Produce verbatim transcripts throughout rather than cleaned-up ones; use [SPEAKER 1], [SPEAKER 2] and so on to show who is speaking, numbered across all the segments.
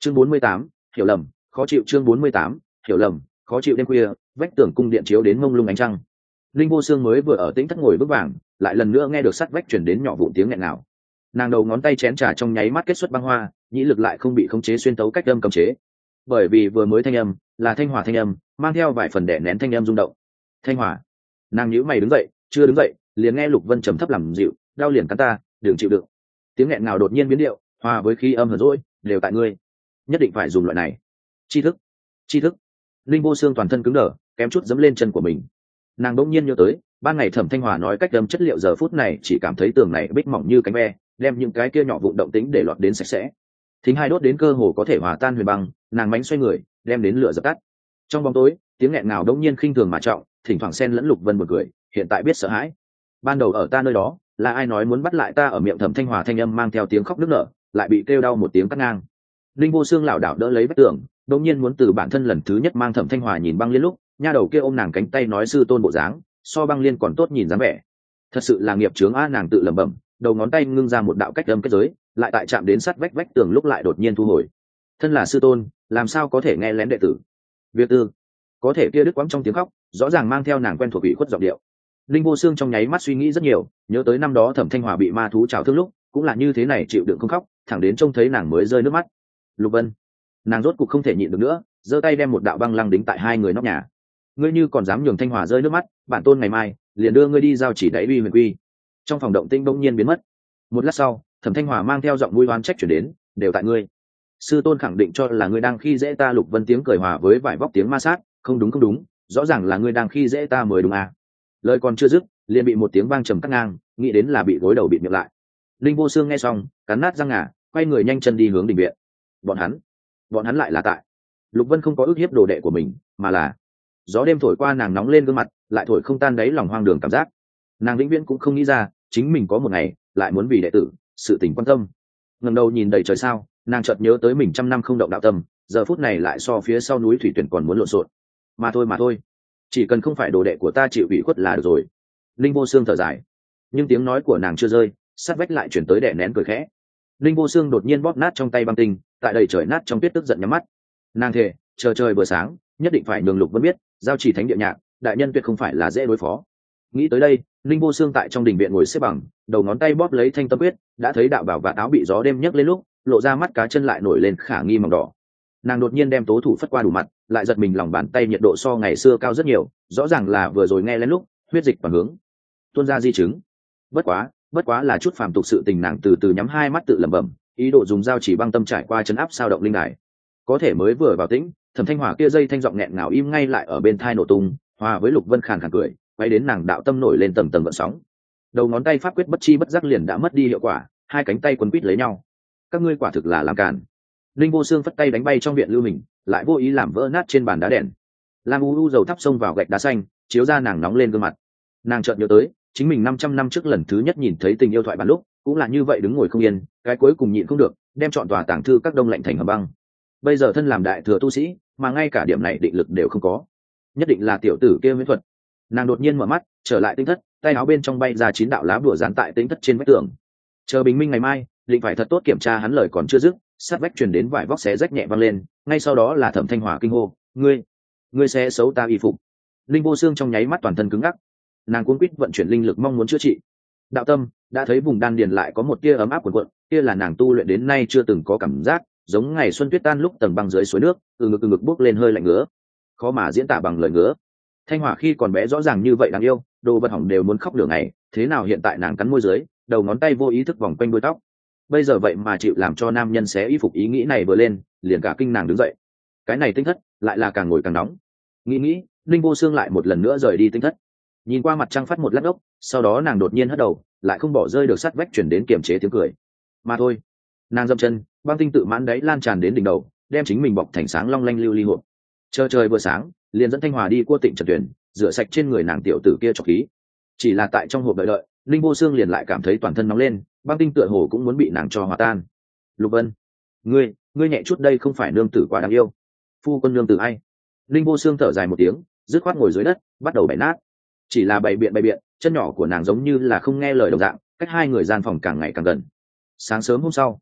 [SPEAKER 1] chương bốn mươi tám, hiểu lầm khó chịu. chương bốn mươi tám, hiểu lầm khó chịu. Đêm khuya, vách tường cung điện chiếu đến mông lung ánh trăng. Linh Vô Sương mới vừa ở tĩnh thất ngồi bước vàng, lại lần nữa nghe được sắt vách chuyển đến nhỏ vụn tiếng nghẹn nào. Nàng đầu ngón tay chén trà trong nháy mắt kết xuất băng hoa, nhĩ lực lại không bị khống chế xuyên tấu cách âm cấm chế, bởi vì vừa mới thanh âm là thanh hòa thanh âm, mang theo vài phần đè nén thanh âm rung động. Thanh hòa. Nàng nhíu mày đứng dậy, chưa đứng dậy liền nghe Lục Vân trầm thấp làm dịu, đau liền cắn ta, đừng chịu đựng. Tiếng nghẹn ngào đột nhiên biến điệu, hòa với khí âm hờn dỗi, đều tại ngươi, nhất định phải dùng loại này. Tri thức, tri thức. Linh Vô Sương toàn thân cứng đờ, kém chút giẫm lên chân của mình. Nàng đỗng nhiên nhớ tới ban ngày Thẩm Thanh Hòa nói cách âm chất liệu, giờ phút này chỉ cảm thấy tường này bích mỏng như cánh ve, đem những cái kia nhỏ vụn động tĩnh để lọt đến sạch sẽ. Thính hai đốt đến cơ hồ có thể hòa tan huyền băng, nàng mánh xoay người, đem đến lửa dập tắt. Trong bóng tối, tiếng nghẹn ngào đống nhiên khinh thường mà trọng, thỉnh thoảng xen lẫn Lục Vân một cười, hiện tại biết sợ hãi. Ban đầu ở ta nơi đó, là ai nói muốn bắt lại ta ở miệng Thẩm Thanh Hòa thanh âm mang theo tiếng khóc nức nở, lại bị kêu đau một tiếng cắt ngang. Linh Vô Sương lảo đảo đỡ lấy vách tường, đống nhiên muốn từ bản thân lần thứ nhất mang Thẩm Thanh Hòa nhìn băng liên lúc, nha đầu kia ôm nàng cánh tay nói sư tôn bộ dáng, so băng liên còn tốt nhìn dáng vẻ. Thật sự là nghiệp chướng a, nàng tự lẩm bẩm, đầu ngón tay ngưng ra một đạo cách âm kết giới, lại tại chạm đến sát vách vách tường lúc lại đột nhiên thu hồi. Thân là sư tôn, làm sao có thể nghe lén đệ tử? Việc tư, có thể kia đứt quãng trong tiếng khóc, rõ ràng mang theo nàng quen thuộc ủy khuất giọng điệu. Linh Vô Sương trong nháy mắt suy nghĩ rất nhiều, nhớ tới năm đó Thẩm Thanh Hòa bị ma thú trào thương lúc, cũng là như thế này, chịu đựng không khóc, thẳng đến trông thấy nàng mới rơi nước mắt. Lục Vân, nàng rốt cục không thể nhịn được nữa, giơ tay đem một đạo băng lăng đính tại hai người nóc nhà. Ngươi như còn dám nhường Thanh Hòa rơi nước mắt, bản tôn ngày mai liền đưa ngươi đi giao chỉ đáy uy huyền quy. Trong phòng động tĩnh bỗng nhiên biến mất. Một lát sau, Thẩm Thanh Hòa mang theo giọng mũi oán trách chuyển đến, đều tại ngươi. Sư tôn khẳng định cho là ngươi đang khi dễ ta. Lục Vân tiếng cười hòa với vải vóc tiếng ma sát, không đúng không đúng, rõ ràng là ngươi đang khi dễ ta mới đúng à. Lời còn chưa dứt, liền bị một tiếng vang trầm cắt ngang, nghĩ đến là bị gối đầu bịt miệng lại. Linh Vô Sương nghe xong, cắn nát răng ngà, quay người nhanh chân đi hướng đình viện. Bọn hắn, bọn hắn lại là tại. Lục Vân không có ước hiếp đồ đệ của mình, mà là gió đêm thổi qua nàng nóng lên gương mặt, lại thổi không tan đáy lòng hoang đường cảm giác. Nàng vĩnh viễn cũng không nghĩ ra, chính mình có một ngày lại muốn vì đệ tử sự tình quan tâm. Ngẩng đầu nhìn đầy trời sao, nàng chợt nhớ tới mình trăm năm không động đạo tâm, giờ phút này lại so phía sau núi thủy tuyển còn muốn lộn xộn. Mà thôi mà thôi, chỉ cần không phải đồ đệ của ta chịu ủy khuất là được rồi. Linh Vô Sương thở dài, nhưng tiếng nói của nàng chưa rơi, sát vách lại chuyển tới đè nén cười khẽ. Linh Vô Sương đột nhiên bóp nát trong tay băng tinh, tại đầy trời nát trong tuyết tức giận nhắm mắt. Nàng thề, chờ trời vừa sáng, nhất định phải nhường Lục Vân biết, giao chỉ thánh địa nhạc, đại nhân tuyệt không phải là dễ đối phó. Nghĩ tới đây, Linh Vô Sương tại trong đình viện ngồi xếp bằng, đầu ngón tay bóp lấy thanh tâm quyết, đã thấy đạo bảo và áo bị gió đêm nhấc lên lúc, lộ ra mắt cá chân lại nổi lên khả nghi màu đỏ. Nàng đột nhiên đem tố thủ phất qua đủ mặt, lại giật mình lòng bàn tay nhiệt độ so ngày xưa cao rất nhiều, rõ ràng là vừa rồi nghe lên lúc huyết dịch toàn hướng tuôn ra di chứng. Bất quá, bất quá là chút phàm tục sự tình. Nàng từ từ nhắm hai mắt tự lẩm bẩm, ý đồ dùng dao chỉ băng tâm trải qua chấn áp sao động linh đài. Có thể mới vừa vào tĩnh, Thẩm Thanh Hòa kia dây thanh giọng nghẹn ngào im ngay lại ở bên thai nổ tung, hòa với Lục Vân khàn khàn cười, quay đến nàng đạo tâm nổi lên tầng tầng gợn sóng. Đầu ngón tay pháp quyết bất chi bất giác liền đã mất đi hiệu quả, hai cánh tay quấn quít lấy nhau. Các ngươi quả thực là làm càn. Linh Vô Sương phất tay đánh bay trong viện lưu mình, lại vô ý làm vỡ nát trên bàn đá đèn. Lam u u dầu thắp xông vào gạch đá xanh, chiếu ra nàng nóng lên gương mặt. Nàng chợt nhớ tới, chính mình năm trăm năm trước lần thứ nhất nhìn thấy tình yêu thoại bản lúc, cũng là như vậy đứng ngồi không yên, cái cuối cùng nhịn không được, đem chọn tòa tàng thư các đông lạnh thành hầm băng. Bây giờ thân làm đại thừa tu sĩ, mà ngay cả điểm này định lực đều không có, nhất định là tiểu tử kia miễn thuật. Nàng đột nhiên mở mắt, trở lại tinh thất, tay áo bên trong bay ra chín đạo lá bùa dán tại tinh thất trên vách tường. Chờ bình minh ngày mai, định phải thật tốt kiểm tra. Hắn lời còn chưa dứt, sát vách truyền đến vải vóc xé rách nhẹ vang lên, ngay sau đó là Thẩm Thanh Hòa kinh hô, ngươi ngươi sẽ xấu ta y phục. Linh Vô Sương trong nháy mắt toàn thân cứng ngắc, nàng cuống quýt vận chuyển linh lực mong muốn chữa trị đạo tâm, đã thấy vùng đan điền lại có một tia ấm áp cuộn cuộn, kia là nàng tu luyện đến nay chưa từng có cảm giác, giống ngày xuân tuyết tan lúc tầng băng dưới suối nước, từ ngực từ ngực bốc lên hơi lạnh ngứa, khó mà diễn tả bằng lời ngứa. Thanh Hòa khi còn bé rõ ràng như vậy đáng yêu, đồ vật hỏng đều muốn khóc nửa ngày, thế nào hiện tại nàng cắn môi dưới, đầu ngón tay vô ý thức vòng quanh đuôi tóc. Bây giờ vậy mà chịu làm cho nam nhân xé y phục, ý nghĩ này vừa lên, liền cả kinh nàng đứng dậy. Cái này tinh thất lại là càng ngồi càng nóng. Nghĩ nghĩ, Linh Vô Sương lại một lần nữa rời đi tinh thất. Nhìn qua mặt trăng phát một lát ốc, sau đó nàng đột nhiên hất đầu, lại không bỏ rơi được sắt vách chuyển đến kiềm chế tiếng cười. Mà thôi, nàng dậm chân, băng tinh tự mãn đáy lan tràn đến đỉnh đầu, đem chính mình bọc thành sáng long lanh lưu ly hộp. Chờ trời vừa sáng, liền dẫn Thanh Hòa đi cua tịnh Trần Tuyển, rửa sạch trên người nàng tiểu tử kia trọc khí. Chỉ là tại trong hộp đợi đợi, Linh Vô Sương liền lại cảm thấy toàn thân nóng lên, băng tinh tựa hồ cũng muốn bị nàng cho hòa tan. Lục Vân, ngươi, ngươi nhẹ chút đây, không phải nương tử quá đáng yêu. Phu quân nương tử ai? Linh Vô Sương thở dài một tiếng, dứt khoát ngồi dưới đất, bắt đầu bày nát. Chỉ là bày biện bày biện, chân nhỏ của nàng giống như là không nghe lời đồng dạng, cách hai người gian phòng càng ngày càng gần. Sáng sớm hôm sau,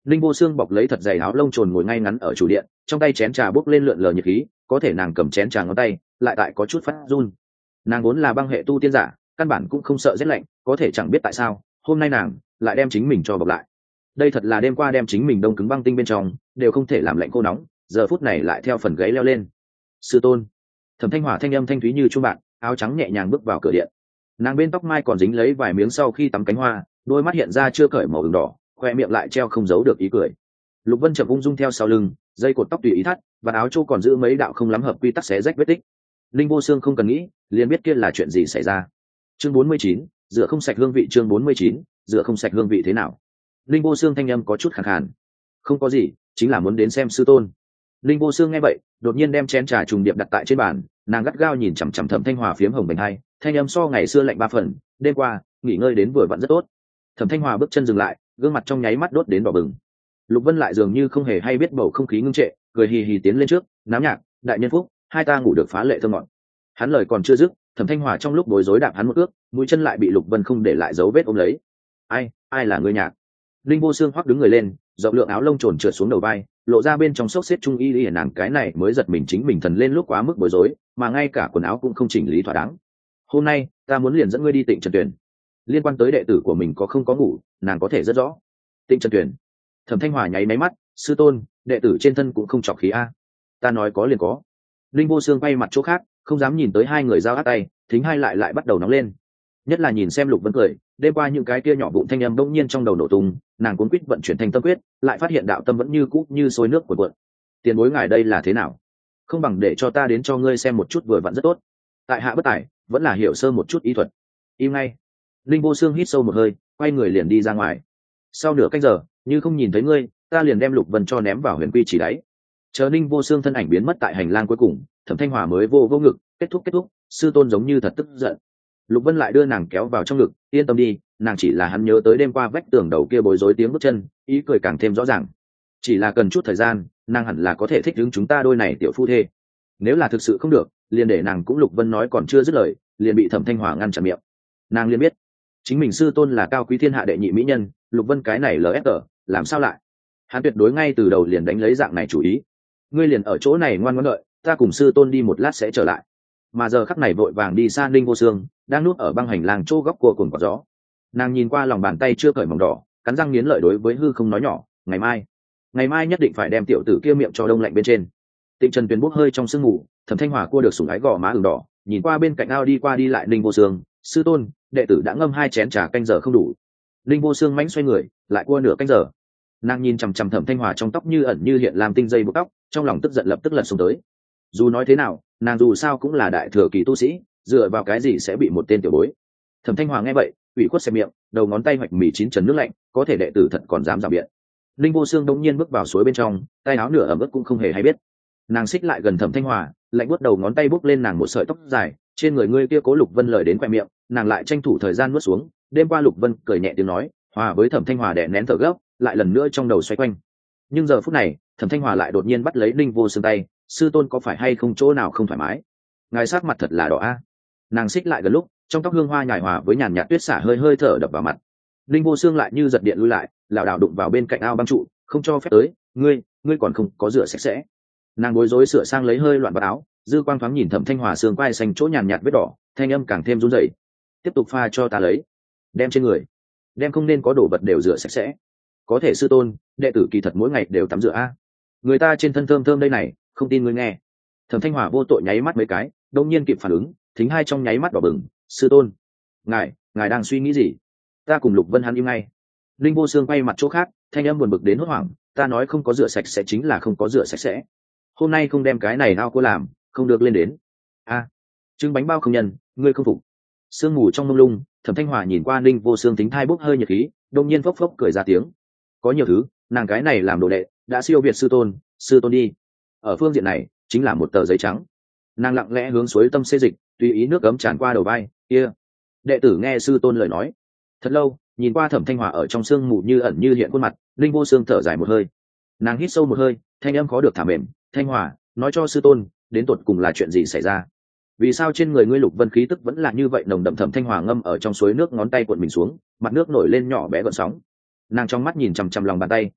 [SPEAKER 1] Linh Vô Xương bọc lấy thật dày áo lông trồn ngồi ngay ngắn ở chủ điện, trong tay chén trà bốc lên lượn lờ nhiệt khí, có thể nàng cầm chén trà ngón tay lại tại có chút phát run. Nàng vốn là băng hệ tu tiên giả, căn bản cũng không sợ rét lạnh, có thể chẳng biết tại sao hôm nay nàng lại đem chính mình cho bọc lại. Đây thật là đêm qua đem chính mình đông cứng băng tinh bên trong đều không thể làm lạnh cô nóng, giờ phút này lại theo phần gáy leo lên. Sư tôn. Thẩm Thanh Hỏa thanh âm thanh thúy như chuông bạc, áo trắng nhẹ nhàng bước vào cửa điện. Nàng bên tóc mai còn dính lấy vài miếng sau khi tắm cánh hoa, đôi mắt hiện ra chưa cởi màu ửng đỏ, khoe miệng lại treo không giấu được ý cười. Lục Vân chậm ung dung theo sau lưng, dây cột tóc tùy ý thắt, và áo châu còn giữ mấy đạo không lắm hợp quy tắc xé rách vết tích. Linh Vô Xương không cần nghĩ, liền biết kia là chuyện gì xảy ra. Chương bốn mươi chín, rửa không sạch hương vị. Chương bốn mươi chín, rửa không sạch hương vị thế nào? Linh Vô Xương thanh âm có chút khàn khàn. Không có gì, chính là muốn đến xem sư tôn. Linh Vô Xương nghe vậy, đột nhiên đem chén trà trùng điệp đặt tại trên bàn, nàng gắt gao nhìn chằm chằm Thẩm Thanh Hòa phiếm hồng bành hai, thanh âm so ngày xưa lạnh ba phần, đêm qua nghỉ ngơi đến vừa vặn rất tốt. Thẩm Thanh Hòa bước chân dừng lại, gương mặt trong nháy mắt đốt đến đỏ bừng. Lục Vân lại dường như không hề hay biết bầu không khí ngưng trệ, cười hì hì tiến lên trước, náo nhạc, đại nhân phúc, hai ta ngủ được phá lệ thơ ngọt. Hắn lời còn chưa dứt, Thẩm Thanh Hòa trong lúc bối rối đạp hắn một ước, mũi chân lại bị Lục Vân không để lại dấu vết ôm lấy. Ai, ai là người nhạc? Linh Vô Xương hoắc đứng người lên, rộng lượng áo lông trồn trượt xuống đầu vai, lộ ra bên trong xốc xếp trung y y nàng cái này mới giật mình chính mình thần lên lúc quá mức bối rối, mà ngay cả quần áo cũng không chỉnh lý thỏa đáng. Hôm nay, ta muốn liền dẫn ngươi đi Tịnh Trần Tuyển. Liên quan tới đệ tử của mình có không có ngủ, nàng có thể rất rõ. Tịnh Trần Tuyển. Thẩm Thanh Hòa nháy máy mắt, sư tôn, đệ tử trên thân cũng không chọc khí a. Ta nói có liền có. Linh Vô Xương quay mặt chỗ khác, không dám nhìn tới hai người giao ác tay, thính hai lại lại bắt đầu nóng lên. Nhất là nhìn xem Lục Vân cười, đêm qua những cái kia nhỏ vụn thanh âm bỗng nhiên trong đầu nổ tung, nàng cuốn quýt vận chuyển thành tâm quyết, lại phát hiện đạo tâm vẫn như cũ như sôi nước cuộn cuộn. Tiền bối ngài đây là thế nào? Không bằng để cho ta đến cho ngươi xem một chút vừa vặn rất tốt. Tại hạ bất tài, vẫn là hiểu sơ một chút y thuật. Im ngay. Linh Vô Xương hít sâu một hơi, quay người liền đi ra ngoài. Sau nửa canh giờ, như không nhìn thấy ngươi, ta liền đem Lục Vân cho ném vào huyền quy chỉ đáy. Chờ Linh Vô Xương thân ảnh biến mất tại hành lang cuối cùng, Thẩm Thanh Hòa mới vô vô ngực, kết thúc kết thúc, sư tôn giống như thật tức giận. Lục Vân lại đưa nàng kéo vào trong ngực, yên tâm đi, nàng chỉ là hắn nhớ tới đêm qua vách tường đầu kia bối rối tiếng bước chân, ý cười càng thêm rõ ràng. Chỉ là cần chút thời gian, nàng hẳn là có thể thích ứng chúng ta đôi này tiểu phu thê. Nếu là thực sự không được, liền để nàng cũng. Lục Vân nói còn chưa dứt lời, liền bị Thẩm Thanh Hòa ngăn chặn miệng. Nàng liền biết, chính mình sư tôn là cao quý thiên hạ đệ nhị mỹ nhân, Lục Vân cái này lờ ép tờ, làm sao lại? Hắn tuyệt đối ngay từ đầu liền đánh lấy dạng này chủ ý. Ngươi liền ở chỗ này ngoan ngoãn đợi, ta cùng sư tôn đi một lát sẽ trở lại. Mà giờ khắc này vội vàng đi xa Ninh Vô Xương, đang nuốt ở băng hành lang chỗ góc của cuồng quả gió. Nàng nhìn qua lòng bàn tay chưa cởi mỏng đỏ, cắn răng nghiến lợi đối với hư không nói nhỏ, ngày mai, ngày mai nhất định phải đem tiểu tử kia miệng cho đông lạnh bên trên. Tịnh Trần Tuyền bốc hơi trong sương mù, Thẩm Thanh Hòa cua được sủng ái gò má ửng đỏ, nhìn qua bên cạnh ao đi qua đi lại Ninh Vô Xương, sư tôn, đệ tử đã ngâm hai chén trà canh giờ không đủ. Ninh Vô Xương mãnh xoay người, lại cua nửa canh giờ. Nàng nhìn chằm chằm Thẩm Thanh Hòa trong tóc như ẩn như hiện làm tinh dây buộc tóc, trong lòng tức giận lập tức lật xuống tới. Dù nói thế nào, nàng dù sao cũng là đại thừa kỳ tu sĩ, dựa vào cái gì sẽ bị một tên tiểu bối? Thẩm Thanh Hòa nghe vậy, ủy khuất xẹp miệng, đầu ngón tay hoạch mì chín trần nước lạnh, có thể đệ tử thật còn dám rào biện. Linh Vô Xương đống nhiên bước vào suối bên trong, tay áo nửa ẩm ướt cũng không hề hay biết. Nàng xích lại gần Thẩm Thanh Hòa, lạnh buốt đầu ngón tay bốc lên nàng một sợi tóc dài, trên người ngươi kia Cố Lục Vân lời đến quẹt miệng, nàng lại tranh thủ thời gian nuốt xuống. Đêm qua Lục Vân cười nhẹ tiếng nói, hòa với Thẩm Thanh Hòa đè nén thở gấp, lại lần nữa trong đầu xoay quanh. Nhưng giờ phút này, Thẩm Thanh Hòa lại đột nhiên bắt lấy Linh Vô Xương tay, sư tôn có phải hay không chỗ nào không thoải mái? Ngài sắc mặt thật là đỏ a. Nàng xích lại gần lúc, trong tóc hương hoa nhài hòa với nhàn nhạt tuyết xả hơi hơi thở đập vào mặt. Linh Vô Xương lại như giật điện lui lại, lảo đảo đụng vào bên cạnh ao băng trụ, không cho phép tới, ngươi, ngươi còn không có rửa sạch sẽ. Nàng bối rối sửa sang lấy hơi loạn vào áo, dư quang thoáng nhìn Thẩm Thanh Hòa xương quai xanh chỗ nhàn nhạt vết đỏ, thanh âm càng thêm run rẩy. Tiếp tục pha cho ta lấy, đem trên người, đem không nên có đồ vật đều rửa sạch sẽ. Có thể sư tôn, đệ tử kỳ thật mỗi ngày đều tắm rửa a. Người ta trên thân thơm thơm đây này, không tin ngươi nghe. Thẩm Thanh Hòa vô tội nháy mắt mấy cái, đông nhiên kịp phản ứng, thính hai trong nháy mắt đỏ bừng, sư tôn, ngài, ngài đang suy nghĩ gì? Ta cùng Lục Vân hắn im ngay. Linh Vô Xương quay mặt chỗ khác, thanh âm buồn bực đến hốt hoảng, ta nói không có rửa sạch sẽ chính là không có rửa sạch sẽ. Hôm nay không đem cái này ao cô làm, không được lên đến. A, trứng bánh bao không nhân, ngươi không phục. Sương mù trong mông lung, Thẩm Thanh Hòa nhìn qua Linh Vô Xương tính thai bốc hơi nhiệt khí, đông nhiên phốc phốc cười ra tiếng. Có nhiều thứ, nàng cái này làm đồ đệ, đã siêu việt sư tôn, sư tôn đi. Ở phương diện này, chính là một tờ giấy trắng. Nàng lặng lẽ hướng suối tâm xê dịch, tùy ý nước cấm tràn qua đầu vai, kia. Đệ tử nghe sư tôn lời nói. Thật lâu, nhìn qua Thẩm Thanh Hòa ở trong sương mù như ẩn như hiện khuôn mặt, Linh Vô Xương thở dài một hơi. Nàng hít sâu một hơi, thanh âm khó được thả mềm, Thanh Hòa, nói cho sư tôn, đến tột cùng là chuyện gì xảy ra? Vì sao trên người ngươi Lục Vân khí tức vẫn là như vậy nồng đậm? Thẩm Thanh Hòa ngâm ở trong suối nước, ngón tay cuộn mình xuống, mặt nước nổi lên nhỏ bé gợn sóng. Nàng trong mắt nhìn chằm chằm lòng bàn tay,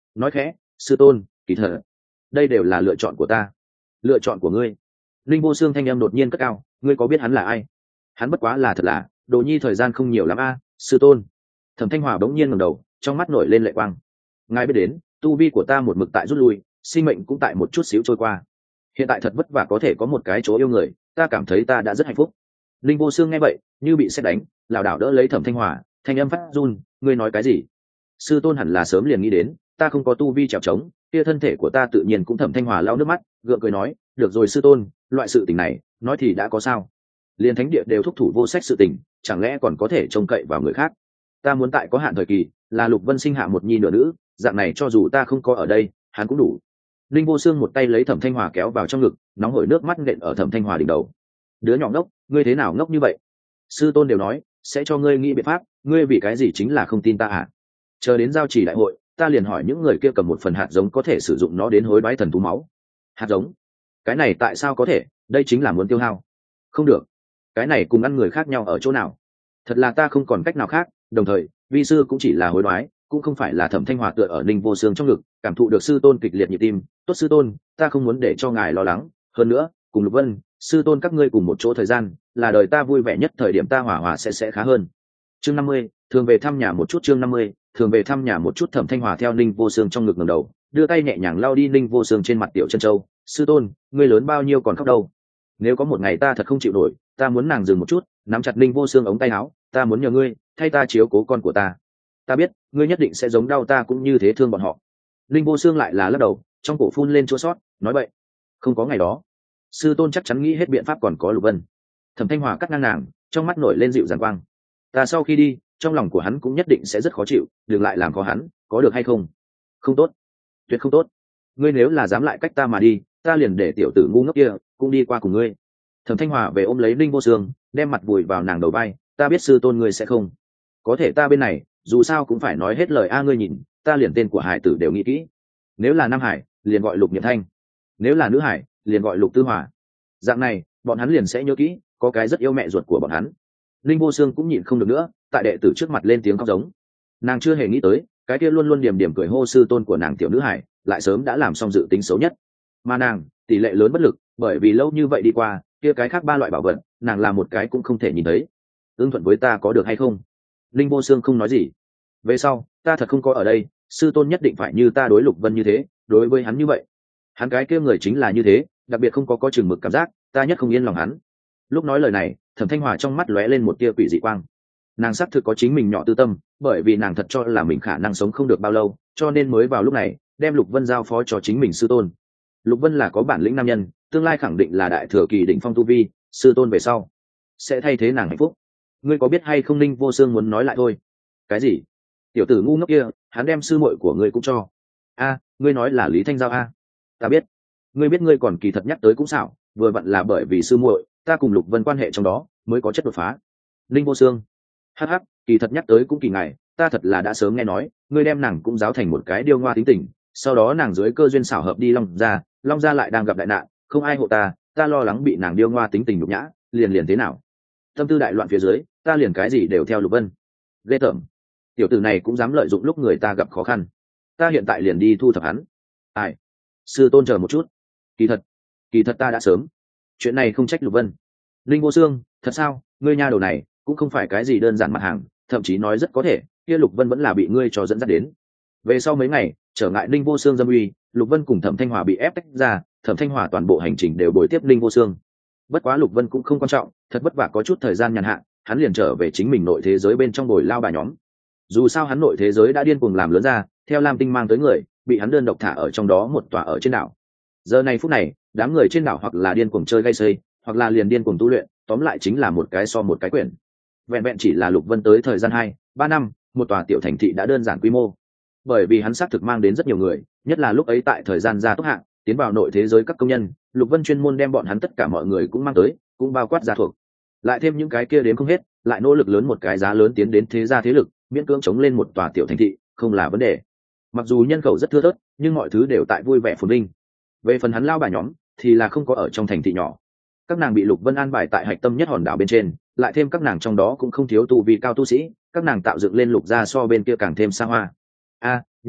[SPEAKER 1] nói khẽ, sư tôn, kỳ thật đây đều là lựa chọn của ta. Lựa chọn của ngươi? Linh vô xương thanh âm đột nhiên cất cao, ngươi có biết hắn là ai? Hắn bất quá là thật là đồ nhi thời gian không nhiều lắm a, sư tôn. Thẩm Thanh Hòa bỗng nhiên ngẩng đầu, trong mắt nổi lên lệ quang. Ngài biết đến, tu vi của ta một mực tại rút lui, sinh mệnh cũng tại một chút xíu trôi qua. Hiện tại thật vất vả có thể có một cái chỗ yêu người, ta cảm thấy ta đã rất hạnh phúc. Linh vô xương nghe vậy, như bị sét đánh, lảo đảo đỡ lấy Thẩm Thanh Hòa, thanh âm phát run, ngươi nói cái gì? Sư tôn hẳn là sớm liền nghĩ đến, ta không có tu vi trèo trống, kia thân thể của ta tự nhiên cũng. Thẩm Thanh Hòa lau nước mắt, gượng cười nói, được rồi sư tôn, loại sự tình này, nói thì đã có sao? Liên thánh địa đều thúc thủ vô sách sự tình, chẳng lẽ còn có thể trông cậy vào người khác? Ta muốn tại có hạn thời kỳ, là Lục Vân sinh hạ một nhi nửa nữ, dạng này cho dù ta không có ở đây, hắn cũng đủ. Linh vô xương một tay lấy Thẩm Thanh Hòa kéo vào trong ngực, nóng hổi nước mắt nện ở Thẩm Thanh Hòa đỉnh đầu. Đứa nhỏ ngốc, ngươi thế nào ngốc như vậy? Sư tôn đều nói sẽ cho ngươi nghĩ biện pháp, ngươi vì cái gì chính là không tin ta à? Chờ đến giao chỉ đại hội, ta liền hỏi những người kia cầm một phần hạt giống có thể sử dụng nó đến hối đoái thần thú máu. Hạt giống? Cái này tại sao có thể? Đây chính là muốn tiêu hao. Không được, cái này cùng ăn người khác nhau ở chỗ nào? Thật là ta không còn cách nào khác. Đồng thời, vi sư cũng chỉ là hối đoái, cũng không phải là Thẩm Thanh Hòa tựa ở Ninh vô xương trong ngực, cảm thụ được sư tôn kịch liệt nhịp tim. Tốt sư tôn, ta không muốn để cho ngài lo lắng. Hơn nữa, cùng Lục Vân, sư tôn các ngươi cùng một chỗ thời gian, là đời ta vui vẻ nhất thời điểm, ta hỏa hỏa sẽ sẽ khá hơn. Chương năm mươi, thường về thăm nhà một chút. Chương năm mươi, thường về thăm nhà một chút. Thẩm Thanh Hòa theo Ninh vô xương trong ngực ngẩng đầu, đưa tay nhẹ nhàng lau đi Ninh vô xương trên mặt tiểu chân châu. Sư tôn, ngươi lớn bao nhiêu còn khóc đâu? Nếu có một ngày ta thật không chịu nổi, ta muốn nàng dừng một chút, nắm chặt Ninh vô xương ống tay áo, ta muốn nhờ ngươi thay ta chiếu cố con của ta. Ta biết ngươi nhất định sẽ giống đau ta cũng như thế thương bọn họ. Ninh vô xương lại là lắc đầu, trong cổ phun lên chua sót, nói vậy không có ngày đó, sư tôn chắc chắn nghĩ hết biện pháp. Còn có Lục Vân. Thẩm Thanh Hòa cắt ngang nàng, trong mắt nổi lên dịu dàng quang. Ta sau khi đi, trong lòng của hắn cũng nhất định sẽ rất khó chịu, đừng lại làm khó hắn, có được hay không? Không tốt, tuyệt không tốt. Ngươi nếu là dám lại cách ta mà đi, ta liền để tiểu tử ngu ngốc kia cũng đi qua cùng ngươi. Thẩm Thanh Hòa về ôm lấy Ninh vô xương, đem mặt vùi vào nàng đầu vai. Ta biết sư tôn ngươi sẽ không, có thể ta bên này dù sao cũng phải nói hết lời a. Ngươi nhìn, ta liền tên của hải tử đều nghĩ kỹ. Nếu là nam hải, liền gọi Lục Niệm Thanh; nếu là nữ hải, liền gọi Lục Tư Hòa. Dạng này, bọn hắn liền sẽ nhớ kỹ, có cái rất yêu mẹ ruột của bọn hắn. Linh vô xương cũng nhịn không được nữa, tại đệ tử trước mặt lên tiếng khóc giống. Nàng chưa hề nghĩ tới, cái kia luôn luôn điểm điểm cười hô sư tôn của nàng tiểu nữ hải, lại sớm đã làm xong dự tính xấu nhất. Mà nàng, tỷ lệ lớn bất lực, bởi vì lâu như vậy đi qua, kia cái khác ba loại bảo vật, nàng làm một cái cũng không thể nhìn thấy. Ưng thuận với ta có được hay không? Linh vô xương không nói gì. Về sau, ta thật không có ở đây, sư tôn nhất định phải như ta đối Lục Vân như thế, đối với hắn như vậy. Hắn cái kia người chính là như thế, đặc biệt không có có chừng mực cảm giác, ta nhất không yên lòng hắn. Lúc nói lời này, Thẩm Thanh Hòa trong mắt lóe lên một tia quỷ dị quang. Nàng xác thực có chính mình nhỏ tư tâm, bởi vì nàng thật cho là mình khả năng sống không được bao lâu, cho nên mới vào lúc này đem Lục Vân giao phó cho chính mình sư tôn. Lục Vân là có bản lĩnh nam nhân, tương lai khẳng định là đại thừa kỳ đỉnh phong tu vi, sư tôn về sau sẽ thay thế nàng hạnh phúc. Ngươi có biết hay không? Ninh vô xương muốn nói lại thôi. Cái gì? Tiểu tử ngu ngốc kia, hắn đem sư muội của ngươi cũng cho. A, ngươi nói là Lý Thanh Giao a? Ta biết. Ngươi biết ngươi còn kỳ thật nhắc tới cũng xảo, vừa vặn là bởi vì sư muội, ta cùng Lục Vân quan hệ trong đó mới có chất đột phá. Ninh vô xương, hắc hắc, kỳ thật nhắc tới cũng kỳ ngại, ta thật là đã sớm nghe nói, ngươi đem nàng cũng giáo thành một cái điêu ngoa tính tình, sau đó nàng dưới cơ duyên xảo hợp đi Long gia, Long gia lại đang gặp đại nạn, không ai hộ ta, ta lo lắng bị nàng điêu ngoa tính tình nhục nhã, liền liền thế nào? Tâm tư đại loạn phía dưới, ta liền cái gì đều theo Lục Vân. Ghê tởm, tiểu tử này cũng dám lợi dụng lúc người ta gặp khó khăn. Ta hiện tại liền đi thu thập hắn. Ai? Sư tôn chờ một chút. Kỳ thật, kỳ thật ta đã sớm. Chuyện này không trách Lục Vân. Linh vô xương, thật sao? Ngươi nha đầu này cũng không phải cái gì đơn giản mặt hàng, thậm chí nói rất có thể kia Lục Vân vẫn là bị ngươi cho dẫn dắt đến. Về sau mấy ngày trở ngại Linh vô xương dâm uy, Lục Vân cùng Thẩm Thanh Hòa bị ép tách ra, Thẩm Thanh Hòa toàn bộ hành trình đều bồi tiếp Linh vô xương. Bất quá Lục Vân cũng không quan trọng, thật vất vả có chút thời gian nhàn hạ, hắn liền trở về chính mình nội thế giới bên trong bồi lao bà nhóm. Dù sao hắn nội thế giới đã điên cuồng làm lớn ra, theo Lam Tinh mang tới người, bị hắn đơn độc thả ở trong đó một tòa ở trên đảo. Giờ này phút này, đám người trên đảo hoặc là điên cuồng chơi gây xây, hoặc là liền điên cuồng tu luyện, tóm lại chính là một cái so một cái quyển. Vẹn vẹn chỉ là Lục Vân tới thời gian hai, ba năm, một tòa tiểu thành thị đã đơn giản quy mô. Bởi vì hắn xác thực mang đến rất nhiều người, nhất là lúc ấy tại thời gian gia tốc hạng, tiến vào nội thế giới các công nhân, Lục Vân chuyên môn đem bọn hắn tất cả mọi người cũng mang tới, cũng bao quát gia thuộc. Lại thêm những cái kia đến không hết, lại nỗ lực lớn một cái giá lớn tiến đến thế gia thế lực, miễn cưỡng chống lên một tòa tiểu thành thị, không là vấn đề. Mặc dù nhân khẩu rất thưa thớt, nhưng mọi thứ đều tại vui vẻ phồn vinh. Về phần hắn lao bà nhóm, thì là không có ở trong thành thị nhỏ. Các nàng bị Lục Vân an bài tại hạch tâm nhất hòn đảo bên trên, lại thêm các nàng trong đó cũng không thiếu tu vi cao tu sĩ, các nàng tạo dựng lên Lục gia so bên kia càng thêm xa hoa. A, Nhược Hi,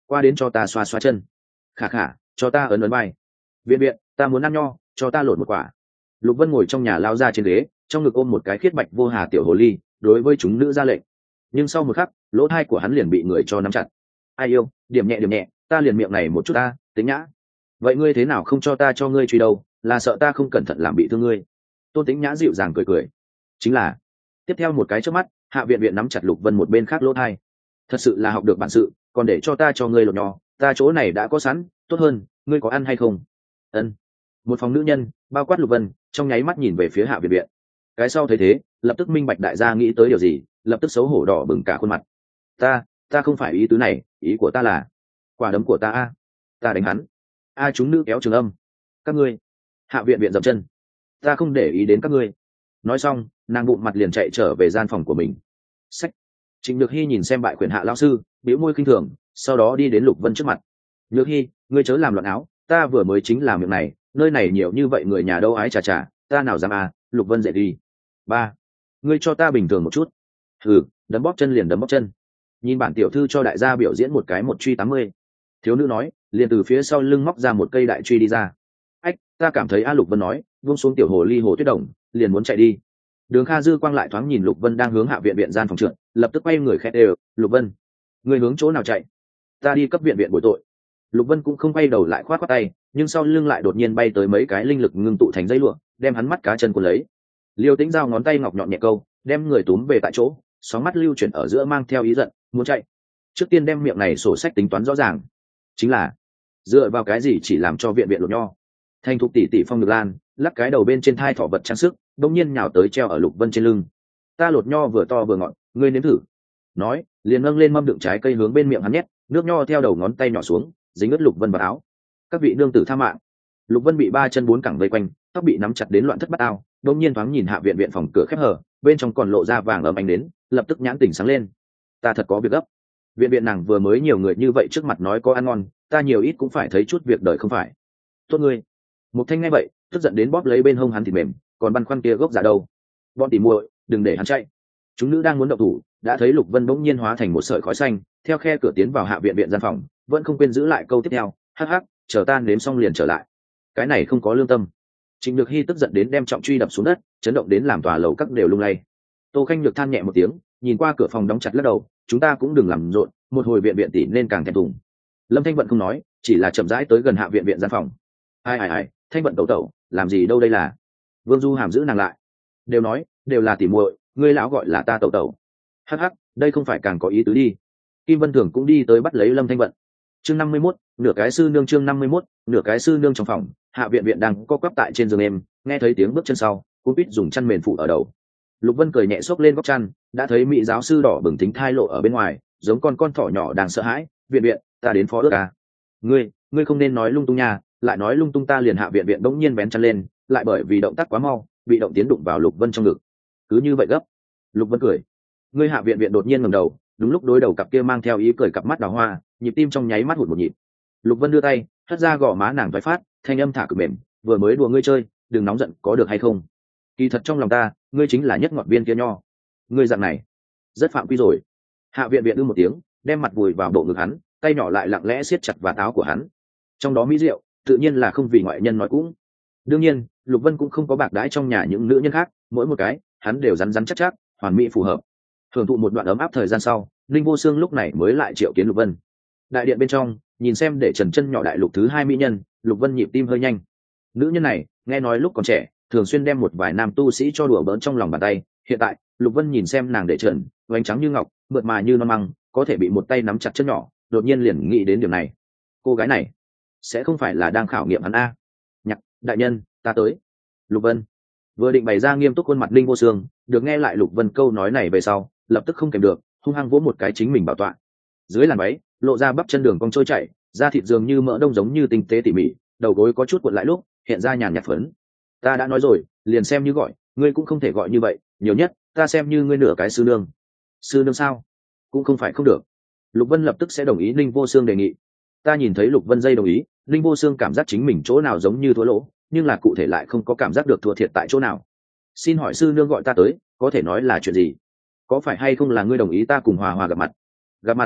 [SPEAKER 1] qua đến cho ta xoa xoa chân. Khả khả, cho ta ấn ấn vai. Viện viện, ta muốn ăn nho, cho ta lột một quả. Lục Vân ngồi trong nhà lao ra trên ghế, trong ngực ôm một cái khiết bạch vô hà tiểu hồ ly, đối với chúng nữ ra lệnh. Nhưng sau một khắc, lỗ tai của hắn liền bị người cho nắm chặt. Ai yêu, điểm nhẹ điểm nhẹ, ta liền miệng này một chút ta, Tính Nhã. Vậy ngươi thế nào không cho ta cho ngươi truy đâu, là sợ ta không cẩn thận làm bị thương ngươi. Tôn Tính Nhã dịu dàng cười cười. Chính là. Tiếp theo một cái trước mắt, Hạ Viện Viện nắm chặt Lục Vân một bên khác lỗ tai. Thật sự là học được bản sự, còn để cho ta cho ngươi lột nho, ta chỗ này đã có sẵn, tốt hơn, ngươi có ăn hay không? Ân. Một phòng nữ nhân, bao quát Lục Vân, trong nháy mắt nhìn về phía Hạ Viện Viện. Cái sau thấy thế, lập tức minh bạch đại gia nghĩ tới điều gì, lập tức xấu hổ đỏ bừng cả khuôn mặt. Ta, ta không phải ý tứ này, ý của ta là, quả đấm của ta a, ta đánh hắn. A chúng nữ kéo trường âm. Các ngươi. Hạ Viện Viện dậm chân. Ta không để ý đến các ngươi. Nói xong, nàng bụng mặt liền chạy trở về gian phòng của mình. Sách. Trịnh Nhược Hy nhìn xem bại quyền Hạ lão sư, bĩu môi khinh thường, sau đó đi đến Lục Vân trước mặt. Nhược Hy, ngươi chớ làm loạn áo, ta vừa mới chính làm việc này, nơi này nhiều như vậy người nhà đâu ái chà chà, ta nào dám à? Lục Vân dậy đi. Ba, ngươi cho ta bình thường một chút. Thử, đấm bóp chân liền đấm bóp chân. Nhìn bản tiểu thư cho đại gia biểu diễn một cái một truy tám mươi. Thiếu nữ nói, liền từ phía sau lưng móc ra một cây đại truy đi ra. Ách, ta cảm thấy A Lục Vân nói, buông xuống tiểu hồ ly hồ tuyết đồng, liền muốn chạy đi. Đường Kha Dư quang lại thoáng nhìn Lục Vân đang hướng Hạ Viện Viện gian phòng trượt, lập tức quay người khẽ đều, Lục Vân, ngươi hướng chỗ nào chạy? Ta đi cấp viện viện bồi tội. Lục Vân cũng không quay đầu lại khoát khoát tay, nhưng sau lưng lại đột nhiên bay tới mấy cái linh lực ngưng tụ thành dây lụa, đem hắn mắt cá chân cuốn lấy. Liêu Tĩnh Giao ngón tay ngọc nhọn nhẹ câu, đem người túm về tại chỗ, sóng mắt lưu chuyển ở giữa mang theo ý giận, muốn chạy. Trước tiên đem miệng này sổ sách tính toán rõ ràng. Chính là dựa vào cái gì chỉ làm cho viện viện lột nho? Thanh thục tỷ tỷ Phong Được Lan, lắc cái đầu bên trên thai thỏ vật trang sức, đông nhiên nhào tới treo ở Lục Vân trên lưng. Ta lột nho vừa to vừa ngọt, ngươi nếm thử. Nói, liền nâng lên mâm đựng trái cây hướng bên miệng hắn nhét, nước nho theo đầu ngón tay nhỏ xuống, dính ướt Lục Vân vào áo. Các vị nương tử tha mạng. Lục Vân bị ba chân bốn cẳng vây quanh, tóc bị nắm chặt đến loạn thất bát ao, đột nhiên thoáng nhìn Hạ Viện Viện phòng cửa khép hờ, bên trong còn lộ ra vàng ấm ánh đến, lập tức nhãn tỉnh sáng lên. Ta thật có việc gấp. Viện Viện nàng vừa mới nhiều người như vậy trước mặt nói có ăn ngon, ta nhiều ít cũng phải thấy chút việc đời không phải. Tốt ngươi. Một Thanh nghe vậy, tức giận đến bóp lấy bên hông hắn thịt mềm, còn băn khoăn kia gốc giả đâu? Bọn tỉ muội, đừng để hắn chạy. Chúng nữ đang muốn động thủ, đã thấy Lục Vân bỗng nhiên hóa thành một sợi khói xanh, theo khe cửa tiến vào Hạ Viện Viện gian phòng, vẫn không quên giữ lại câu tiếp theo, hắc hắc, chờ ta nếm xong liền trở lại. Cái này không có lương tâm. Trịnh Nhược Hy tức giận đến đem trọng truy đập xuống đất, chấn động đến làm tòa lầu các đều lung lay. Tô Khanh Nhược than nhẹ một tiếng, nhìn qua cửa phòng đóng chặt lắc đầu, chúng ta cũng đừng làm rộn, một hồi Viện Viện tỷ nên càng thèm thùng. Lâm Thanh Vận không nói, chỉ là chậm rãi tới gần Hạ Viện Viện gian phòng. Ai ai ai, Thanh Vận tẩu tẩu, làm gì đâu đây là? Vương Du Hàm giữ nàng lại. Đều nói, đều là tỉ muội, ngươi lão gọi là ta tẩu tẩu. Hắc hắc, đây không phải càng có ý tứ đi. Kim Vân Thường cũng đi tới bắt lấy Lâm Thanh Vận. Chương năm mươi mốt, nửa cái sư nương chương năm mươi mốt, nửa cái sư nương trong phòng, Hạ Viện Viện đang co quắp tại trên giường em, nghe thấy tiếng bước chân sau, cũng biết dùng chăn mền phủ ở đầu. Lục Vân cười nhẹ xốc lên góc chăn, đã thấy mỹ giáo sư đỏ bừng tính thai lộ ở bên ngoài, giống con con thỏ nhỏ đang sợ hãi. Viện Viện, ta đến phó ước à? Ngươi, ngươi không nên nói lung tung nha, lại nói lung tung ta liền. Hạ Viện Viện bỗng nhiên bén chăn lên, lại bởi vì động tác quá mau, bị động tiến đụng vào Lục Vân trong ngực. Cứ như vậy gấp. Lục Vân cười. Ngươi. Hạ Viện Viện đột nhiên ngẩng đầu, đúng lúc đối đầu cặp kia mang theo ý cười cặp mắt đào hoa, nhịp tim trong nháy mắt hụt một nhịp. Lục Vân đưa tay, hất ra gò má nàng thoái phát, thanh âm thả cực mềm, vừa mới đùa ngươi chơi, đừng nóng giận có được hay không? Kỳ thật trong lòng ta, ngươi chính là nhất ngọt viên kia nho. Ngươi dạng này, rất phạm quy rồi. Hạ Viện Viện ư một tiếng, đem mặt vùi vào bộ ngực hắn, tay nhỏ lại lặng lẽ siết chặt vạt áo của hắn. Trong đó mỹ diệu, tự nhiên là không vì ngoại nhân nói cũng. Đương nhiên, Lục Vân cũng không có bạc đãi trong nhà những nữ nhân khác, mỗi một cái, hắn đều rắn rắn chắc chắc, hoàn mỹ phù hợp. Hưởng thụ một đoạn ấm áp thời gian sau, Linh Vô Xương lúc này mới lại triệu kiến Lục Vân. Đại điện bên trong, nhìn xem để trần chân nhỏ đại lục thứ hai mỹ nhân, Lục Vân nhịp tim hơi nhanh. Nữ nhân này, nghe nói lúc còn trẻ, thường xuyên đem một vài nam tu sĩ cho đùa bỡn trong lòng bàn tay. Hiện tại, Lục Vân nhìn xem nàng để trần, vánh trắng như ngọc, mượt mà như non măng, có thể bị một tay nắm chặt chân nhỏ, đột nhiên liền nghĩ đến điểm này. Cô gái này, sẽ không phải là đang khảo nghiệm hắn a? Nhạc đại nhân, ta tới. Lục Vân vừa định bày ra nghiêm túc khuôn mặt Linh Vô Xương, được nghe lại Lục Vân câu nói này về sau, lập tức không kèm được, hung hăng vỗ một cái chính mình bảo tọa. Dưới làn váy, lộ ra bắp chân đường cong trôi chảy, da thịt dường như mỡ đông giống như tinh tế tỉ mỉ, đầu gối có chút cuộn lại lúc, hiện ra nhàn nhạt phấn. Ta đã nói rồi, liền xem như gọi, ngươi cũng không thể gọi như vậy, nhiều nhất, ta xem như ngươi nửa cái sư nương. Sư nương sao? Cũng không phải không được. Lục Vân lập tức sẽ đồng ý Linh Vô Xương đề nghị. Ta nhìn thấy Lục Vân dây đồng ý, Linh Vô Xương cảm giác chính mình chỗ nào giống như thua lỗ, nhưng là cụ thể lại không có cảm giác được thua thiệt tại chỗ nào. Xin hỏi sư nương gọi ta tới, có thể nói là chuyện gì? Có phải hay không là ngươi đồng ý ta cùng Hòa Hòa gặp mặt? Gặp mặt?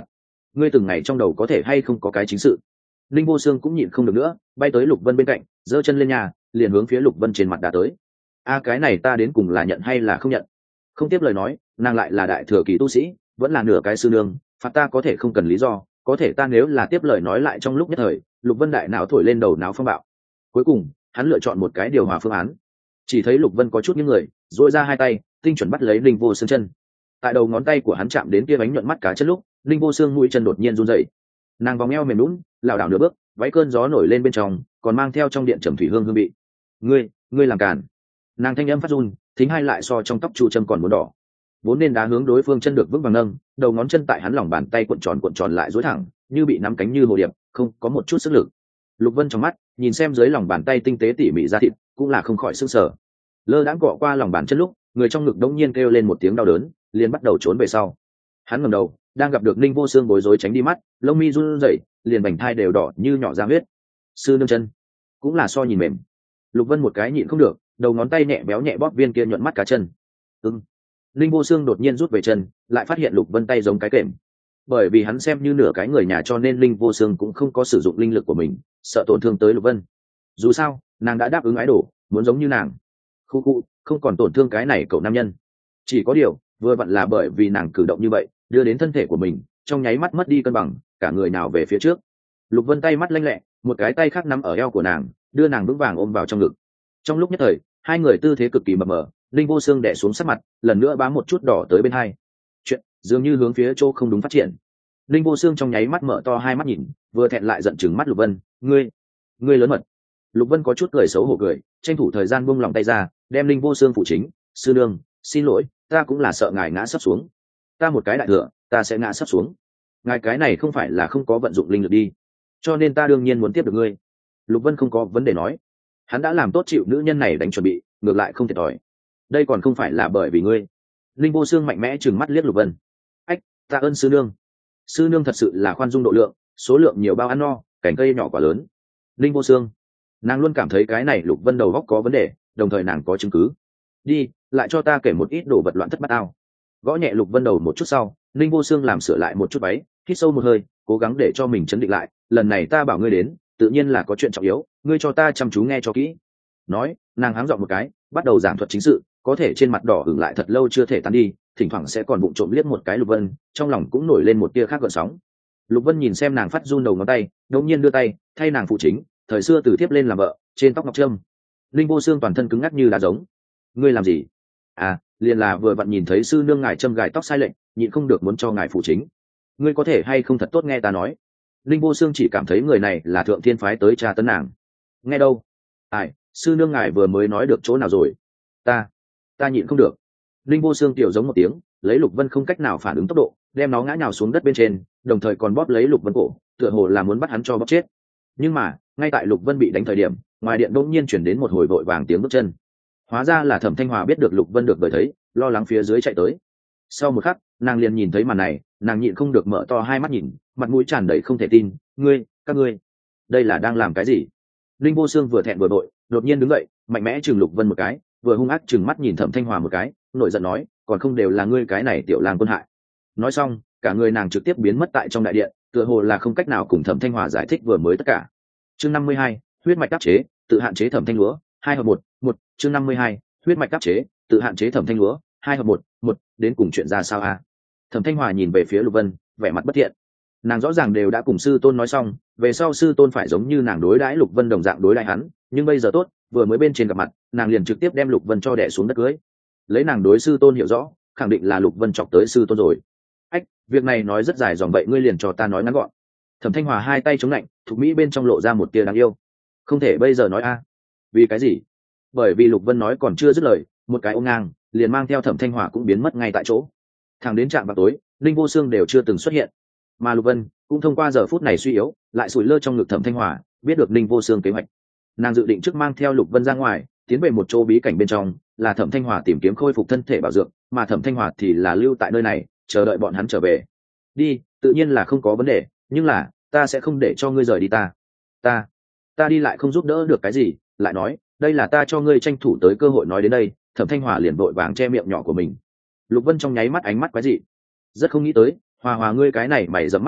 [SPEAKER 1] ngươi từng ngày trong đầu có thể hay không có cái chính sự. Linh Vô Xương cũng nhịn không được nữa, bay tới Lục Vân bên cạnh, giơ chân lên nhà, liền hướng phía Lục Vân trên mặt đã tới. A cái này ta đến cùng là nhận hay là không nhận? Không tiếp lời nói, nàng lại là đại thừa kỳ tu sĩ, vẫn là nửa cái sư nương, phạt ta có thể không cần lý do, có thể ta nếu là tiếp lời nói lại trong lúc nhất thời, Lục Vân đại não thổi lên đầu não phong bạo. Cuối cùng, hắn lựa chọn một cái điều hòa phương án. Chỉ thấy Lục Vân có chút những người, duỗi ra hai tay, tinh chuẩn bắt lấy Linh Vô Xương chân. Tại đầu ngón tay của hắn chạm đến kia bánh nhuận mắt cá chân lúc, Linh Vô Xương mũi chân đột nhiên run rẩy. Nàng vòng eo mềm nhũn, lảo đảo nửa bước, váy cơn gió nổi lên bên trong, còn mang theo trong điện trầm thủy hương hương vị. Ngươi, ngươi làm cản. Nàng thanh âm phát run, thính hai lại so trong tóc chu châm còn muốn đỏ. Vốn nên đá hướng đối phương chân được vững vàng nâng, đầu ngón chân tại hắn lòng bàn tay cuộn tròn cuộn tròn lại duỗi thẳng, như bị nắm cánh như hồ điệp, không có một chút sức lực. Lục Vân trong mắt, nhìn xem dưới lòng bàn tay tinh tế tỉ mỉ da thịt, cũng là không khỏi sửng sở. Lơ đãng cọ qua lòng bàn chân lúc, người trong ngực đống nhiên kêu lên một tiếng đau đớn, liền bắt đầu trốn về sau. Hắn ngẩng đầu, đang gặp được Ninh Vô Xương bối rối tránh đi mắt, lông mi run rẩy, liền vành thai đều đỏ như nhỏ ra huyết. Sư nương chân, cũng là so nhìn mềm. Lục Vân một cái nhịn không được, đầu ngón tay nhẹ béo nhẹ bóp viên kia nhuận mắt cá chân. Ừm. Ninh Vô Xương đột nhiên rút về chân, lại phát hiện Lục Vân tay giống cái kềm. Bởi vì hắn xem như nửa cái người nhà cho nên Linh Vô Xương cũng không có sử dụng linh lực của mình, sợ tổn thương tới Lục Vân. Dù sao, nàng đã đáp ứng ái đồ, muốn giống như nàng. Khu khu, không còn tổn thương cái này cậu nam nhân. Chỉ có điều, vừa vặn là bởi vì nàng cử động như vậy, đưa đến thân thể của mình, trong nháy mắt mất đi cân bằng, cả người nào về phía trước. Lục Vân tay mắt lanh lẹ, một cái tay khác nắm ở eo của nàng, đưa nàng vững vàng ôm vào trong ngực. Trong lúc nhất thời, hai người tư thế cực kỳ mập mờ, Linh Vô Xương đè xuống sát mặt, lần nữa bám một chút đỏ tới bên hai. Chuyện dường như hướng phía chỗ không đúng phát triển. Linh Vô Xương trong nháy mắt mở to hai mắt nhìn, vừa thẹn lại giận chừng mắt Lục Vân, "Ngươi, ngươi lớn mật." Lục Vân có chút cười xấu hổ cười, tranh thủ thời gian buông lòng tay ra, đem Linh Vô Xương phụ chính, "Sư nương, xin lỗi, ta cũng là sợ ngài ngã sắp xuống. Ta một cái đại thừa, ta sẽ ngã sắp xuống. Ngài cái này không phải là không có vận dụng linh lực đi, cho nên ta đương nhiên muốn tiếp được ngươi." Lục Vân không có vấn đề nói, hắn đã làm tốt chịu nữ nhân này đánh chuẩn bị, ngược lại không thiệt thòi. Đây còn không phải là bởi vì ngươi. Linh Vô Xương mạnh mẽ trừng mắt liếc Lục Vân. "Ách, tạ ơn sư nương." Sư nương thật sự là khoan dung độ lượng, số lượng nhiều bao ăn no, cành cây nhỏ quả lớn. Linh Vô Xương, nàng luôn cảm thấy cái này Lục Vân đầu góc có vấn đề, đồng thời nàng có chứng cứ. Đi, lại cho ta kể một ít đồ vật loạn thất bát ao. Gõ nhẹ Lục Vân đầu một chút sau, Linh Vô Xương làm sửa lại một chút váy, hít sâu một hơi, cố gắng để cho mình chấn định lại. "Lần này ta bảo ngươi đến, tự nhiên là có chuyện trọng yếu, ngươi cho ta chăm chú nghe cho kỹ." Nói, nàng háng giọng một cái, bắt đầu giảng thuật chính sự, có thể trên mặt đỏ hửng lại thật lâu chưa thể tán đi, thỉnh thoảng sẽ còn bụng trộm liếc một cái Lục Vân, trong lòng cũng nổi lên một tia khác gợn sóng. Lục Vân nhìn xem nàng phát run đầu ngón tay, đột nhiên đưa tay thay nàng phụ chính, thời xưa từ thiếp lên làm vợ, trên tóc ngọc trâm. Linh Vô Xương toàn thân cứng ngắc như đá giống. "Ngươi làm gì?" "À, liền là vừa vặn nhìn thấy sư nương ngài châm gài tóc sai lệnh, nhịn không được muốn cho ngài phụ chính. Ngươi có thể hay không thật tốt nghe ta nói." Linh Vô Xương chỉ cảm thấy người này là thượng thiên phái tới tra tấn nàng. "Nghe đâu? Ai, sư nương ngài vừa mới nói được chỗ nào rồi?" Ta, ta nhịn không được." Linh Vô Xương tiểu giống một tiếng, lấy Lục Vân không cách nào phản ứng tốc độ, đem nó ngã nhào xuống đất bên trên, đồng thời còn bóp lấy Lục Vân cổ, tựa hồ là muốn bắt hắn cho bóp chết. Nhưng mà, ngay tại Lục Vân bị đánh thời điểm, ngoài điện đột nhiên chuyển đến một hồi vội vàng tiếng bước chân. Hóa ra là Thẩm Thanh Hòa biết được Lục Vân được đời thấy, lo lắng phía dưới chạy tới. Sau một khắc, nàng liền nhìn thấy màn này, nàng nhịn không được mở to hai mắt nhìn, mặt mũi tràn đầy không thể tin, "Ngươi, các ngươi, đây là đang làm cái gì?" Linh Vô Xương vừa thẹn vừa vội, đột nhiên đứng dậy, mạnh mẽ chừng Lục Vân một cái, vừa hung ác chừng mắt nhìn Thẩm Thanh Hòa một cái, nổi giận nói, "Còn không đều là ngươi cái này tiểu lang quân hại." Nói xong, cả người nàng trực tiếp biến mất tại trong đại điện, tựa hồ là không cách nào cùng Thẩm Thanh Hòa giải thích vừa mới tất cả. Chương năm mươi hai, huyết mạch đáp chế, tự hạn chế Thẩm Thanh Lúa, hai hợp một, một, chương năm mươi hai, huyết mạch đáp chế, tự hạn chế Thẩm Thanh Lúa, hai hợp một, một, đến cùng chuyện ra sao a? Thẩm Thanh Hòa nhìn về phía Lục Vân, vẻ mặt bất thiện. Nàng rõ ràng đều đã cùng sư tôn nói xong, về sau sư tôn phải giống như nàng đối đãi Lục Vân đồng dạng đối đãi hắn, nhưng bây giờ tốt, vừa mới bên trên gặp mặt, nàng liền trực tiếp đem Lục Vân cho đè xuống đất cưới. Lấy nàng đối sư tôn hiểu rõ, khẳng định là Lục Vân chọc tới sư tôn rồi. "Ách, việc này nói rất dài dòng vậy ngươi liền cho ta nói ngắn gọn." Thẩm Thanh Hòa hai tay chống lạnh, thục mỹ bên trong lộ ra một tia đáng yêu. "Không thể bây giờ nói a." "Vì cái gì?" Bởi vì Lục Vân nói còn chưa dứt lời, một cái ôm ngang, liền mang theo Thẩm Thanh Hòa cũng biến mất ngay tại chỗ. Thẳng đến trạm vào tối, Linh Vô Xương đều chưa từng xuất hiện. Mà Lục Vân cũng thông qua giờ phút này suy yếu, lại sủi lơ trong ngực Thẩm Thanh Hòa, biết được Linh Vô Xương kế hoạch. Nàng dự định trước mang theo Lục Vân ra ngoài, tiến về một chỗ bí cảnh bên trong, là Thẩm Thanh Hòa tìm kiếm khôi phục thân thể bảo dưỡng, mà Thẩm Thanh Hòa thì là lưu tại nơi này, chờ đợi bọn hắn trở về. "Đi, tự nhiên là không có vấn đề, nhưng là, ta sẽ không để cho ngươi rời đi ta. Ta, ta đi lại không giúp đỡ được cái gì, lại nói, đây là ta cho ngươi tranh thủ tới cơ hội." Nói đến đây, Thẩm Thanh Hòa liền vội vàng che miệng nhỏ của mình. Lục Vân trong nháy mắt ánh mắt quái dị. Rất không nghĩ tới, Hòa Hòa ngươi cái này mày rậm mắt to,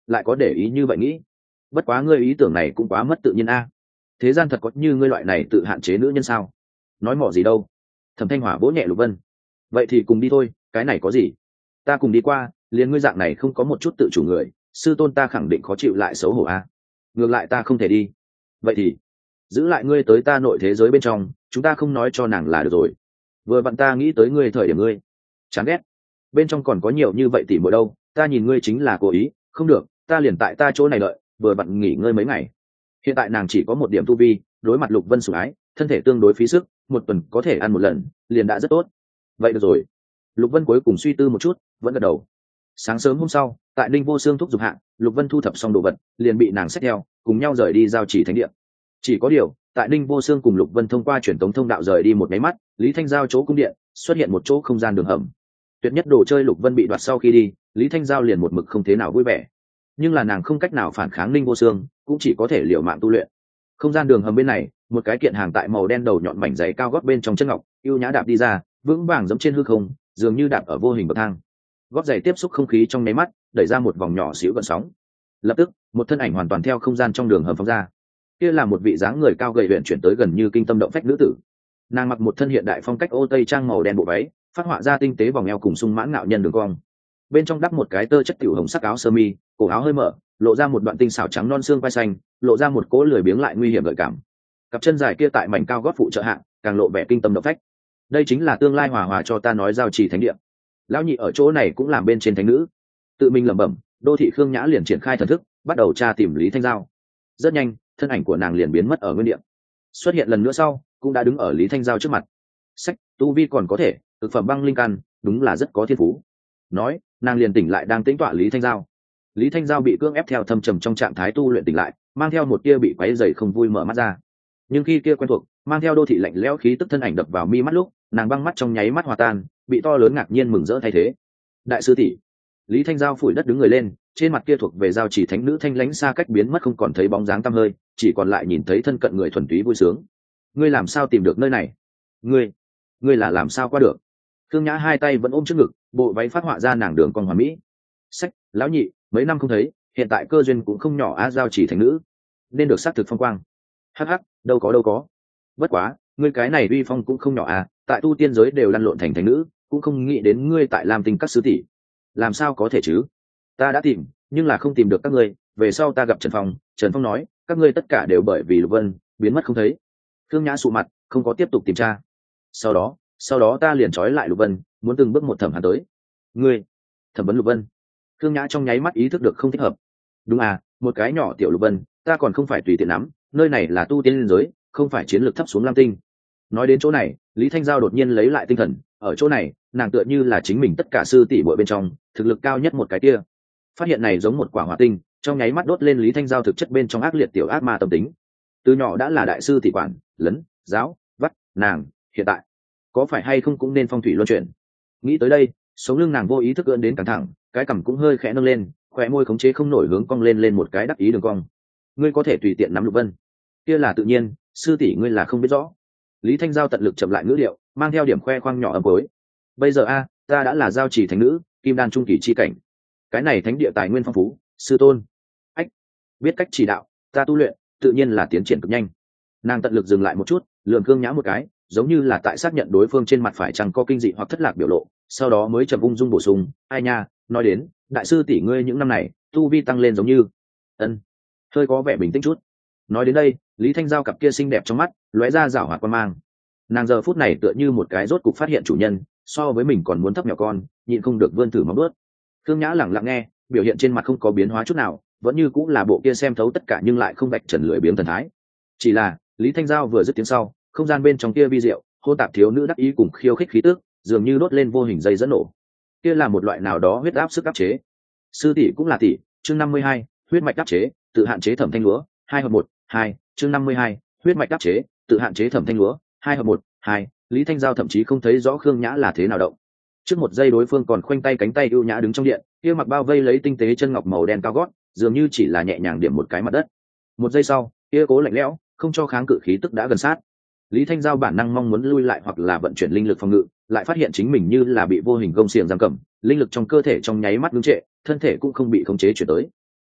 [SPEAKER 1] lại có để ý như vậy nghĩ. Bất quá ngươi ý tưởng này cũng quá mất tự nhiên a. Thế gian thật có như ngươi loại này tự hạn chế nữ nhân sao? Nói mỏ gì đâu. Thẩm Thanh Hỏa vỗ nhẹ Lục Vân. Vậy thì cùng đi thôi, cái này có gì? Ta cùng đi qua, liền ngươi dạng này không có một chút tự chủ người, sư tôn ta khẳng định khó chịu lại xấu hổ a. Ngược lại ta không thể đi. Vậy thì giữ lại ngươi tới ta nội thế giới bên trong, chúng ta không nói cho nàng là được rồi. Vừa vặn ta nghĩ tới ngươi thời điểm ngươi chán ghét, bên trong còn có nhiều như vậy tỉ muội đâu, ta nhìn ngươi chính là cố ý. Không được, ta liền tại ta chỗ này đợi, vừa vặn nghỉ ngơi mấy ngày. Hiện tại nàng chỉ có một điểm tu vi, đối mặt Lục Vân sủng ái, thân thể tương đối phí sức, một tuần có thể ăn một lần liền đã rất tốt. Vậy được rồi. Lục Vân cuối cùng suy tư một chút, vẫn gật đầu. Sáng sớm hôm sau, tại Ninh Vô Xương thúc giục hạ, Lục Vân thu thập xong đồ vật, liền bị nàng xách theo, cùng nhau rời đi giao chỉ thánh địa. Chỉ có điều, tại Ninh Vô Xương cùng Lục Vân thông qua truyền tống thông đạo rời đi một máy mắt, Lý Thanh Giao chỗ cung điện xuất hiện một chỗ không gian đường hầm. Tuyệt nhất đồ chơi Lục Vân bị đoạt sau khi đi, Lý Thanh Giao liền một mực không thế nào vui vẻ. Nhưng là nàng không cách nào phản kháng Ninh Vô Xương, cũng chỉ có thể liều mạng tu luyện. Không gian đường hầm bên này, một cái kiện hàng tại màu đen đầu nhọn mảnh giày cao gót bên trong chân ngọc, ưu nhã đạp đi ra, vững vàng giống trên hư không, dường như đạp ở vô hình bậc thang. Gót giày tiếp xúc không khí trong nháy mắt, đẩy ra một vòng nhỏ xíu gợn sóng. Lập tức, một thân ảnh hoàn toàn theo không gian trong đường hầm phóng ra. Kia là một vị dáng người cao gầy luyện chuyển tới gần như kinh tâm động phách nữ tử. Nàng mặc một thân hiện đại phong cách ô tây trang màu đen bộ váy, phát họa ra tinh tế vòng eo cùng sung mãn ngạo nhân đường cong. Bên trong đắp một cái tơ chất tiểu hồng sắc áo sơ mi, cổ áo hơi mở, lộ ra một đoạn tinh xảo trắng non xương vai xanh, lộ ra một cỗ lười biếng lại nguy hiểm gợi cảm. Cặp chân dài kia tại mảnh cao gót phụ trợ hạ, càng lộ vẻ kinh tâm động phách. Đây chính là tương lai hòa hòa cho ta nói giao trì thánh địa. Lão nhị ở chỗ này cũng làm bên trên thánh nữ. Tự mình lẩm bẩm, đô thị Khương Nhã liền triển khai thần thức, bắt đầu tra tìm Lý Thanh Giao. Rất nhanh, thân ảnh của nàng liền biến mất ở nguyên địa. Xuất hiện lần nữa sau, cũng đã đứng ở Lý Thanh Giao trước mặt. Sách, tu vi còn có thể, thực phẩm băng linh căn, đúng là rất có thiên phú. Nói, nàng liền tỉnh lại đang tĩnh tọa Lý Thanh Giao. Lý Thanh Giao bị cưỡng ép theo thâm trầm trong trạng thái tu luyện tỉnh lại, mang theo một tia bị quấy rầy không vui mở mắt ra. Nhưng khi kia quen thuộc, mang theo đô thị lạnh lẽo khí tức thân ảnh đập vào mi mắt lúc, nàng băng mắt trong nháy mắt hòa tan, bị to lớn ngạc nhiên mừng rỡ thay thế. Đại sư tỷ. Lý Thanh Giao phủi đất đứng người lên, trên mặt kia thuộc về giao chỉ thánh nữ thanh lãnh xa cách biến mất không còn thấy bóng dáng tăm hơi, chỉ còn lại nhìn thấy thân cận người thuần túy vui sướng. Ngươi làm sao tìm được nơi này? Ngươi, ngươi là làm sao qua được? Khương Nhã hai tay vẫn ôm trước ngực, bộ váy phát họa ra nàng đường cong hoàn mỹ. Sách, lão nhị, mấy năm không thấy, hiện tại cơ duyên cũng không nhỏ á, giao chỉ thánh nữ, nên được xác thực phong quang. Hắc hắc, đâu có đâu có. Bất quá, ngươi cái này uy phong cũng không nhỏ à, tại tu tiên giới đều lăn lộn thành thánh nữ, cũng không nghĩ đến ngươi tại Lam Tinh các sứ tỷ. Làm sao có thể chứ? Ta đã tìm, nhưng là không tìm được các ngươi, về sau ta gặp Trần Phong, Trần Phong nói, các ngươi tất cả đều bởi vì Lục Vân biến mất không thấy. Khương Nhã sụ mặt, không có tiếp tục tìm tra. Sau đó, sau đó ta liền trói lại Lục Vân, muốn từng bước một thẩm hắn tới. Ngươi, thẩm vấn Lục Vân? Khương Nhã trong nháy mắt ý thức được không thích hợp. Đúng à, một cái nhỏ tiểu Lục Vân, ta còn không phải tùy tiện nắm, nơi này là tu tiên giới, không phải chiến lược thấp xuống Lam Tinh. Nói đến chỗ này, Lý Thanh Giao đột nhiên lấy lại tinh thần, ở chỗ này, nàng tựa như là chính mình tất cả sư tỷ muội bên trong, thực lực cao nhất một cái kia. Phát hiện này giống một quả hỏa tinh, trong nháy mắt đốt lên Lý Thanh Giao thực chất bên trong ác liệt tiểu ác ma tâm tính. Từ nhỏ đã là đại sư tỷ quản, lấn, giáo, vắt, nàng, hiện tại có phải hay không cũng nên phong thủy luân chuyển. Nghĩ tới đây, sống lưng nàng vô ý thức ưỡn đến căng thẳng, cái cằm cũng hơi khẽ nâng lên, khóe môi khống chế không nổi hướng cong lên lên một cái đắc ý đường cong. Ngươi có thể tùy tiện nắm Lục Vân, kia là tự nhiên, sư tỷ ngươi là không biết rõ. Lý Thanh Giao tận lực chậm lại ngữ điệu, mang theo điểm khoe khoang nhỏ ấm cối. Bây giờ a, ta đã là giao chỉ thánh nữ, kim đan trung kỳ chi cảnh. Cái này thánh địa tài nguyên phong phú, sư tôn. Ách, biết cách chỉ đạo, ta tu luyện, tự nhiên là tiến triển cực nhanh. Nàng tận lực dừng lại một chút, lườm Khương Nhã một cái, giống như là tại xác nhận đối phương trên mặt phải chăng có kinh dị hoặc thất lạc biểu lộ, sau đó mới chậm ung dung bổ sung, ai nha, nói đến, đại sư tỷ ngươi những năm này, tu vi tăng lên giống như. Ân, hơi có vẻ bình tĩnh chút. Nói đến đây, Lý Thanh Giao cặp kia xinh đẹp trong mắt lóe ra rảo hoạt quan mang. Nàng giờ phút này tựa như một cái rốt cục phát hiện chủ nhân, so với mình còn muốn thấp nhỏ con, nhịn không được vươn thử móng bước. Khương Nhã lẳng lặng nghe, biểu hiện trên mặt không có biến hóa chút nào, vẫn như cũng là bộ kia xem thấu tất cả nhưng lại không vạch trần lưỡi biếng thần thái. Chỉ là Lý Thanh Giao vừa dứt tiếng sau, không gian bên trong kia vi diệu, hô tạp thiếu nữ đắc ý cùng khiêu khích khí tức, dường như đốt lên vô hình dây dẫn nổ. Kia là một loại nào đó huyết áp sức áp chế. Sư tỷ cũng là tỷ, chương năm mươi hai, huyết mạch áp chế, tự hạn chế Thẩm Thanh Lúa, hai hợp một, hai, chương năm mươi hai, huyết mạch áp chế, tự hạn chế Thẩm Thanh Lúa, hai hợp một, hai. Lý Thanh Giao thậm chí không thấy rõ Khương Nhã là thế nào động. Trước một giây đối phương còn khoanh tay cánh tay ưu nhã đứng trong điện, kia mặc bao vây lấy tinh tế chân ngọc màu đen cao gót, dường như chỉ là nhẹ nhàng điểm một cái mặt đất. Một giây sau, kia cố lạnh lẽo, không cho kháng cự khí tức đã gần sát. Lý Thanh Giao bản năng mong muốn lui lại hoặc là vận chuyển linh lực phòng ngự, lại phát hiện chính mình như là bị vô hình gông xiềng giam cầm, linh lực trong cơ thể trong nháy mắt ngưng trệ, thân thể cũng không bị khống chế chuyển tới.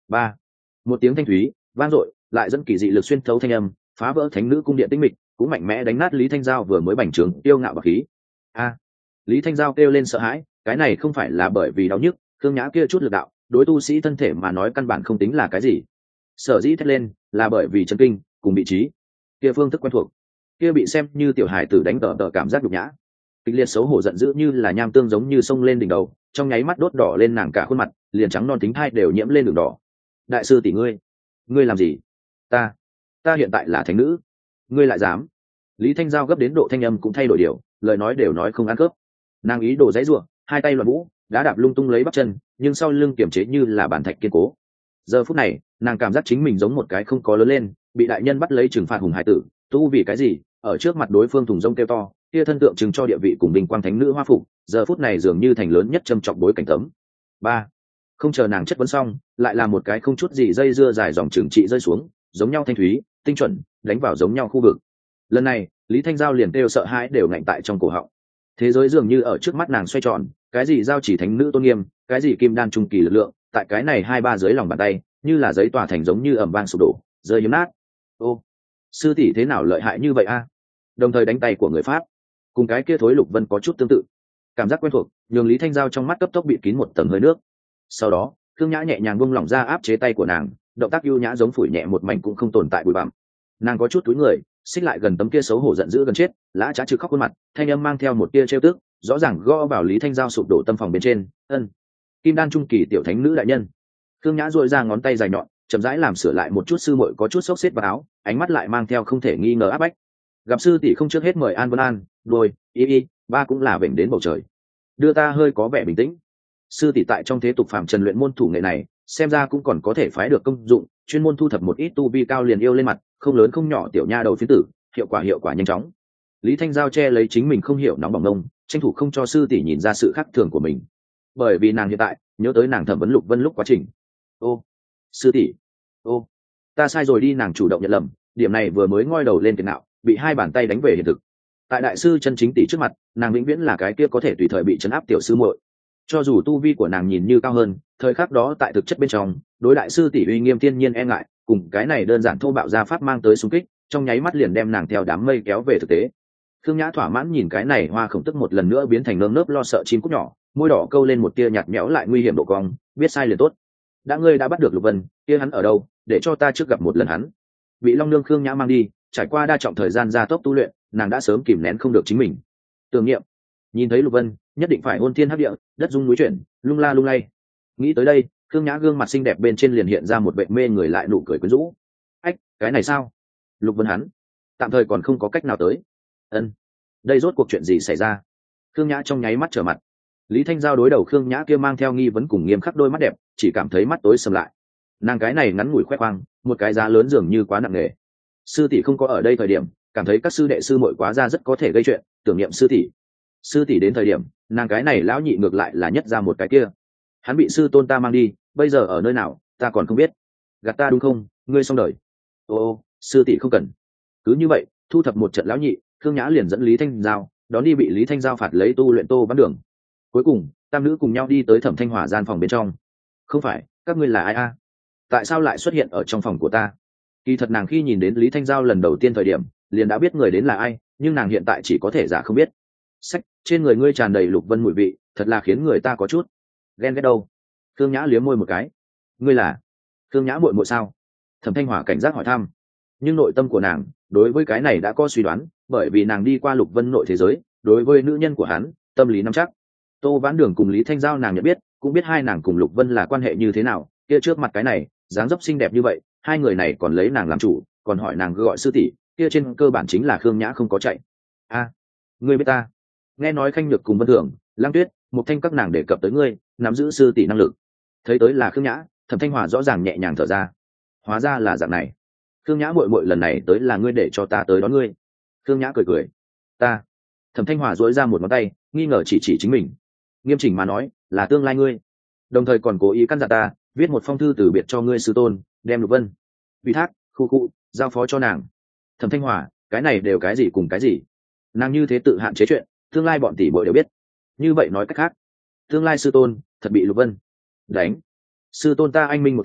[SPEAKER 1] ba, một tiếng thanh thúy vang dội lại dẫn kỳ dị lực xuyên thấu thanh âm, phá vỡ thánh nữ cung điện tĩnh mịch, cũng mạnh mẽ đánh nát Lý Thanh Giao vừa mới bành trướng yêu ngạo bạc khí. A! Lý Thanh Giao kêu lên sợ hãi, cái này không phải là bởi vì đau nhức, Khương Nhã kia chút lực đạo, đối tu sĩ thân thể mà nói căn bản không tính là cái gì. Sở dĩ thét lên, là bởi vì chấn kinh, cùng vị trí, kia phương thức quen thuộc, kia bị xem như tiểu hài tử đánh tờ tờ cảm giác nhục nhã, kịch liệt xấu hổ giận dữ như là nham tương giống như sông lên đỉnh đầu, trong nháy mắt đốt đỏ lên nàng cả khuôn mặt, liền trắng non tính thai đều nhiễm lên đường đỏ. Đại sư tỷ ngươi, ngươi làm gì? Ta, ta hiện tại là thánh nữ, ngươi lại dám? Lý Thanh Giao gấp đến độ thanh âm cũng thay đổi điều, lời nói đều nói không ăn cướp. Nàng ý đồ dãy ruộng, hai tay loạn vũ, đã đạp lung tung lấy bắp chân, nhưng sau lưng kiềm chế như là bàn thạch kiên cố. Giờ phút này, nàng cảm giác chính mình giống một cái không có lớn lên, bị đại nhân bắt lấy trừng phạt hùng hải tử, tu vì cái gì? Ở trước mặt đối phương thùng rông kêu to, kia thân tượng trưng cho địa vị cùng bình quang thánh nữ hoa phục, giờ phút này dường như thành lớn nhất châm trọng bối cảnh tấm. Ba, không chờ nàng chất vấn xong, lại là một cái không chút gì dây dưa dài dòng trừng trị rơi xuống, giống nhau thanh thúy, tinh chuẩn, đánh vào giống nhau khu vực. Lần này, Lý Thanh Giao liền kêu sợ hãi đều ngạnh tại trong cổ họng. Thế giới dường như ở trước mắt nàng xoay tròn, cái gì giao chỉ thánh nữ tôn nghiêm, cái gì kim đan trung kỳ lực lượng, tại cái này hai ba dưới lòng bàn tay, như là giấy tỏa thành giống như ẩm vang sụp đổ, rơi nhấm nát. Ô, sư tỷ thế nào lợi hại như vậy a? Đồng thời đánh tay của người Pháp, cùng cái kia thối Lục Vân có chút tương tự. Cảm giác quen thuộc, nhường Lý Thanh Giao trong mắt cấp tốc bị kín một tầng hơi nước. Sau đó, Khương Nhã nhẹ nhàng buông lỏng ra áp chế tay của nàng, động tác ưu nhã giống phủi nhẹ một mảnh cũng không tồn tại bụi bặm. Nàng có chút túi người, xích lại gần tấm kia xấu hổ giận dữ gần chết, lã trá trực khóc khuôn mặt, thanh âm mang theo một tia trêu tức, rõ ràng gõ vào Lý Thanh Giao sụp đổ tâm phòng bên trên. Ân, kim đan trung kỳ tiểu thánh nữ đại nhân. Khương Nhã duỗi ra ngón tay dài nhọn, chậm rãi làm sửa lại một chút sư muội có chút xốc xếp vào áo, ánh mắt lại mang theo không thể nghi ngờ áp bách. Gặp sư tỷ không trước hết mời an vân an, đôi y y ba cũng là vểnh đến bầu trời, đưa ta hơi có vẻ bình tĩnh. Sư tỷ tại trong thế tục phàm trần luyện môn thủ nghệ này, xem ra cũng còn có thể phái được công dụng, chuyên môn thu thập một ít tu vi cao liền yêu lên mặt, không lớn không nhỏ tiểu nha đầu phiến tử, hiệu quả hiệu quả nhanh chóng. Lý Thanh Giao che lấy chính mình không hiểu nóng bỏng ngông, tranh thủ không cho sư tỷ nhìn ra sự khác thường của mình, bởi vì nàng hiện tại nhớ tới nàng thẩm vấn Lục Vân lúc quá trình. Ô, sư tỷ, ô, ta sai rồi đi. Nàng chủ động nhận lầm, điểm này vừa mới ngoi đầu lên kiệt nạo, bị hai bàn tay đánh về hiện thực. Tại đại sư chân chính tỷ trước mặt, nàng vĩnh viễn là cái kia có thể tùy thời bị trấn áp tiểu sư muội. Cho dù tu vi của nàng nhìn như cao hơn, thời khắc đó tại thực chất bên trong, đối đại sư tỷ uy nghiêm thiên nhiên e ngại, cùng cái này đơn giản thô bạo ra pháp mang tới xung kích, trong nháy mắt liền đem nàng theo đám mây kéo về thực tế. Khương Nhã thỏa mãn nhìn cái này hoa khổng tức một lần nữa biến thành nơm nớp lo sợ chim cút nhỏ, môi đỏ câu lên một tia nhạt nhẽo lại nguy hiểm độ cong, biết sai liền tốt. Đã ngươi đã bắt được Lục Vân, kia hắn ở đâu, để cho ta trước gặp một lần hắn. Bị Long Nương Khương Nhã mang đi, trải qua đa trọng thời gian gia tốc tu luyện, nàng đã sớm kìm nén không được chính mình. Tưởng niệm, nhìn thấy Lục Vân, nhất định phải hôn thiên hấp địa, đất rung núi chuyển, lung la lung lay. Nghĩ tới đây, Khương Nhã gương mặt xinh đẹp bên trên liền hiện ra một vẻ mê người lại nụ cười quyến rũ. Ách, cái này sao? Lục Vân hắn, tạm thời còn không có cách nào tới. Ân, đây rốt cuộc chuyện gì xảy ra? Khương Nhã trong nháy mắt trở mặt. Lý Thanh Giao đối đầu Khương Nhã kia mang theo nghi vấn cùng nghiêm khắc đôi mắt đẹp, chỉ cảm thấy mắt tối sầm lại. Nàng cái này ngắn ngủi khoe khoang, một cái giá lớn dường như quá nặng nề. Sư tỷ không có ở đây thời điểm, cảm thấy các sư đệ sư muội quá ra rất có thể gây chuyện, tưởng niệm sư tỷ. Sư tỷ đến thời điểm, nàng cái này lão nhị ngược lại là nhất ra một cái kia. Hắn bị sư tôn ta mang đi, bây giờ ở nơi nào, ta còn không biết. Gạt ta đúng không, ngươi xong đời. Ô ô, sư tỷ không cần. Cứ như vậy, thu thập một trận lão nhị, Khương Nhã liền dẫn Lý Thanh Giao, đón đi bị Lý Thanh Giao phạt lấy tu luyện Tô Vãn Đường. Cuối cùng, tam nữ cùng nhau đi tới Thẩm Thanh Hỏa gian phòng bên trong. Không phải, các ngươi là ai a? Tại sao lại xuất hiện ở trong phòng của ta? Kỳ thật nàng khi nhìn đến Lý Thanh Giao lần đầu tiên thời điểm, liền đã biết người đến là ai, nhưng nàng hiện tại chỉ có thể giả không biết. Sách, trên người ngươi tràn đầy Lục Vân mùi vị, thật là khiến người ta có chút ghen ghét đâu. Khương Nhã liếm môi một cái. Ngươi là Khương Nhã muội muội sao? Thẩm Thanh Hỏa cảnh giác hỏi thăm. Nhưng nội tâm của nàng đối với cái này đã có suy đoán, bởi vì nàng đi qua Lục Vân nội thế giới, đối với nữ nhân của hắn tâm lý nắm chắc. Tô Vãn Đường cùng Lý Thanh Giao nàng nhận biết, cũng biết hai nàng cùng Lục Vân là quan hệ như thế nào, kia trước mặt cái này dáng dấp xinh đẹp như vậy, hai người này còn lấy nàng làm chủ, còn hỏi nàng gọi sư tỷ, kia trên cơ bản chính là Khương Nhã không có chạy. A, à, ngươi biết ta? Nghe nói Khanh Nhược cùng Vân Thường, Lang Tuyết, một thanh các nàng đề cập tới ngươi, nắm giữ sư tỷ năng lực. Thấy tới là Khương Nhã, Thẩm Thanh Hòa rõ ràng nhẹ nhàng thở ra. Hóa ra là dạng này. Khương Nhã muội muội lần này tới là ngươi để cho ta tới đón ngươi. Khương Nhã cười cười. Ta. Thẩm Thanh Hòa duỗi ra một ngón tay, nghi ngờ chỉ chỉ chính mình. Nghiêm chỉnh mà nói, là tương lai ngươi. Đồng thời còn cố ý căn dặn ta, viết một phong thư từ biệt cho ngươi sư tôn, đem Lục Vân ủy thác, khu khu, giao phó cho nàng. Thẩm Thanh Hòa, cái này đều cái gì cùng cái gì? Nàng như thế tự hạn chế chuyện, tương lai bọn tỷ muội đều biết. Như vậy nói cách khác, tương lai sư tôn thật bị Lục Vân đánh. Sư tôn ta anh minh một thế,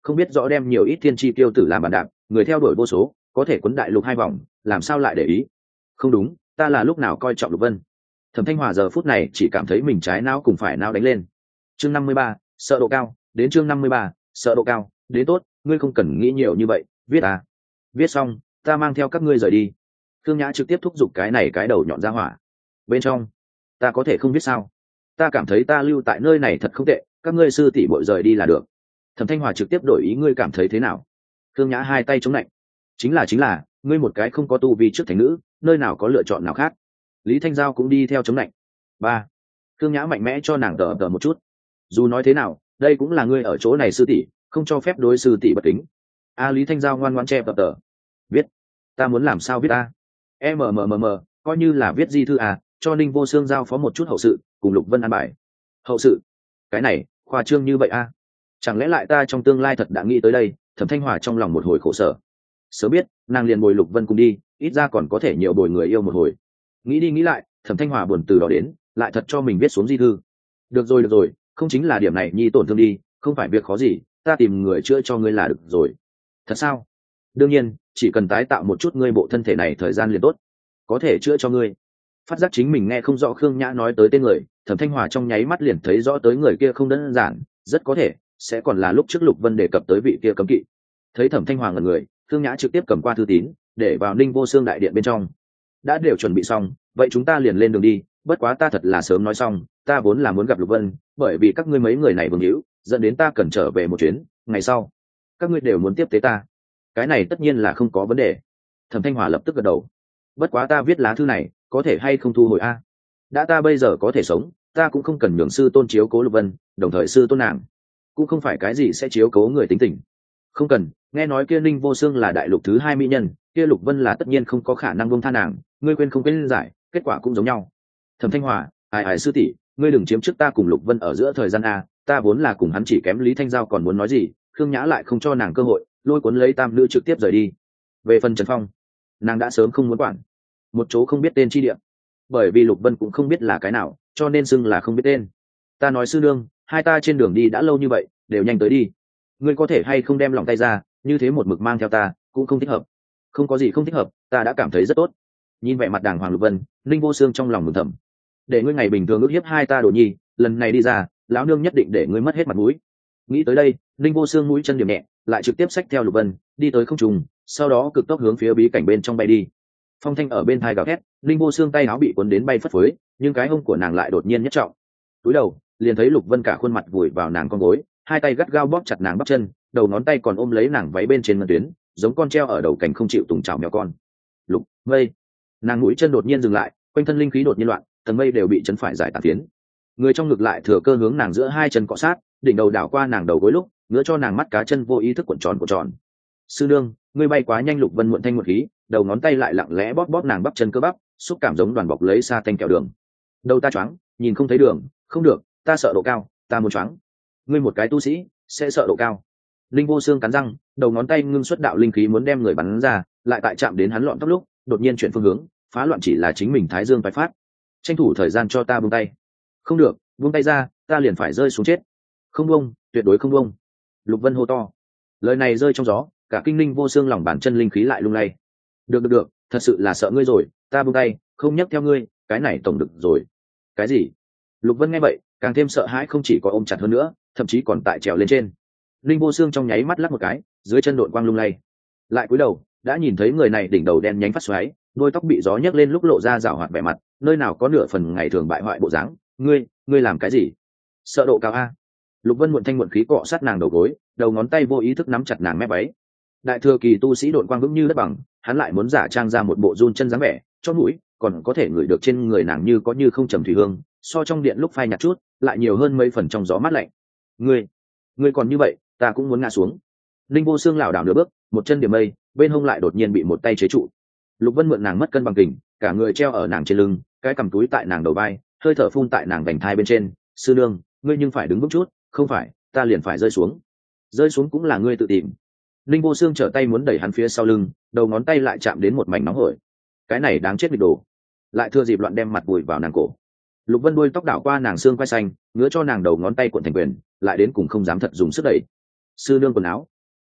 [SPEAKER 1] không biết rõ đem nhiều ít thiên chi tiêu tử làm bàn đạp, người theo đuổi vô số, có thể quấn đại lục hai vòng, làm sao lại để ý? Không đúng, ta là lúc nào coi trọng Lục Vân? Thẩm Thanh Hòa giờ phút này chỉ cảm thấy mình trái não cùng phải não đánh lên. Chương năm mươi ba, sợ độ cao, đến chương năm mươi ba, sợ độ cao, đến tốt, ngươi không cần nghĩ nhiều như vậy, viết à? Viết xong, ta mang theo các ngươi rời đi. Khương Nhã trực tiếp thúc giục cái này cái đầu nhọn ra hỏa. Bên trong, ta có thể không viết sao? Ta cảm thấy ta lưu tại nơi này thật không tệ, các ngươi sư tỷ bội rời đi là được. Thẩm Thanh Hòa trực tiếp đổi ý, ngươi cảm thấy thế nào? Khương Nhã hai tay chống lạnh. Chính là chính là, ngươi một cái không có tu vi trước thành nữ, nơi nào có lựa chọn nào khác? Lý Thanh Giao cũng đi theo chống lạnh. Ba. Khương Nhã mạnh mẽ cho nàng tờ tờ một chút. Dù nói thế nào, đây cũng là ngươi ở chỗ này sư tỷ, không cho phép đối sư tỷ bất kính. A Lý Thanh Giao ngoan ngoãn che tờ tờ. Viết. Ta muốn làm sao viết ta? mmmmm, coi như là viết di thư à, cho Ninh Vô Xương giao phó một chút hậu sự, cùng Lục Vân an bài. Hậu sự? Cái này, khoa trương như vậy à? Chẳng lẽ lại ta trong tương lai thật đã nghĩ tới đây? Thẩm Thanh Hòa trong lòng một hồi khổ sở. Sớm biết, nàng liền bồi Lục Vân cùng đi, ít ra còn có thể nhiều bồi người yêu một hồi. Nghĩ đi nghĩ lại, Thẩm Thanh Hòa buồn từ đó đến, lại thật cho mình viết xuống di thư. Được rồi được rồi, không chính là điểm này nhi tổn thương đi, không phải việc khó gì, ta tìm người chữa cho ngươi là được rồi. Thật sao? Đương nhiên, chỉ cần tái tạo một chút ngươi bộ thân thể này thời gian liền tốt, có thể chữa cho ngươi. Phát giác chính mình nghe không rõ Khương Nhã nói tới tên người, Thẩm Thanh Hòa trong nháy mắt liền thấy rõ tới người kia không đơn giản, rất có thể sẽ còn là lúc trước Lục Vân đề cập tới vị kia cấm kỵ. Thấy Thẩm Thanh Hòa ngẩn người, Khương Nhã trực tiếp cầm qua thư tín, để vào Ninh Vô Xương đại điện bên trong. Đã đều chuẩn bị xong, vậy chúng ta liền lên đường đi, bất quá ta thật là sớm nói xong, ta vốn là muốn gặp Lục Vân, bởi vì các ngươi mấy người này vương hữu, dẫn đến ta cần trở về một chuyến, ngày sau các ngươi đều muốn tiếp tế ta. Cái này tất nhiên là không có vấn đề. Thẩm Thanh Hòa lập tức gật đầu. Bất quá ta viết lá thư này, có thể hay không thu hồi a? Đã ta bây giờ có thể sống, ta cũng không cần nhường sư tôn chiếu cố Lục Vân, đồng thời sư tôn nàng cũng không phải cái gì sẽ chiếu cố người tính tình. Không cần, nghe nói kia Ninh Vô Xương là đại lục thứ hai mỹ nhân, kia Lục Vân là tất nhiên không có khả năng buông tha nàng, ngươi quên không quên giải, kết quả cũng giống nhau. Thẩm Thanh Hòa, ai ai sư tỷ, ngươi đừng chiếm trước ta cùng Lục Vân ở giữa thời gian a, ta vốn là cùng hắn chỉ kém Lý Thanh Giao còn muốn nói gì, Khương Nhã lại không cho nàng cơ hội, lôi cuốn lấy tam nữ trực tiếp rời đi. Về phần Trần Phong, nàng đã sớm không muốn quản, một chỗ không biết tên chi địa, bởi vì Lục Vân cũng không biết là cái nào, cho nên xưng là không biết tên. Ta nói sư nương, hai ta trên đường đi đã lâu như vậy, đều nhanh tới đi, ngươi có thể hay không đem lòng tay ra, như thế một mực mang theo ta cũng không thích hợp. Không có gì không thích hợp, ta đã cảm thấy rất tốt. Nhìn vẻ mặt đàng hoàng Lục Vân, Ninh Vô Xương trong lòng mừng thầm, để ngươi ngày bình thường ước hiếp hai ta đồ nhi, lần này đi ra, lão nương nhất định để ngươi mất hết mặt mũi. Nghĩ tới đây, Ninh Vô Xương mũi chân điểm nhẹ, lại trực tiếp xách theo Lục Vân đi tới không trung, sau đó cực tốc hướng phía bí cảnh bên trong bay đi. Phong thanh ở bên thai gào thét, Ninh Vô Xương tay áo bị cuốn đến bay phất phới, nhưng cái hông của nàng lại đột nhiên nhất trọng. Cúi đầu, liền thấy Lục Vân cả khuôn mặt vùi vào nàng con gối, hai tay gắt gao bóp chặt nàng bắp chân, đầu ngón tay còn ôm lấy nàng váy bên trên ngân tuyến, giống con treo ở đầu cành không chịu tùng chảo mèo con. Lục mây, nàng mũi chân đột nhiên dừng lại, quanh thân linh khí đột nhiên loạn, tầng mây đều bị chấn phải giải tán tiến. Người trong ngực lại thừa cơ hướng nàng giữa hai chân cọ sát, đỉnh đầu đảo qua nàng đầu gối lúc, ngứa cho nàng mắt cá chân vô ý thức cuộn tròn cuộn tròn. Sư nương, ngươi bay quá nhanh. Lục Vân muộn thanh muộn khí, đầu ngón tay lại lặng lẽ bóp bóp nàng bắp chân cơ bắp, xúc cảm giống đoàn bọc lấy xa tanh kẹo đường. Đầu ta choáng, nhìn không thấy đường, không được, ta sợ độ cao, ta muốn choáng. Ngươi một cái tu sĩ sẽ sợ độ cao? Linh Vô Xương cắn răng, đầu ngón tay ngưng xuất đạo linh khí muốn đem người bắn ra, lại tại chạm đến hắn lọn tóc lúc, đột nhiên chuyển phương hướng, phá loạn chỉ là chính mình thái dương phải phát. Tranh thủ thời gian cho ta buông tay. Không được, buông tay ra, ta liền phải rơi xuống chết. Không buông, tuyệt đối không buông. Lục Vân hô to. Lời này rơi trong gió, cả kinh Linh Vô Xương lòng bàn chân linh khí lại lung lay. Được được được, thật sự là sợ ngươi rồi, ta buông tay, không nhấc theo ngươi, cái này tổng được rồi. Cái gì? Lục Vân nghe vậy, càng thêm sợ hãi, không chỉ có ôm chặt hơn nữa, thậm chí còn tại trèo lên trên. Linh Vô Xương trong nháy mắt lắc một cái, dưới chân độn quang lung lay, lại cúi đầu, đã nhìn thấy người này đỉnh đầu đen nhánh phát xoáy, đôi tóc bị gió nhấc lên lúc lộ ra rảo hoạt vẻ mặt, nơi nào có nửa phần ngày thường bại hoại bộ dáng. Ngươi, ngươi làm cái gì? Sợ độ cao a? Lục Vân muộn thanh muộn khí cọ sát nàng đầu gối, đầu ngón tay vô ý thức nắm chặt nàng mép váy. Đại thừa kỳ tu sĩ độn quang vững như đất bằng, hắn lại muốn giả trang ra một bộ run chân dáng vẻ, chót mũi còn có thể ngửi được trên người nàng như có như không trầm thủy hương, so trong điện lúc phai nhạt chút, lại nhiều hơn mấy phần trong gió mát lạnh. Ngươi, ngươi còn như vậy, ta cũng muốn ngã xuống. Linh Vô Xương lảo đảo nửa bước, một chân điểm mây, bên hông lại đột nhiên bị một tay chế trụ. Lục Vân mượn nàng mất cân bằng kình, cả người treo ở nàng trên lưng, cái cầm túi tại nàng đầu vai, hơi thở phun tại nàng vành thai bên trên. Sư nương, ngươi nhưng phải đứng vững chút, không phải ta liền phải rơi xuống. Rơi xuống cũng là ngươi tự tìm. Linh Vô Xương trở tay muốn đẩy hắn phía sau lưng, đầu ngón tay lại chạm đến một mảnh nóng hổi. Cái này đáng chết nghịch đồ, lại thừa dịp loạn đem mặt vùi vào nàng cổ. Lục Vân đuôi tóc đảo qua nàng xương quai xanh, ngứa cho nàng đầu ngón tay cuộn thành quyền, lại đến cùng không dám thật dùng sức đẩy. Sư nương quần áo,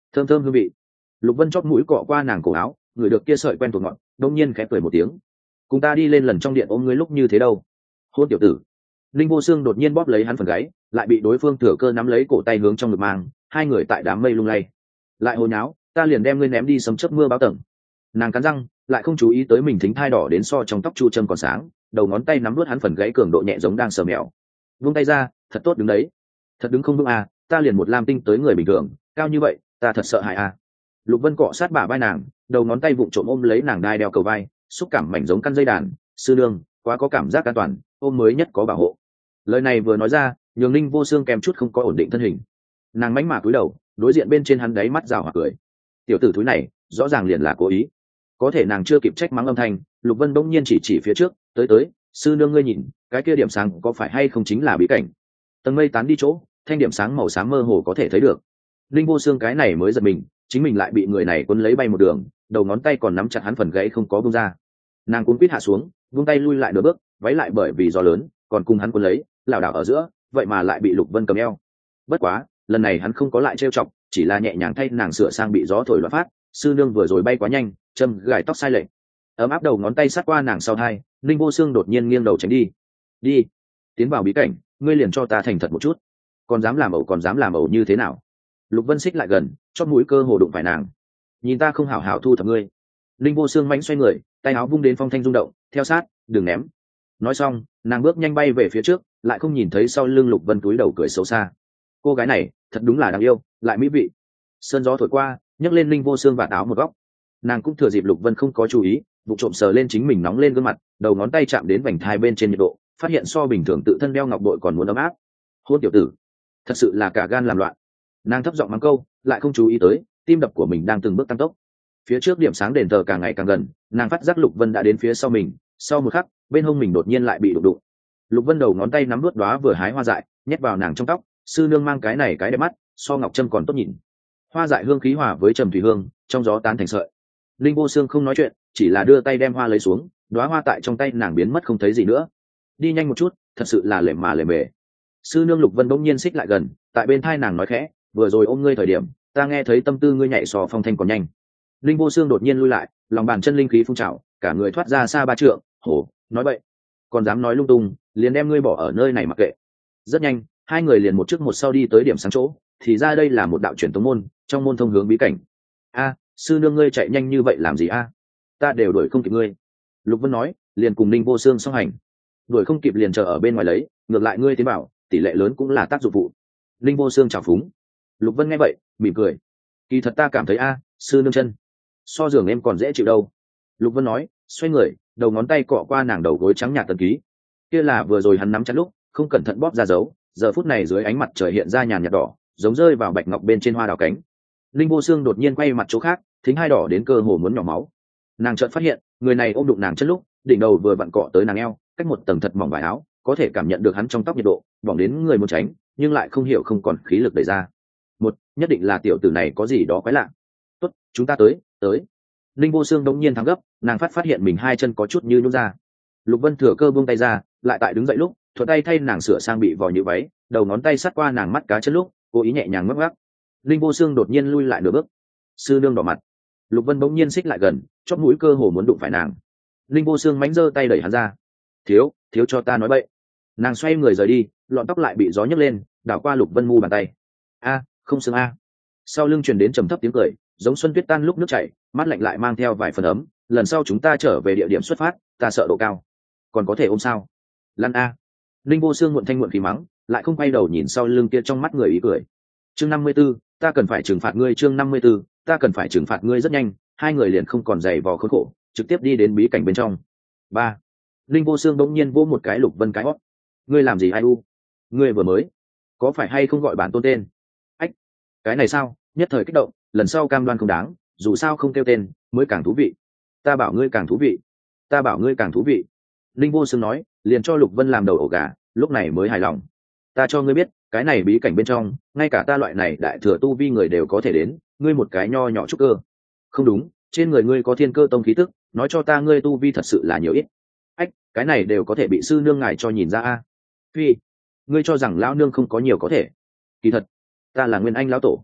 [SPEAKER 1] thơm thơm hương vị. Lục Vân chóp mũi cọ qua nàng cổ áo, người được kia sợi quen thuộc ngọt, đông nhiên khẽ cười một tiếng. Cùng ta đi lên lần trong điện ôm ngươi lúc như thế đâu. Hôn tiểu tử. Linh Vô Xương đột nhiên bóp lấy hắn phần gáy, lại bị đối phương thừa cơ nắm lấy cổ tay hướng trong ngực mang, hai người tại đám mây lung lay. Lại hồ nháo, ta liền đem ngươi ném đi sấm chớp mưa báo tầng. Nàng cắn răng, lại không chú ý tới mình thính thai đỏ đến so trong tóc chu châm còn sáng, đầu ngón tay nắm nuốt hắn phần gáy cường độ nhẹ giống đang sờ mèo. Vung tay ra, thật tốt đứng đấy. Thật đứng không vững à, ta liền một lam tinh tới người bình thường, cao như vậy, ta thật sợ hãi à. Lục Vân cọ sát bả vai nàng, đầu ngón tay vụng trộm ôm lấy nàng đai đeo cầu vai, xúc cảm mảnh giống căn dây đàn. Sư nương, quá có cảm giác an toàn, ôm mới nhất có bảo hộ. Lời này vừa nói ra, nhường Ninh Vô Xương kèm chút không có ổn định thân hình. Nàng mánh mả cúi đầu, đối diện bên trên hắn đáy mắt rào hoặc cười. Tiểu tử thúi này, rõ ràng liền là cố ý. Có thể nàng chưa kịp trách mắng âm thanh, Lục Vân bỗng nhiên chỉ chỉ phía trước, tới tới, sư nương ngươi nhìn, cái kia điểm sáng có phải hay không chính là bí cảnh. Tầng mây tán đi chỗ, thanh điểm sáng màu xám mơ hồ có thể thấy được. Ninh Vô Xương cái này mới giật mình, chính mình lại bị người này quấn lấy bay một đường, đầu ngón tay còn nắm chặt hắn phần gãy không có buông ra. Nàng cuốn quýt hạ xuống, vung tay lui lại nửa bước, váy lại bởi vì gió lớn, còn cùng hắn quấn lấy, lảo đảo ở giữa, vậy mà lại bị Lục Vân cầm eo. Bất quá, lần này hắn không có lại trêu chọc, chỉ là nhẹ nhàng thay nàng sửa sang bị gió thổi loạn phát, sư nương vừa rồi bay quá nhanh, châm gài tóc sai lệch. Ấm áp đầu ngón tay sát qua nàng sau hai, Ninh Vô Xương đột nhiên nghiêng đầu tránh đi. Đi, tiến vào bí cảnh, ngươi liền cho ta thành thật một chút. Còn dám làm ẩu còn dám làm ẩu như thế nào? Lục Vân xích lại gần, chót mũi cơ hồ đụng phải nàng. Nhìn ta không hảo hảo thu thập ngươi. Ninh Vô Xương mãnh xoay người, tay áo vung đến phong thanh rung động, theo sát, đừng ném. Nói xong, nàng bước nhanh bay về phía trước, lại không nhìn thấy sau lưng Lục Vân túi đầu cười xấu xa. Cô gái này, thật đúng là đáng yêu, lại mỹ vị. Sơn gió thổi qua, nhấc lên Ninh Vô Xương vạt áo một góc. Nàng cũng thừa dịp Lục Vân không có chú ý, vụ trộm sờ lên chính mình nóng lên gương mặt, đầu ngón tay chạm đến vành thai bên trên nhiệt độ, phát hiện so bình thường tự thân đeo ngọc bội còn muốn ấm áp. Hôn tiểu tử, thật sự là cả gan làm loạn. Nàng thấp giọng mắng câu, lại không chú ý tới tim đập của mình đang từng bước tăng tốc. Phía trước điểm sáng đền thờ càng ngày càng gần, nàng phát giác Lục Vân đã đến phía sau mình. Sau một khắc, bên hông mình đột nhiên lại bị đụng đụng. Lục Vân đầu ngón tay nắm nuốt đóa vừa hái hoa dại, nhét vào nàng trong tóc. Sư nương mang cái này cái đẹp mắt, so ngọc trâm còn tốt nhìn. Hoa dại hương khí hòa với trầm thủy hương, trong gió tán thành sợi. Linh Vô Xương không nói chuyện, chỉ là đưa tay đem hoa lấy xuống, đóa hoa tại trong tay nàng biến mất không thấy gì nữa. Đi nhanh một chút, thật sự là lề mà lề mề. Sư nương Lục Vân bỗng nhiên xích lại gần, tại bên thai nàng nói khẽ, vừa rồi ôm ngươi thời điểm, ta nghe thấy tâm tư ngươi nhạy sò phong thanh còn nhanh. Linh Vô Xương đột nhiên lui lại, lòng bàn chân linh khí phun trào, cả người thoát ra xa ba trượng. Hổ, nói bậy, còn dám nói lung tung, liền đem ngươi bỏ ở nơi này mặc kệ. Rất nhanh, hai người liền một trước một sau đi tới điểm sáng chỗ, thì ra đây là một đạo truyền tống môn, trong môn thông hướng bí cảnh. A, sư nương ngươi chạy nhanh như vậy làm gì a? Ta đều đuổi không kịp ngươi. Lục Vân nói, liền cùng Linh Vô Xương song hành. Đuổi không kịp liền chờ ở bên ngoài lấy, ngược lại ngươi tiến bảo, tỷ lệ lớn cũng là tác dụng phụ. Linh Vô Xương chào phúng. Lục Vân nghe vậy, mỉm cười. Kỳ thật ta cảm thấy a, sư nương chân so giường em còn dễ chịu đâu. Lục Vân nói, xoay người, đầu ngón tay cọ qua nàng đầu gối trắng nhạt tần ký. Kia là vừa rồi hắn nắm chặt lúc, không cẩn thận bóp ra dấu, giờ phút này dưới ánh mặt trời hiện ra nhàn nhạt đỏ, giống rơi vào bạch ngọc bên trên hoa đào cánh. Linh Vô Xương đột nhiên quay mặt chỗ khác, thính hai đỏ đến cơ hồ muốn nhỏ máu. Nàng chợt phát hiện, người này ôm đụng nàng chân lúc, đỉnh đầu vừa vặn cọ tới nàng eo, cách một tầng thật mỏng vải áo, có thể cảm nhận được hắn trong tóc nhiệt độ, bỏng đến người muốn tránh, nhưng lại không hiểu không còn khí lực đẩy ra. Một, nhất định là tiểu tử này có gì đó quái lạ. Tốt, chúng ta tới, tới. Linh Vô Xương đống nhiên thắng gấp, nàng phát phát hiện mình hai chân có chút như nhũn ra. Lục Vân thừa cơ buông tay ra, lại tại đứng dậy lúc, thuận tay thay nàng sửa sang bị vò như váy, đầu ngón tay sát qua nàng mắt cá chân lúc, cố ý nhẹ nhàng ngấp ngáp. Linh Vô Xương đột nhiên lui lại nửa bước. Sư nương đỏ mặt. Lục Vân bỗng nhiên xích lại gần, chóp mũi cơ hồ muốn đụng phải nàng. Linh Vô Xương mánh giơ tay đẩy hắn ra. Thiếu, thiếu cho ta nói bậy. Nàng xoay người rời đi, lọn tóc lại bị gió nhấc lên, đảo qua Lục Vân mu bàn tay. A, không xương a. Sau lưng truyền đến trầm thấp tiếng cười, giống xuân tuyết tan lúc nước chảy, mát lạnh lại mang theo vài phần ấm. Lần sau chúng ta trở về địa điểm xuất phát, ta sợ độ cao, còn có thể ôm sao? Lăn a. Linh Vô Xương muộn thanh muộn khí mắng, lại không quay đầu nhìn sau lưng kia trong mắt người ý cười. Chương năm mươi 54, ta cần phải trừng phạt ngươi. Chương năm mươi 54, ta cần phải trừng phạt ngươi. Rất nhanh, hai người liền không còn giày vò khốn khổ, trực tiếp đi đến bí cảnh bên trong. Ba. Linh Vô Xương bỗng nhiên vỗ một cái Lục Vân cái hót. Ngươi làm gì ai u? Ngươi vừa mới, có phải hay không gọi bản tôn tên? Ách, cái này sao? Nhất thời kích động, lần sau cam đoan không đáng, dù sao không kêu tên, mới càng thú vị. Ta bảo ngươi càng thú vị. Ta bảo ngươi càng thú vị. Linh Vô Xương nói, liền cho Lục Vân làm đầu ổ gà, lúc này mới hài lòng. Ta cho ngươi biết, cái này bí cảnh bên trong, ngay cả ta loại này đại thừa tu vi người đều có thể đến, ngươi một cái nho nhỏ trúc cơ. Không đúng, trên người ngươi có thiên cơ tông khí tức, nói cho ta ngươi tu vi thật sự là nhiều ít. Ách, cái này đều có thể bị sư nương ngài cho nhìn ra a. Phi, ngươi cho rằng lão nương không có nhiều có thể. Kỳ thật, ta là Nguyên Anh lão tổ.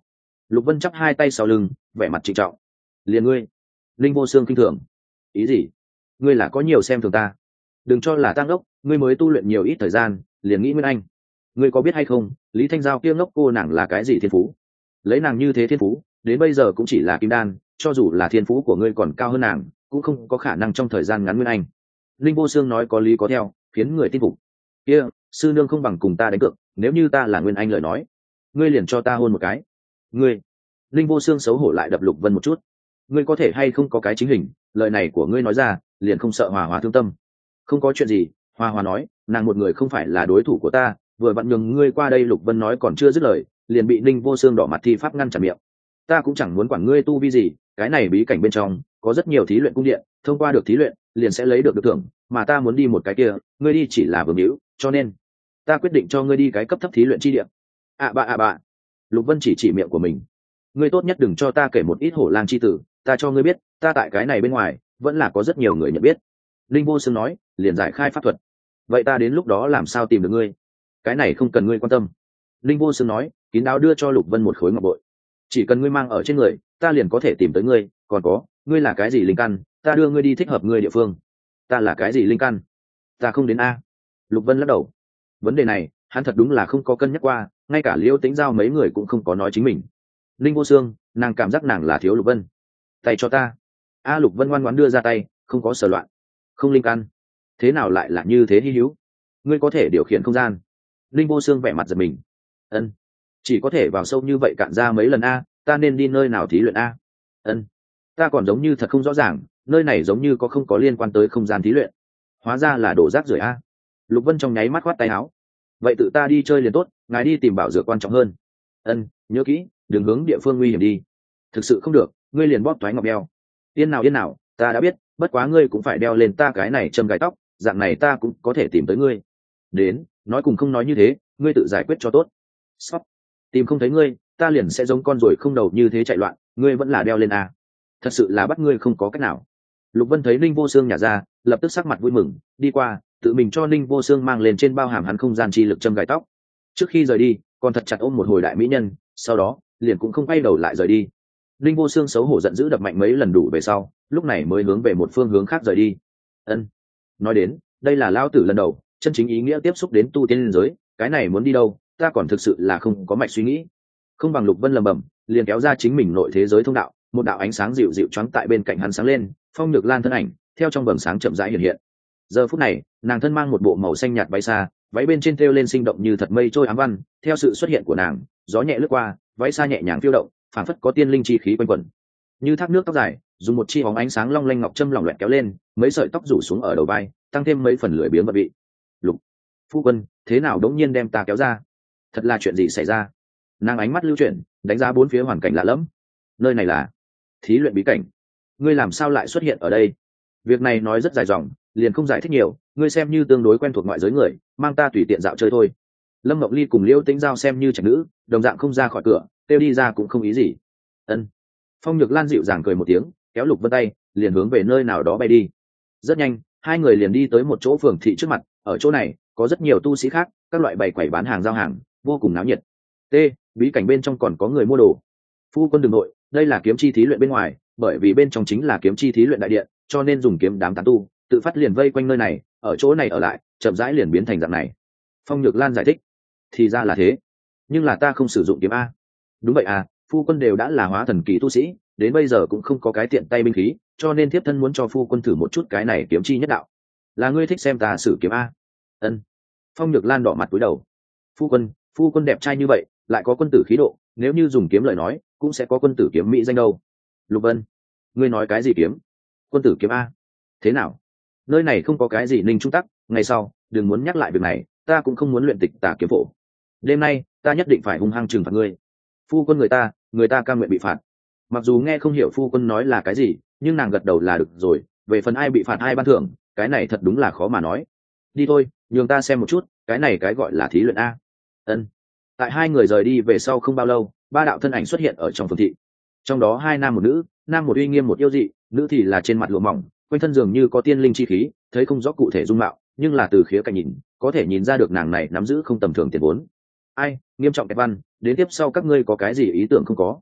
[SPEAKER 1] Lục Vân chắp hai tay sau lưng, vẻ mặt trịnh trọng. Liền ngươi. Linh Vô Xương kinh thường. Ý gì? Ngươi là có nhiều xem thường ta. Đừng cho là tăng ốc, ngươi mới tu luyện nhiều ít thời gian, liền nghĩ Nguyên Anh. Ngươi có biết hay không, Lý Thanh Giao kia ngốc cô nàng là cái gì thiên phú? Lấy nàng như thế thiên phú, đến bây giờ cũng chỉ là kim đan, cho dù là thiên phú của ngươi còn cao hơn nàng, cũng không có khả năng trong thời gian ngắn Nguyên Anh. Linh Vô Xương nói có lý có theo, khiến người tin phục. Kia, sư nương không bằng cùng ta đánh cược, nếu như ta là Nguyên Anh lời nói, ngươi liền cho ta hôn một cái. Ngươi. Linh Vô Xương xấu hổ lại đập Lục Vân một chút. Ngươi có thể hay không có cái chính hình, lời này của ngươi nói ra, liền không sợ Hòa Hòa thương tâm. Không có chuyện gì, Hòa Hòa nói, nàng một người không phải là đối thủ của ta, vừa vặn nhường ngươi qua đây. Lục Vân nói còn chưa dứt lời, liền bị Linh Vô Xương đỏ mặt thi pháp ngăn chặn miệng. Ta cũng chẳng muốn quản ngươi tu vi gì, cái này bí cảnh bên trong có rất nhiều thí luyện cung điện, thông qua được thí luyện liền sẽ lấy được được thưởng, mà ta muốn đi một cái kia, ngươi đi chỉ là vương hữu, cho nên ta quyết định cho ngươi đi cái cấp thấp thí luyện chi địa. À bạ à bạ. Lục Vân chỉ chỉ miệng của mình. Ngươi tốt nhất đừng cho ta kể một ít hổ lang chi tử, ta cho ngươi biết, ta tại cái này bên ngoài vẫn là có rất nhiều người nhận biết. Linh Vô Xương nói, liền giải khai pháp thuật. Vậy ta đến lúc đó làm sao tìm được ngươi? Cái này không cần ngươi quan tâm. Linh Vô Xương nói, kín đáo đưa cho Lục Vân một khối ngọc bội. Chỉ cần ngươi mang ở trên người, ta liền có thể tìm tới ngươi. Còn có, ngươi là cái gì linh căn, ta đưa ngươi đi thích hợp ngươi địa phương. Ta là cái gì linh căn? Ta không đến a. Lục Vân lắc đầu. Vấn đề này hắn thật đúng là không có cân nhắc qua, ngay cả Liêu Tĩnh Giao mấy người cũng không có nói chính mình. Linh Vô Xương, nàng cảm giác nàng là thiếu Lục Vân. Tay cho ta. A. Lục Vân ngoan ngoãn đưa ra tay, không có sờ loạn. Không linh căn, thế nào lại là như thế hi hữu? Ngươi có thể điều khiển không gian. Linh Vô Xương vẻ mặt giật mình. Ân, chỉ có thể vào sâu như vậy cạn ra mấy lần a, ta nên đi nơi nào thí luyện a? Ân, ta còn giống như thật không rõ ràng, nơi này giống như có không có liên quan tới không gian thí luyện. Hóa ra là đổ rác rưởi a. Lục Vân trong nháy mắt khoát tay áo. Vậy tự ta đi chơi liền tốt, ngài đi tìm bảo dược quan trọng hơn. Ân, nhớ kỹ, đừng hướng địa phương nguy hiểm đi. Thực sự không được, ngươi liền bóp thoái ngọc đeo. Yên nào yên nào, ta đã biết, bất quá ngươi cũng phải đeo lên ta cái này châm gai tóc, dạng này ta cũng có thể tìm tới ngươi. Đến, nói cùng không nói như thế, ngươi tự giải quyết cho tốt. Sóc, tìm không thấy ngươi, ta liền sẽ giống con ruồi không đầu như thế chạy loạn, ngươi vẫn là đeo lên à? Thật sự là bắt ngươi không có cách nào. Lục Vân thấy Ninh Vô Xương nhả ra, lập tức sắc mặt vui mừng, đi qua, tự mình cho Ninh Vô Xương mang lên trên bao hàm hắn không gian chi lực châm gai tóc. Trước khi rời đi, còn thật chặt ôm một hồi đại mỹ nhân, sau đó liền cũng không quay đầu lại rời đi. Ninh Vô Xương xấu hổ giận dữ đập mạnh mấy lần đủ về sau, lúc này mới hướng về một phương hướng khác rời đi. Ân, nói đến, đây là lao tử lần đầu chân chính ý nghĩa tiếp xúc đến tu tiên giới, cái này muốn đi đâu, ta còn thực sự là không có mạch suy nghĩ. Không bằng Lục Vân lầm bầm, liền kéo ra chính mình nội thế giới thông đạo, một đạo ánh sáng dịu dịu choáng tại bên cạnh hắn sáng lên, Phong Nhược Lan thân ảnh theo trong vầng sáng chậm rãi hiện hiện. Giờ phút này, nàng thân mang một bộ màu xanh nhạt váy xa, váy bên trên thêu lên sinh động như thật mây trôi ám văn, theo sự xuất hiện của nàng, gió nhẹ lướt qua, váy xa nhẹ nhàng phiêu động, phảng phất có tiên linh chi khí quanh quẩn. Như thác nước tóc dài, dùng một chi bóng ánh sáng long lanh ngọc châm lỏng loẹt kéo lên, mấy sợi tóc rủ xuống ở đầu vai, tăng thêm mấy phần lưỡi biếng vật vị. Lục phu quân, thế nào đống nhiên đem ta kéo ra? Thật là chuyện gì xảy ra? Nàng ánh mắt lưu chuyển, đánh giá bốn phía hoàn cảnh lạ lẫm. Nơi này là thí luyện bí cảnh, ngươi làm sao lại xuất hiện ở đây? Việc này nói rất dài dòng, liền không giải thích nhiều, ngươi xem như tương đối quen thuộc ngoại giới người, mang ta tùy tiện dạo chơi thôi. Lâm Ngọc Ly cùng Liễu Tĩnh Giao xem như trạch nữ, đồng dạng không ra khỏi cửa, kêu đi ra cũng không ý gì. Ân. Phong Nhược Lan dịu dàng cười một tiếng, kéo Lục Vân tay, liền hướng về nơi nào đó bay đi. Rất nhanh, hai người liền đi tới một chỗ phường thị trước mặt, ở chỗ này có rất nhiều tu sĩ khác, các loại bày quầy bán hàng giao hàng, vô cùng náo nhiệt. T, bí cảnh bên trong còn có người mua đồ. Phu quân đừng nội, đây là kiếm chi thí luyện bên ngoài, bởi vì bên trong chính là kiếm chi thí luyện đại điện, cho nên dùng kiếm đám tán tu, tự phát liền vây quanh nơi này, ở chỗ này ở lại, chậm rãi liền biến thành dạng này. Phong Nhược Lan giải thích, thì ra là thế, nhưng là ta không sử dụng kiếm a. Đúng vậy à, phu quân đều đã là hóa thần kỳ tu sĩ, đến bây giờ cũng không có cái tiện tay binh khí, cho nên thiếp thân muốn cho phu quân thử một chút cái này kiếm chi nhất đạo. Là ngươi thích xem ta sử kiếm a? Ân. Phong Nhược Lan đỏ mặt cúi đầu. Phu quân, phu quân đẹp trai như vậy, lại có quân tử khí độ, nếu như dùng kiếm lời nói, cũng sẽ có quân tử kiếm mỹ danh đâu. Lục Vân, ngươi nói cái gì kiếm? Quân tử kiếm a? Thế nào? Nơi này không có cái gì ninh trung tắc, ngày sau đừng muốn nhắc lại việc này, ta cũng không muốn luyện tịch tà kiếm phổ. Đêm nay ta nhất định phải hung hăng trừng phạt ngươi. Phu quân người ta, người ta cam nguyện bị phạt. Mặc dù nghe không hiểu phu quân nói là cái gì, nhưng nàng gật đầu là được rồi, về phần ai bị phạt ai ban thưởng, cái này thật đúng là khó mà nói. Đi thôi, nhường ta xem một chút, cái này cái gọi là thí luyện a. Ân. Tại hai người rời đi về sau không bao lâu, ba đạo thân ảnh xuất hiện ở trong phường thị. Trong đó hai nam một nữ, nam một uy nghiêm một yêu dị, nữ thì là trên mặt lụa mỏng, quanh thân dường như có tiên linh chi khí, thấy không rõ cụ thể dung mạo, nhưng là từ khía cạnh nhìn, có thể nhìn ra được nàng này nắm giữ không tầm thường tiền vốn. Ai, nghiêm trọng kẹp văn, đến tiếp sau các ngươi có cái gì ý tưởng không có?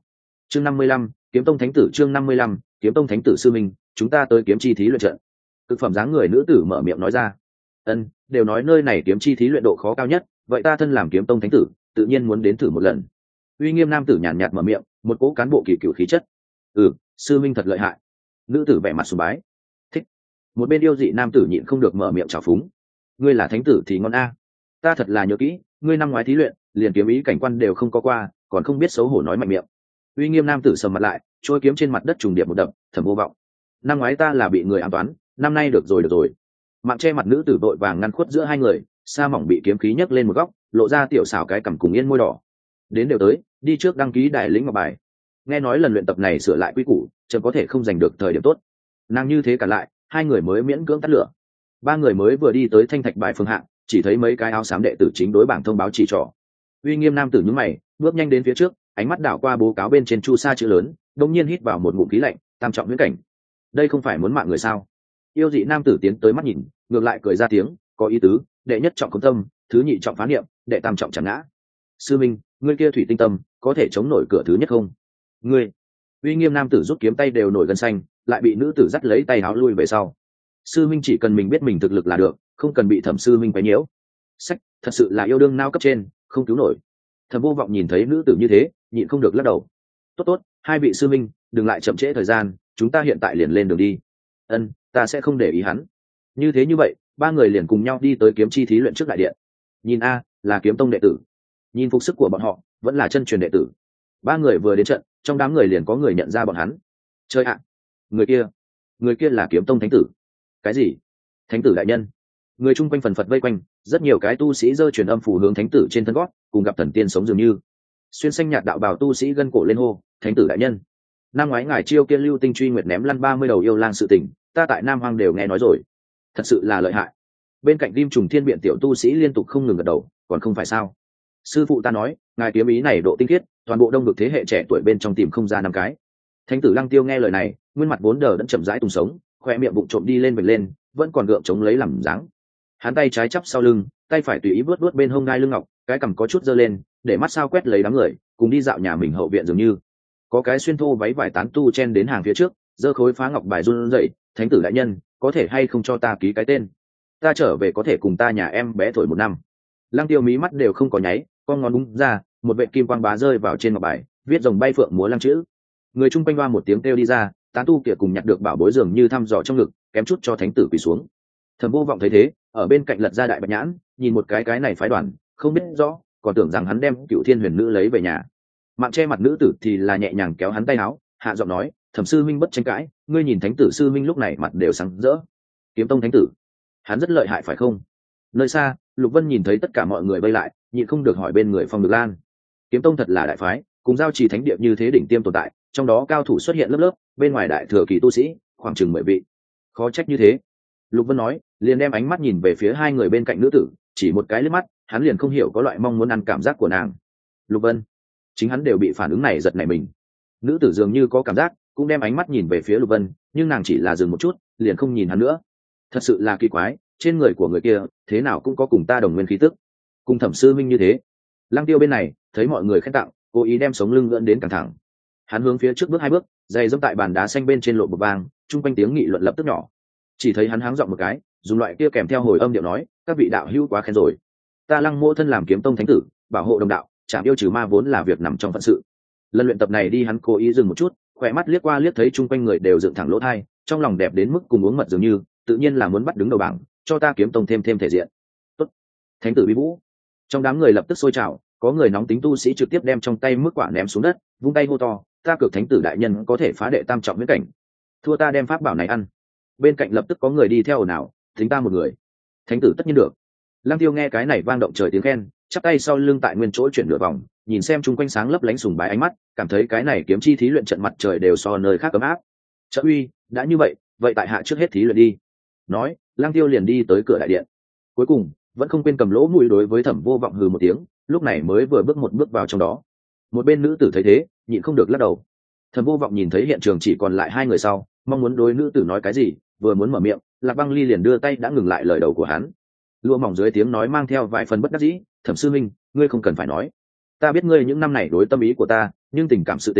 [SPEAKER 1] chương năm mươi lăm, kiếm tông thánh tử. Chương năm mươi lăm, kiếm tông thánh tử sư minh, chúng ta tới kiếm chi thí luyện trận. Cực phẩm dáng người nữ tử mở miệng nói ra. Ân, đều nói nơi này kiếm chi thí luyện độ khó cao nhất, vậy ta thân làm kiếm tông thánh tử, tự nhiên muốn đến thử một lần. Uy nghiêm nam tử nhàn nhạt mở miệng, một cỗ cán bộ kỳ cựu khí chất. Ừ, sư minh thật lợi hại. Nữ tử vẻ mặt sùng bái. Thích. Một bên yêu dị nam tử nhịn không được mở miệng trào phúng. Ngươi là thánh tử thì ngon a. Ta thật là nhớ kỹ, ngươi năm ngoái thí luyện, liền kiếm ý cảnh quan đều không có qua, còn không biết xấu hổ nói mạnh miệng. Uy nghiêm nam tử sầm mặt lại, trôi kiếm trên mặt đất trùng điệp một đập, thầm vô vọng. Năm ngoái ta là bị người ám toán, năm nay được rồi được rồi. Mạng che mặt nữ tử đội vàng ngăn khuất giữa hai người, sa mỏng bị kiếm khí nhấc lên một góc, lộ ra tiểu xảo cái cằm cùng yên môi đỏ. Đến đều tới, đi trước đăng ký đại lĩnh ngọc bài. Nghe nói lần luyện tập này sửa lại quy củ, chợt có thể không giành được thời điểm tốt. Nàng như thế cả lại, hai người mới miễn cưỡng tắt lửa. Ba người mới vừa đi tới thanh thạch bài phương hạng, chỉ thấy mấy cái áo xám đệ tử chính đối bảng thông báo chỉ trỏ. Uy nghiêm nam tử nhướng mày, bước nhanh đến phía trước, ánh mắt đảo qua bố cáo bên trên chu sa chữ lớn, đột nhiên hít vào một ngụm khí lạnh, tam trọng huyễn cảnh. Đây không phải muốn mạng người sao? Yêu dị nam tử tiến tới mắt nhìn, ngược lại cười ra tiếng, có ý tứ, đệ nhất trọng công tâm, thứ nhị trọng phá niệm, đệ tam trọng chẳng ngã. Sư minh, ngươi kia thủy tinh tâm, có thể chống nổi cửa thứ nhất không? Ngươi. Uy nghiêm nam tử rút kiếm tay đều nổi gân xanh, lại bị nữ tử dắt lấy tay háo lui về sau. Sư minh chỉ cần mình biết mình thực lực là được, không cần bị thẩm sư minh quấy nhiễu. Sách, thật sự là yêu đương nao cấp trên, không cứu nổi. Thẩm vô vọng nhìn thấy nữ tử như thế, nhịn không được lắc đầu. Tốt tốt, hai vị sư minh, đừng lại chậm trễ thời gian, chúng ta hiện tại liền lên đường đi. Ân, ta sẽ không để ý hắn. Như thế như vậy, ba người liền cùng nhau đi tới kiếm chi thí luyện trước đại điện. Nhìn a, là kiếm tông đệ tử. Nhìn phục sức của bọn họ, vẫn là chân truyền đệ tử. Ba người vừa đến trận, trong đám người liền có người nhận ra bọn hắn. Chơi ạ, người kia, người kia là kiếm tông thánh tử. Cái gì? Thánh tử đại nhân? Người chung quanh phần phật vây quanh, rất nhiều cái tu sĩ giơ truyền âm phù hướng thánh tử trên thân gót, cùng gặp thần tiên sống dường như. Xuyên xanh nhạt đạo bào tu sĩ gân cổ lên hô, thánh tử đại nhân. Năm ngoái ngài chiêu kia lưu tinh truy nguyệt ném lăn ba mươi đầu yêu lang sự tình, ta tại Nam Hoang đều nghe nói rồi. Thật sự là lợi hại. Bên cạnh Kim Trùng Thiên Biện tiểu tu sĩ liên tục không ngừng gật đầu, còn không phải sao? Sư phụ ta nói, ngài kiếm ý này độ tinh khiết, toàn bộ đông vực thế hệ trẻ tuổi bên trong tìm không ra năm cái. Thánh tử Lăng Tiêu nghe lời này, nguyên mặt vốn đờ đẫn chậm rãi tung sống, khoe miệng bụng trộm đi lên vểnh lên, vẫn còn gượng chống lấy làm dáng. Hắn tay trái chắp sau lưng, tay phải tùy ý vớt vớt bên hông đai lưng ngọc, cái cằm có chút giơ lên, để mắt sao quét lấy đám người, cùng đi dạo nhà mình hậu viện dường như. Có cái xuyên thô váy vải tán tu chen đến hàng phía trước, giơ khối phá ngọc bài run rẩy, thánh tử đại nhân, có thể hay không cho ta ký cái tên? Ta trở về có thể cùng ta nhà em bé thổi một năm. Lăng Tiêu mí mắt đều không có nháy, con ngón búng ra, một vệt kim quang bá rơi vào trên ngọc bài, viết rồng bay phượng múa lăng chữ. Người chung quanh hoa một tiếng kêu đi ra, tán tu kia cùng nhặt được bảo bối dường như thăm dò trong ngực, kém chút cho thánh tử quỳ xuống. Thẩm Vô Vọng thấy thế, ở bên cạnh lật ra đại bạch nhãn, nhìn một cái cái này phái đoàn, không biết rõ, còn tưởng rằng hắn đem Cựu Thiên Huyền Nữ lấy về nhà. Mạng che mặt nữ tử thì là nhẹ nhàng kéo hắn tay áo, hạ giọng nói, thẩm sư minh bất tranh cãi, ngươi nhìn thánh tử sư minh lúc này mặt đều sáng rỡ. Kiếm tông thánh tử, hắn rất lợi hại phải không? Nơi xa, Lục Vân nhìn thấy tất cả mọi người vây lại, nhịn không được hỏi bên người Phong Được Lan. Kiếm tông thật là đại phái, cùng giao trì thánh địa như thế đỉnh tiêm tồn tại, trong đó cao thủ xuất hiện lớp lớp, bên ngoài đại thừa kỳ tu sĩ khoảng chừng mười vị. Khó trách như thế. Lục Vân nói, liền đem ánh mắt nhìn về phía hai người bên cạnh nữ tử, chỉ một cái liếc mắt, hắn liền không hiểu có loại mong muốn ăn cảm giác của nàng. Lục Vân, chính hắn đều bị phản ứng này giật nảy mình. Nữ tử dường như có cảm giác, cũng đem ánh mắt nhìn về phía Lục Vân, nhưng nàng chỉ là dừng một chút, liền không nhìn hắn nữa. Thật sự là kỳ quái, trên người của người kia, thế nào cũng có cùng ta đồng nguyên khí tức, cùng Thẩm sư minh như thế. Lăng Tiêu bên này, thấy mọi người khen tặng, cố ý đem sống lưng gợn đến căng thẳng. Hắn hướng phía trước bước hai bước, giày dẫm tại bàn đá xanh bên trên lộ bột vang, chung quanh tiếng nghị luận lập tức nhỏ. Chỉ thấy hắn háng giọng một cái, dùng loại kia kèm theo hồi âm điệu nói, các vị đạo hữu quá khen rồi. Ta Lăng Mỗ thân làm kiếm tông thánh tử, bảo hộ đồng đạo, chạm yêu trừ ma vốn là việc nằm trong phận sự. Lần luyện tập này đi hắn cố ý dừng một chút, khỏe mắt liếc qua liếc thấy chung quanh người đều dựng thẳng lỗ thai, trong lòng đẹp đến mức cùng uống mật dường như, tự nhiên là muốn bắt đứng đầu bảng, cho ta kiếm tông thêm thêm thể diện. Tốt. Thánh tử vi vũ. Trong đám người lập tức sôi trào, có người nóng tính tu sĩ trực tiếp đem trong tay mức quả ném xuống đất, vung tay hô to, ta cược thánh tử đại nhân có thể phá đệ tam trọng huyễn cảnh, thua ta đem pháp bảo này ăn. Bên cạnh lập tức có người đi theo ồn ào, tính ta một người. Thánh tử tất nhiên được. Lăng Tiêu nghe cái này vang động trời tiếng khen, chắp tay sau lưng tại nguyên chỗ chuyển nửa vòng, nhìn xem chung quanh sáng lấp lánh sùng bái ánh mắt, cảm thấy cái này kiếm chi thí luyện trận mặt trời đều so nơi khác ấm áp. Trợ uy, đã như vậy, vậy tại hạ trước hết thí luyện đi. Nói, Lăng Tiêu liền đi tới cửa đại điện. Cuối cùng, vẫn không quên cầm lỗ mũi đối với Thẩm Vô Vọng hừ một tiếng, lúc này mới vừa bước một bước vào trong đó. Một bên nữ tử thấy thế, nhịn không được lắc đầu. Thẩm Vô Vọng nhìn thấy hiện trường chỉ còn lại hai người sau, mong muốn đối nữ tử nói cái gì, vừa muốn mở miệng, Lạc Băng Ly liền đưa tay đã ngừng lại lời đầu của hắn. Lụa mỏng dưới tiếng nói mang theo vài phần bất đắc dĩ, "Thẩm sư minh, ngươi không cần phải nói. Ta biết ngươi những năm này đối tâm ý của ta, nhưng tình cảm sự tình,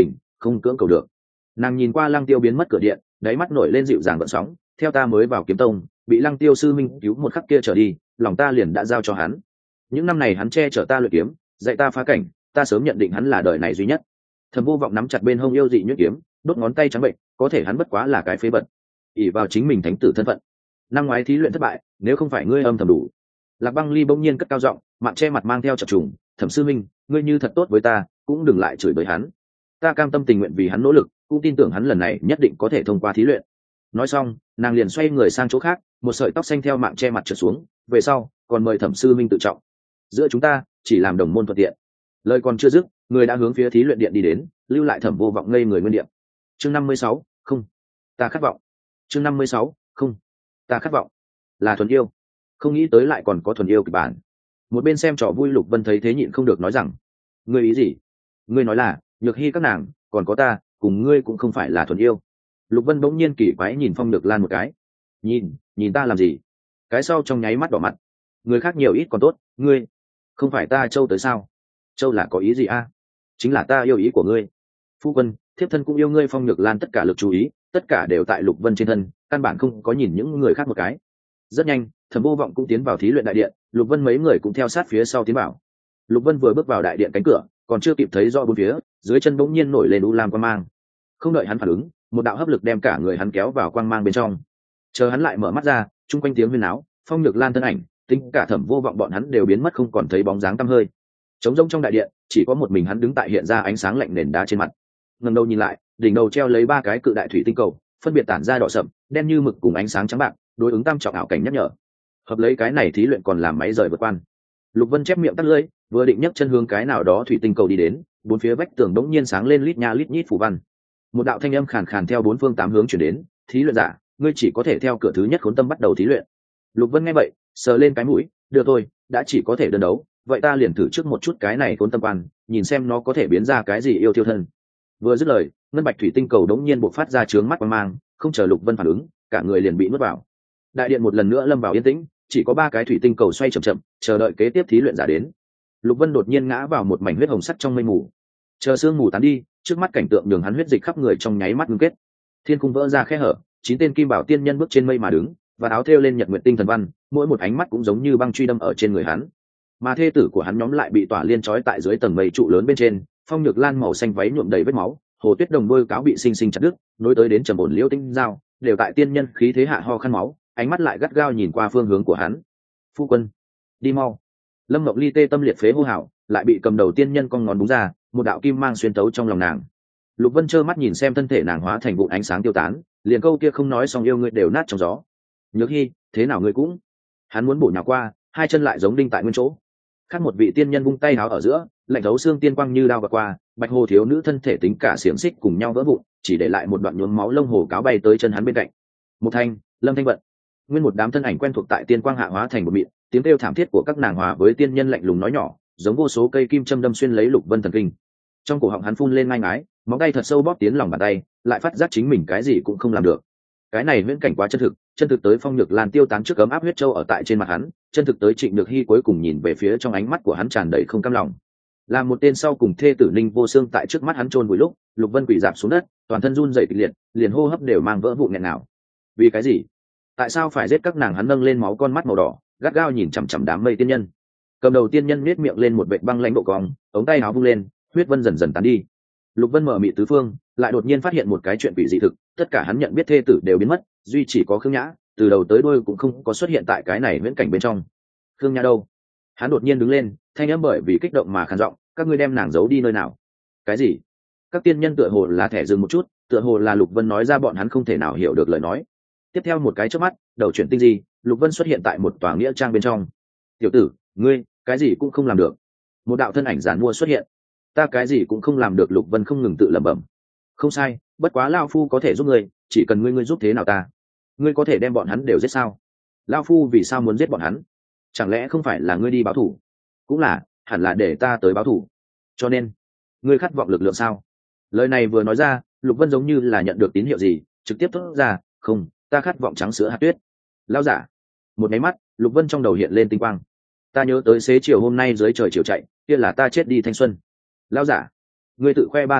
[SPEAKER 1] không cưỡng cầu được. Nàng nhìn qua Lăng Tiêu biến mất cửa điện, đáy mắt nổi lên dịu dàng gợn sóng. Theo ta mới vào kiếm tông, bị Lăng Tiêu sư minh cứu một khắc kia trở đi, lòng ta liền đã giao cho hắn. Những năm này hắn che chở ta luyện kiếm, dạy ta phá cảnh, ta sớm nhận định hắn là đời này duy nhất. Thẩm Vô Vọng nắm chặt bên hông yêu dị nhuyễn kiếm, đốt ngón tay trắng bệnh, có thể hắn bất quá là cái phế vật, ỷ vào chính mình thánh tử thân phận. Năm ngoái thí luyện thất bại, nếu không phải ngươi âm thầm đủ. Lạc Băng Ly bỗng nhiên cất cao giọng, mạn che mặt mang theo chập trùng, "Thẩm sư minh, ngươi như thật tốt với ta, cũng đừng lại chửi bới hắn. Ta cam tâm tình nguyện vì hắn nỗ lực, cũng tin tưởng hắn lần này nhất định có thể thông qua thí luyện." Nói xong, nàng liền xoay người sang chỗ khác, một sợi tóc xanh theo mạng che mặt trượt xuống, về sau, còn mời Thẩm sư minh tự trọng. Giữa chúng ta, chỉ làm đồng môn thuận tiện. Lời còn chưa dứt, người đã hướng phía thí luyện điện đi đến, lưu lại Thẩm Vô Vọng ngây người nguyên điện. Chương năm mươi sáu, không, ta khát vọng. Chương năm mươi sáu, không, ta khát vọng. Là thuần yêu. Không nghĩ tới lại còn có thuần yêu kịch bản. Một bên xem trò vui Lục Vân thấy thế nhịn không được nói rằng, ngươi ý gì? Ngươi nói là Nhược Hy các nàng, còn có ta, cùng ngươi cũng không phải là thuần yêu. Lục Vân bỗng nhiên kỳ quái nhìn Phong Nhược Lan một cái. Nhìn, nhìn ta làm gì? Cái sau trong nháy mắt đỏ mặt. Người khác nhiều ít còn tốt, ngươi, không phải ta Châu tới sao? Châu là có ý gì a? Chính là ta yêu ý của ngươi. Phu quân, thiếp thân cũng yêu ngươi. Phong Nhược Lan tất cả lực chú ý, tất cả đều tại Lục Vân trên thân, căn bản không có nhìn những người khác một cái. Rất nhanh, Thẩm Vô Vọng cũng tiến vào thí luyện đại điện, Lục Vân mấy người cũng theo sát phía sau tiến vào. Lục Vân vừa bước vào đại điện cánh cửa, còn chưa kịp thấy rõ bốn phía, dưới chân bỗng nhiên nổi lên u lam quang mang. Không đợi hắn phản ứng, một đạo hấp lực đem cả người hắn kéo vào quang mang bên trong. Chờ hắn lại mở mắt ra, chung quanh tiếng huyên náo, Phong Nhược Lan thân ảnh, tính cả Thẩm Vô Vọng bọn hắn đều biến mất không còn thấy bóng dáng tăm hơi. Trống rỗng trong đại điện, chỉ có một mình hắn đứng tại hiện ra ánh sáng lạnh nền đá trên mặt. Ngẩng đầu nhìn lại, đỉnh đầu treo lấy ba cái cự đại thủy tinh cầu, phân biệt tản ra đỏ sậm, đen như mực cùng ánh sáng trắng bạc, đối ứng tam trọng ảo cảnh nhắc nhở. Hợp lấy cái này thí luyện còn làm máy rời vượt quan. Lục Vân chép miệng tắt lưỡi, vừa định nhấc chân hướng cái nào đó thủy tinh cầu đi đến, bốn phía vách tường đống nhiên sáng lên lít nha lít nhít phù văn. Một đạo thanh âm khàn khàn theo bốn phương tám hướng truyền đến, "Thí luyện giả, ngươi chỉ có thể theo cửa thứ nhất Khốn Tâm bắt đầu thí luyện." Lục Vân nghe vậy, sờ lên cái mũi, "Được thôi, đã chỉ có thể đơn đấu, vậy ta liền thử trước một chút cái này Khốn Tâm quan, nhìn xem nó có thể biến ra cái gì yêu thiêu thân." Vừa dứt lời, ngân bạch thủy tinh cầu đống nhiên bộc phát ra chướng mắt quang mang, không chờ Lục Vân phản ứng, cả người liền bị nuốt vào. Đại điện một lần nữa lâm vào yên tĩnh, chỉ có ba cái thủy tinh cầu xoay chậm chậm, chờ đợi kế tiếp thí luyện giả đến. Lục Vân đột nhiên ngã vào một mảnh huyết hồng sắt trong mây mù. Chờ sương mù tán đi, trước mắt cảnh tượng nhường hắn huyết dịch khắp người trong nháy mắt ngưng kết. Thiên cung vỡ ra khe hở, chín tên kim bảo tiên nhân bước trên mây mà đứng, và áo thêu lên nhật nguyện tinh thần văn, mỗi một ánh mắt cũng giống như băng truy đâm ở trên người hắn. Mà thê tử của hắn nhóm lại bị tỏa liên trói tại dưới tầng mây trụ lớn bên trên, Phong Nhược Lan màu xanh váy nhuộm đầy vết máu, Hồ Tuyết Đồng đôi cáo bị sinh sinh chặt đứt, nối tới đến trầm ổn liễu tinh dao, đều tại tiên nhân khí thế hạ ho khăn máu, ánh mắt lại gắt gao nhìn qua phương hướng của hắn. "Phu quân, đi mau!" Lâm Ngọc Ly tê tâm liệt phế hô hào, lại bị cầm đầu tiên nhân cong ngón búng ra, một đạo kim mang xuyên tấu trong lòng nàng. Lục Vân trơ mắt nhìn xem thân thể nàng hóa thành vụn ánh sáng tiêu tán, liền câu kia không nói xong yêu ngươi đều nát trong gió. "Nhược Hy, thế nào ngươi cũng?" Hắn muốn bổ nhào qua, hai chân lại giống đinh tại nguyên chỗ. Khác một vị tiên nhân vung tay háo ở giữa, lạnh thấu xương tiên quang như đao vượt qua, Bạch Hồ thiếu nữ thân thể tính cả xiềng xích cùng nhau vỡ vụn, chỉ để lại một đoạn nhuốm máu lông hồ cáo bay tới chân hắn bên cạnh. Một Thanh, Lâm Thanh Vận, nguyên một đám thân ảnh quen thuộc tại tiên quang hạ hóa thành một mịn, tiếng kêu thảm thiết của các nàng hòa với tiên nhân lạnh lùng nói nhỏ, giống vô số cây kim châm đâm xuyên lấy Lục Vân thần kinh. Trong cổ họng hắn phun lên ngang ái, móng tay thật sâu bóp tiến lòng bàn tay, lại phát giác chính mình cái gì cũng không làm được. Cái này viễn cảnh quá chân thực, chân thực tới Phong Nhược Lan tiêu tán trước cấm áp huyết châu ở tại trên mặt hắn, chân thực tới Trịnh Nhược Hy cuối cùng nhìn về phía trong ánh mắt của hắn tràn đầy không cam lòng. Là một tên sau cùng thê tử Ninh Vô Xương tại trước mắt hắn chôn vùi lúc, Lục Vân quỳ rạp xuống đất, toàn thân run rẩy kịch liệt, liền hô hấp đều mang vỡ vụn nghẹn nào. Vì cái gì? Tại sao phải giết các nàng? Hắn nâng lên máu con mắt màu đỏ, gắt gao nhìn chằm chằm đám mây tiên nhân. Cầm đầu tiên nhân nhếch miệng lên một vệt băng lãnh độ cong, ống tay áo vung lên, huyết vân dần dần tán đi. Lục Vân mở mịt tứ phương, lại đột nhiên phát hiện một cái chuyện quỷ dị thực, tất cả hắn nhận biết thê tử đều biến mất, duy chỉ có Khương Nhã, từ đầu tới đuôi cũng không có xuất hiện tại cái này viễn cảnh bên trong. Khương Nhã đâu? Hắn đột nhiên đứng lên, thanh âm bởi vì kích động mà khàn giọng, "Các ngươi đem nàng giấu đi nơi nào?" "Cái gì?" Các tiên nhân tựa hồ là thẻ dừng một chút, tựa hồ là Lục Vân nói ra bọn hắn không thể nào hiểu được lời nói. Tiếp theo một cái chớp mắt, đầu chuyển tinh di, Lục Vân xuất hiện tại một tòa nghĩa trang bên trong. "Tiểu tử, ngươi, cái gì cũng không làm được." Một đạo thân ảnh giản mua xuất hiện. "Ta cái gì cũng không làm được." Lục Vân không ngừng tự lẩm bẩm. "Không sai, bất quá lão phu có thể giúp ngươi, chỉ cần ngươi ngươi giúp thế nào ta? Ngươi có thể đem bọn hắn đều giết sao?" "Lão phu vì sao muốn giết bọn hắn? Chẳng lẽ không phải là ngươi đi báo thù?" "Cũng là, hẳn là để ta tới báo thù. Cho nên, ngươi khát vọng lực lượng sao?" Lời này vừa nói ra, Lục Vân giống như là nhận được tín hiệu gì, trực tiếp thốt ra, "Không, ta khát vọng trắng sữa hạt tuyết." "Lão giả." Một cái mắt, Lục Vân trong đầu hiện lên tinh quang. "Ta nhớ tới xế chiều hôm nay dưới trời chiều chạy, kia là ta chết đi thanh xuân." "Lão giả, ngươi tự khoe ba tốt tốt,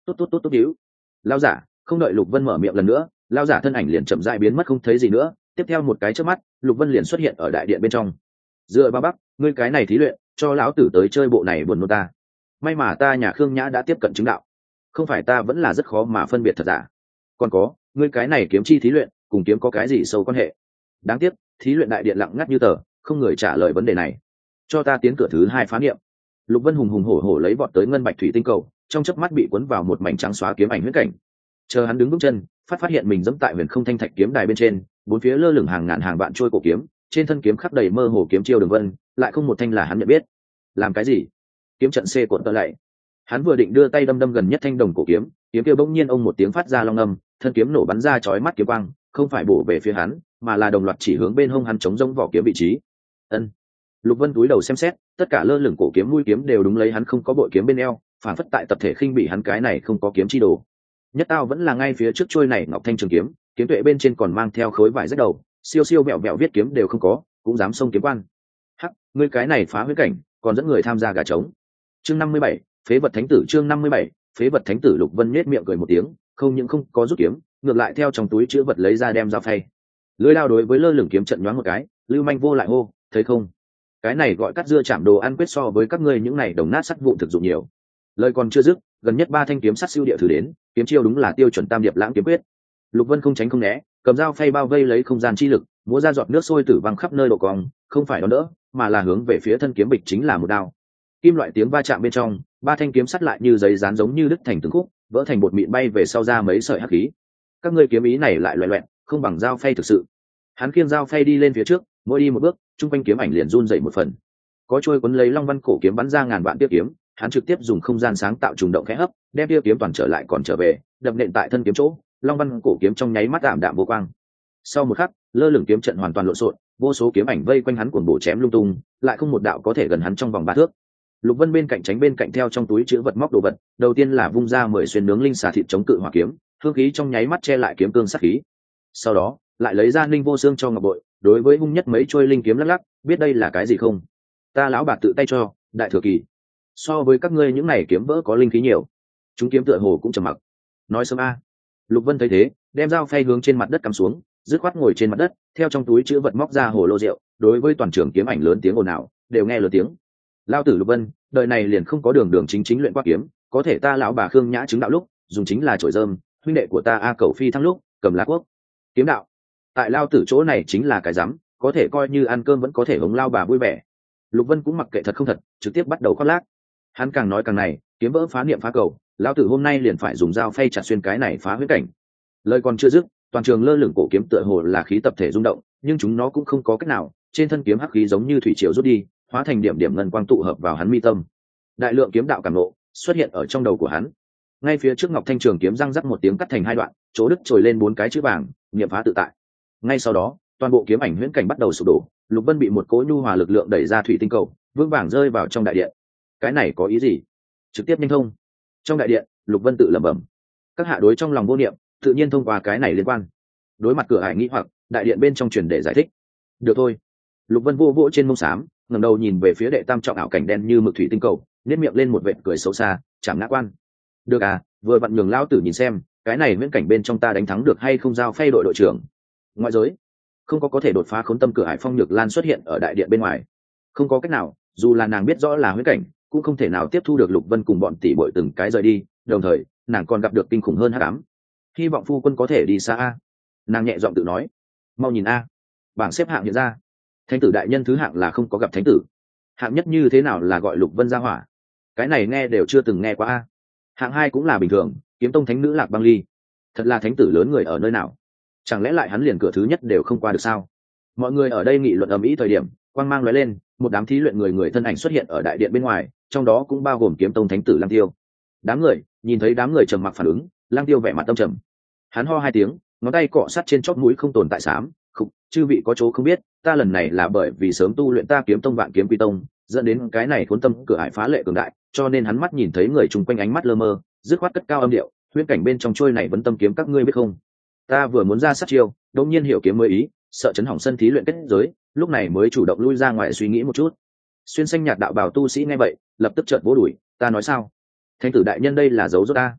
[SPEAKER 1] tốt tốt tốt tốt điếu. Lao giả, không đợi Lục Vân mở miệng lần nữa, lao giả thân ảnh liền chậm rãi biến mất không thấy gì nữa. Tiếp theo một cái chớp mắt, Lục Vân liền xuất hiện ở đại điện bên trong. Dựa ba bắc, ngươi cái này thí luyện, cho lão tử tới chơi bộ này buồn nôn ta. May mà ta nhà Khương Nhã đã tiếp cận chứng đạo, không phải ta vẫn là rất khó mà phân biệt thật giả. Còn có, ngươi cái này kiếm chi thí luyện, cùng kiếm có cái gì sâu quan hệ? Đáng tiếc, thí luyện đại điện lặng ngắt như tờ, không người trả lời vấn đề này. Cho ta tiến cửa thứ hai phá niệm. Lục Vân hùng hùng hổ hổ lấy vọt tới ngân bạch thủy tinh cầu, trong chớp mắt bị cuốn vào một mảnh trắng xóa kiếm ảnh huyễn cảnh. Chờ hắn đứng vững chân, phát phát hiện mình dẫm tại huyền không thanh thạch kiếm đài bên trên, bốn phía lơ lửng hàng ngàn hàng vạn trôi cổ kiếm, trên thân kiếm khắc đầy mơ hồ kiếm chiêu đường vân, lại không một thanh là hắn nhận biết. Làm cái gì? Kiếm trận C cuộn tơ lại. Hắn vừa định đưa tay đâm đâm gần nhất thanh đồng cổ kiếm, kiếm kia bỗng nhiên ông một tiếng phát ra long âm, thân kiếm nổ bắn ra chói mắt kiếm quang, không phải bổ về phía hắn, mà là đồng loạt chỉ hướng bên hông hắn chống rông vỏ kiếm vị trí. Ân. Lục Vân cúi đầu xem xét, tất cả lơ lửng cổ kiếm mũi kiếm đều đúng lấy hắn không có bội kiếm bên eo, phản phất tại tập thể khinh bị hắn cái này không có kiếm chi đồ. Nhất tao vẫn là ngay phía trước trôi này ngọc thanh trường kiếm, kiếm tuệ bên trên còn mang theo khối vải rách đầu, siêu siêu mẹo mẹo viết kiếm đều không có, cũng dám xông kiếm quan. Hắc, ngươi cái này phá huyết cảnh, còn dẫn người tham gia gà trống. Chương năm mươi bảy, phế vật thánh tử. Chương năm mươi bảy, phế vật thánh tử. Lục Vân nhếch miệng cười một tiếng, không những không có rút kiếm, ngược lại theo trong túi chứa vật lấy ra đem dao phay. Lưỡi dao đối với lơ lửng kiếm trận nhoáng một cái, Lưu Manh Vô lại hô, thấy không? Cái này gọi cắt dưa chạm đồ ăn quyết so với các ngươi những này đồng nát sắt vụn thực dụng nhiều. Lời còn chưa dứt, gần nhất ba thanh kiếm sắt siêu địa thử đến, kiếm chiêu đúng là tiêu chuẩn tam điệp lãng kiếm quyết. Lục Vân không tránh không né, cầm dao phay bao vây lấy không gian chi lực, múa ra giọt nước sôi tử văng khắp nơi độ cong, không phải đón đỡ, mà là hướng về phía thân kiếm bịch chính là một đao. Kim loại tiếng va chạm bên trong, ba thanh kiếm sắt lại như giấy dán giống như đứt thành từng khúc, vỡ thành bột mịn bay về sau ra mấy sợi hắc khí. Các ngươi kiếm ý này lại loẹt loẹt, không bằng dao phay thực sự. Hắn khiêng dao phay đi lên phía trước, mỗi đi một bước, trung quanh kiếm ảnh liền run dậy một phần. Có trôi cuốn lấy long văn cổ kiếm bắn ra ngàn vạn tiếp kiếm, hắn trực tiếp dùng không gian sáng tạo trùng động khẽ hấp, đem tiêu kiếm toàn trở lại còn trở về, đập nện tại thân kiếm chỗ, long văn cổ kiếm trong nháy mắt ảm đạm vô quang. Sau một khắc, lơ lửng kiếm trận hoàn toàn lộn xộn, vô số kiếm ảnh vây quanh hắn cuồng bổ chém lung tung, lại không một đạo có thể gần hắn trong vòng ba thước. Lục Vân bên cạnh tránh bên cạnh theo trong túi chứa vật móc đồ vật, đầu tiên là vung ra mười xuyên nướng linh xà thịt chống cự hỏa kiếm, hương khí trong nháy mắt che lại kiếm cương sát khí. Sau đó, lại lấy ra linh vô xương cho ngọc bội, đối với hung nhất mấy trôi linh kiếm lắc lắc, biết đây là cái gì không? Ta lão bạt tự tay cho, đại thừa kỳ. So với các ngươi những này kiếm vỡ có linh khí nhiều. Chúng kiếm tựa hồ cũng trầm mặc. Nói sớm a. Lục Vân thấy thế, đem dao phay hướng trên mặt đất cắm xuống, dứt khoát ngồi trên mặt đất, theo trong túi chứa vật móc ra hồ lô rượu, đối với toàn trường kiếm ảnh lớn tiếng ồn ào, đều nghe lớn tiếng. Lao tử Lục Vân, đời này liền không có đường đường chính chính luyện qua kiếm, có thể ta lão bà Khương Nhã chứng đạo lúc, dùng chính là chổi rơm, huynh đệ của ta A Cầu Phi thăng lúc, cầm lá quốc. Kiếm đạo. Tại lao tử chỗ này chính là cái rắm, có thể coi như ăn cơm vẫn có thể hống lao bà vui vẻ. Lục Vân cũng mặc kệ thật không thật, trực tiếp bắt đầu khoác lác. Hắn càng nói càng này, kiếm vỡ phá niệm phá cầu, lão tử hôm nay liền phải dùng dao phay chặt xuyên cái này phá huyết cảnh. Lời còn chưa dứt, toàn trường lơ lửng cổ kiếm tựa hồ là khí tập thể rung động, nhưng chúng nó cũng không có cách nào, trên thân kiếm hắc khí giống như thủy triều rút đi, hóa thành điểm điểm ngân quang tụ hợp vào hắn mi tâm. Đại lượng kiếm đạo cảm ngộ xuất hiện ở trong đầu của hắn. Ngay phía trước Ngọc Thanh trường kiếm răng rắc một tiếng cắt thành hai đoạn, chỗ đứt trồi lên bốn cái chữ vàng, niệm phá tự tại. Ngay sau đó, toàn bộ kiếm ảnh huyễn cảnh bắt đầu sụp đổ, Lục Vân bị một cỗ nhu hòa lực lượng đẩy ra thủy tinh cầu, vững vàng rơi vào trong đại điện. Cái này có ý gì? Trực tiếp nhanh thông. Trong đại điện, Lục Vân tự lẩm bẩm. Các hạ đối trong lòng vô niệm, tự nhiên thông qua cái này liên quan. Đối mặt cửa hải nghĩ hoặc, đại điện bên trong truyền để giải thích. Được thôi. Lục Vân vô vỗ trên mông xám, ngẩng đầu nhìn về phía đệ tam trọng ảo cảnh đen như mực thủy tinh cầu, nhếch miệng lên một vệt cười xấu xa, chẳng ngã quan. Được à, vừa vặn nhường lão tử nhìn xem, cái này viễn cảnh bên trong ta đánh thắng được hay không giao phay đội đội trưởng. Ngoại giới, không có có thể đột phá khốn tâm cửa hải Phong Nhược Lan xuất hiện ở đại điện bên ngoài. Không có cách nào, dù là nàng biết rõ là huyễn cảnh, cũng không thể nào tiếp thu được Lục Vân cùng bọn tỷ muội từng cái rời đi, đồng thời, nàng còn gặp được kinh khủng hơn hắc ám. Hy vọng phu quân có thể đi xa a. Nàng nhẹ giọng tự nói. Mau nhìn a, bảng xếp hạng hiện ra. Thánh tử đại nhân thứ hạng là không có gặp thánh tử. Hạng nhất như thế nào là gọi Lục Vân ra hỏa? Cái này nghe đều chưa từng nghe qua a. Hạng hai cũng là bình thường, Kiếm Tông thánh nữ Lạc Băng Ly. Thật là thánh tử lớn người ở nơi nào? Chẳng lẽ lại hắn liền cửa thứ nhất đều không qua được sao? Mọi người ở đây nghị luận ầm ĩ thời điểm, quang mang lóe lên, một đám thí luyện người người thân ảnh xuất hiện ở đại điện bên ngoài, trong đó cũng bao gồm Kiếm Tông thánh tử Lăng Tiêu. Đám người nhìn thấy đám người trầm mặc phản ứng, Lăng Tiêu vẻ mặt tâm trầm. Hắn ho hai tiếng, ngón tay cọ sát trên chóp mũi không tồn tại xám, "Khục, chư vị có chỗ không biết, ta lần này là bởi vì sớm tu luyện ta Kiếm Tông Vạn Kiếm Quy Tông, dẫn đến cái này cuốn tâm cửa hải phá lệ cường đại, cho nên hắn mắt nhìn thấy người chung quanh ánh mắt lơ mơ, dứt khoát cất cao âm điệu, huyễn cảnh bên trong trôi này vẫn tâm kiếm các ngươi biết không? Ta vừa muốn ra sát chiêu, đột nhiên hiểu kiếm mới ý, sợ chấn hỏng sân thí luyện kết giới, lúc này mới chủ động lui ra ngoài suy nghĩ một chút." Xuyên xanh nhạt đạo bào tu sĩ nghe vậy, lập tức chợt vỗ đùi, "Ta nói sao? Thánh tử đại nhân đây là giấu giốt ta."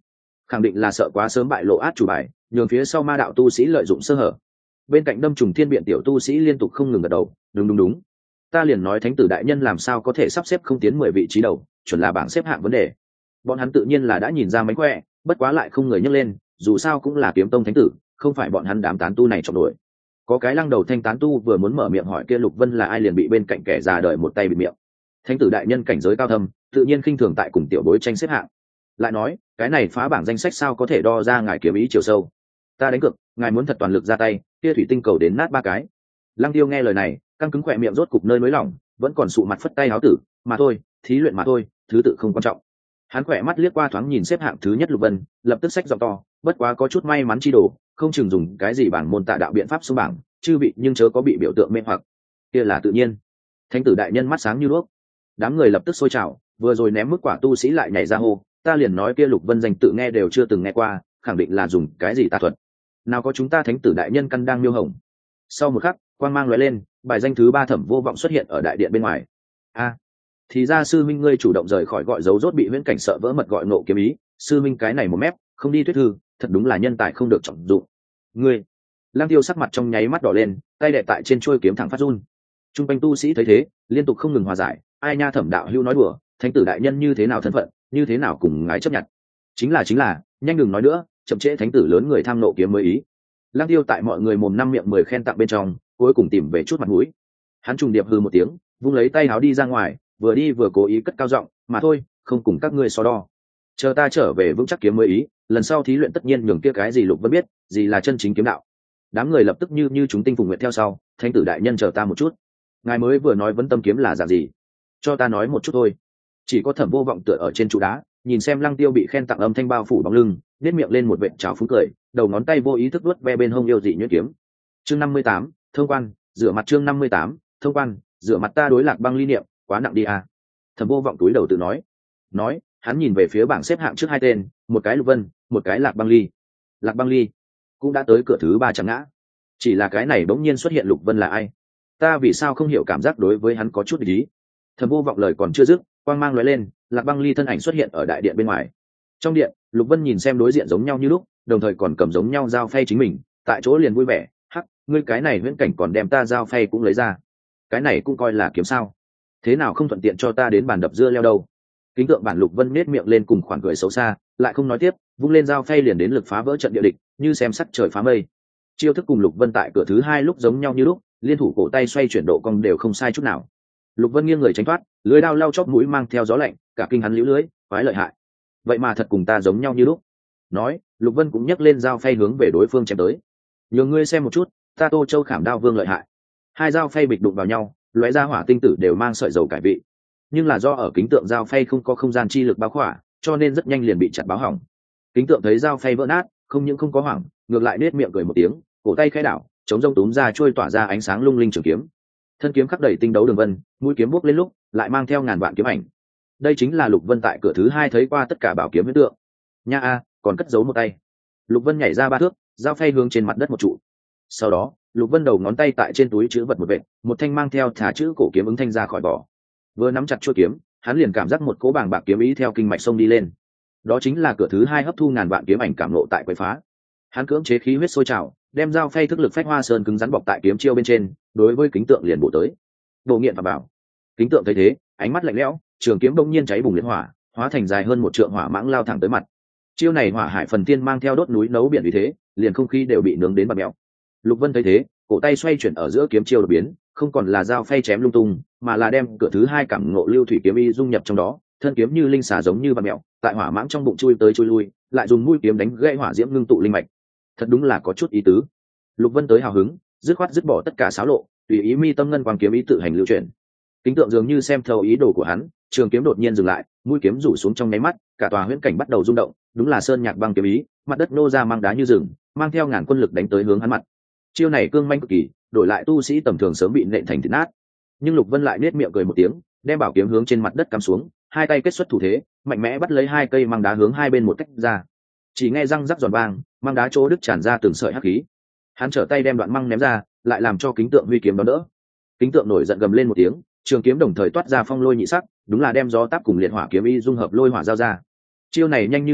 [SPEAKER 1] khẳng định là sợ quá sớm bại lộ át chủ bài, nhường phía sau ma đạo tu sĩ lợi dụng sơ hở. Bên cạnh đâm trùng thiên biện tiểu tu sĩ liên tục không ngừng gật đầu, đúng đúng đúng, ta liền nói thánh tử đại nhân làm sao có thể sắp xếp không tiến mười vị trí đầu, chuẩn là bảng xếp hạng vấn đề. Bọn hắn tự nhiên là đã nhìn ra mánh khỏe, bất quá lại không người nhấc lên, dù sao cũng là kiếm tông thánh tử, không phải bọn hắn đám tán tu này trọng đuổi. Có cái lăng đầu thanh tán tu vừa muốn mở miệng hỏi kia Lục Vân là ai, liền bị bên cạnh kẻ già đợi một tay bịt miệng. Thánh tử đại nhân cảnh giới cao thâm, tự nhiên khinh thường tại cùng tiểu bối tranh xếp hạng. Lại nói, cái này phá bảng danh sách sao có thể đo ra ngài kiếm ý chiều sâu? Ta đánh cược, ngài muốn thật toàn lực ra tay, kia thủy tinh cầu đến nát ba cái. Lăng Tiêu nghe lời này, căng cứng khỏe miệng rốt cục nơi nới lỏng, vẫn còn sụ mặt phất tay háo tử, mà thôi, thí luyện mà thôi, thứ tự không quan trọng. Hắn khỏe mắt liếc qua thoáng nhìn xếp hạng thứ nhất Lục Vân, lập tức xách giọng to, bất quá có chút may mắn chi đồ, không chừng dùng cái gì bảng môn tạ đạo biện pháp xuống bảng, chư vị nhưng chớ có bị biểu tượng mê hoặc. Kia là tự nhiên. Thánh tử đại nhân mắt sáng như đuốc. Đám người lập tức sôi trào, vừa rồi ném mức quả tu sĩ lại nhảy ra hô, ta liền nói kia Lục Vân danh tự nghe đều chưa từng nghe qua, khẳng định là dùng cái gì tà thuật. Nào có chúng ta thánh tử đại nhân căn đang miêu hồng. Sau một khắc, quang mang lóe lên, bài danh thứ ba Thẩm Vô Vọng xuất hiện ở đại điện bên ngoài. A, thì ra sư minh ngươi chủ động rời khỏi gọi dấu rốt bị huyễn cảnh sợ vỡ mật gọi nộ kiếm ý, sư minh cái này một mép, không đi thuyết thư, thật đúng là nhân tài không được trọng dụng. Ngươi, Lang Tiêu sắc mặt trong nháy mắt đỏ lên, tay đè tại trên chuôi kiếm thẳng phát run. Trung quanh tu sĩ thấy thế, liên tục không ngừng hòa giải, ai nha Thẩm đạo hữu nói đùa, thánh tử đại nhân như thế nào thân phận, như thế nào cùng ngài chấp nhận. Chính là chính là, nhanh đừng nói nữa, chậm trễ thánh tử lớn người tham nộ kiếm mới ý. Lang Tiêu tại mọi người mồm năm miệng mười khen tặng bên trong, cuối cùng tìm về chút mặt mũi. Hắn trùng điệp hừ một tiếng, vung lấy tay áo đi ra ngoài, vừa đi vừa cố ý cất cao giọng, mà thôi, không cùng các ngươi so đo. Chờ ta trở về vững chắc kiếm mới ý, lần sau thí luyện tất nhiên nhường kia cái gì Lục Vân biết, gì là chân chính kiếm đạo. Đám người lập tức như như chúng tinh phùng nguyện theo sau, thánh tử đại nhân chờ ta một chút. Ngài mới vừa nói vấn tâm kiếm là dạng gì? Cho ta nói một chút thôi. Chỉ có Thẩm Vô Vọng tựa ở trên trụ đá, nhìn xem Lăng Tiêu bị khen tặng âm thanh bao phủ bóng lưng, nét miệng lên một vệt trào phúng cười, đầu ngón tay vô ý thức vuốt ve bên hông yêu dị nhuyễn kiếm. Chương năm mươi tám, thông quan, rửa mặt chương năm mươi tám, thông quan, rửa mặt ta đối Lạc Băng Ly niệm, quá nặng đi à. Thẩm Vô Vọng túi đầu tự nói. Nói, hắn nhìn về phía bảng xếp hạng trước hai tên, một cái Lục Vân, một cái Lạc Băng Ly. Lạc Băng Ly cũng đã tới cửa thứ ba chẳng ngã. Chỉ là cái này bỗng nhiên xuất hiện Lục Vân là ai? Ta vì sao không hiểu cảm giác đối với hắn có chút ý. Thẩm Vô Vọng lời còn chưa dứt, quang mang lóe lên, Lạc Băng Ly thân ảnh xuất hiện ở đại điện bên ngoài. Trong điện, Lục Vân nhìn xem đối diện giống nhau như lúc, đồng thời còn cầm giống nhau dao phay chính mình, tại chỗ liền vui vẻ, hắc, ngươi cái này huyễn cảnh còn đem ta dao phay cũng lấy ra. Cái này cũng coi là kiếm sao? Thế nào không thuận tiện cho ta đến bàn đập dưa leo đâu? Kính tượng bản Lục Vân nết miệng lên cùng khoản cười xấu xa, lại không nói tiếp, vung lên dao phay liền đến lực phá vỡ trận địa địch, như xem sắc trời phá mây. Chiêu thức cùng Lục Vân tại cửa thứ hai lúc giống nhau như lúc, liên thủ cổ tay xoay chuyển độ cong đều không sai chút nào. Lục Vân nghiêng người tránh thoát, lưới đao lau chóp mũi mang theo gió lạnh, cả kinh hắn liễu lưới, quái lợi hại. Vậy mà thật cùng ta giống nhau như lúc. Nói, Lục Vân cũng nhấc lên dao phay hướng về đối phương chém tới. Nhường ngươi xem một chút, ta Tô Châu Khảm Đao Vương lợi hại. Hai dao phay bịch đụng vào nhau, lóe ra hỏa tinh tử đều mang sợi dầu cải vị. Nhưng là do ở kính tượng dao phay không có không gian chi lực bao khỏa, cho nên rất nhanh liền bị chặt báo hỏng. Kính tượng thấy dao phay vỡ nát, không những không có hoảng, ngược lại nết miệng cười một tiếng, cổ tay khẽ đảo, chống rông túm ra trôi tỏa ra ánh sáng lung linh trường kiếm. Thân kiếm khắc đầy tinh đấu đường vân, mũi kiếm bốc lên lúc lại mang theo ngàn vạn kiếm ảnh. Đây chính là Lục Vân tại cửa thứ hai thấy qua tất cả bảo kiếm huyễn tượng. Nha a, còn cất giấu một tay. Lục Vân nhảy ra ba thước, dao phay hướng trên mặt đất một trụ. Sau đó, Lục Vân đầu ngón tay tại trên túi chữ vật một vệt, một thanh mang theo thả chữ cổ kiếm ứng thanh ra khỏi vỏ. Vừa nắm chặt chuôi kiếm, hắn liền cảm giác một cỗ bàng bạc kiếm ý theo kinh mạch sông đi lên. Đó chính là cửa thứ hai hấp thu ngàn vạn kiếm ảnh cảm ngộ tại quấy phá. Hắn cưỡng chế khí huyết sôi trào, đem dao phay thức lực phách hoa sơn cứng rắn bọc tại kiếm chiêu bên trên, đối với kính tượng liền bổ tới. Đồ nghiện và bảo. Kính tượng thấy thế, ánh mắt lạnh lẽo, trường kiếm đông nhiên cháy bùng liệt hỏa, hóa thành dài hơn một trượng hỏa mãng lao thẳng tới mặt. Chiêu này hỏa hải phần tiên mang theo đốt núi nấu biển vì thế, liền không khí đều bị nướng đến bạc mèo. Lục Vân thấy thế, cổ tay xoay chuyển ở giữa kiếm chiêu đột biến, không còn là dao phay chém lung tung, mà là đem cửa thứ hai cảm ngộ lưu thủy kiếm y dung nhập trong đó, thân kiếm như linh xà giống như bạc mèo, tại hỏa mãng trong bụng chui tới chui lui, lại dùng mũi kiếm đánh gãy hỏa diễm ngưng tụ linh mạch. Thật đúng là có chút ý tứ. Lục Vân tới hào hứng, dứt khoát dứt bỏ tất cả xáo lộ, tùy ý mi tâm ngân quang kiếm ý tự hành lưu chuyển. Kính tượng dường như xem thấu ý đồ của hắn, trường kiếm đột nhiên dừng lại, mũi kiếm rủ xuống trong nháy mắt, cả tòa huyễn cảnh bắt đầu rung động, đúng là sơn nhạc băng kiếm ý, mặt đất nô ra mang đá như rừng, mang theo ngàn quân lực đánh tới hướng hắn mặt. Chiêu này cương manh cực kỳ, đổi lại tu sĩ tầm thường sớm bị nện thành thịt nát. Nhưng Lục Vân lại nết miệng cười một tiếng, đem bảo kiếm hướng trên mặt đất cắm xuống, hai tay kết xuất thủ thế, mạnh mẽ bắt lấy hai cây mang đá hướng hai bên một cách ra. Chỉ nghe răng rắc giòn vang, mang đá chỗ đứt tràn ra từng sợi hắc khí. Hắn trở tay đem đoạn măng ném ra, lại làm cho kính tượng huy kiếm đón đỡ. Kính tượng nổi giận gầm lên một tiếng, trường kiếm đồng thời toát ra phong lôi nhị sắc, đúng là đem gió táp cùng liệt hỏa kiếm y dung hợp lôi hỏa giao ra. Chiêu này nhanh như thiểm điện,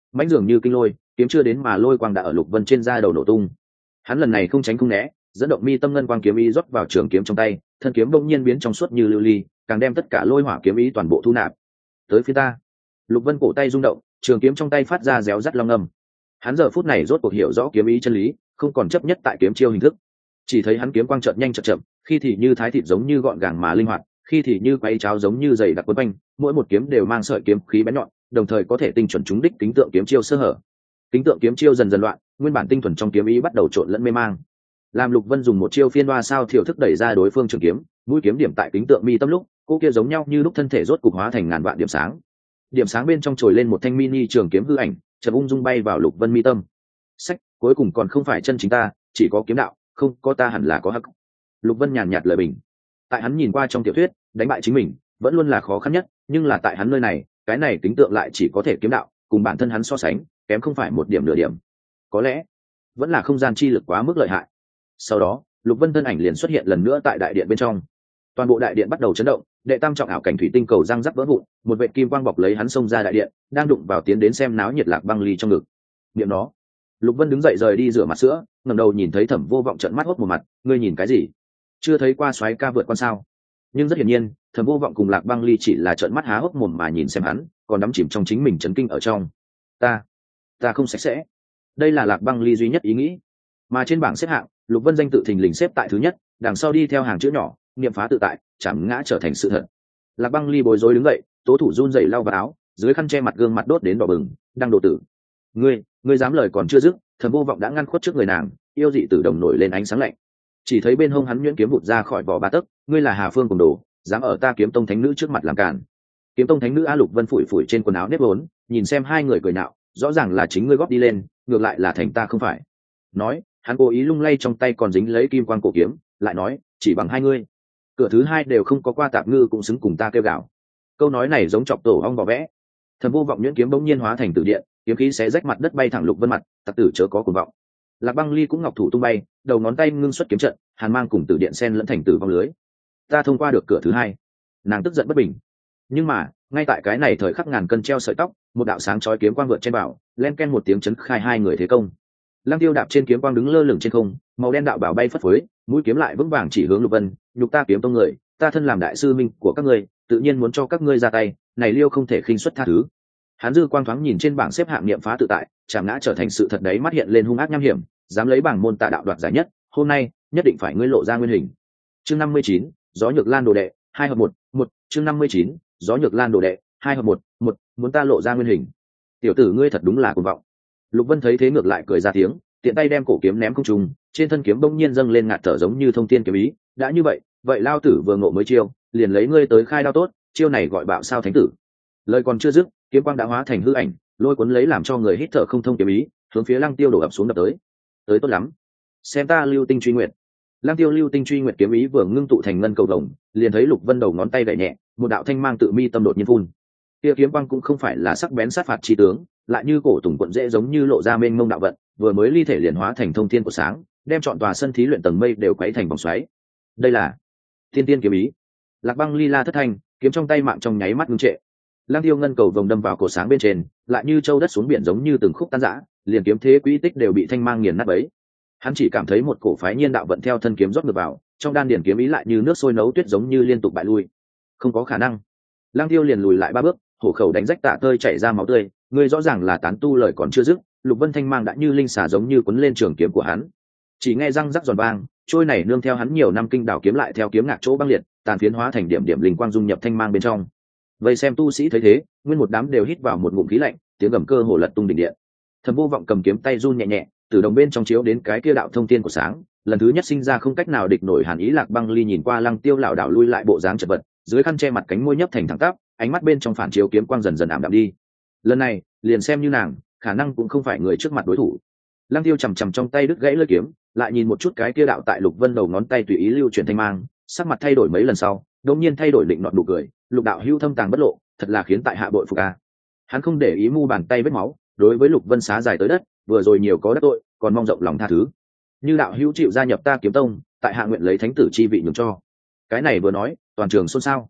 [SPEAKER 1] mãnh dường như kinh lôi, kiếm chưa đến mà lôi quang đã ở Lục Vân trên da đầu nổ tung. Hắn lần này không tránh không né, dẫn động mi tâm ngân quang kiếm ý rót vào trường kiếm trong tay, thân kiếm bỗng nhiên biến trong suốt như lưu ly, càng đem tất cả lôi hỏa kiếm ý toàn bộ thu nạp. Tới phía ta. Lục Vân cổ tay rung động, trường kiếm trong tay phát ra réo rắt long âm. Hắn giờ phút này rốt cuộc hiểu rõ kiếm ý chân lý, không còn chấp nhất tại kiếm chiêu hình thức. Chỉ thấy hắn kiếm quang chợt nhanh chợt chậm, khi thì như thái thịt giống như gọn gàng mà linh hoạt, khi thì như quay cháo giống như dày đặc quấn quanh, mỗi một kiếm đều mang sợi kiếm khí bén nhọn, đồng thời có thể tinh chuẩn trúng đích kính tượng kiếm chiêu sơ hở. Kính tượng kiếm chiêu dần dần loạn, nguyên bản tinh thuần trong kiếm ý bắt đầu trộn lẫn mê mang. Làm Lục Vân dùng một chiêu phiên đoa sao thiểu thức đẩy ra đối phương trường kiếm, mũi kiếm điểm tại kính tượng mi tâm lúc, cô kia giống nhau như lúc thân thể rốt cục hóa thành ngàn vạn điểm sáng. Điểm sáng bên trong trồi lên một thanh mini trường kiếm hư ảnh, chợt ung dung bay vào Lục Vân mi tâm. Sách, cuối cùng còn không phải chân chính ta, chỉ có kiếm đạo, không có ta hẳn là có hắc. Lục Vân nhàn nhạt lời bình. Tại hắn nhìn qua trong tiểu thuyết, đánh bại chính mình vẫn luôn là khó khăn nhất, nhưng là tại hắn nơi này, cái này kính tượng lại chỉ có thể kiếm đạo, cùng bản thân hắn so sánh, kém không phải một điểm nửa điểm. Có lẽ vẫn là không gian chi lực quá mức lợi hại. Sau đó, Lục Vân thân ảnh liền xuất hiện lần nữa tại đại điện bên trong. Toàn bộ đại điện bắt đầu chấn động, đệ tam trọng ảo cảnh thủy tinh cầu răng rắc vỡ vụn, một vệt kim quang bọc lấy hắn xông ra đại điện, đang đụng vào tiến đến xem náo nhiệt Lạc Băng Ly trong ngực. Niệm nó. Lục Vân đứng dậy rời đi rửa mặt sữa, ngẩng đầu nhìn thấy Thẩm Vô Vọng trợn mắt hốt một mặt, ngươi nhìn cái gì? Chưa thấy qua soái ca vượt quan sao? Nhưng rất hiển nhiên, Thẩm Vô Vọng cùng Lạc Băng Ly chỉ là trợn mắt há hốc mồm mà nhìn xem hắn, còn đắm chìm trong chính mình chấn kinh ở trong. Ta, ta không sạch sẽ. Đây là Lạc Băng Ly duy nhất ý nghĩ. Mà trên bảng xếp hạng, Lục Vân danh tự thình lình xếp tại thứ nhất, đằng sau đi theo hàng chữ nhỏ, niệm phá tự tại, chạm ngã trở thành sự thật. Lạc Băng Ly bối rối đứng dậy, tố thủ run rẩy lau vào áo, dưới khăn che mặt gương mặt đốt đến đỏ bừng, đang đồ tử. Ngươi, ngươi dám lời còn chưa dứt, Thẩm Vô Vọng đã ngăn khuất trước người nàng, yêu dị tử đồng nổi lên ánh sáng lạnh. Chỉ thấy bên hông hắn nhuyễn kiếm vụt ra khỏi vỏ ba tấc, ngươi là Hà Phương cùng đồ, dám ở ta Kiếm Tông thánh nữ trước mặt làm cản. Kiếm Tông thánh nữ A Lục Vân phủi phủi trên quần áo nếp vốn, nhìn xem hai người cười nạo, rõ ràng là chính ngươi góp đi lên, ngược lại là thành ta không phải. Nói, hắn cố ý lung lay trong tay còn dính lấy kim quang cổ kiếm, lại nói, chỉ bằng hai ngươi, cửa thứ hai đều không có qua tạp ngư cũng xứng cùng ta kêu gào. Câu nói này giống chọc tổ ong vỏ vẽ. Thẩm Vô Vọng nhuyễn kiếm bỗng nhiên hóa thành tử điện, kiếm khí xé rách mặt đất bay thẳng Lục Vân mặt, tặc tử chớ có cuồng vọng. Lạc Băng Ly cũng ngọc thủ tung bay, đầu ngón tay ngưng xuất kiếm trận, hàn mang cùng tử điện sen lẫn thành tử vong lưới. Ta thông qua được cửa thứ hai. Nàng tức giận bất bình. Nhưng mà, ngay tại cái này thời khắc ngàn cân treo sợi tóc, một đạo sáng chói kiếm quang vượt trên bảo, len ken một tiếng chấn khai hai người thế công. Lăng Tiêu đạp trên kiếm quang đứng lơ lửng trên không, màu đen đạo bảo bay phất phới, mũi kiếm lại vững vàng chỉ hướng Lục Vân, nhục ta Kiếm Tông người, ta thân làm đại sư minh của các ngươi, tự nhiên muốn cho các ngươi ra tay, này Liêu không thể khinh suất tha thứ. Hắn dư quang thoáng nhìn trên bảng xếp hạng niệm phá tự tại, chạm ngã trở thành sự thật đấy, mắt hiện lên hung ác nham hiểm, dám lấy bảng môn tà đạo đoạt giải nhất, hôm nay nhất định phải ngươi lộ ra nguyên hình. Chương năm mươi chín, gió nhược lan đồ đệ, hai hợp một, một, chương năm mươi chín, gió nhược lan đồ đệ, hai hợp một, một, muốn ta lộ ra nguyên hình. Tiểu tử ngươi thật đúng là cuồng vọng. Lục Vân thấy thế ngược lại cười ra tiếng, tiện tay đem cổ kiếm ném không trung, trên thân kiếm bỗng nhiên dâng lên ngạt thở giống như thông thiên kiếm ý, đã như vậy, vậy lao tử vừa ngộ mới chiêu, liền lấy ngươi tới khai đao tốt, chiêu này gọi bạo sao thánh tử. Lời còn chưa dứt, kiếm quang đã hóa thành hư ảnh, lôi cuốn lấy làm cho người hít thở không thông kiếm ý, hướng phía Lăng Tiêu đổ ập xuống đập tới. Tới tốt lắm, xem ta lưu tinh truy nguyệt. Lăng Tiêu lưu tinh truy nguyệt kiếm ý vừa ngưng tụ thành ngân cầu vồng, liền thấy Lục Vân đầu ngón tay gảy nhẹ, một đạo thanh mang tự mi tâm đột nhiên phun. Kia kiếm quang cũng không phải là sắc bén sát phạt chi tướng, lại như cổ tùng quận dễ giống như lộ ra mênh mông đạo vận, vừa mới ly thể liền hóa thành thông thiên của sáng, đem trọn tòa sân thí luyện tầng mây đều quấy thành vòng xoáy. Đây là thiên tiên kiếm ý. Lạc Băng Ly la thất thanh, kiếm trong tay mạng trong nháy mắt ngưng trệ. Lăng Tiêu ngân cầu vồng đâm vào cổ sáng bên trên, lại như châu đất xuống biển giống như từng khúc tan rã, liền kiếm thế quỹ tích đều bị thanh mang nghiền nát bấy. Hắn chỉ cảm thấy một cổ phái nhiên đạo vận theo thân kiếm rót ngược vào, trong đan điển kiếm ý lại như nước sôi nấu tuyết giống như liên tục bại lui. Không có khả năng. Lăng Tiêu liền lùi lại ba bước, hổ khẩu đánh rách tạ tơi chảy ra máu tươi, ngươi rõ ràng là tán tu lời còn chưa dứt, Lục Vân thanh mang đã như linh xà giống như quấn lên trường kiếm của hắn. Chỉ nghe răng rắc giòn vang, trôi này nương theo hắn nhiều năm kinh đảo kiếm lại theo kiếm ngạc chỗ băng liệt, tàn phiến hóa thành điểm điểm linh quang dung nhập thanh mang bên trong. Vậy xem tu sĩ thấy thế, nguyên một đám đều hít vào một ngụm khí lạnh, tiếng gầm cơ hồ lật tung đỉnh điện. Thẩm Vô Vọng cầm kiếm tay run nhẹ nhẹ, từ đồng bên trong chiếu đến cái kia đạo thông thiên của sáng, lần thứ nhất sinh ra không cách nào địch nổi hàn ý. Lạc Băng Ly nhìn qua Lăng Tiêu lảo đảo lui lại bộ dáng chật vật, dưới khăn che mặt cánh môi nhấp thành thẳng tắp, ánh mắt bên trong phản chiếu kiếm quang dần dần ảm đạm đi. Lần này, liền xem như nàng, khả năng cũng không phải người trước mặt đối thủ. Lăng Tiêu chầm chầm trong tay đứt gãy lưỡi kiếm, lại nhìn một chút cái kia đạo tại Lục Vân đầu ngón tay tùy ý lưu chuyển thanh mang, sắc mặt thay đổi mấy lần sau, đột nhiên thay đổi định nọt nụ cười, Lục đạo hưu thâm tàng bất lộ, thật là khiến tại hạ bội phục a. Hắn không để ý mu bàn tay vết máu, đối với Lục Vân xá dài tới đất, vừa rồi nhiều có đắc tội, còn mong rộng lòng tha thứ. Như đạo hữu chịu gia nhập ta Kiếm Tông, tại hạ nguyện lấy thánh tử chi vị nhường cho. Cái này vừa nói, toàn trường xôn xao.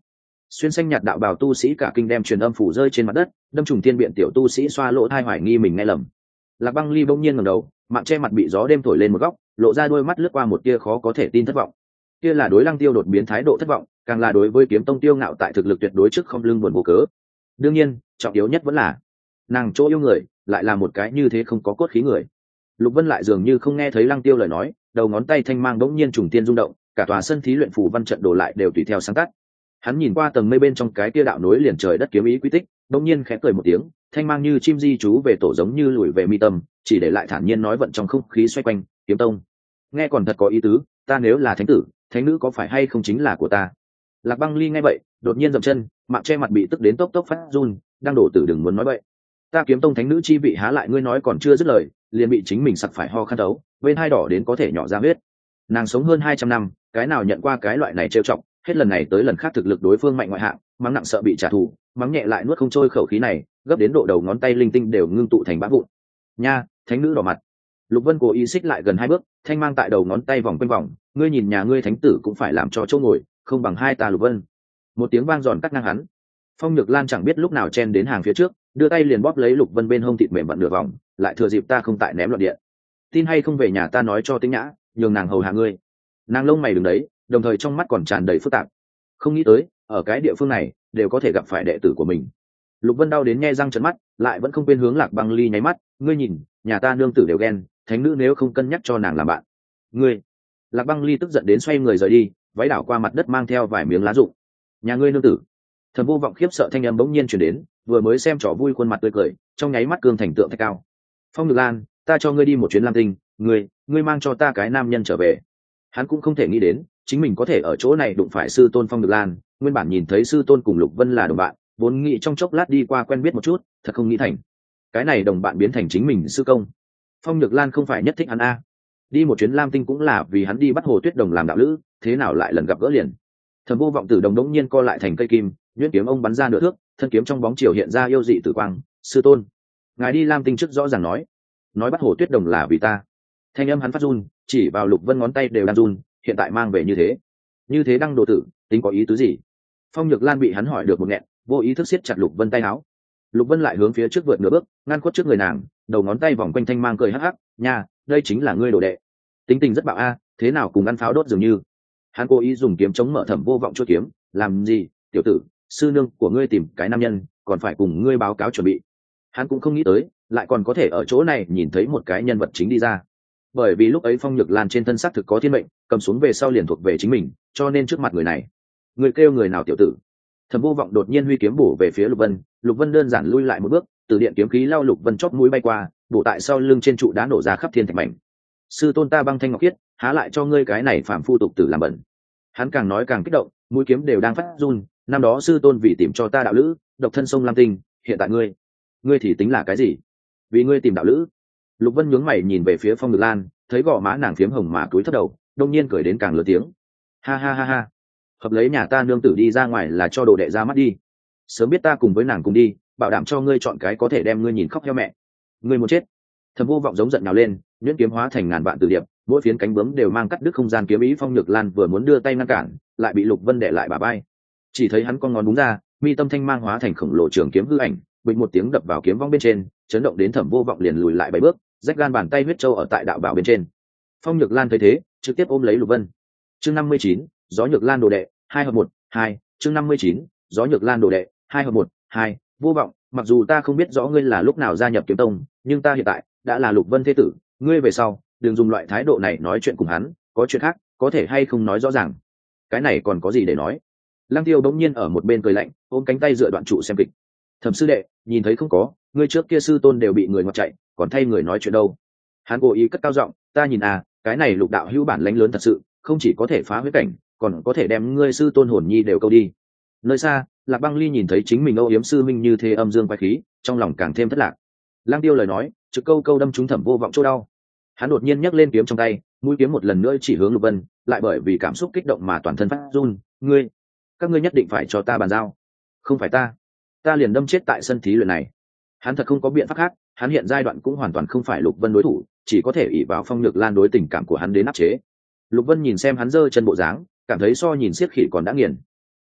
[SPEAKER 1] Xuyên xanh nhạt đạo bào tu sĩ cả kinh đem truyền âm phủ rơi trên mặt đất, đâm trùng tiên biện tiểu tu sĩ xoa lỗ thai hoài nghi mình nghe lầm. Lạc Băng Ly bỗng nhiên ngẩng đầu, mạng che mặt bị gió đêm thổi lên một góc, lộ ra đôi mắt lướt qua một tia khó có thể tin thất vọng. Kia là đối Lăng Tiêu đột biến thái độ thất vọng, càng là đối với Kiếm Tông tiêu ngạo tại thực lực tuyệt đối trước không lưng buồn vô cớ. Đương nhiên, trọng yếu nhất vẫn là nàng chỗ yêu người, lại là một cái như thế không có cốt khí người. Lục Vân lại dường như không nghe thấy Lăng Tiêu lời nói, đầu ngón tay thanh mang bỗng nhiên trùng tiên rung động, cả tòa sân thí luyện phù văn trận đồ lại đều tùy theo sáng tắt. Hắn nhìn qua tầng mây bên trong cái kia đạo nối liền trời đất kiếm ý quy tích, bỗng nhiên khẽ cười một tiếng, thanh mang như chim di trú về tổ giống như lùi về mi tâm, chỉ để lại thản nhiên nói vận trong không khí xoay quanh, Kiếm Tông. Nghe còn thật có ý tứ, ta nếu là thánh tử, thánh nữ có phải hay không chính là của ta? Lạc Băng Ly nghe vậy, đột nhiên dậm chân, mạng che mặt bị tức đến tốc tốc phát run, đang đổ tử đừng muốn nói vậy. Ta Kiếm Tông thánh nữ chi vị há lại ngươi nói còn chưa dứt lời, liền bị chính mình sặc phải ho khan đấu, bên hai đỏ đến có thể nhỏ ra huyết. Nàng sống hơn hai trăm năm, cái nào nhận qua cái loại này trêu chọc, hết lần này tới lần khác thực lực đối phương mạnh ngoại hạng, mắng nặng sợ bị trả thù, mắng nhẹ lại nuốt không trôi khẩu khí này, gấp đến độ đầu ngón tay linh tinh đều ngưng tụ thành bã vụn. Nha, thánh nữ đỏ mặt. Lục Vân cố ý xích lại gần hai bước, thanh mang tại đầu ngón tay vòng quanh vòng, ngươi nhìn nhà ngươi thánh tử cũng phải làm cho chỗ ngồi, không bằng hai ta Lục Vân. Một tiếng vang giòn cắt ngang hắn. Phong Nhược Lan chẳng biết lúc nào chen đến hàng phía trước, đưa tay liền bóp lấy Lục Vân bên hông thịt mềm vặn nửa vòng, lại thừa dịp ta không tại ném loạn điện. Tin hay không về nhà ta nói cho Tĩnh Nhã, nhường nàng hầu hạ ngươi. Nàng lông mày đứng đấy, đồng thời trong mắt còn tràn đầy phức tạp. Không nghĩ tới, ở cái địa phương này đều có thể gặp phải đệ tử của mình. Lục Vân đau đến nhe răng trợn mắt, lại vẫn không quên hướng Lạc Băng Ly nháy mắt, ngươi nhìn, nhà ta nương tử đều ghen, thánh nữ nếu không cân nhắc cho nàng làm bạn. Ngươi. Lạc Băng Ly tức giận đến xoay người rời đi, váy đảo qua mặt đất mang theo vài miếng lá rụng. Nhà ngươi nương tử. Thẩm Vô Vọng khiếp sợ thanh âm bỗng nhiên truyền đến, vừa mới xem trò vui khuôn mặt tươi cười, trong nháy mắt cương thành tượng thạch cao. Phong Nhược Lan, ta cho ngươi đi một chuyến Lam Tinh, ngươi, ngươi mang cho ta cái nam nhân trở về. Hắn cũng không thể nghĩ đến, chính mình có thể ở chỗ này đụng phải sư tôn Phong Nhược Lan, nguyên bản nhìn thấy sư tôn cùng Lục Vân là đồng bạn, vốn nghĩ trong chốc lát đi qua quen biết một chút, thật không nghĩ thành. Cái này đồng bạn biến thành chính mình sư công. Phong Nhược Lan không phải nhất thích hắn a. Đi một chuyến Lam Tinh cũng là vì hắn đi bắt Hồ Tuyết Đồng làm đạo lữ, thế nào lại lần gặp gỡ liền. Thẩm Vô Vọng tử đồng đống nhiên co lại thành cây kim, nhuyễn kiếm ông bắn ra nửa thước, thân kiếm trong bóng chiều hiện ra yêu dị tử quang, sư tôn, ngài đi Lam Tinh trước rõ ràng nói, nói bắt Hồ Tuyết Đồng là vì ta. Thanh âm hắn phát run, chỉ vào Lục Vân ngón tay đều đang run, hiện tại mang về như thế, như thế đăng đồ tử, tính có ý tứ gì? Phong Nhược Lan bị hắn hỏi được một nghẹn, vô ý thức siết chặt Lục Vân tay áo. Lục Vân lại hướng phía trước vượt nửa bước, ngăn khuất trước người nàng, đầu ngón tay vòng quanh thanh mang cười hắc hắc, nha, đây chính là ngươi đồ đệ. Tính tình rất bạo a, thế nào cùng ăn pháo đốt dường như. Hắn cố ý dùng kiếm chống mở Thẩm Vô Vọng chuôi kiếm, làm gì, tiểu tử, sư nương của ngươi tìm cái nam nhân, còn phải cùng ngươi báo cáo chuẩn bị. Hắn cũng không nghĩ tới, lại còn có thể ở chỗ này nhìn thấy một cái nhân vật chính đi ra. Bởi vì lúc ấy Phong Nhược Lan trên thân xác thực có thiên mệnh, cầm xuống về sau liền thuộc về chính mình, cho nên trước mặt người này, người kêu người nào tiểu tử. Thẩm Vô Vọng đột nhiên huy kiếm bổ về phía Lục Vân, Lục Vân đơn giản lui lại một bước, từ điện kiếm khí lao Lục Vân chót mũi bay qua, bổ tại sau lưng trên trụ đá nổ ra khắp thiên thạch mảnh. Sư tôn ta băng thanh ngọc khiết, há lại cho ngươi cái này phàm phu tục tử làm bẩn. Hắn càng nói càng kích động, mũi kiếm đều đang phát run, năm đó sư tôn vì tìm cho ta đạo lữ, độc thân sông Lam Tinh, hiện tại ngươi, ngươi thì tính là cái gì? Vì ngươi tìm đạo lữ. Lục Vân nhướng mày nhìn về phía Phong Nhược Lan, thấy gò má nàng phiếm hồng mà cúi thấp đầu, đông nhiên cười đến càng lớn tiếng. Ha ha ha ha, hợp lấy nhà ta nương tử đi ra ngoài là cho đồ đệ ra mắt đi. Sớm biết ta cùng với nàng cùng đi, bảo đảm cho ngươi chọn cái có thể đem ngươi nhìn khóc heo mẹ. Ngươi muốn chết. Thẩm Vô Vọng giống giận nào lên, nhuyễn kiếm hóa thành ngàn vạn tử điệp, mỗi phiến cánh bướm đều mang cắt đứt không gian kiếm ý. Phong Nhược Lan vừa muốn đưa tay ngăn cản, lại bị Lục Vân để lại bả vai. Chỉ thấy hắn con ngón đúng ra, mi tâm thanh mang hóa thành khổng lồ trường kiếm hư ảnh, bịch một tiếng đập vào kiếm vong bên trên, chấn động đến Thẩm Vô Vọng liền lùi lại bảy bước, rách gan bàn tay huyết châu ở tại đạo bảo bên trên. Phong Nhược Lan thấy thế, trực tiếp ôm lấy Lục Vân. Chương năm mươi chín, gió Nhược Lan đồ đệ, hai hợp một, hai, chương năm mươi chín, gió Nhược Lan đồ đệ, hai hợp một, hai, Vô Vọng, mặc dù ta không biết rõ ngươi là lúc nào gia nhập Kiếm Tông, nhưng ta hiện tại đã là Lục Vân thế tử, ngươi về sau, đừng dùng loại thái độ này nói chuyện cùng hắn, có chuyện khác, có thể hay không nói rõ ràng. Cái này còn có gì để nói? Lăng Tiêu bỗng nhiên ở một bên cười lạnh, ôm cánh tay dựa đoạn trụ xem kịch. Thẩm sư đệ, nhìn thấy không có, ngươi trước kia sư tôn đều bị người ngoặt chạy, còn thay người nói chuyện đâu? Hắn cố ý cất cao giọng, ta nhìn à, cái này Lục đạo hữu bản lãnh lớn thật sự, không chỉ có thể phá huyết cảnh, còn có thể đem ngươi sư tôn hồn nhi đều câu đi. Nơi xa, Lạc Băng Ly nhìn thấy chính mình âu yếm sư minh như thế âm dương quái khí, trong lòng càng thêm thất lạc. Lang Tiêu lời nói, trực câu câu đâm trúng Thẩm Vô Vọng chỗ đau. Hắn đột nhiên nhấc lên kiếm trong tay, mũi kiếm một lần nữa chỉ hướng Lục Vân, lại bởi vì cảm xúc kích động mà toàn thân phát run, ngươi, các ngươi nhất định phải cho ta bàn giao. Không phải ta, ta liền đâm chết tại sân thí luyện này. Hắn thật không có biện pháp khác, hắn hiện giai đoạn cũng hoàn toàn không phải Lục Vân đối thủ, chỉ có thể ỷ vào Phong Nhược Lan đối tình cảm của hắn đến áp chế. Lục Vân nhìn xem hắn giơ chân bộ dáng, cảm thấy so nhìn xiết khỉ còn đã nghiền.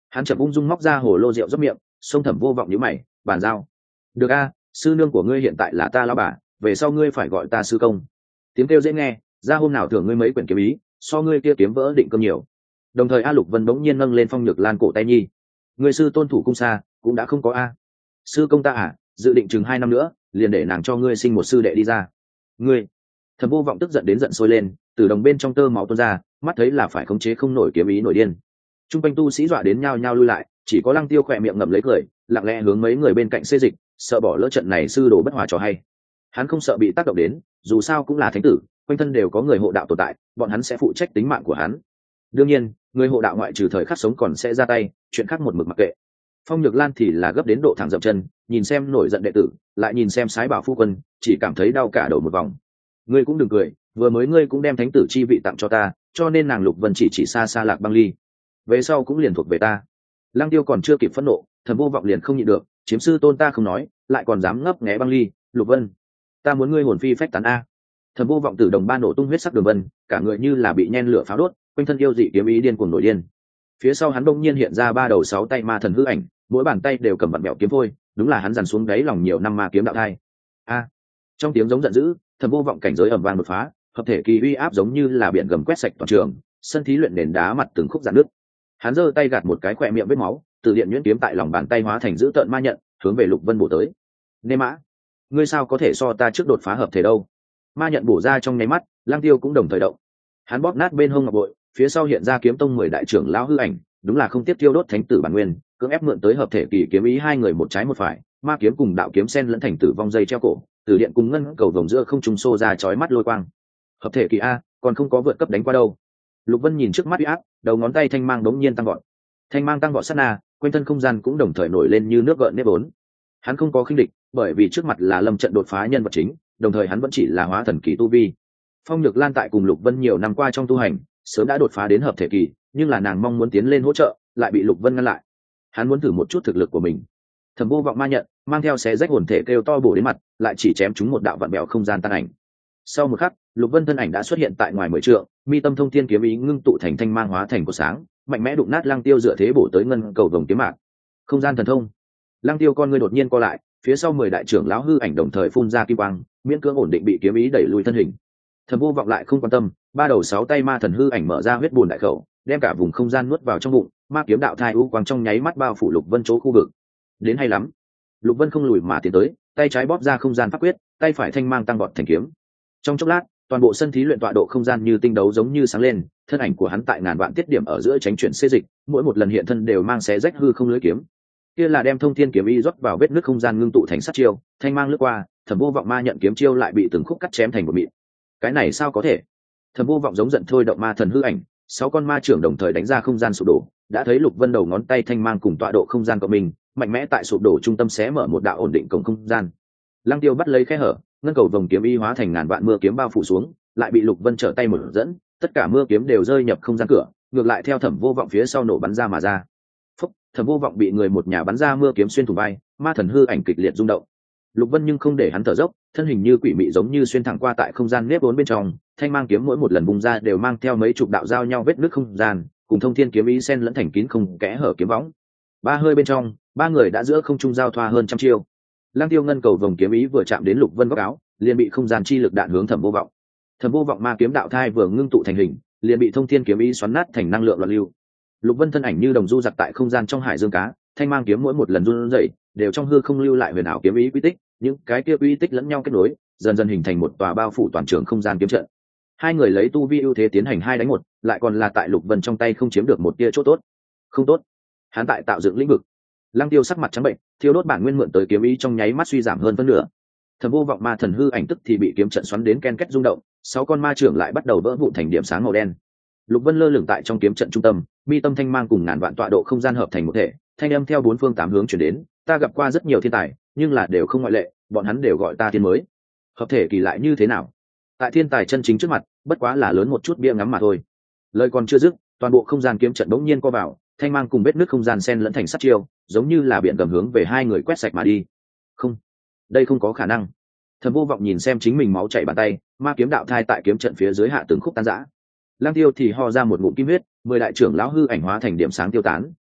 [SPEAKER 1] Hắn chậm ung dung móc ra hồ lô rượu rót miệng, xông Thẩm Vô Vọng nhíu mày, bàn giao. Được a, sư nương của ngươi hiện tại là ta lão bà, về sau ngươi phải gọi ta sư công. Tiếng kêu dễ nghe, ra hôm nào thưởng ngươi mấy quyển kiếm ý, so ngươi kia kiếm vỡ định cơm nhiều. Đồng thời A Lục Vân bỗng nhiên nâng lên Phong Nhược Lan cổ tay nhi. Ngươi sư tôn thủ cung xa, cũng đã không có a. Sư công ta à, dự định chừng hai năm nữa, liền để nàng cho ngươi sinh một sư đệ đi ra. Ngươi. Thẩm Vô Vọng tức giận đến giận sôi lên, từ đồng bên trong tơ máu tuôn ra, mắt thấy là phải khống chế không nổi kiếm ý nổi điên. Trung quanh tu sĩ dọa đến nhao nhao lui lại, chỉ có Lăng Tiêu khỏe miệng ngậm lấy cười, lặng lẽ hướng mấy người bên cạnh xê dịch, sợ bỏ lỡ trận này sư đồ bất hòa trò hay. Hắn không sợ bị tác động đến, dù sao cũng là thánh tử, quanh thân đều có người hộ đạo tồn tại, bọn hắn sẽ phụ trách tính mạng của hắn. Đương nhiên, người hộ đạo ngoại trừ thời khắc sống còn sẽ ra tay, chuyện khác một mực mặc kệ. Phong Nhược Lan thì là gấp đến độ thẳng dậm chân, nhìn xem nổi giận đệ tử, lại nhìn xem Sái Bảo phu quân, chỉ cảm thấy đau cả đầu một vòng. Ngươi cũng đừng cười, vừa mới ngươi cũng đem thánh tử chi vị tặng cho ta, cho nên nàng Lục Vân chỉ chỉ xa xa Lạc Băng Ly, về sau cũng liền thuộc về ta. Lăng Tiêu còn chưa kịp phẫn nộ, Thẩm Vô Vọng liền không nhịn được, chiếm sư tôn ta không nói, lại còn dám ngấp nghé Băng Ly, Lục Vân, ta muốn ngươi hồn phi phách tán a. Thẩm Vô Vọng từ đồng ba nổ tung huyết sắc đường vân, cả người như là bị nhen lửa pháo đốt, quanh thân yêu dị kiếm ý điên cuồng nổi điên. Phía sau hắn đông nhiên hiện ra ba đầu sáu tay ma thần hư ảnh, mỗi bàn tay đều cầm vặn bẹo kiếm phôi, đúng là hắn dằn xuống đáy lòng nhiều năm ma kiếm đạo thai. A! Trong tiếng giống giận dữ, Thẩm Vô Vọng cảnh giới ầm vang đột phá, hợp thể kỳ uy áp giống như là biển gầm quét sạch toàn trường, sân thí luyện nền đá mặt từng khúc rạn nứt. Hắn giơ tay gạt một cái khỏe miệng vết máu, từ điện nhuyễn kiếm tại lòng bàn tay hóa thành dữ tợn ma nhận, hướng về Lục Vân bổ tới. Nê mã, ngươi sao có thể so ta trước đột phá hợp thể đâu? Ma nhận bổ ra trong nháy mắt, Lang Tiêu cũng đồng thời động. Hắn bóp nát bên hông ngọc bội, phía sau hiện ra kiếm tông mười đại trưởng lão hư ảnh, đúng là không tiếp tiêu đốt thánh tử bản nguyên, cưỡng ép mượn tới hợp thể kỳ kiếm ý hai người một trái một phải, ma kiếm cùng đạo kiếm sen lẫn thành tử vong dây treo cổ, từ điện cùng ngân cầu vòng giữa không trung xô ra chói mắt lôi quang. Hợp thể kỳ a, còn không có vượt cấp đánh qua đâu. Lục Vân nhìn trước mắt uy áp, đầu ngón tay thanh mang đống nhiên tăng vọt. Thanh mang tăng vọt sát na, quanh thân không gian cũng đồng thời nổi lên như nước gợn nếp vốn. Hắn không có khinh địch, bởi vì trước mặt là lâm trận đột phá nhân vật chính, đồng thời hắn vẫn chỉ là hóa thần kỳ tu vi. Phong Nhược Lan tại cùng Lục Vân nhiều năm qua trong tu hành, sớm đã đột phá đến hợp thể kỳ, nhưng là nàng mong muốn tiến lên hỗ trợ, lại bị Lục Vân ngăn lại. Hắn muốn thử một chút thực lực của mình. Thẩm Vô Vọng ma nhận, mang theo xé rách hồn thể kêu to bổ đến mặt, lại chỉ chém chúng một đạo vạn bèo không gian tan ảnh. Sau một khắc, Lục Vân thân ảnh đã xuất hiện tại ngoài mười trượng, mi tâm thông thiên kiếm ý ngưng tụ thành thanh mang hóa thành của sáng, mạnh mẽ đụng nát Lăng Tiêu dựa thế bổ tới ngân cầu vòng kiếm mạc. Không gian thần thông. Lăng Tiêu con ngươi đột nhiên co lại, phía sau mười đại trưởng lão hư ảnh đồng thời phun ra kim quang, miễn cưỡng ổn định bị kiếm ý đẩy lùi thân hình. Thẩm Vô Vọng lại không quan tâm, ba đầu sáu tay ma thần hư ảnh mở ra huyết bùn đại khẩu, đem cả vùng không gian nuốt vào trong bụng, ma kiếm đạo thai u quang trong nháy mắt bao phủ Lục Vân chỗ khu vực. Đến hay lắm. Lục Vân không lùi mà tiến tới, tay trái bóp ra không gian pháp quyết, tay phải thanh mang tăng vọt thành kiếm. Trong chốc lát, toàn bộ sân thí luyện tọa độ không gian như tinh đấu giống như sáng lên, thân ảnh của hắn tại ngàn vạn tiết điểm ở giữa tránh chuyển xê dịch, mỗi một lần hiện thân đều mang xé rách hư không lưới kiếm. Kia là đem thông thiên kiếm ý rót vào vết nứt không gian ngưng tụ thành sát chiêu, thanh mang lướt qua, Thẩm Vô Vọng ma nhận kiếm chiêu lại bị từng khúc cắt chém thành một mịn. Cái này sao có thể? Thẩm Vô Vọng giống giận thôi động ma thần hư ảnh, sáu con ma trưởng đồng thời đánh ra không gian sụp đổ, đã thấy Lục Vân đầu ngón tay thanh mang cùng tọa độ không gian của mình, mạnh mẽ tại sụp đổ trung tâm xé mở một đạo ổn định cổng không gian. Lăng Tiêu bắt lấy khe hở, ngân cầu vòng kiếm y hóa thành ngàn vạn mưa kiếm bao phủ xuống, lại bị Lục Vân trở tay một dẫn, tất cả mưa kiếm đều rơi nhập không gian cửa, ngược lại theo Thẩm Vô Vọng phía sau nổ bắn ra mà ra. Phúc, Thẩm Vô Vọng bị người một nhà bắn ra mưa kiếm xuyên thủng vai, ma thần hư ảnh kịch liệt rung động. Lục Vân nhưng không để hắn thở dốc, thân hình như quỷ mị giống như xuyên thẳng qua tại không gian nếp vốn bên trong, thanh mang kiếm mỗi một lần bung ra đều mang theo mấy chục đạo giao nhau vết nứt không gian, cùng thông thiên kiếm ý xen lẫn thành kín không kẽ hở kiếm võng. Ba hơi bên trong, ba người đã giữa không trung giao thoa hơn trăm chiêu. Lang Tiêu ngân cầu vòng kiếm ý vừa chạm đến Lục Vân góc áo, liền bị không gian chi lực đạn hướng Thẩm Vô Vọng. Thẩm Vô Vọng ma kiếm đạo thai vừa ngưng tụ thành hình, liền bị thông thiên kiếm ý xoắn nát thành năng lượng loạn lưu. Lục Vân thân ảnh như đồng du giặc tại không gian trong hải dương cá, thanh mang kiếm mỗi một lần run rẩy, đều trong hư không lưu lại huyền ảo kiếm ý quy tích, những cái kia quy tích lẫn nhau kết nối, dần dần hình thành một tòa bao phủ toàn trường không gian kiếm trận. Hai người lấy tu vi ưu thế tiến hành hai đánh một, lại còn là tại Lục Vân trong tay không chiếm được một tia chỗ tốt. Không tốt. Hắn tại tạo dựng lĩnh vực. Lăng Tiêu sắc mặt trắng bệnh, thiêu đốt bản nguyên mượn tới kiếm ý trong nháy mắt suy giảm hơn phân nửa. Thẩm Vô Vọng ma thần hư ảnh tức thì bị kiếm trận xoắn đến ken két rung động, sáu con ma trưởng lại bắt đầu vỡ vụn thành điểm sáng màu đen. Lục Vân lơ lửng tại trong kiếm trận trung tâm, mi tâm thanh mang cùng ngàn vạn tọa độ không gian hợp thành một thể, thanh âm theo bốn phương tám hướng truyền đến, ta gặp qua rất nhiều thiên tài, nhưng là đều không ngoại lệ, bọn hắn đều gọi ta thiên mới. Hợp thể kỳ lại như thế nào? Tại thiên tài chân chính trước mặt, bất quá là lớn một chút bia ngắm mà thôi. Lời còn chưa dứt, toàn bộ không gian kiếm trận bỗng nhiên co vào, thanh mang cùng vết nứt không gian xen lẫn thành sát chiêu, giống như là biển gầm hướng về hai người quét sạch mà đi. Không, đây không có khả năng. Thẩm Vô Vọng nhìn xem chính mình máu chảy bàn tay, ma kiếm đạo thai tại kiếm trận phía dưới hạ từng khúc tan rã. Lang Tiêu thì ho ra một ngụm kim huyết, mười đại trưởng lão hư ảnh hóa thành điểm sáng tiêu tán,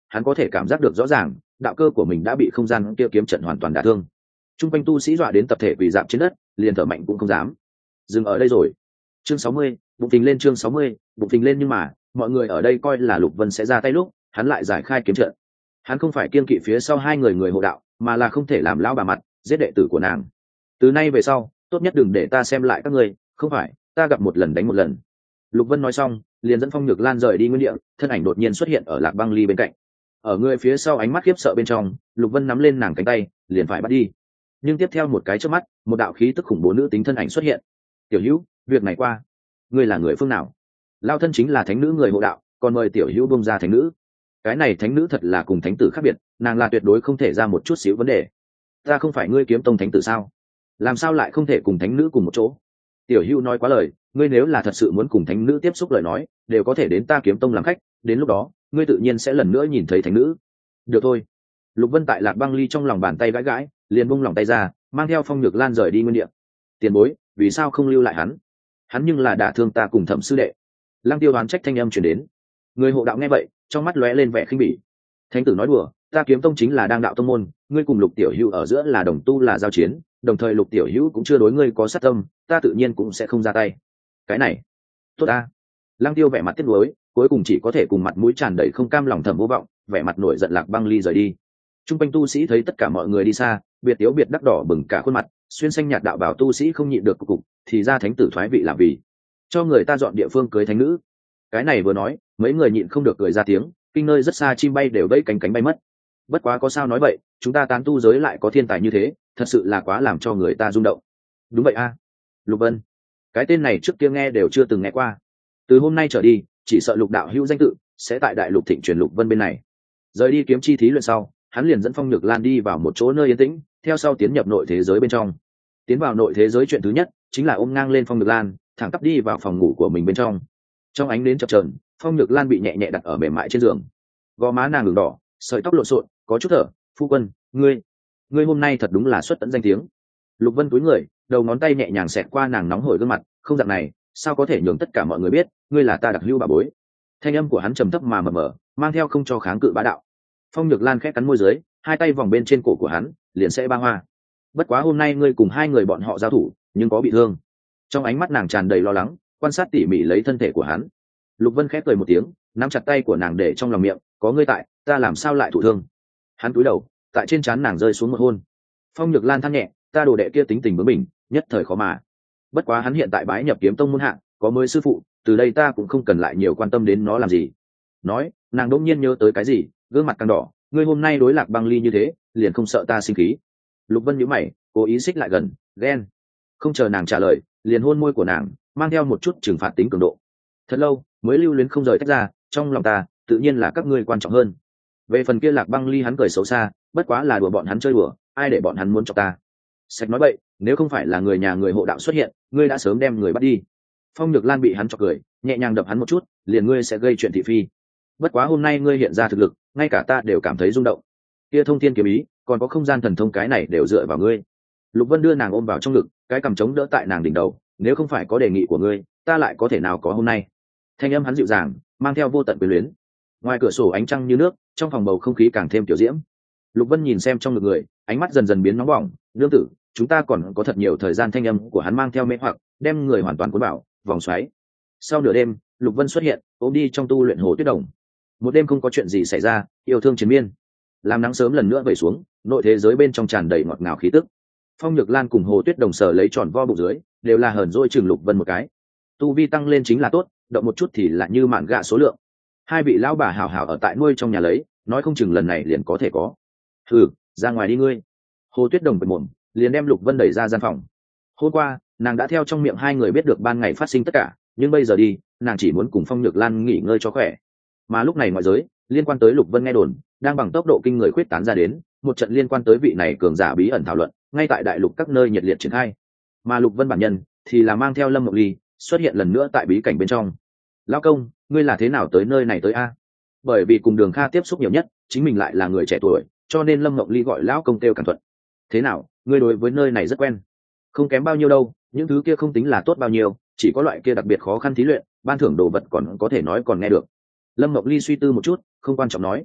[SPEAKER 1] hắn có thể cảm giác được rõ ràng đạo cơ của mình đã bị không gian kia kiếm trận hoàn toàn đả thương. Trung quanh tu sĩ dọa đến tập thể quỳ dạp trên đất, liền thở mạnh cũng không dám. Dừng ở đây rồi. Chương sáu mươi, bụng phình lên. Chương sáu mươi, bụng phình lên. Nhưng mà mọi người ở đây coi là Lục Vân sẽ ra tay lúc hắn lại giải khai kiếm trận. Hắn không phải kiên kỵ phía sau hai người người hộ đạo, mà là không thể làm lão bà mặt giết đệ tử của nàng. Từ nay về sau tốt nhất đừng để ta xem lại các ngươi, không phải ta gặp một lần đánh một lần. Lục Vân nói xong liền dẫn Phong Nhược Lan rời đi nguyên địa, thân ảnh đột nhiên xuất hiện ở Lạc Băng Ly bên cạnh. Ở người phía sau ánh mắt khiếp sợ bên trong, Lục Vân nắm lên nàng cánh tay liền phải bắt đi, nhưng tiếp theo một cái chớp mắt một đạo khí tức khủng bố nữ tính thân ảnh xuất hiện. Tiểu Hữu, việc này qua, ngươi là người phương nào? Lao thân chính là thánh nữ người hộ đạo, còn mời Tiểu Hữu bông ra thánh nữ. Cái này thánh nữ thật là cùng thánh tử khác biệt, nàng là tuyệt đối không thể ra một chút xíu vấn đề. Ta không phải ngươi kiếm tông thánh tử sao, làm sao lại không thể cùng thánh nữ cùng một chỗ? Tiểu Hữu nói quá lời, ngươi nếu là thật sự muốn cùng thánh nữ tiếp xúc lời nói, đều có thể đến ta kiếm tông làm khách, đến lúc đó ngươi tự nhiên sẽ lần nữa nhìn thấy thánh nữ. Được thôi. Lục Vân tại Lạc Băng Ly trong lòng bàn tay gãi gãi, liền bung lòng tay ra, mang theo Phong Nhược Lan rời đi nguyên địa. Tiền bối, vì sao không lưu lại hắn? Hắn nhưng là đả thương ta cùng Thẩm sư đệ. Lăng Tiêu đoán trách thanh âm truyền đến. Người hộ đạo nghe vậy, trong mắt lóe lên vẻ khinh bỉ. Thánh tử nói đùa, ta kiếm tông chính là đang đạo tông môn, ngươi cùng Lục tiểu hữu ở giữa là đồng tu là giao chiến, đồng thời Lục tiểu hữu cũng chưa đối ngươi có sát tâm, ta tự nhiên cũng sẽ không ra tay. Cái này, tốt ta. Lăng Tiêu vẻ mặt tiếc nuối, cuối cùng chỉ có thể cùng mặt mũi tràn đầy không cam lòng Thẩm Vô Vọng, vẻ mặt nổi giận Lạc Băng Ly rời đi. Trung quanh tu sĩ thấy tất cả mọi người đi xa, biệt tiếu biệt đắc đỏ bừng cả khuôn mặt, xuyên xanh nhạt đạo bảo tu sĩ không nhịn được cục cục, thì ra thánh tử thoái vị làm vì cho người ta dọn địa phương cưới thánh nữ. Cái này vừa nói, mấy người nhịn không được cười ra tiếng, kinh nơi rất xa chim bay đều vẫy cánh cánh bay mất. Bất quá có sao nói vậy, chúng ta tán tu giới lại có thiên tài như thế, thật sự là quá làm cho người ta rung động. Đúng vậy a. Lục Vân, cái tên này trước kia nghe đều chưa từng nghe qua, từ hôm nay trở đi chỉ sợ Lục đạo hữu danh tự sẽ tại đại lục thịnh truyền Lục Vân bên này. Rời đi kiếm chi thí luyện sau, hắn liền dẫn Phong Nhược Lan đi vào một chỗ nơi yên tĩnh, theo sau tiến nhập nội thế giới bên trong. Tiến vào nội thế giới chuyện thứ nhất chính là ôm ngang lên Phong Nhược Lan, thẳng tắp đi vào phòng ngủ của mình bên trong. Trong ánh nến chập chờn, Phong Nhược Lan bị nhẹ nhẹ đặt ở mềm mại trên giường, gò má nàng ửng đỏ, sợi tóc lộn xộn, có chút thở. Phu quân, ngươi, ngươi hôm nay thật đúng là xuất tận danh tiếng. Lục Vân cúi người, đầu ngón tay nhẹ nhàng xẹt qua nàng nóng hổi gương mặt, không dạng này, sao có thể nhường tất cả mọi người biết, ngươi là ta đặc hữu bà bối. Thanh âm của hắn trầm thấp mà mờ mờ, mang theo không cho kháng cự bá đạo. Phong Nhược Lan khẽ cắn môi dưới, hai tay vòng bên trên cổ của hắn, liền sẽ ba hoa. Bất quá hôm nay ngươi cùng hai người bọn họ giao thủ, nhưng có bị thương. Trong ánh mắt nàng tràn đầy lo lắng, quan sát tỉ mỉ lấy thân thể của hắn. Lục Vân khẽ cười một tiếng, nắm chặt tay của nàng để trong lòng miệng, có ngươi tại, ta làm sao lại thụ thương. Hắn cúi đầu, tại trên trán nàng rơi xuống một hôn. Phong Nhược Lan than nhẹ, ta đồ đệ kia tính tình bướng bỉnh, nhất thời khó mà. Bất quá hắn hiện tại bái nhập kiếm tông môn hạ, có mới sư phụ, từ đây ta cũng không cần lại nhiều quan tâm đến nó làm gì. Nói, nàng đỗng nhiên nhớ tới cái gì, gương mặt càng đỏ, ngươi hôm nay đối Lạc Băng Ly như thế, liền không sợ ta sinh khí. Lục Vân nhíu mày, cố ý xích lại gần, ghen. Không chờ nàng trả lời, liền hôn môi của nàng, mang theo một chút trừng phạt tính cường độ. Thật lâu mới lưu luyến không rời tách ra, trong lòng ta tự nhiên là các ngươi quan trọng hơn. Về phần kia Lạc Băng Ly hắn cười xấu xa, bất quá là đùa bọn hắn chơi đùa, ai để bọn hắn muốn cho ta. Sạch nói bậy, nếu không phải là người nhà người hộ đạo xuất hiện, ngươi đã sớm đem người bắt đi. Phong Nhược Lan bị hắn chọc cười, nhẹ nhàng đập hắn một chút, liền ngươi sẽ gây chuyện thị phi. Bất quá hôm nay ngươi hiện ra thực lực, ngay cả ta đều cảm thấy rung động. Kia thông thiên kiếm ý, còn có không gian thần thông, cái này đều dựa vào ngươi. Lục Vân đưa nàng ôm vào trong ngực, cái cằm chống đỡ tại nàng đỉnh đầu, nếu không phải có đề nghị của ngươi, ta lại có thể nào có hôm nay. Thanh âm hắn dịu dàng, mang theo vô tận quyền luyến. Ngoài cửa sổ ánh trăng như nước, trong phòng bầu không khí càng thêm tiểu diễm. Lục Vân nhìn xem trong ngực người, ánh mắt dần dần biến nóng bỏng. Nương tử, chúng ta còn có thật nhiều thời gian. Thanh âm của hắn mang theo mê hoặc, đem người hoàn toàn cuốn vào vòng xoáy. Sau nửa đêm, Lục Vân xuất hiện, ôm đi trong tu luyện Hồ Tuyết Đồng. Một đêm không có chuyện gì xảy ra, yêu thương triền miên. Làm nắng sớm lần nữa về xuống, nội thế giới bên trong tràn đầy ngọt ngào khí tức. Phong Nhược Lan cùng Hồ Tuyết Đồng sở lấy tròn vo bụng dưới, đều là hờn dỗi chừng Lục Vân một cái. Tu vi tăng lên chính là tốt, động một chút thì là như mạn gạ số lượng. Hai vị lão bà hảo hảo ở tại nuôi trong nhà lấy, nói không chừng lần này liền có thể có. Thử, ra ngoài đi ngươi. Hồ Tuyết Đồng bật mồm, liền đem Lục Vân đẩy ra gian phòng. Hôm qua, nàng đã theo trong miệng hai người biết được ban ngày phát sinh tất cả, nhưng bây giờ đi, nàng chỉ muốn cùng Phong Nhược Lan nghỉ ngơi cho khỏe. Mà lúc này ngoại giới liên quan tới Lục Vân nghe đồn đang bằng tốc độ kinh người khuyết tán ra đến, một trận liên quan tới vị này cường giả bí ẩn thảo luận ngay tại đại lục các nơi nhiệt liệt triển khai. Mà Lục Vân bản nhân thì là mang theo Lâm Ngọc Ly xuất hiện lần nữa tại bí cảnh bên trong. Lão công, ngươi là thế nào tới nơi này tới a? Bởi vì cùng Đường Kha tiếp xúc nhiều nhất, chính mình lại là người trẻ tuổi, cho nên Lâm Ngọc Ly gọi lão công kêu cẩn thuận. Thế nào, ngươi đối với nơi này rất quen? Không kém bao nhiêu đâu, những thứ kia không tính là tốt bao nhiêu, chỉ có loại kia đặc biệt khó khăn thí luyện, ban thưởng đồ vật còn có thể nói còn nghe được. Lâm Ngọc Ly suy tư một chút, không quan trọng nói.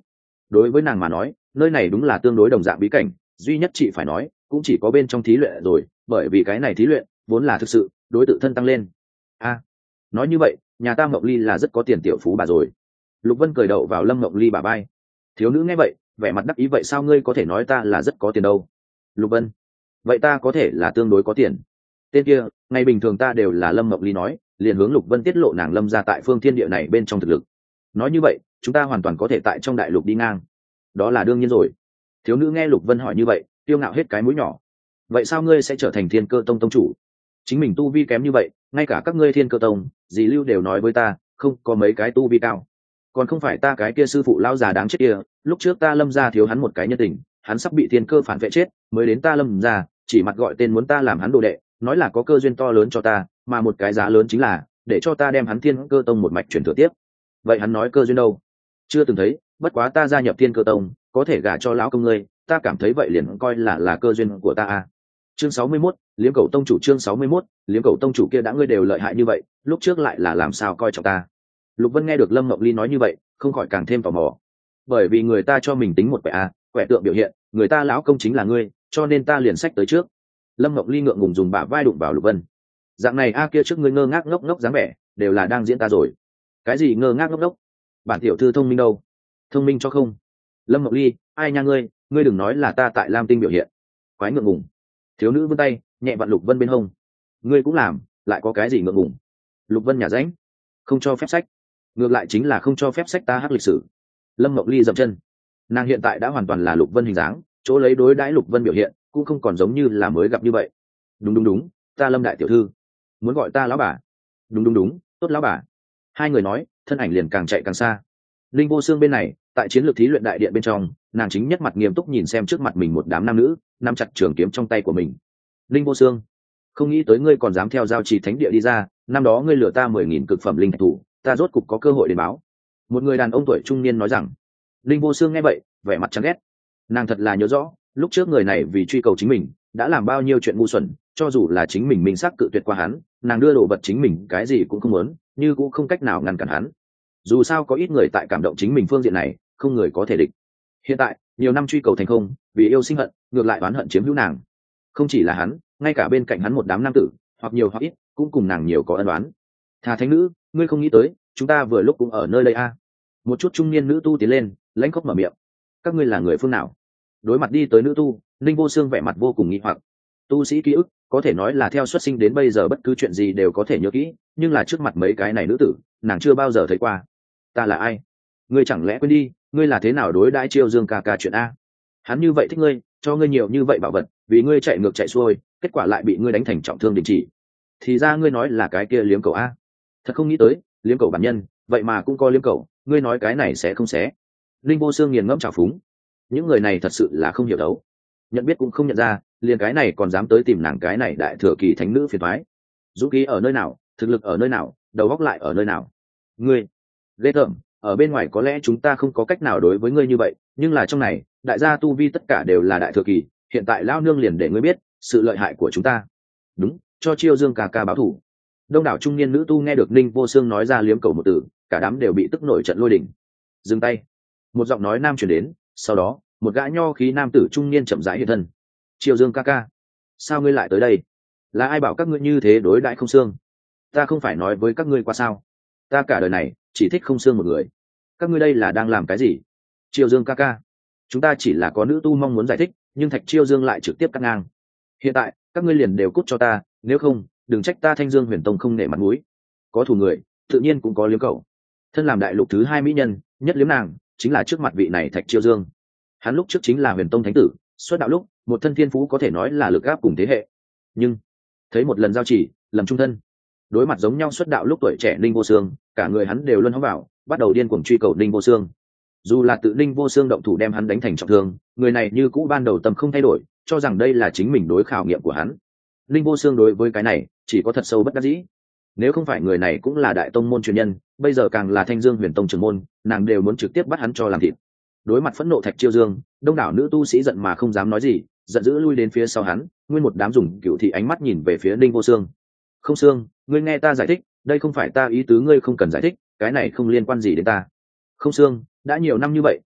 [SPEAKER 1] đối với nàng mà nói nơi này đúng là tương đối đồng dạng bí cảnh, duy nhất chị phải nói cũng chỉ có bên trong thí luyện rồi, bởi vì cái này thí luyện vốn là thực sự đối tự thân tăng lên. A, nói như vậy nhà ta Mộng Ly là rất có tiền tiểu phú bà rồi. Lục Vân cười đậu vào Lâm Mộng Ly bà bay. Thiếu nữ nghe vậy vẻ mặt đắc ý, vậy sao ngươi có thể nói ta là rất có tiền đâu? Lục Vân, vậy ta có thể là tương đối có tiền. Tên kia ngày bình thường ta đều là Lâm Mộng Ly nói, liền hướng Lục Vân tiết lộ nàng Lâm ra tại phương thiên địa này bên trong thực lực. Nói như vậy chúng ta hoàn toàn có thể tại trong đại lục đi ngang. Đó là đương nhiên rồi. Thiếu nữ nghe Lục Vân hỏi như vậy tiêu ngạo hết cái mũi nhỏ. Vậy sao ngươi sẽ trở thành Thiên Cơ Tông tông chủ? Chính mình tu vi kém như vậy, ngay cả các ngươi Thiên Cơ Tông dì lưu đều nói với ta không có mấy cái tu vi cao, còn không phải ta cái kia sư phụ lão già đáng chết kia, lúc trước ta Lâm ra thiếu hắn một cái nhân tình, hắn sắp bị Thiên Cơ phản vệ chết mới đến ta Lâm ra, chỉ mặt gọi tên muốn ta làm hắn đồ đệ, nói là có cơ duyên to lớn cho ta, mà một cái giá lớn chính là để cho ta đem hắn Thiên Cơ Tông một mạch truyền thừa tiếp. Vậy hắn nói cơ duyên đâu? Chưa từng thấy, bất quá ta gia nhập Thiên Cơ Tông có thể gả cho lão công ngươi, ta cảm thấy vậy liền coi là là cơ duyên của ta à. Chương sáu mươi mốt, Liếm Cẩu Tông chủ. Chương sáu mươi mốt, Liếm Cẩu Tông chủ kia đã ngươi đều lợi hại như vậy, lúc trước lại là làm sao coi trọng ta? Lục Vân nghe được Lâm Mộng Ly nói như vậy không khỏi càng thêm tò mò, bởi vì người ta cho mình tính một quẻ à, quẻ tượng biểu hiện người ta lão công chính là ngươi, cho nên ta liền sách tới trước. Lâm Mộng Ly ngượng ngùng dùng bả vai đụng vào Lục Vân. Dạng này a kia trước ngươi ngơ ngác ngốc ngốc dáng vẻ đều là đang diễn ta rồi. Cái gì ngơ ngác ngốc ngốc? Bản tiểu thư thông minh đâu? Thông minh cho không? Lâm Mộng Ly, ai nha ngươi, ngươi đừng nói là ta tại Lam Tinh biểu hiện. Quái ngượng ngùng. Thiếu nữ vươn tay nhẹ vặn Lục Vân bên hông. Ngươi cũng làm, lại có cái gì ngượng ngùng? Lục Vân nhả ránh, không cho phép sách, ngược lại chính là không cho phép sách ta hát lịch sử. Lâm Mộng Ly dậm chân, nàng hiện tại đã hoàn toàn là Lục Vân hình dáng, chỗ lấy đối đãi Lục Vân biểu hiện cũng không còn giống như là mới gặp như vậy. Đúng đúng đúng, ta Lâm đại tiểu thư, muốn gọi ta lão bà. Đúng đúng đúng, tốt lão bà. Hai người nói thân ảnh liền càng chạy càng xa. Linh Vô Xương bên này tại chiến lược thí luyện đại điện bên trong, nàng chính nhất mặt nghiêm túc nhìn xem trước mặt mình một đám nam nữ nắm chặt trường kiếm trong tay của mình. Linh Vô Xương, không nghĩ tới ngươi còn dám theo giao trì thánh địa đi ra, năm đó ngươi lừa ta mười nghìn cực phẩm linh thạch thủ, ta rốt cục có cơ hội đến báo. Một người đàn ông tuổi trung niên nói rằng. Linh Vô Xương nghe vậy vẻ mặt chán ghét, nàng thật là nhớ rõ lúc trước người này vì truy cầu chính mình đã làm bao nhiêu chuyện ngu xuẩn, cho dù là chính mình minh xác cự tuyệt qua hắn, nàng đưa đồ vật chính mình cái gì cũng không muốn, nhưng cũng không cách nào ngăn cản hắn. Dù sao có ít người tại cảm động chính mình phương diện này không người có thể địch. Hiện tại nhiều năm truy cầu thành không, vì yêu sinh hận ngược lại oán hận chiếm hữu nàng. Không chỉ là hắn, ngay cả bên cạnh hắn một đám nam tử hoặc nhiều hoặc ít cũng cùng nàng nhiều có ân oán. Thà thánh nữ, ngươi không nghĩ tới chúng ta vừa lúc cũng ở nơi đây a à? Một chút trung niên nữ tu tiến lên lãnh khóc mở miệng. Các ngươi là người phương nào? Đối mặt đi tới nữ tu, Linh Vô Xương vẻ mặt vô cùng nghi hoặc. Tu sĩ ký ức có thể nói là theo xuất sinh đến bây giờ bất cứ chuyện gì đều có thể nhớ kỹ, nhưng là trước mặt mấy cái này nữ tử nàng chưa bao giờ thấy qua. Ta là ai? Ngươi chẳng lẽ quên đi ngươi là thế nào đối đãi Chiêu Dương ca ca chuyện a? Hắn như vậy thích ngươi, cho ngươi nhiều như vậy bảo vật, vì ngươi chạy ngược chạy xuôi, kết quả lại bị ngươi đánh thành trọng thương đình chỉ. Thì ra ngươi nói là cái kia Liếm Cẩu a? Thật không nghĩ tới Liếm Cẩu bản nhân vậy mà cũng có Liếm Cẩu, ngươi nói cái này sẽ không xé. Linh Vô Xương nghiền ngẫm trào phúng. Những người này thật sự là không hiểu đấu, nhận biết cũng không nhận ra, liền cái này còn dám tới tìm nàng cái này đại thừa kỳ thánh nữ phiền toái. Dũng khí ở nơi nào, thực lực ở nơi nào, đầu óc lại ở nơi nào? Ngươi ghê tởm, ở bên ngoài có lẽ chúng ta không có cách nào đối với ngươi như vậy, nhưng là trong này đại gia tu vi tất cả đều là đại thừa kỳ, hiện tại lão nương liền để ngươi biết sự lợi hại của chúng ta. Đúng, cho Chiêu Dương ca ca báo thủ. Đông đảo trung niên nữ tu nghe được Ninh Vô Xương nói ra Liếm Cẩu một từ, cả đám đều bị tức nổi trận lôi đình. Dừng tay. Một giọng nói nam truyền đến, sau đó một gã nho khí nam tử trung niên chậm rãi hiện thân. Chiêu Dương ca ca, sao ngươi lại tới đây? Là ai bảo các ngươi như thế đối đãi Không Xương? Ta không phải nói với các ngươi qua sao? Ta cả đời này chỉ thích Không Xương một người. Các ngươi đây là đang làm cái gì? Chiêu Dương ca ca, chúng ta chỉ là có nữ tu mong muốn giải thích, nhưng Thạch Chiêu Dương lại trực tiếp cắt ngang. Hiện tại các ngươi liền đều cút cho ta, nếu không đừng trách ta Thanh Dương Huyền Tông không nể mặt mũi. Có thù người tự nhiên cũng có Liếm Cẩu. Thân làm đại lục thứ hai mỹ nhân, nhất liếm nàng chính là trước mặt vị này Thạch Chiêu Dương. Hắn lúc trước chính là Huyền Tông thánh tử, xuất đạo lúc một thân thiên phú có thể nói là lực áp cùng thế hệ, nhưng thấy một lần giao chỉ lầm trung thân. Đối mặt giống nhau xuất đạo lúc tuổi trẻ Ninh Vô Xương, cả người hắn đều luân hóng vào, bắt đầu điên cuồng truy cầu Ninh Vô Xương. Dù là tự Ninh Vô Xương động thủ đem hắn đánh thành trọng thương, người này như cũ ban đầu tâm không thay đổi, cho rằng đây là chính mình đối khảo nghiệm của hắn. Ninh Vô Xương đối với cái này chỉ có thật sâu bất đắc dĩ. Nếu không phải người này cũng là đại tông môn truyền nhân, bây giờ càng là Thanh Dương Huyền Tông trưởng môn, nàng đều muốn trực tiếp bắt hắn cho làm thịt. Đối mặt phẫn nộ Thạch Chiêu Dương, đông đảo nữ tu sĩ giận mà không dám nói gì, giận dữ lui đến phía sau hắn, nguyên một đám dùng cựu thị ánh mắt nhìn về phía Ninh Vô Xương. Không Xương, ngươi nghe ta giải thích, đây không phải ta ý tứ, ngươi không cần giải thích, cái này không liên quan gì đến ta. Không Xương, đã nhiều năm như vậy,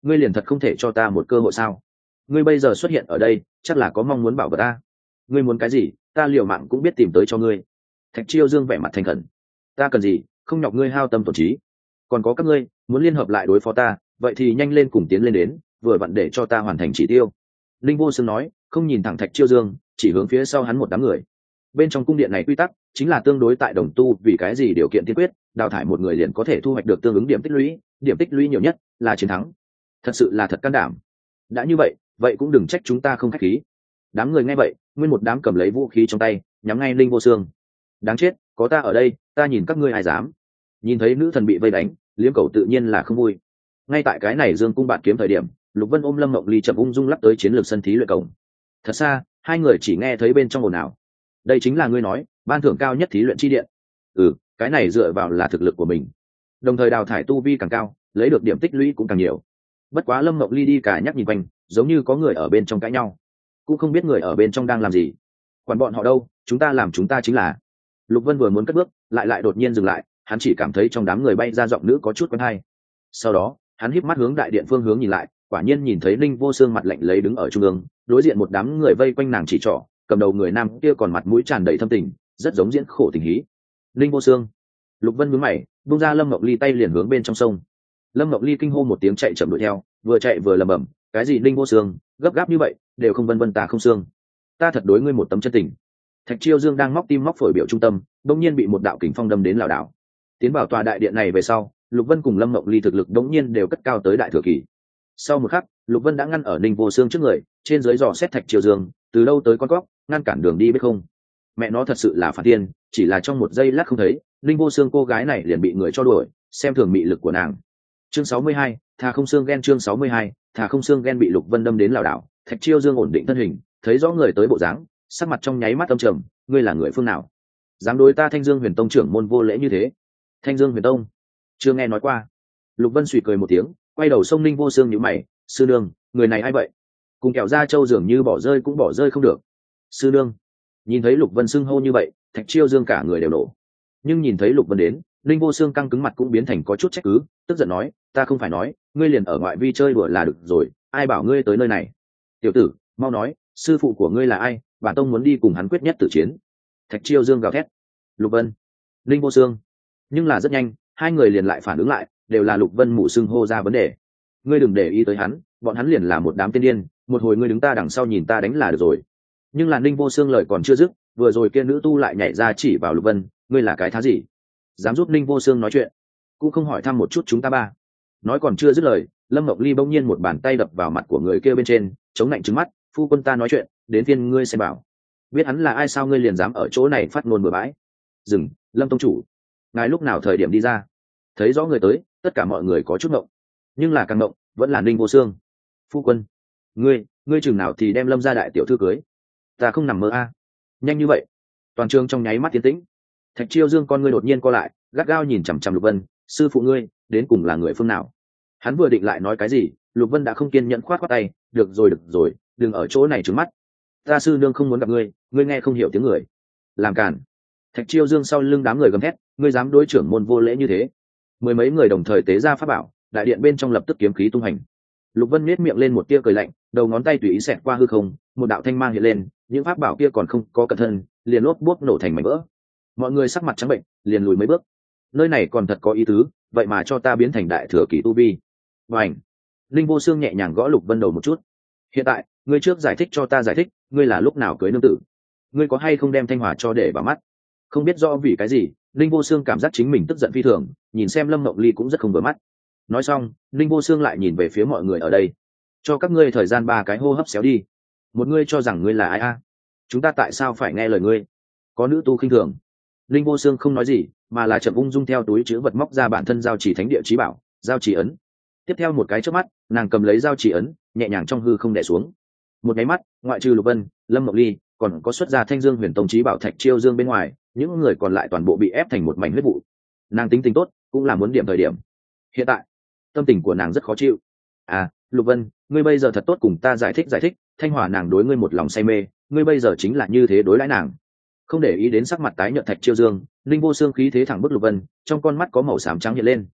[SPEAKER 1] ngươi liền thật không thể cho ta một cơ hội sao? Ngươi bây giờ xuất hiện ở đây chắc là có mong muốn bảo vật ta. Ngươi muốn cái gì ta liều mạng cũng biết tìm tới cho ngươi. Thạch Chiêu Dương vẻ mặt thành khẩn. Ta cần gì không nhọc ngươi hao tâm tổn trí. Còn có các ngươi muốn liên hợp lại đối phó ta, vậy thì nhanh lên cùng tiến lên đến, vừa vặn để cho ta hoàn thành chỉ tiêu. Linh Vô Sương nói, không nhìn thẳng Thạch Chiêu Dương, chỉ hướng phía sau hắn một đám người. Bên trong cung điện này quy tắc chính là tương đối tại đồng tu, vì cái gì điều kiện tiên quyết đào thải một người liền có thể thu hoạch được tương ứng điểm tích lũy, điểm tích lũy nhiều nhất là chiến thắng. Thật sự là thật can đảm. Đã như vậy vậy cũng đừng trách chúng ta không khách khí. Đám người nghe vậy nguyên một đám cầm lấy vũ khí trong tay nhắm ngay Linh Vô Sương. Đáng chết, có ta ở đây ta nhìn các ngươi ai dám. Nhìn thấy nữ thần bị vây đánh, Liếm Cầu tự nhiên là không vui. Ngay tại cái này dương cung bạt kiếm thời điểm, Lục Vân ôm Lâm Mộng Ly chậm ung dung lắp tới chiến lược sân thí luyện cổng. Thật xa hai người chỉ nghe thấy bên trong ồn ào. Đây chính là ngươi nói ban thưởng cao nhất thí luyện chi điện. Ừ, cái này dựa vào là thực lực của mình, đồng thời đào thải tu vi càng cao lấy được điểm tích lũy cũng càng nhiều. Bất quá Lâm Mộng Ly đi cả nhắc nhìn quanh, giống như có người ở bên trong cãi nhau, cũng không biết người ở bên trong đang làm gì. Quản bọn họ đâu, chúng ta làm chúng ta chính là. Lục Vân vừa muốn cất bước lại lại đột nhiên dừng lại, hắn chỉ cảm thấy trong đám người bay ra giọng nữ có chút quen hay. Sau đó hắn híp mắt hướng đại điện phương hướng nhìn lại, quả nhiên nhìn thấy Linh Vô Sương mặt lạnh lấy đứng ở trung ương, đối diện một đám người vây quanh nàng chỉ trỏ, cầm đầu người nam kia còn mặt mũi tràn đầy thâm tình, rất giống diễn khổ tình hí. Linh Vô Sương. Lục Vân nhướng mày, buông ra Lâm Ngọc Ly tay liền hướng bên trong sông. Lâm Ngọc Ly kinh hô một tiếng chạy chậm đuổi theo, vừa chạy vừa lẩm bẩm, cái gì Linh Vô Sương, gấp gáp như vậy, đều không vân vân tà không xương. Ta thật đối ngươi một tấm chân tình. Thạch Chiêu Dương đang móc tim móc phổi biểu trung tâm, đột nhiên bị một đạo kình phong đâm đến lảo đảo. Tiến vào tòa đại điện này về sau, Lục Vân cùng Lâm Ngọc Ly thực lực đột nhiên đều cất cao tới đại thừa kỳ. Sau một khắc, Lục Vân đã ngăn ở Ninh Vô Sương trước người, trên dưới dò xét Thạch Chiêu Dương, từ đâu tới con cóc, ngăn cản đường đi biết không? Mẹ nó thật sự là phản tiên, chỉ là trong một giây lát không thấy, Ninh Vô Sương cô gái này liền bị người cho đuổi, xem thường mị lực của nàng. Chương sáu mươi hai, thà không xương ghen chương sáu mươi hai, thà không xương ghen bị Lục Vân đâm đến lảo đảo, Thạch Chiêu Dương ổn định thân hình, thấy rõ người tới bộ dáng, sắc mặt trong nháy mắt âm trầm, ngươi là người phương nào? Dám đối ta Thanh Dương Huyền Tông trưởng môn vô lễ như thế? Thanh Dương Huyền Tông? Chưa nghe nói qua. Lục Vân suy cười một tiếng, quay đầu sông Ninh Vô Sương nhíu mày, sư nương, người này ai vậy? Cùng kẹo da trâu dường như bỏ rơi cũng bỏ rơi không được. Sư nương. Nhìn thấy Lục Vân xưng hô như vậy, Thạch Chiêu Dương cả người đều nổ. Nhưng nhìn thấy Lục Vân đến, Ninh Vô Sương căng cứng mặt cũng biến thành có chút trách cứ, tức giận nói, ta không phải nói, ngươi liền ở ngoại vi chơi đùa là được rồi, ai bảo ngươi tới nơi này? Tiểu tử, mau nói, sư phụ của ngươi là ai? Bản tông muốn đi cùng hắn quyết nhất tử chiến. Thạch Chiêu Dương gào thét. Lục Vân, Ninh Vô Sương. Nhưng là rất nhanh, hai người liền lại phản ứng lại, đều là Lục Vân mụ xưng hô ra vấn đề. Ngươi đừng để ý tới hắn, bọn hắn liền là một đám tiên điên, một hồi ngươi đứng ta đằng sau nhìn ta đánh là được rồi. Nhưng là Ninh Vô Sương lời còn chưa dứt, vừa rồi kia nữ tu lại nhảy ra chỉ vào Lục Vân, ngươi là cái thá gì? Dám giúp Ninh Vô Sương nói chuyện, cũng không hỏi thăm một chút chúng ta ba. Nói còn chưa dứt lời, Lâm Ngọc Ly bỗng nhiên một bàn tay đập vào mặt của người kia bên trên, chống lạnh trừng mắt, phu quân ta nói chuyện, đến phiên ngươi xem bảo. Biết hắn là ai sao ngươi liền dám ở chỗ này phát ngôn bừa bãi? Dừng, Lâm tông chủ, ngài lúc nào thời điểm đi ra? Thấy rõ người tới, tất cả mọi người có chút ngộng, nhưng là càng ngộng vẫn là Ninh Vô Sương. Phu quân, ngươi ngươi chừng nào thì đem Lâm gia đại tiểu thư cưới? Ta không nằm mơ a. À. Nhanh như vậy? Toàn trường trong nháy mắt tiến tĩnh. Thạch Chiêu Dương con ngươi đột nhiên co lại, gắt gao nhìn chằm chằm Lục Vân, sư phụ ngươi đến cùng là người phương nào? Hắn vừa định lại nói cái gì, Lục Vân đã không kiên nhẫn khoát khoát tay, được rồi được rồi, đừng ở chỗ này trừng mắt. Ta sư nương không muốn gặp ngươi, ngươi nghe không hiểu tiếng người, làm cản. Thạch Chiêu Dương sau lưng đám người gầm thét, ngươi dám đối trưởng môn vô lễ như thế? Mười mấy người đồng thời tế ra pháp bảo, đại điện bên trong lập tức kiếm khí tung hành. Lục Vân nhếch miệng lên một tia cười lạnh, đầu ngón tay tùy ý xẹt qua hư không, một đạo thanh mang hiện lên, những pháp bảo kia còn không có cẩn thận, liền lốp bốp nổ thành mảnh vỡ. Mọi người sắc mặt trắng bệnh, liền lùi mấy bước. Nơi này còn thật có ý tứ, vậy mà cho ta biến thành đại thừa kỳ tu vi. Bành! Linh Vô Sương nhẹ nhàng gõ Lục Vân đầu một chút. Hiện tại, ngươi trước giải thích cho ta giải thích, ngươi là lúc nào cưới nương tử? Ngươi có hay không đem Thanh Hòa cho để vào mắt? Không biết rõ vì cái gì, Linh Vô Sương cảm giác chính mình tức giận phi thường, nhìn xem Lâm Mộng Ly cũng rất không vừa mắt. Nói xong, Linh Vô Sương lại nhìn về phía mọi người ở đây, cho các ngươi thời gian ba cái hô hấp xéo đi. Một ngươi cho rằng ngươi là ai a? Chúng ta tại sao phải nghe lời ngươi? Có nữ tu khinh thường. Linh Vô Sương không nói gì, mà là chậm ung dung theo túi chứa vật móc ra bản thân giao chỉ thánh địa chí bảo, giao chỉ ấn. Tiếp theo một cái chớp mắt, nàng cầm lấy giao chỉ ấn, nhẹ nhàng trong hư không đè xuống. Một cái mắt, ngoại trừ Lục Vân, Lâm Mộng Ly, còn có xuất ra Thanh Dương Huyền Tông chí bảo Thạch Chiêu Dương bên ngoài, những người còn lại toàn bộ bị ép thành một mảnh huyết vụ. Nàng tính tình tốt, cũng là muốn điểm thời điểm. Hiện tại, tâm tình của nàng rất khó chịu. À, Lục Vân, ngươi bây giờ thật tốt cùng ta giải thích giải thích, Thanh Hòa nàng đối ngươi một lòng say mê, ngươi bây giờ chính là như thế đối đãi nàng. Không để ý đến sắc mặt tái nhợt Thạch Chiêu Dương, Linh Vô Sương khí thế thẳng bức Lục Vân, trong con mắt có màu xám trắng hiện lên.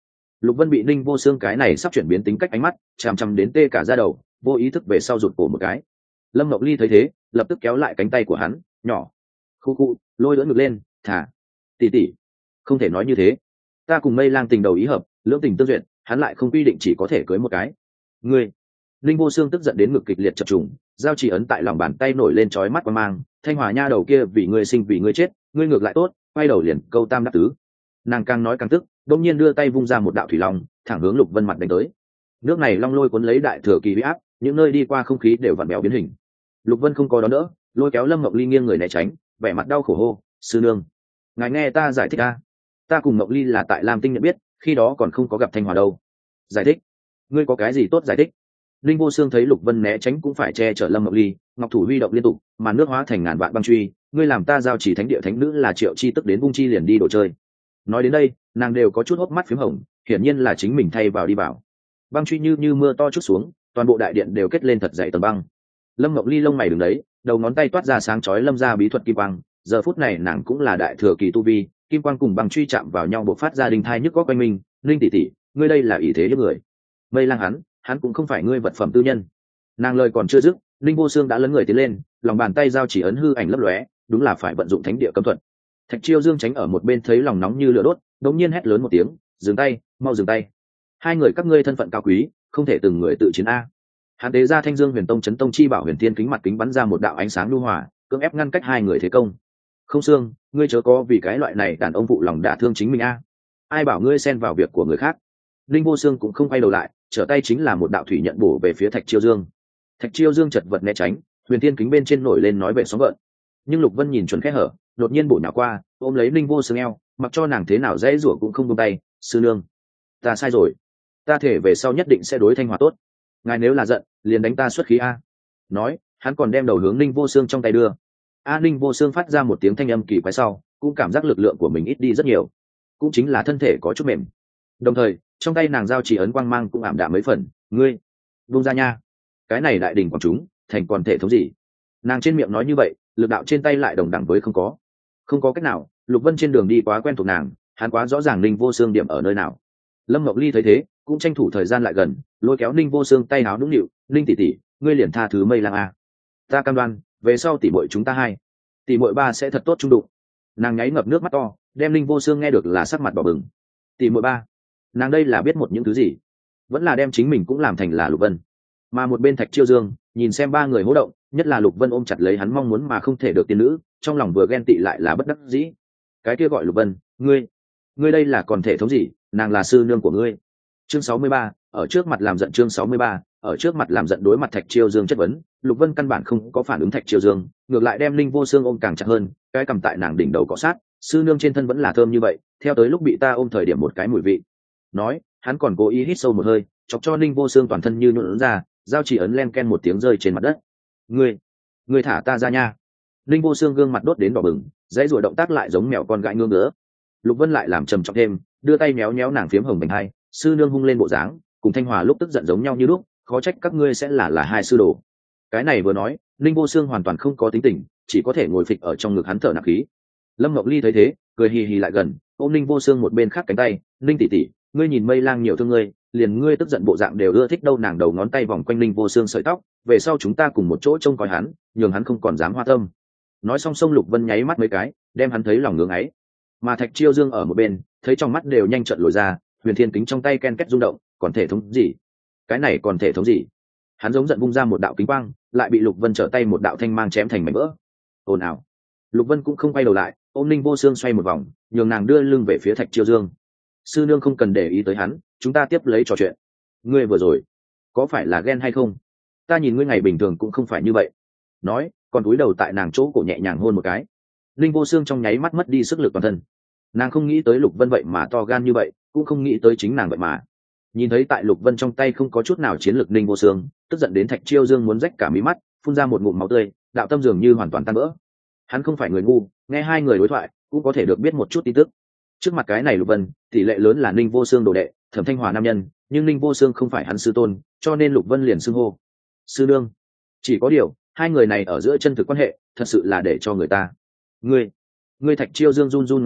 [SPEAKER 1] Lục Vân bị Ninh Vô Xương cái này sắp chuyển biến tính cách ánh mắt chằm chằm đến tê cả da đầu, vô ý thức về sau rụt cổ một cái. Lâm Ngọc Ly thấy thế lập tức kéo lại cánh tay của hắn, nhỏ khu khu lôi đỡ ngực lên, thả tỉ tỉ, không thể nói như thế, ta cùng Mây Lang tình đầu ý hợp, lưỡng tình tương duyệt, hắn lại không quy định chỉ có thể cưới một cái. Ngươi. Ninh Vô Xương tức giận đến ngực kịch liệt chập trùng, giao chỉ ấn tại lòng bàn tay nổi lên chói mắt qua mang. Thanh Hòa nha đầu kia vì ngươi sinh vì ngươi chết, ngươi ngược lại tốt, quay đầu liền câu tam đáp tứ. Nàng càng nói càng tức, đột nhiên đưa tay vung ra một đạo thủy long, thẳng hướng Lục Vân mặt đánh tới. Nước này long lôi cuốn lấy đại thừa kỳ uy áp, những nơi đi qua không khí đều vặn béo biến hình. Lục Vân không có đón đỡ, lôi kéo Lâm Ngọc Ly nghiêng người né tránh, vẻ mặt đau khổ hô, sư nương, ngài nghe ta giải thích a, ta cùng Ngọc Ly là tại Lam Tinh nhận biết, khi đó còn không có gặp Thanh Hòa đâu. Giải thích? Ngươi có cái gì tốt giải thích? Linh Vô Xương thấy Lục Vân né tránh cũng phải che chở Lâm Ngọc Ly, ngọc thủ huy động liên tục, mà nước hóa thành ngàn vạn băng truy, ngươi làm ta giao chỉ thánh địa thánh nữ là Triệu Chi tức đến vung chi liền đi đồ chơi. Nói đến đây, nàng đều có chút hốc mắt phím hồng, hiển nhiên là chính mình thay vào đi vào. Băng truy như như mưa to chút xuống, toàn bộ đại điện đều kết lên thật dày tầng băng. Lâm Ngọc Ly lông mày đứng đấy, đầu ngón tay toát ra sáng chói lâm ra bí thuật kim quang, giờ phút này nàng cũng là đại thừa kỳ tu vi, kim quang cùng băng truy chạm vào nhau bộc phát ra đình thai nhức góc quanh mình. Linh tỷ tỷ, ngươi đây là ý thế với người. Mây Lang hắn, hắn cũng không phải ngươi vật phẩm tư nhân. Nàng lời còn chưa dứt, Linh Vô Xương đã lấn người tiến lên, lòng bàn tay giao chỉ ấn hư ảnh lấp lóe, đúng là phải vận dụng thánh địa cấm thuật. Thạch Chiêu Dương tránh ở một bên thấy lòng nóng như lửa đốt, đột nhiên hét lớn một tiếng, dừng tay, mau dừng tay. Hai người các ngươi thân phận cao quý, không thể từng người tự chiến a. Hắn tế ra Thanh Dương Huyền Tông chấn tông chi bảo Huyền Thiên kính mặt kính bắn ra một đạo ánh sáng nhu hòa, cưỡng ép ngăn cách hai người thế công. Không Xương, ngươi chớ có vì cái loại này đàn ông phụ lòng đả thương chính mình a. Ai bảo ngươi xen vào việc của người khác. Linh Vô Xương cũng không quay đầu lại, trở tay chính là một đạo thủy nhận bổ về phía Thạch Chiêu Dương. Thạch Chiêu Dương chật vật né tránh, Huyền Thiên kính bên trên nổi lên nói về sóng gợn. Nhưng Lục Vân nhìn chuẩn kẽ hở, đột nhiên bổ nhào qua, ôm lấy Linh Vô Xương eo, mặc cho nàng thế nào dễ rủa cũng không buông tay. Sư nương, ta sai rồi, ta thể về sau nhất định sẽ đối Thanh Hòa tốt. Ngài nếu là giận, liền đánh ta xuất khí a. Nói, hắn còn đem đầu hướng Linh Vô Xương trong tay đưa. A Linh Vô Xương phát ra một tiếng thanh âm kỳ quái sau, cũng cảm giác lực lượng của mình ít đi rất nhiều, cũng chính là thân thể có chút mềm. Đồng thời, trong tay nàng giao chỉ ấn quang mang cũng ảm đạm mấy phần. Ngươi, buông ra nha. Cái này đại đỉnh quảng chúng, thành còn thể thống gì? Nàng trên miệng nói như vậy, lực đạo trên tay lại đồng đẳng với không có. Không có cách nào, Lục Vân trên đường đi quá quen thuộc nàng, hắn quá rõ ràng Linh Vô Xương điểm ở nơi nào. Lâm Ngọc Ly thấy thế, cũng tranh thủ thời gian lại gần, lôi kéo Linh Vô Xương tay áo nũng nịu, Linh tỷ tỷ, ngươi liền tha thứ Mây Lang a. Ta cam đoan, về sau tỷ muội chúng ta hai, tỷ muội ba sẽ thật tốt chung đụng. Nàng nháy ngập nước mắt to, đem Linh Vô Xương nghe được là sắc mặt đỏ bừng. Tỷ muội ba, nàng đây là biết một những thứ gì, vẫn là đem chính mình cũng làm thành là Lục Vân. Mà một bên Thạch Chiêu Dương nhìn xem ba người hô động, nhất là Lục Vân ôm chặt lấy hắn mong muốn mà không thể được tiên nữ, trong lòng vừa ghen tị lại là bất đắc dĩ. Cái kia gọi Lục Vân, ngươi, ngươi đây là còn thể thống gì? Nàng là sư nương của ngươi. Chương sáu mươi ba, ở trước mặt làm giận chương sáu mươi ba, ở trước mặt làm giận đối mặt Thạch Chiêu Dương chất vấn, Lục Vân căn bản không có phản ứng Thạch Chiêu Dương, ngược lại đem Linh Vô Xương ôm càng chặt hơn, cái cầm tại nàng đỉnh đầu cọ sát, sư nương trên thân vẫn là thơm như vậy, theo tới lúc bị ta ôm thời điểm một cái mùi vị. Nói, hắn còn cố ý hít sâu một hơi, chọc cho Linh Vô Xương toàn thân như nhũn ra, giao chỉ ấn len ken một tiếng rơi trên mặt đất. Ngươi, ngươi thả ta ra nha. Linh Vô Xương gương mặt đốt đến đỏ bừng, dãy rủa động tác lại giống mèo con gãi ngương nữa. Lục Vân lại làm trầm trọng thêm, đưa tay méo méo nàng phiếm hồng bành hai, sư nương hung lên bộ dáng, cùng Thanh Hòa lúc tức giận giống nhau như lúc, khó trách các ngươi sẽ là là hai sư đồ. Cái này vừa nói, Linh Vô Xương hoàn toàn không có tính tình, chỉ có thể ngồi phịch ở trong ngực hắn thở nặng khí. Lâm Ngọc Ly thấy thế, cười hì hì lại gần, ôm Linh Vô Xương một bên khác cánh tay, Linh tỷ tỷ, ngươi nhìn Mây Lang nhiều thương ngươi, liền ngươi tức giận bộ dạng đều ưa thích đâu. Nàng đầu ngón tay vòng quanh Linh Vô Xương sợi tóc, về sau chúng ta cùng một chỗ trông coi hắn, nhường hắn không còn dám hoa tâm. Nói xong sông Lục Vân nháy mắt mấy cái, đem hắn thấy lòng ngưỡng ấy. Mà Thạch Chiêu Dương ở một bên, thấy trong mắt đều nhanh trợn lồi ra, Huyền Thiên kính trong tay ken két rung động, còn thể thống gì? Cái này còn thể thống gì? Hắn giống giận vung ra một đạo kính quang, lại bị Lục Vân trở tay một đạo thanh mang chém thành mảnh vỡ. Ồn ào. Lục Vân cũng không quay đầu lại, ôm Linh Vô Xương xoay một vòng, nhường nàng đưa lưng về phía Thạch Chiêu Dương. Sư nương không cần để ý tới hắn, chúng ta tiếp lấy trò chuyện. Ngươi vừa rồi, có phải là ghen hay không? Ta nhìn ngươi ngày bình thường cũng không phải như vậy. Nói, còn cúi đầu tại nàng chỗ cổ nhẹ nhàng hôn một cái. Linh Vô Xương trong nháy mắt mất đi sức lực toàn thân. Nàng không nghĩ tới Lục Vân vậy mà to gan như vậy, cũng không nghĩ tới chính nàng vậy mà. Nhìn thấy tại Lục Vân trong tay không có chút nào chiến lực, Linh Vô Xương tức giận đến Thạch Chiêu Dương muốn rách cả mí mắt, phun ra một ngụm máu tươi, đạo tâm dường như hoàn toàn tan vỡ. Hắn không phải người ngu, nghe hai người đối thoại cũng có thể được biết một chút tin tức. Trước mặt cái này Lục Vân, tỷ lệ lớn là Linh Vô Xương đồ đệ, Thẩm Thanh Hòa nam nhân, nhưng Linh Vô Xương không phải hắn sư tôn, cho nên Lục Vân liền xưng hô sư nương. Chỉ có điều, hai người này ở giữa chân thực quan hệ, thật sự là để cho người ta. Ngươi, ngươi Thạch Chiêu Dương run run ngón tay,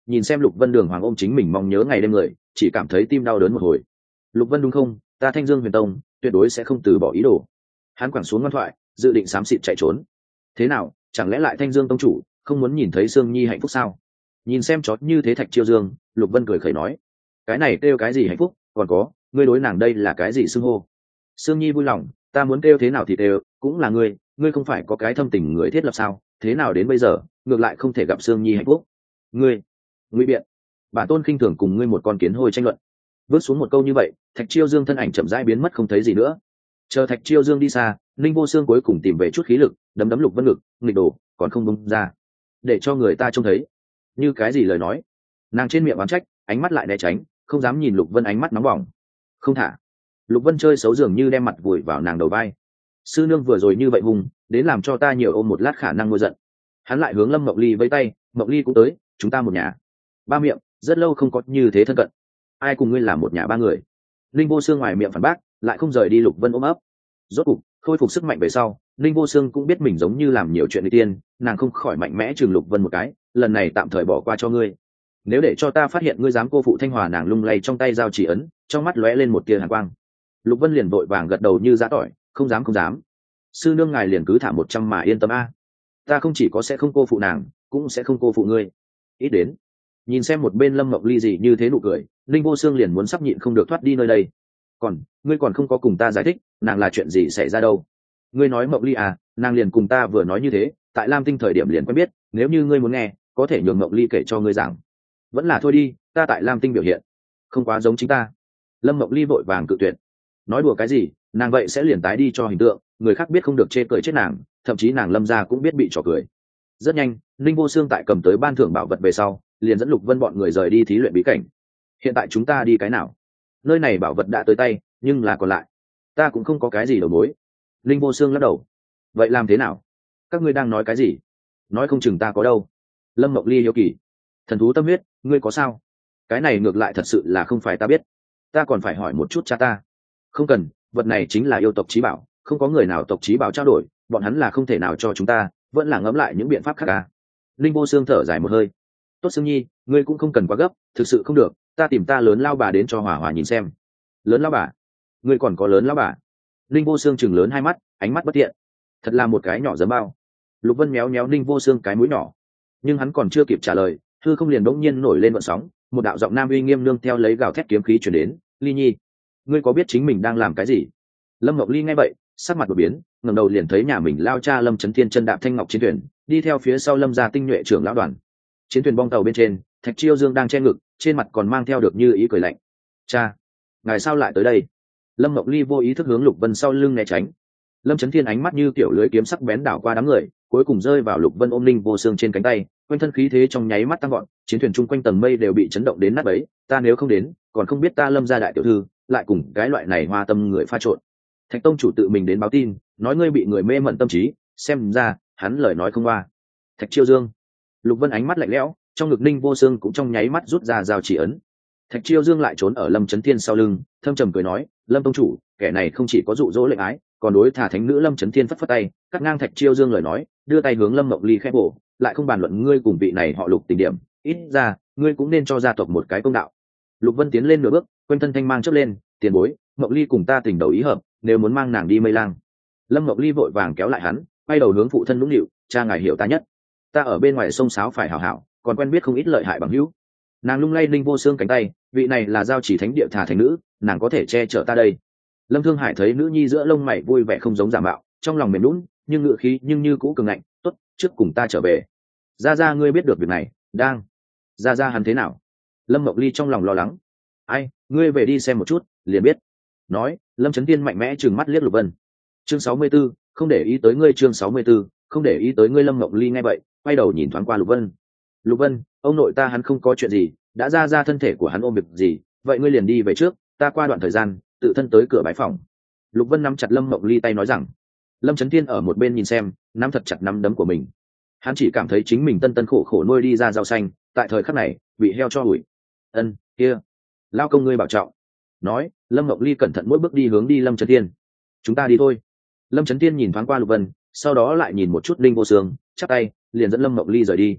[SPEAKER 1] nhìn xem Lục Vân đường hoàng ôm chính mình mong nhớ ngày đêm người, chỉ cảm thấy tim đau đớn một hồi. Lục Vân đúng không, ta Thanh Dương Huyền Tông tuyệt đối sẽ không từ bỏ ý đồ. Hắn quẳng xuống ngoan thoại, dự định xám xịt chạy trốn. Thế nào, chẳng lẽ lại Thanh Dương tông chủ không muốn nhìn thấy Sương Nhi hạnh phúc sao? Nhìn xem chó như thế Thạch Chiêu Dương, Lục Vân cười khẩy nói, cái này kêu cái gì hạnh phúc, còn có, ngươi đối nàng đây là cái gì xưng hô? Sương Nhi vui lòng, ta muốn kêu thế nào thì kêu, cũng là ngươi, ngươi không phải có cái thâm tình người thiết lập sao? Thế nào đến bây giờ, ngược lại không thể gặp Sương Nhi hạnh phúc? Ngươi, ngụy biện, bản tôn khinh thường cùng ngươi một con kiến hôi tranh luận. Vớt xuống một câu như vậy, Thạch Chiêu Dương thân ảnh chậm rãi biến mất không thấy gì nữa. Chờ Thạch Chiêu Dương đi xa, Ninh Vô Xương cuối cùng tìm về chút khí lực, đấm đấm Lục Vân ngực, nghịch đồ, còn không bung ra, để cho người ta trông thấy. Như cái gì lời nói? Nàng trên miệng oán trách, ánh mắt lại né tránh, không dám nhìn Lục Vân ánh mắt nóng bỏng. Không thả. Lục Vân chơi xấu dường như đem mặt vùi vào nàng đầu vai. Sư nương vừa rồi như vậy hùng, đến làm cho ta nhiều ôm một lát khả năng ngôi giận. Hắn lại hướng Lâm Mộng Ly vẫy tay, Mộng Ly cũng tới, chúng ta một nhà. Ba miệng, rất lâu không có như thế thân cận. Ai cùng ngươi làm một nhà ba người? Ninh Vô Xương ngoài miệng phản bác, lại không rời đi Lục Vân ôm ấp. Rốt cục khôi phục sức mạnh về sau, Ninh Vô Xương cũng biết mình giống như làm nhiều chuyện đi tiên, nàng không khỏi mạnh mẽ chừng Lục Vân một cái, lần này tạm thời bỏ qua cho ngươi. Nếu để cho ta phát hiện ngươi dám cô phụ Thanh Hòa, nàng lung lay trong tay dao chỉ ấn, trong mắt lóe lên một tia hàn quang. Lục Vân liền vội vàng gật đầu như giã tỏi, không dám không dám. Sư nương ngài liền cứ thả một trăm mà yên tâm a. Ta không chỉ có sẽ không cô phụ nàng, cũng sẽ không cô phụ ngươi. Ít đến. Nhìn xem một bên Lâm Mộng Ly gì như thế nụ cười, Ninh Vô Xương liền muốn sắp nhịn không được thoát đi nơi đây. Còn, ngươi còn không có cùng ta giải thích, nàng là chuyện gì xảy ra đâu? Ngươi nói Mộng Ly à, nàng liền cùng ta vừa nói như thế, tại Lam Tinh thời điểm liền quen biết, nếu như ngươi muốn nghe, có thể nhường Mộng Ly kể cho ngươi giảng. Vẫn là thôi đi, ta tại Lam Tinh biểu hiện không quá giống chính ta. Lâm Mộng Ly vội vàng cự tuyệt. Nói đùa cái gì, nàng vậy sẽ liền tái đi cho hình tượng, người khác biết không được chê cười chết nàng, thậm chí nàng Lâm gia cũng biết bị trò cười. Rất nhanh, Ninh Vô Xương tại cầm tới ban thưởng bảo vật về sau, liền dẫn Lục Vân bọn người rời đi thí luyện bí cảnh. Hiện tại chúng ta đi cái nào? Nơi này bảo vật đã tới tay, nhưng là còn lại, ta cũng không có cái gì đầu mối. Ninh Vô Xương lắc đầu. Vậy làm thế nào? Các ngươi đang nói cái gì? Nói không chừng ta có đâu. Lâm Mộng Ly hiếu kỳ. Thần thú tâm huyết, ngươi có sao? Cái này ngược lại thật sự là không phải ta biết, ta còn phải hỏi một chút cha ta. Không cần, vật này chính là yêu tộc chí bảo, không có người nào tộc chí bảo trao đổi, bọn hắn là không thể nào cho chúng ta, vẫn là ngẫm lại những biện pháp khác à. Linh Vô Xương thở dài một hơi. Tốt Sương Nhi, ngươi cũng không cần quá gấp, thực sự không được, ta tìm ta lớn lao bà đến cho Hòa Hòa nhìn xem. Lớn lao bà? Ngươi còn có lớn lao bà? Linh Vô Xương chừng lớn hai mắt, ánh mắt bất thiện. Thật là một cái nhỏ giấm bao. Lục Vân méo méo Linh Vô Xương cái mũi nhỏ, nhưng hắn còn chưa kịp trả lời, hư không liền bỗng nhiên nổi lên vận sóng, một đạo giọng nam uy nghiêm nương theo lấy gào thét kiếm khí truyền đến. Ly Nhi, ngươi có biết chính mình đang làm cái gì? Lâm Ngọc Ly nghe vậy, sắc mặt đột biến, ngẩng đầu liền thấy nhà mình lao cha Lâm Chấn Thiên chân đạp thanh ngọc chiến thuyền, đi theo phía sau Lâm gia tinh nhuệ trưởng lão đoàn. Chiến thuyền bong tàu bên trên, Thạch Chiêu Dương đang che ngực, trên mặt còn mang theo được như ý cười lạnh. Cha, ngài sao lại tới đây? Lâm Ngọc Ly vô ý thức hướng Lục Vân sau lưng né tránh. Lâm Chấn Thiên ánh mắt như tiểu lưới kiếm sắc bén đảo qua đám người, cuối cùng rơi vào Lục Vân ôm Linh Vô Xương trên cánh tay, quanh thân khí thế trong nháy mắt tăng gọn, chiến thuyền chung quanh tầng mây đều bị chấn động đến nát bấy. Ta nếu không đến, còn không biết ta Lâm gia đại tiểu thư lại cùng cái loại này hoa tâm người pha trộn. Thạch tông chủ tự mình đến báo tin, nói ngươi bị người mê mẩn tâm trí, xem ra hắn lời nói không qua. Thạch Chiêu Dương. Lục Vân ánh mắt lạnh lẽo, trong ngực Ninh Vô Xương cũng trong nháy mắt rút ra dao chỉ ấn. Thạch Chiêu Dương lại trốn ở Lâm Chấn Thiên sau lưng, thâm trầm cười nói, Lâm tông chủ, kẻ này không chỉ có dụ dỗ lệnh ái, còn đối thả thánh nữ Lâm Chấn Thiên phất phất tay, cắt ngang Thạch Chiêu Dương lời nói, đưa tay hướng Lâm Mộng Ly khẽ bổ, lại không bàn luận ngươi cùng vị này họ Lục tình điểm, ít ra ngươi cũng nên cho gia tộc một cái công đạo. Lục Vân tiến lên nửa bước, quanh thân thanh mang chớp lên, tiền bối, Mộng Ly cùng ta tình đầu ý hợp, nếu muốn mang nàng đi Mây Lang. Lâm Mộng Ly vội vàng kéo lại hắn, quay đầu hướng phụ thân nũng nịu, cha ngài hiểu ta nhất, ta ở bên ngoài sông sáo phải hảo hảo, còn quen biết không ít lợi hại bằng hữu. Nàng lung lay Linh Vô Xương cánh tay, vị này là giao chỉ thánh địa thả thành nữ, nàng có thể che chở ta đây. Lâm Thương Hải thấy nữ nhi giữa lông mày vui vẻ không giống giả mạo, trong lòng mềm nhũn, nhưng ngựa khí nhưng như cũ cường ngạnh, tốt, trước cùng ta trở về. Gia Gia ngươi biết được việc này, đang. Gia Gia hắn thế nào? Lâm Mộng Ly trong lòng lo lắng. Ai, ngươi về đi xem một chút, liền biết. Nói, Lâm Chấn Tiên mạnh mẽ trừng mắt liếc Lục Vân. Chương sáu mươi 64, không để ý tới ngươi. Chương sáu mươi 64, không để ý tới ngươi. Lâm Mộng Ly nghe vậy, quay đầu nhìn thoáng qua Lục Vân. Lục Vân, ông nội ta hắn không có chuyện gì, đã ra ra thân thể của hắn ôm việc gì, vậy ngươi liền đi về trước, ta qua đoạn thời gian tự thân tới cửa bái phòng. Lục Vân nắm chặt Lâm Mộng Ly tay nói rằng. Lâm Chấn Thiên ở một bên nhìn xem, nắm thật chặt nắm đấm của mình. Hắn chỉ cảm thấy chính mình tân tân khổ khổ nuôi đi ra rau xanh, tại thời khắc này bị heo cho ủi. Ân, kia, lao công ngươi bảo trọng. Nói, Lâm Mộng Ly cẩn thận mỗi bước đi hướng đi Lâm Chấn Thiên. Chúng ta đi thôi. Lâm Chấn Thiên nhìn thoáng qua Lục Vân, sau đó lại nhìn một chút Linh Vô Xương, chắp tay, liền dẫn Lâm Mộng Ly rời đi.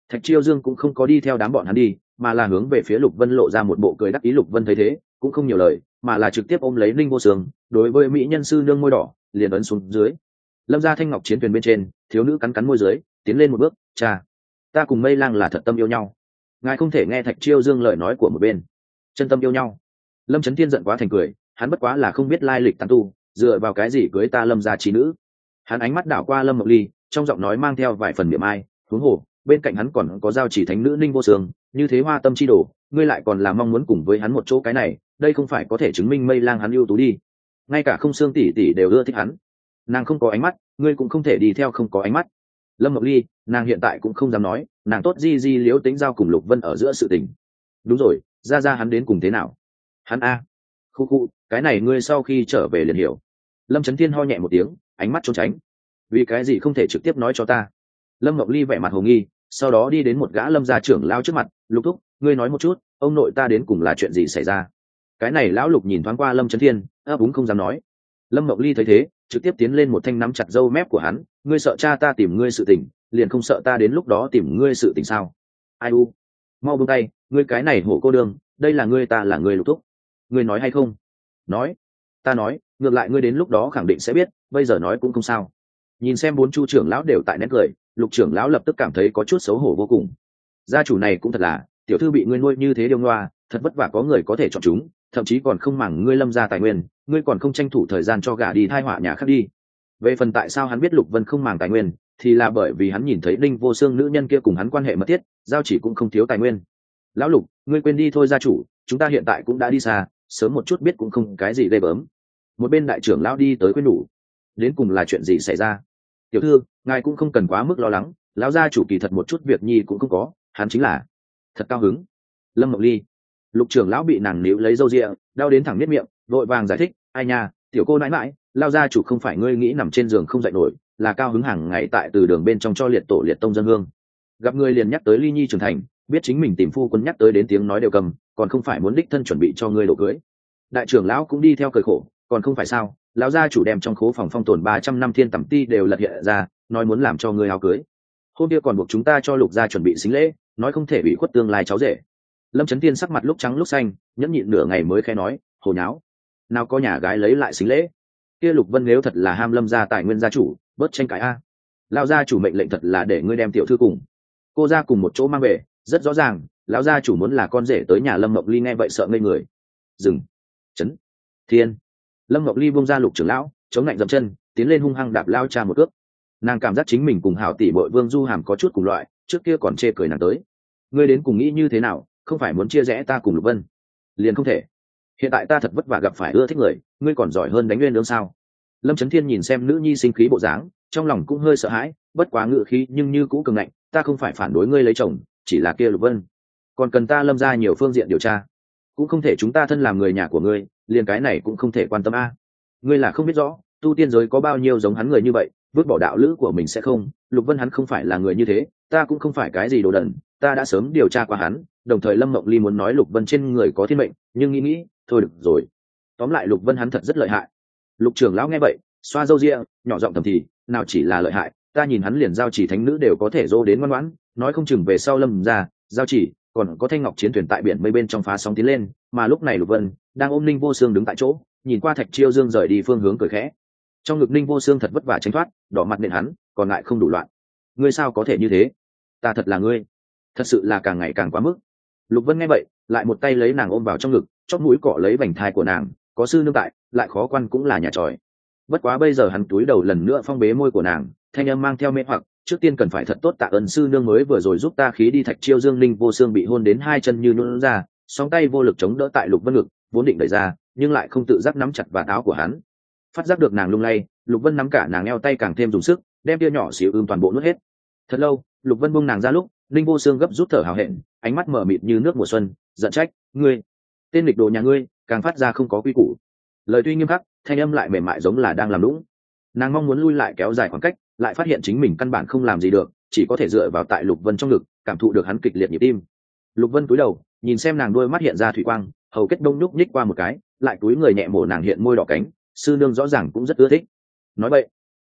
[SPEAKER 1] Thạch Chiêu Dương cũng không có đi theo đám bọn hắn đi, mà là hướng về phía Lục Vân lộ ra một bộ cười đắc ý. Lục Vân thấy thế cũng không nhiều lời, mà là trực tiếp ôm lấy Linh Vô Sương, đối với mỹ nhân sư nương môi đỏ liền ấn xuống dưới. Lâm gia thanh ngọc chiến thuyền bên trên, thiếu nữ cắn cắn môi dưới, tiến lên một bước, cha, ta cùng Mây Lang là thật tâm yêu nhau, ngài không thể nghe Thạch Chiêu Dương lời nói của một bên. Chân tâm yêu nhau. Lâm Chấn Thiên giận quá thành cười, hắn bất quá là không biết lai lịch tán tu, dựa vào cái gì cưới ta Lâm gia trí nữ. Hắn ánh mắt đảo qua Lâm Mộc Ly, trong giọng nói mang theo vài phần miệng ai, huống hồ bên cạnh hắn còn có giao chỉ thánh nữ Ninh Vô Sương, như thế hoa tâm chi đồ, ngươi lại còn là mong muốn cùng với hắn một chỗ, cái này đây không phải có thể chứng minh Mây Lang hắn ưu tú đi. Ngay cả Không Xương tỷ tỷ đều ưa thích hắn, nàng không có ánh mắt, ngươi cũng không thể đi theo không có ánh mắt. Lâm Mộc Ly, nàng hiện tại cũng không dám nói, nàng tốt di di liếu tính giao cùng Lục Vân ở giữa sự tình. Đúng rồi, ra ra hắn đến cùng thế nào? Hắn a, khu khu, cái này ngươi sau khi trở về liền hiểu. Lâm Chấn Thiên ho nhẹ một tiếng, ánh mắt trốn tránh. Vì cái gì không thể trực tiếp nói cho ta? Lâm Ngọc Ly vẻ mặt hồ nghi, sau đó đi đến một gã Lâm gia trưởng lao trước mặt, Lục thúc, ngươi nói một chút, ông nội ta đến cùng là chuyện gì xảy ra? Cái này lão Lục nhìn thoáng qua Lâm Chấn Thiên, ấp úng không dám nói. Lâm Ngọc Ly thấy thế, trực tiếp tiến lên một thanh nắm chặt râu mép của hắn, ngươi sợ cha ta tìm ngươi sự tình, liền không sợ ta đến lúc đó tìm ngươi sự tình sao? Ai u, mau buông tay, ngươi cái này hổ cô đương, đây là ngươi ta là ngươi Lục thúc, ngươi nói hay không? Nói, ta nói, ngược lại ngươi đến lúc đó khẳng định sẽ biết, bây giờ nói cũng không sao. Nhìn xem bốn chu trưởng lão đều tại nét cười, Lục trưởng lão lập tức cảm thấy có chút xấu hổ vô cùng. Gia chủ này cũng thật là, tiểu thư bị ngươi nuôi như thế điêu ngoa, thật vất vả có người có thể chọn chúng, thậm chí còn không màng ngươi Lâm gia tài nguyên, ngươi còn không tranh thủ thời gian cho gả đi thai họa nhà khác đi. Về phần tại sao hắn biết Lục Vân không màng tài nguyên, thì là bởi vì hắn nhìn thấy Đinh Vô Xương nữ nhân kia cùng hắn quan hệ mật thiết, giao chỉ cũng không thiếu tài nguyên. Lão Lục, ngươi quên đi thôi gia chủ, chúng ta hiện tại cũng đã đi xa, sớm một chút biết cũng không cái gì ghê gớm. Một bên đại trưởng lão đi tới khuyên nhủ, đến cùng là chuyện gì xảy ra? Tiểu thư, ngài cũng không cần quá mức lo lắng, lão gia chủ kỳ thật một chút việc nhi cũng không có, hắn chính là thật cao hứng. Lâm Mộc Ly, Lục trưởng lão bị nàng níu lấy râu ria, đau đến thẳng miết miệng, vội vàng giải thích, ai nha, tiểu cô nãi nãi, lão gia chủ không phải ngươi nghĩ nằm trên giường không dậy nổi, là cao hứng hàng ngày tại từ đường bên trong cho liệt tổ liệt tông dân hương. Gặp người liền nhắc tới Ly Nhi trưởng thành, biết chính mình tìm phu quân nhắc tới đến tiếng nói đều cầm, còn không phải muốn đích thân chuẩn bị cho ngươi đổ cưới. Đại trưởng lão cũng đi theo cười khổ, còn không phải sao, lão gia chủ đem trong khố phòng phong tồn ba trăm năm thiên tẩm ti đều lật hiện ra, nói muốn làm cho ngươi áo cưới. Hôm kia còn buộc chúng ta cho Lục gia chuẩn bị sính lễ, nói không thể bị khuất tương lai cháu rể. Lâm Chấn Tiên sắc mặt lúc trắng lúc xanh, nhẫn nhịn nửa ngày mới khẽ nói, hồ nháo, nào có nhà gái lấy lại sính lễ. Kia Lục Vân nếu thật là ham Lâm gia tài nguyên gia chủ, bớt tranh cãi a. Lão gia chủ mệnh lệnh thật là để ngươi đem tiểu thư cùng cô ra cùng một chỗ mang về, rất rõ ràng, lão gia chủ muốn là con rể tới nhà Lâm Mộc Ly nghe vậy sợ ngây người. Dừng. Chấn. Thiên. Lâm Ngọc Ly buông ra Lục trưởng lão, chống lạnh dậm chân, tiến lên hung hăng đạp lao cha một cước. Nàng cảm giác chính mình cùng hảo tỷ bội Vương Du Hàm có chút cùng loại, trước kia còn chê cười nàng tới. Ngươi đến cùng nghĩ như thế nào, không phải muốn chia rẽ ta cùng Lục Vân? Liền không thể. Hiện tại ta thật vất vả gặp phải ưa thích người, ngươi còn giỏi hơn đánh nguyên lương sao? Lâm Chấn Thiên nhìn xem nữ nhi sinh khí bộ dáng, trong lòng cũng hơi sợ hãi, bất quá ngự khí nhưng như cũ cường ngạnh, ta không phải phản đối ngươi lấy chồng, chỉ là kia Lục Vân, còn cần ta Lâm ra nhiều phương diện điều tra, cũng không thể chúng ta thân làm người nhà của ngươi, liền cái này cũng không thể quan tâm a. Ngươi là không biết rõ tu tiên giới có bao nhiêu giống hắn người như vậy, vứt bỏ đạo lữ của mình sẽ không. Lục Vân hắn không phải là người như thế, ta cũng không phải cái gì đồ đần, ta đã sớm điều tra qua hắn. Đồng thời Lâm Mộng Ly muốn nói Lục Vân trên người có thiên mệnh, nhưng nghĩ nghĩ thôi được rồi. Tóm lại Lục Vân hắn thật rất lợi hại. Lục trưởng lão nghe vậy xoa râu ria, nhỏ giọng thầm thì, nào chỉ là lợi hại, ta nhìn hắn liền giao chỉ thánh nữ đều có thể dỗ đến ngoan ngoãn, nói không chừng về sau Lâm ra giao chỉ còn có thanh ngọc chiến thuyền tại biển mây bên trong phá sóng tiến lên. Mà lúc này Lục Vân đang ôm Ninh Vô Xương đứng tại chỗ, nhìn qua Thạch Chiêu Dương rời đi phương hướng cười khẽ. Trong ngực Ninh Vô Xương thật vất vả tránh thoát, đỏ mặt nện hắn, còn ngại không đủ loạn. Ngươi sao có thể như thế? Ta thật là ngươi, thật sự là càng ngày càng quá mức. Lục Vân nghe vậy, lại một tay lấy nàng ôm vào trong ngực, chóp mũi cọ lấy vành thai của nàng, có sư nương tại, lại khó quan cũng là nhà tròi. Bất quá bây giờ hắn túi đầu lần nữa phong bế môi của nàng, thanh âm mang theo mê hoặc, trước tiên cần phải thật tốt tạ ơn sư nương mới vừa rồi giúp ta khí đi. Thạch Chiêu Dương Ninh Vô Xương bị hôn đến hai chân như nhũn ra, song tay vô lực chống đỡ tại Lục Vân ngực, vốn định đẩy ra, nhưng lại không tự giác nắm chặt vạt áo của hắn. Phát giác được nàng lung lay, Lục Vân nắm cả nàng eo tay càng thêm dùng sức, đem tia nhỏ xíu ưm toàn bộ nuốt hết. Thật lâu, Lục Vân buông nàng ra lúc, Ninh Vô Xương gấp rút thở hào hẹn, ánh mắt mở mịt như nước mùa xuân, giận trách, ngươi, tên nghịch đồ nhà ngươi, càng phát ra không có quy củ. Lời tuy nghiêm khắc, thanh âm lại mềm mại giống là đang làm lũng. Nàng mong muốn lui lại kéo dài khoảng cách, lại phát hiện chính mình căn bản không làm gì được, chỉ có thể dựa vào tại Lục Vân trong ngực, cảm thụ được hắn kịch liệt nhịp tim. Lục Vân cúi đầu, nhìn xem nàng đôi mắt hiện ra thủy quang, hầu kết đông nhúc nhích qua một cái, lại túi người nhẹ mổ nàng hiện môi đỏ cánh, sư nương rõ ràng cũng rất ưa thích. Nói vậy,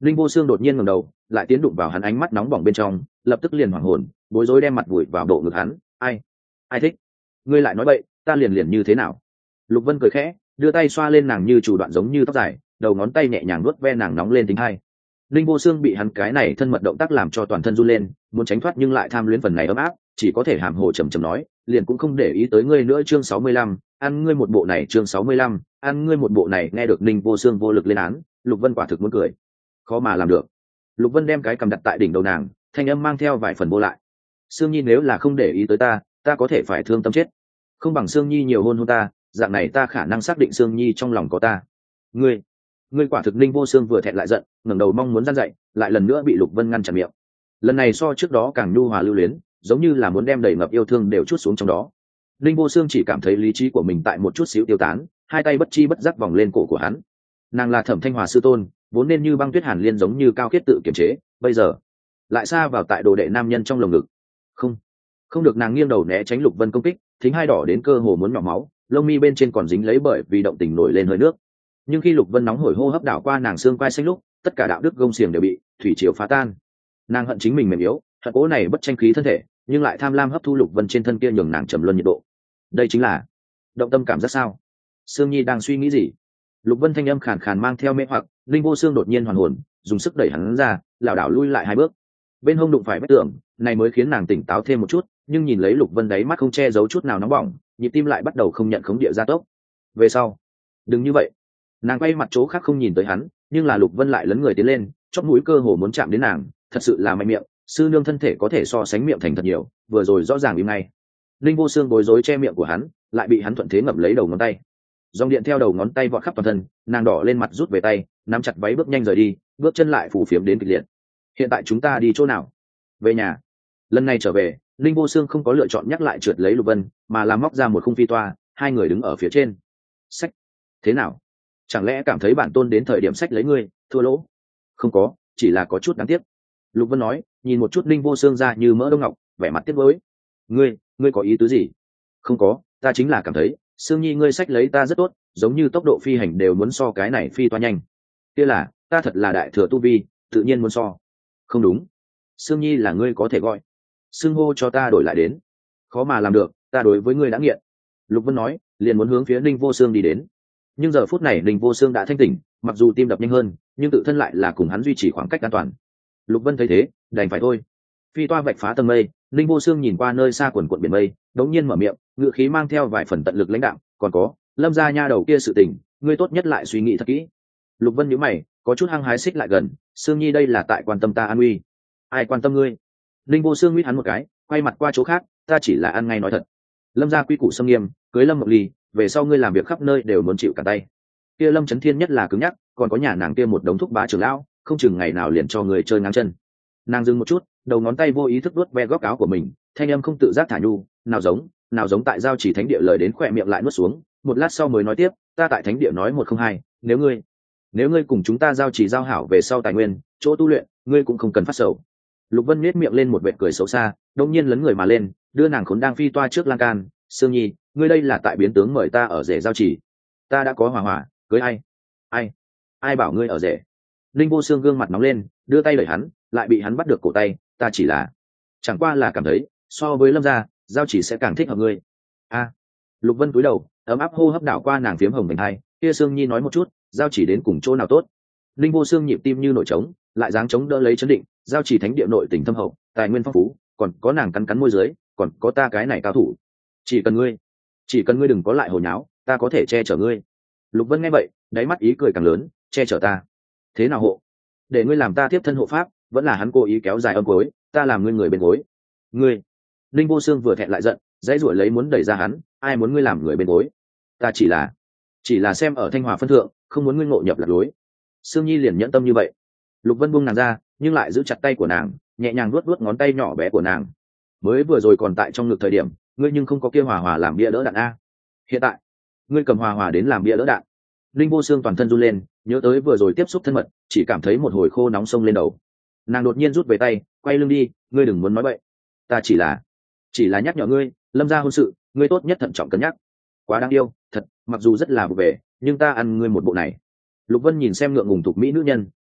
[SPEAKER 1] Linh Vô Xương đột nhiên ngẩng đầu, lại tiến đụng vào hắn ánh mắt nóng bỏng bên trong, lập tức liền hoảng hồn, bối rối đem mặt vùi vào bộ ngực hắn. Ai, ai thích? Ngươi lại nói bậy, ta liền liền như thế nào? Lục Vân cười khẽ, đưa tay xoa lên nàng như chủ đoạn giống như tóc dài, đầu ngón tay nhẹ nhàng nuốt ve nàng nóng lên tính hai. Linh Vô Xương bị hắn cái này thân mật động tác làm cho toàn thân run lên, muốn tránh thoát nhưng lại tham luyến phần này ấm áp, chỉ có thể hàm hồ trầm trầm nói, liền cũng không để ý tới ngươi nữa. Chương sáu mươi lăm, ăn ngươi một bộ này. Chương sáu mươi lăm, ăn ngươi một bộ này. Nghe được Linh Vô Xương vô lực lên án, Lục Vân quả thực muốn cười, khó mà làm được. Lục Vân đem cái cầm đặt tại đỉnh đầu nàng, thanh âm mang theo vài phần vô lại. Sương Nhi nếu là không để ý tới ta, ta có thể phải thương tâm chết. Không bằng Sương Nhi nhiều hôn hôn ta, dạng này ta khả năng xác định Sương Nhi trong lòng có ta. Ngươi, ngươi quả thực. Linh Vô Xương vừa thẹn lại giận, ngẩng đầu mong muốn gian dậy, lại lần nữa bị Lục Vân ngăn chặn miệng. Lần này so trước đó càng nhu hòa lưu luyến, giống như là muốn đem đầy ngập yêu thương đều chút xuống trong đó. Linh Vô Xương chỉ cảm thấy lý trí của mình tại một chút xíu tiêu tán, hai tay bất chi bất giác vòng lên cổ của hắn. Nàng là Thẩm Thanh Hòa sư tôn, vốn nên như băng tuyết hàn liên giống như cao khiết tự kiềm chế, bây giờ lại xa vào tại đồ đệ nam nhân trong lồng ngực. Không, không được. Nàng nghiêng đầu né tránh Lục Vân công kích, thính hai đỏ đến cơ hồ muốn nhỏ máu, lông mi bên trên còn dính lấy bởi vì động tình nổi lên hơi nước. Nhưng khi Lục Vân nóng hổi hô hấp đảo qua nàng xương quai xanh lúc, tất cả đạo đức gông xiềng đều bị thủy triều phá tan. Nàng hận chính mình mềm yếu, hận cố này bất tranh khí thân thể, nhưng lại tham lam hấp thu Lục Vân trên thân kia nhường nàng trầm luân nhiệt độ. Đây chính là động tâm cảm giác sao? Sương Nhi đang suy nghĩ gì? Lục Vân thanh âm khàn khàn mang theo mê hoặc. Linh Vô Xương đột nhiên hoàn hồn, dùng sức đẩy hắn ra, lảo đảo lui lại hai bước. Bên hông đụng phải vách tường, này mới khiến nàng tỉnh táo thêm một chút, nhưng nhìn lấy Lục Vân đáy mắt không che giấu chút nào nóng bỏng, nhịp tim lại bắt đầu không nhận khống địa gia tốc. Về sau, đừng như vậy. Nàng quay mặt chỗ khác không nhìn tới hắn, nhưng là Lục Vân lại lấn người tiến lên, chóp mũi cơ hồ muốn chạm đến nàng, thật sự là mạnh miệng, sư nương thân thể có thể so sánh miệng thành thật nhiều, vừa rồi rõ ràng im ngay. Linh Vô Xương bối rối che miệng của hắn, lại bị hắn thuận thế ngậm lấy đầu ngón tay. Dòng điện theo đầu ngón tay vọt khắp toàn thân, nàng đỏ lên mặt rút về tay, nắm chặt váy bước nhanh rời đi, bước chân lại phù phiếm đến kịch liệt. Hiện tại chúng ta đi chỗ nào? Về nhà. Lần này trở về, Linh Vô Xương không có lựa chọn nhắc lại trượt lấy Lục Vân, mà là móc ra một khung phi toa, hai người đứng ở phía trên. Sách, thế nào? Chẳng lẽ cảm thấy bản tôn đến thời điểm sách lấy ngươi, thua lỗ? Không có, chỉ là có chút đáng tiếc. Lục Vân nói, nhìn một chút Linh Vô Xương ra như mỡ đông ngọc, vẻ mặt tiếc nuối. Ngươi, ngươi có ý tứ gì? Không có, ta chính là cảm thấy, Sương Nhi ngươi sách lấy ta rất tốt, giống như tốc độ phi hành đều muốn so cái này phi toa nhanh. Kia là, ta thật là đại thừa tu vi, tự nhiên muốn so. Không đúng, Sương Nhi là ngươi có thể gọi, xưng hô cho ta đổi lại đến. Khó mà làm được, ta đối với ngươi đã nghiện. Lục Vân nói, liền muốn hướng phía Linh Vô Xương đi đến. Nhưng giờ phút này Linh Vô Xương đã thanh tỉnh, mặc dù tim đập nhanh hơn, nhưng tự thân lại là cùng hắn duy trì khoảng cách an toàn. Lục Vân thấy thế, đành phải thôi. Phi toa vạch phá tầng mây, Linh Vô Xương nhìn qua nơi xa quần quần biển mây, đống nhiên mở miệng, ngựa khí mang theo vài phần tận lực lãnh đạo. Còn có, Lâm gia nha đầu kia sự tình, ngươi tốt nhất lại suy nghĩ thật kỹ. Lục Vân nhíu mày, có chút hăng hái xích lại gần. Sương Nhi đây là tại quan tâm ta an nguy. Ai quan tâm ngươi? Linh Vô Xương nguyết hắn một cái, quay mặt qua chỗ khác. Ta chỉ là ăn ngay nói thật. Lâm gia quy củ xâm nghiêm, cưới Lâm Mộng Ly, về sau ngươi làm việc khắp nơi đều muốn chịu cả tay. Kia Lâm Chấn Thiên nhất là cứng nhắc, còn có nhà nàng kia một đống thúc bá trưởng lão, không chừng ngày nào liền cho người chơi ngang chân. Nàng dừng một chút, đầu ngón tay vô ý thức vuốt ve góc áo của mình, thanh âm không tự giác thả nhu, nào giống, nào giống tại giao chỉ thánh địa lời đến khỏe miệng lại nuốt xuống, một lát sau mới nói tiếp, ta tại thánh địa nói một không hai, nếu ngươi, nếu ngươi cùng chúng ta giao chỉ giao hảo về sau tài nguyên, chỗ tu luyện, ngươi cũng không cần phát sầu. Lục Vân nhếch miệng lên một vệt cười xấu xa, đột nhiên lấn người mà lên, đưa nàng khốn đang phi toa trước lan can. Sương Nhi, ngươi đây là tại biến tướng mời ta ở rể giao chỉ. Ta đã có hòa hòa, cưới ai? Ai? Ai bảo ngươi ở rể? Linh Vô Xương gương mặt nóng lên, đưa tay đẩy hắn, lại bị hắn bắt được cổ tay. Ta chỉ là, chẳng qua là cảm thấy, so với Lâm gia, giao chỉ sẽ càng thích hợp ngươi. A. Lục Vân cúi đầu, ấm áp hô hấp đảo qua nàng phiếm hồng vành hai. Kia Sương Nhi nói một chút, giao chỉ đến cùng chỗ nào tốt? Linh Vô Xương nhịp tim như nổi trống, lại dáng chống đỡ lấy chấn định. Giao chỉ thánh địa nội tình thâm hậu, tài nguyên phong phú, còn có nàng cắn cắn môi dưới, còn có ta cái này cao thủ. Chỉ cần ngươi, chỉ cần ngươi đừng có lại hồ nháo, ta có thể che chở ngươi. Lục Vân nghe vậy, đáy mắt ý cười càng lớn, che chở ta? Thế nào hộ? Để ngươi làm ta tiếp thân hộ pháp, vẫn là hắn cố ý kéo dài âm cuối, ta làm ngươi người bên gối. Ngươi? Linh Vô Xương vừa thẹn lại giận, dãy ruổi lấy muốn đẩy ra hắn, ai muốn ngươi làm người bên gối? Ta chỉ là, chỉ là xem ở Thanh Hòa phân thượng, không muốn ngươi ngộ nhập lạc lối. Sương Nhi liền nhẫn tâm như vậy. Lục Vân buông nàng ra, nhưng lại giữ chặt tay của nàng, nhẹ nhàng vuốt vuốt ngón tay nhỏ bé của nàng. Mới vừa rồi còn tại trong ngực thời điểm, ngươi nhưng không có kia hòa hòa làm bia đỡ đạn a. Hiện tại, ngươi cầm hòa hòa đến làm bia đỡ đạn. Linh Vô Xương toàn thân run lên, nhớ tới vừa rồi tiếp xúc thân mật, chỉ cảm thấy một hồi khô nóng sông lên đầu. Nàng đột nhiên rút về tay, quay lưng đi, ngươi đừng muốn nói bậy. Ta chỉ là, chỉ là nhắc nhở ngươi, Lâm gia hôn sự, ngươi tốt nhất thận trọng cân nhắc. Quá đáng yêu, thật, mặc dù rất là vụ về, nhưng ta ăn ngươi một bộ này. Lục Vân nhìn xem ngượng ngùng thục mỹ nữ nhân,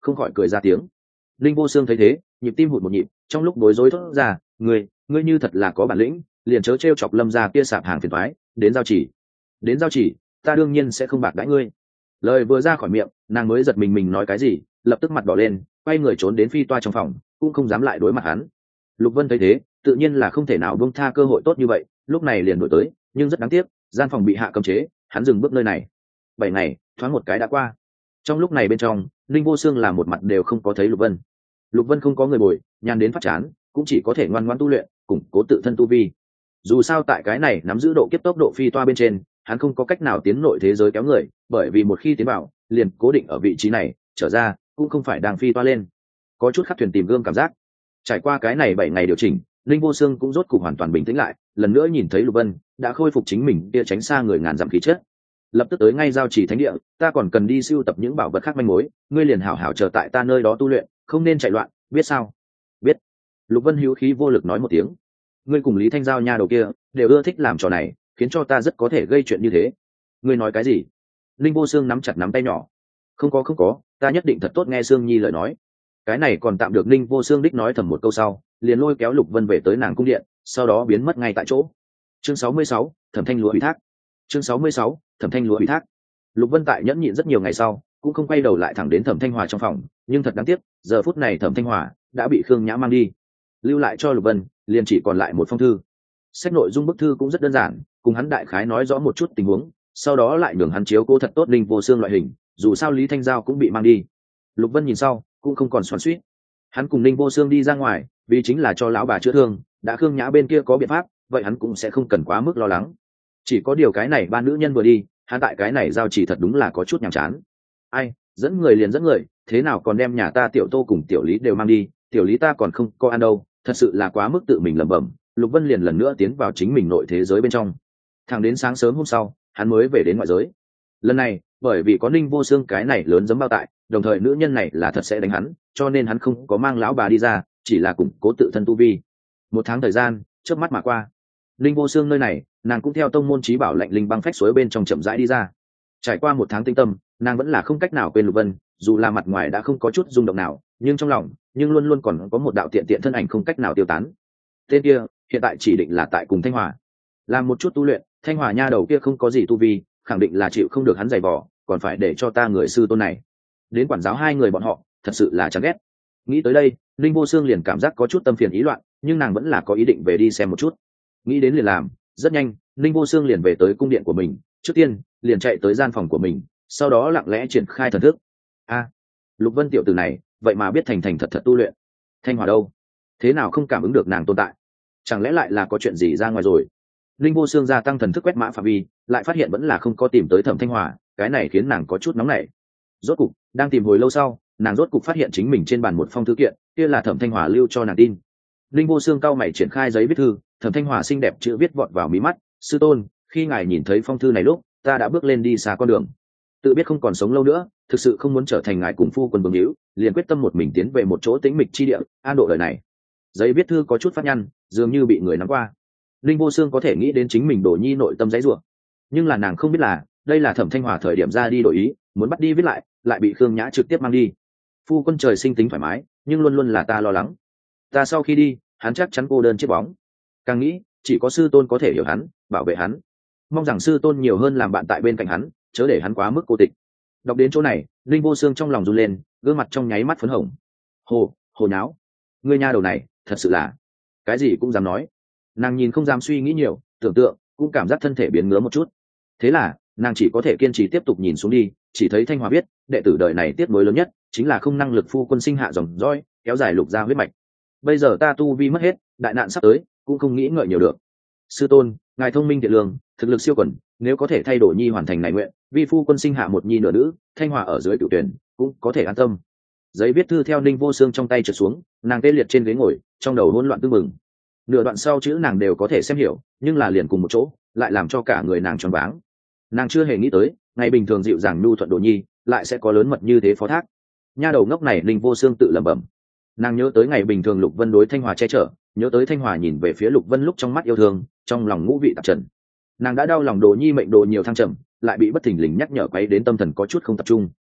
[SPEAKER 1] không khỏi cười ra tiếng. Linh Vô Xương thấy thế, nhịp tim hụt một nhịp, trong lúc bối rối thốt ra, ngươi ngươi như thật là có bản lĩnh, liền chớ trêu chọc Lâm gia kia sạp hàng phiền toái, đến giao chỉ đến giao chỉ ta đương nhiên sẽ không bạc đãi ngươi. Lời vừa ra khỏi miệng, nàng mới giật mình mình nói cái gì, lập tức mặt đỏ lên, quay người trốn đến phi toa trong phòng, cũng không dám lại đối mặt hắn. Lục Vân thấy thế, tự nhiên là không thể nào buông tha cơ hội tốt như vậy, lúc này liền đuổi tới, nhưng rất đáng tiếc, gian phòng bị hạ cấm chế, hắn dừng bước nơi này. Bảy ngày, thoáng một cái đã qua. Trong lúc này bên trong, Linh Vô Xương là một mặt đều không có thấy Lục Vân. Lục Vân không có người bồi, nhàn đến phát chán, cũng chỉ có thể ngoan ngoãn tu luyện, củng cố tự thân tu vi. Dù sao tại cái này nắm giữ độ kiếp tốc độ phi toa bên trên, hắn không có cách nào tiến nội thế giới kéo người, bởi vì một khi tiến vào, liền cố định ở vị trí này, trở ra cũng không phải đang phi toa lên. Có chút khắc thuyền tìm gương cảm giác. Trải qua cái này bảy ngày điều chỉnh, Linh Vô Xương cũng rốt cục hoàn toàn bình tĩnh lại, lần nữa nhìn thấy Lục Vân đã khôi phục chính mình kia tránh xa người ngàn dặm khí chất. Lập tức tới ngay giao chỉ thánh địa, ta còn cần đi sưu tập những bảo vật khác manh mối, ngươi liền hảo hảo chờ tại ta nơi đó tu luyện, không nên chạy loạn, biết sao? Biết. Lục Vân hữu khí vô lực nói một tiếng. Ngươi cùng Lý Thanh Giao nha đầu kia đều ưa thích làm trò này, khiến cho ta rất có thể gây chuyện như thế. Ngươi nói cái gì? Linh Vô Xương nắm chặt nắm tay nhỏ. Không có không có, ta nhất định thật tốt nghe Sương Nhi lời nói. Cái này còn tạm được. Linh Vô Xương đích nói thầm một câu sau, liền lôi kéo Lục Vân về tới nàng cung điện, sau đó biến mất ngay tại chỗ. Chương sáu mươi sáu, Thẩm Thanh Lúa ủy thác. Chương sáu mươi sáu, Thẩm Thanh Lúa ủy thác. Lục Vân tại nhẫn nhịn rất nhiều ngày sau, cũng không quay đầu lại thẳng đến Thẩm Thanh Hòa trong phòng, nhưng thật đáng tiếc, giờ phút này Thẩm Thanh Hòa đã bị Khương Nhã mang đi, lưu lại cho Lục Vân liền chỉ còn lại một phong thư. Sách nội dung bức thư cũng rất đơn giản, cùng hắn đại khái nói rõ một chút tình huống, sau đó lại nhường hắn chiếu cố thật tốt Linh Vô Xương loại hình, dù sao Lý Thanh Giao cũng bị mang đi. Lục Vân nhìn sau cũng không còn xoắn xuýt, hắn cùng Linh Vô Xương đi ra ngoài vì chính là cho lão bà chữa thương, đã Khương Nhã bên kia có biện pháp, vậy hắn cũng sẽ không cần quá mức lo lắng. Chỉ có điều cái này ba nữ nhân vừa đi, hắn tại cái này giao chỉ thật đúng là có chút nhàm chán. Ai dẫn người liền dẫn người, thế nào còn đem nhà ta Tiểu Tô cùng Tiểu Lý đều mang đi, Tiểu Lý ta còn không có ăn đâu, thật sự là quá mức tự mình lẩm bẩm. Lục Vân liền lần nữa tiến vào chính mình nội thế giới bên trong. Thẳng đến sáng sớm hôm sau, hắn mới về đến ngoại giới. Lần này, bởi vì có Ninh Vô Xương cái này lớn giấm bao tại, đồng thời nữ nhân này là thật sẽ đánh hắn, cho nên hắn không có mang lão bà đi ra, chỉ là củng cố tự thân tu vi. Một tháng thời gian, chớp mắt mà qua. Ninh Vô Xương nơi này, nàng cũng theo tông môn chí bảo lạnh linh băng phách suối bên trong chậm rãi đi ra. Trải qua một tháng tinh tâm, nàng vẫn là không cách nào quên Lục Vân, dù là mặt ngoài đã không có chút rung động nào, nhưng trong lòng, nhưng luôn luôn còn có một đạo tiện tiện thân ảnh không cách nào tiêu tán. Tên kia hiện tại chỉ định là tại cùng Thanh Hòa làm một chút tu luyện. Thanh Hòa nha đầu kia không có gì tu vi, khẳng định là chịu không được hắn giày vò, còn phải để cho ta người sư tôn này đến quản giáo hai người bọn họ, thật sự là chán ghét. Nghĩ tới đây, Linh Vô Xương liền cảm giác có chút tâm phiền ý loạn, nhưng nàng vẫn là có ý định về đi xem một chút. Nghĩ đến liền làm, rất nhanh Linh Vô Xương liền về tới cung điện của mình, trước tiên liền chạy tới gian phòng của mình, sau đó lặng lẽ triển khai thần thức. A, Lục Vân tiểu tử này vậy mà biết thành thành thật thật tu luyện. Thanh Hòa đâu, thế nào không cảm ứng được nàng tồn tại? Chẳng lẽ lại là có chuyện gì ra ngoài rồi? Linh Vô Xương gia tăng thần thức quét mã phạm vi, lại phát hiện vẫn là không có tìm tới Thẩm Thanh Hòa, cái này khiến nàng có chút nóng nảy. Rốt cục, đang tìm hồi lâu sau, nàng rốt cục phát hiện chính mình trên bàn một phong thư kiện, kia là Thẩm Thanh Hòa lưu cho nàng tin. Linh Vô Xương cau mày triển khai giấy viết thư, Thẩm Thanh Hòa xinh đẹp chữ viết vọt vào mí mắt. Sư tôn, khi ngài nhìn thấy phong thư này lúc, ta đã bước lên đi xa con đường, tự biết không còn sống lâu nữa, thực sự không muốn trở thành ngài cùng phu quân bướng hữu, liền quyết tâm một mình tiến về một chỗ tĩnh mịch chi địa, an độ đời này. Giấy viết thư có chút phát nhăn, dường như bị người nắm qua. Linh Vô Xương có thể nghĩ đến chính mình Đồ Nhi nội tâm giấy rủa, nhưng là nàng không biết là đây là Thẩm Thanh Hòa thời điểm ra đi đổi ý, muốn bắt đi viết lại, lại bị Khương Nhã trực tiếp mang đi. Phu quân trời sinh tính thoải mái, nhưng luôn luôn là ta lo lắng. Ta sau khi đi, hắn chắc chắn cô đơn chết bóng. Càng nghĩ, chỉ có sư tôn có thể hiểu hắn, bảo vệ hắn. Mong rằng sư tôn nhiều hơn làm bạn tại bên cạnh hắn, chớ để hắn quá mức cô tịch. Đọc đến chỗ này, Linh Vô Xương trong lòng run lên, gương mặt trong nháy mắt phấn hồng. Hồ, hồ nháo, ngươi nha đầu này, thật sự là cái gì cũng dám nói. Nàng nhìn không dám suy nghĩ nhiều, tưởng tượng cũng cảm giác thân thể biến ngứa một chút. Thế là nàng chỉ có thể kiên trì tiếp tục nhìn xuống đi. Chỉ thấy Thanh Hòa biết, đệ tử đời này tiếc nuối lớn nhất chính là không năng lực phu quân sinh hạ dòng dõi, kéo dài lục gia huyết mạch. Bây giờ ta tu vi mất hết, đại nạn sắp tới, cũng không nghĩ ngợi nhiều được. Sư tôn, ngài thông minh thiện lương, thực lực siêu quần, nếu có thể thay đổi Nhi hoàn thành này nguyện, vi phu quân sinh hạ một nhi nửa nữ, Thanh Hòa ở dưới cửu tuyển cũng có thể an tâm. Giấy viết thư theo Ninh Vô Xương trong tay trượt xuống, nàng tê liệt trên ghế ngồi, trong đầu hỗn loạn tương mừng. Nửa đoạn sau chữ nàng đều có thể xem hiểu, nhưng là liền cùng một chỗ, lại làm cho cả người nàng choáng váng. Nàng chưa hề nghĩ tới, ngày bình thường dịu dàng nhu thuận Đồ Nhi, lại sẽ có lớn mật như thế phó thác. Nha đầu ngốc này, Ninh Vô Xương tự lẩm bẩm. Nàng nhớ tới ngày bình thường Lục Vân đối Thanh Hòa che chở, nhớ tới Thanh Hòa nhìn về phía Lục Vân lúc trong mắt yêu thương, trong lòng ngũ vị tạp trần. Nàng đã đau lòng Đồ Nhi mệnh đồ nhiều thăng trầm, lại bị bất thình lình nhắc nhở quấy đến tâm thần có chút không tập trung.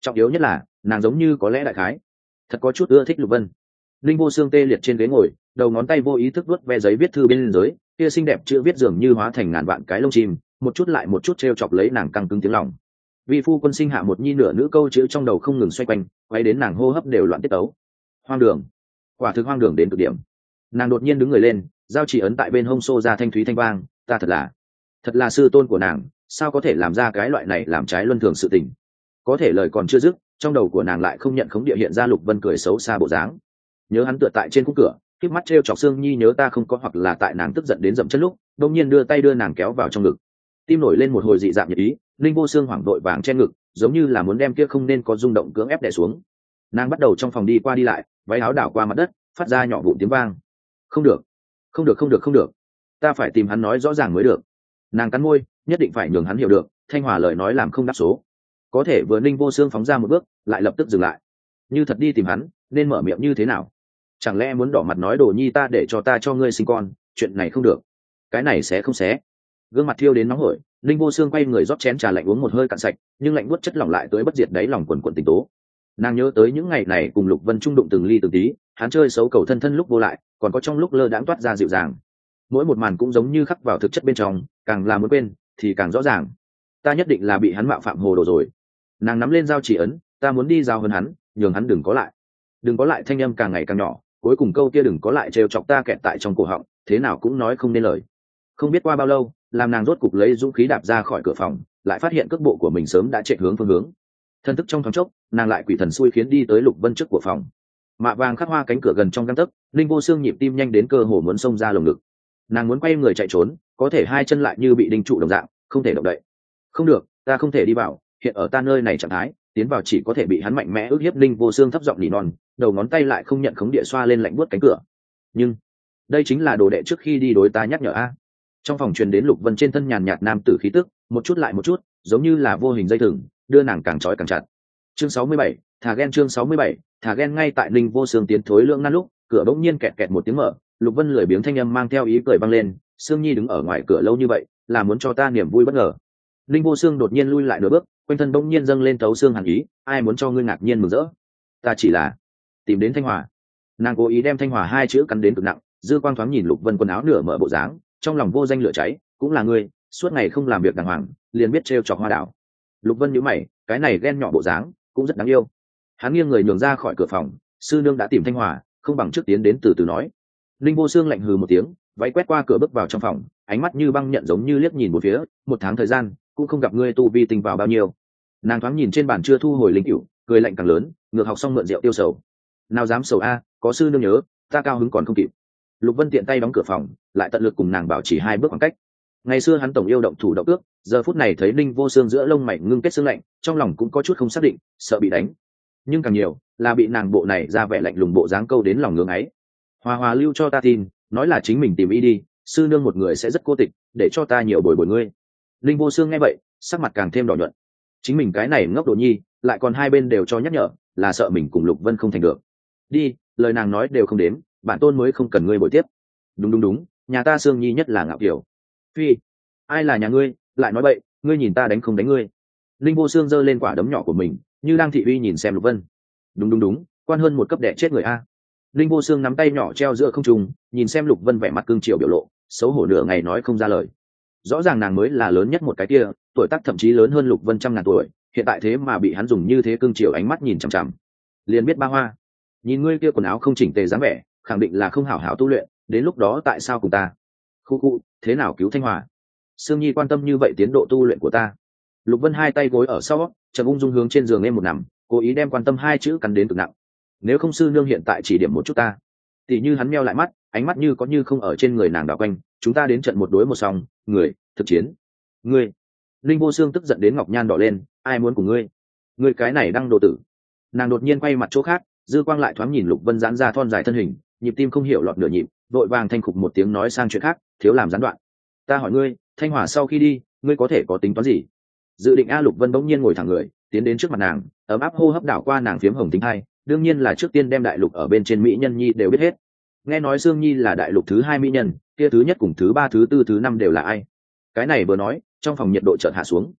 [SPEAKER 1] trọng yếu nhất là nàng giống như có lẽ đại khái thật có chút ưa thích Lục Vân. Linh Vô Xương tê liệt trên ghế ngồi, đầu ngón tay vô ý thức vuốt ve giấy viết thư bên dưới, kia xinh đẹp chữ viết dường như hóa thành ngàn vạn cái lông chim, một chút lại một chút treo chọc lấy nàng căng cứng tiếng lòng. Vì phu quân sinh hạ một nhi nửa nữ câu chữ trong đầu không ngừng xoay quanh, quay đến nàng hô hấp đều loạn tiết tấu. Hoang đường, quả thực hoang đường đến cực điểm. Nàng đột nhiên đứng người lên, giao chỉ ấn tại bên hông xô ra thanh thúy thanh vang, ta thật là, thật là sư tôn của nàng, sao có thể làm ra cái loại này làm trái luân thường sự tình. Có thể lời còn chưa dứt, trong đầu của nàng lại không nhận khống địa hiện ra Lục Vân cười xấu xa bộ dáng. Nhớ hắn tựa tại trên khung cửa, khép mắt treo chọc Sương Nhi nhớ ta không có, hoặc là tại nàng tức giận đến dậm chân lúc, đột nhiên đưa tay đưa nàng kéo vào trong ngực. Tim nổi lên một hồi dị dạng nhiệt ý, Linh Vô Xương hoảng vội vàng che ngực, giống như là muốn đem kia không nên có rung động cưỡng ép đè xuống. Nàng bắt đầu trong phòng đi qua đi lại, váy áo đảo qua mặt đất, phát ra nhỏ vụn tiếng vang. Không được, không được, không được, không được, ta phải tìm hắn nói rõ ràng mới được. Nàng cắn môi, nhất định phải nhường hắn hiểu được, Thanh Hòa lời nói làm không đáp số. Có thể vừa Linh Vô Xương phóng ra một bước, lại lập tức dừng lại. Như thật đi tìm hắn, nên mở miệng như thế nào? Chẳng lẽ muốn đỏ mặt nói Đồ Nhi ta để cho ta cho ngươi sinh con, chuyện này không được. Cái này sẽ không xé. Gương mặt thiêu đến nóng hổi, Linh Vô Xương quay người rót chén trà lạnh uống một hơi cạn sạch, nhưng lạnh buốt chất lỏng lại tới bất diệt đáy lòng quần quần tình tố. Nàng nhớ tới những ngày này cùng Lục Vân trung đụng từng ly từng tí, hắn chơi xấu cầu thân thân lúc vô lại, còn có trong lúc lơ đãng toát ra dịu dàng. Mỗi một màn cũng giống như khắc vào thực chất bên trong, càng là muốn quên thì càng rõ ràng. Ta nhất định là bị hắn mạo phạm hồ đồ rồi. Nàng nắm lên dao chỉ ấn, ta muốn đi giao hơn hắn, nhường hắn đừng có lại. Đừng có lại thanh âm càng ngày càng nhỏ, cuối cùng câu kia đừng có lại trêu chọc ta kẹt tại trong cổ họng, thế nào cũng nói không nên lời. Không biết qua bao lâu, làm nàng rốt cục lấy dũng khí đạp ra khỏi cửa phòng, lại phát hiện cước bộ của mình sớm đã chạy hướng phương hướng. Thân thức trong thoáng chốc, nàng lại quỷ thần xui khiến đi tới Lục Vân trước của phòng. Mạ vàng khắc hoa cánh cửa gần trong gang tấc, Linh Vô Xương nhịp tim nhanh đến cơ hồ muốn xông ra lồng ngực. Nàng muốn quay người chạy trốn, có thể hai chân lại như bị đinh trụ đồng dạng, không thể động đậy. Không được, ta không thể đi vào, hiện ở ta nơi này trạng thái, tiến vào chỉ có thể bị hắn mạnh mẽ ức hiếp. Linh Vô Xương thấp giọng nỉ non, đầu ngón tay lại không nhận khống địa xoa lên lạnh buốt cánh cửa. Nhưng đây chính là đồ đệ trước khi đi đối ta nhắc nhở a. Trong phòng truyền đến Lục Vân trên thân nhàn nhạt nam tử khí tức, một chút lại một chút, giống như là vô hình dây thừng, đưa nàng càng trói càng chặt. Chương sáu mươi bảy, thả ghen. Chương sáu mươi bảy, thả ghen. Ngay tại Linh Vô Xương tiến thối lưỡng nan lúc, cửa bỗng nhiên kẹt kẹt một tiếng mở, Lục Vân lười biếng thanh âm mang theo ý cười vang lên, Sương Nhi đứng ở ngoài cửa lâu như vậy, là muốn cho ta niềm vui bất ngờ. Linh Vô Xương đột nhiên lui lại nửa bước, quanh thân bỗng nhiên dâng lên thấu xương hàn ý, ai muốn cho ngươi ngạc nhiên mừng rỡ? Ta chỉ là tìm đến Thanh Hòa. Nàng cố ý đem Thanh Hòa hai chữ cắn đến cực nặng, dư quang thoáng nhìn Lục Vân quần áo nửa mở bộ dáng, trong lòng vô danh lửa cháy, cũng là ngươi, suốt ngày không làm việc đàng hoàng, liền biết trêu chọc Hoa Đảo. Lục Vân nhíu mày, cái này ghen nhỏ bộ dáng, cũng rất đáng yêu. Hắn nghiêng người nhường ra khỏi cửa phòng, sư nương đã tìm Thanh Hòa, không bằng trước tiến đến từ từ nói. Linh Vô Xương lạnh hừ một tiếng, váy quét qua cửa bước vào trong phòng, ánh mắt như băng nhận giống như liếc nhìn một phía, một tháng thời gian, cũng không gặp ngươi tu vi tinh vào bao nhiêu. Nàng thoáng nhìn trên bàn chưa thu hồi linh cửu, cười lạnh càng lớn, ngược học xong mượn rượu tiêu sầu. Nào dám sầu a, có sư nương nhớ, ta cao hứng còn không kịp. Lục Vân tiện tay đóng cửa phòng, lại tận lực cùng nàng bảo chỉ hai bước khoảng cách. Ngày xưa hắn tổng yêu động thủ động ước, giờ phút này thấy Linh Vô Xương giữa lông mày ngưng kết xương lạnh, trong lòng cũng có chút không xác định, sợ bị đánh. Nhưng càng nhiều là bị nàng bộ này ra vẻ lạnh lùng bộ dáng câu đến lòng ngưỡng ấy. Hòa Hòa lưu cho ta tin, nói là chính mình tìm ý đi, sư nương một người sẽ rất cô tịch, để cho ta nhiều bồi bồi ngươi. Linh Vô Xương nghe vậy, sắc mặt càng thêm đỏ nhuận. Chính mình cái này ngốc đồ nhi, lại còn hai bên đều cho nhắc nhở, là sợ mình cùng Lục Vân không thành được. Đi, lời nàng nói đều không đếm, bản tôn mới không cần ngươi bồi tiếp. Đúng đúng đúng, nhà ta Sương Nhi nhất là ngạo kiểu. Phi, ai là nhà ngươi, lại nói bậy, ngươi nhìn ta đánh không đánh ngươi. Linh Vô Xương giơ lên quả đấm nhỏ của mình, như đang thị uy nhìn xem Lục Vân. Đúng đúng đúng, quan hơn một cấp đẻ chết người a. Linh Vô Xương nắm tay nhỏ treo giữa không trung, nhìn xem Lục Vân vẻ mặt cương triều biểu lộ, xấu hổ nửa ngày nói không ra lời. Rõ ràng nàng mới là lớn nhất một cái kia, tuổi tác thậm chí lớn hơn Lục Vân trăm ngàn tuổi, hiện tại thế mà bị hắn dùng như thế cương triều ánh mắt nhìn chằm chằm. Liền biết ba hoa, nhìn ngươi kia quần áo không chỉnh tề dáng vẻ, khẳng định là không hảo hảo tu luyện, đến lúc đó tại sao cùng ta? Khu khu, thế nào cứu Thanh Hòa? Sương Nhi quan tâm như vậy tiến độ tu luyện của ta. Lục Vân hai tay gối ở sau, chậm ung dung hướng trên giường em một nằm, cố ý đem quan tâm hai chữ cắn đến cực nặng. Nếu không sư nương hiện tại chỉ điểm một chút ta. Tỷ như hắn meo lại mắt, ánh mắt như có như không ở trên người nàng đảo quanh, chúng ta đến trận một đối một song, người, thực chiến. Ngươi. Linh Vô Xương tức giận đến ngọc nhan đỏ lên, ai muốn cùng ngươi? Ngươi cái này đang đồ tử. Nàng đột nhiên quay mặt chỗ khác, dư quang lại thoáng nhìn Lục Vân giãn ra thon dài thân hình, nhịp tim không hiểu lọt nửa nhịp, vội vàng thanh khục một tiếng nói sang chuyện khác, thiếu làm gián đoạn. Ta hỏi ngươi, Thanh Hòa sau khi đi, ngươi có thể có tính toán gì? Dự định a. Lục Vân bỗng nhiên ngồi thẳng người, tiến đến trước mặt nàng, ấm áp hô hấp đảo qua nàng phiếm hồng tính hai, đương nhiên là trước tiên đem đại lục ở bên trên mỹ nhân nhi đều biết hết. Nghe nói Sương Nhi là đại lục thứ hai mỹ nhân, kia thứ nhất cùng thứ ba thứ tư thứ năm đều là ai? Cái này vừa nói, trong phòng nhiệt độ chợt hạ xuống.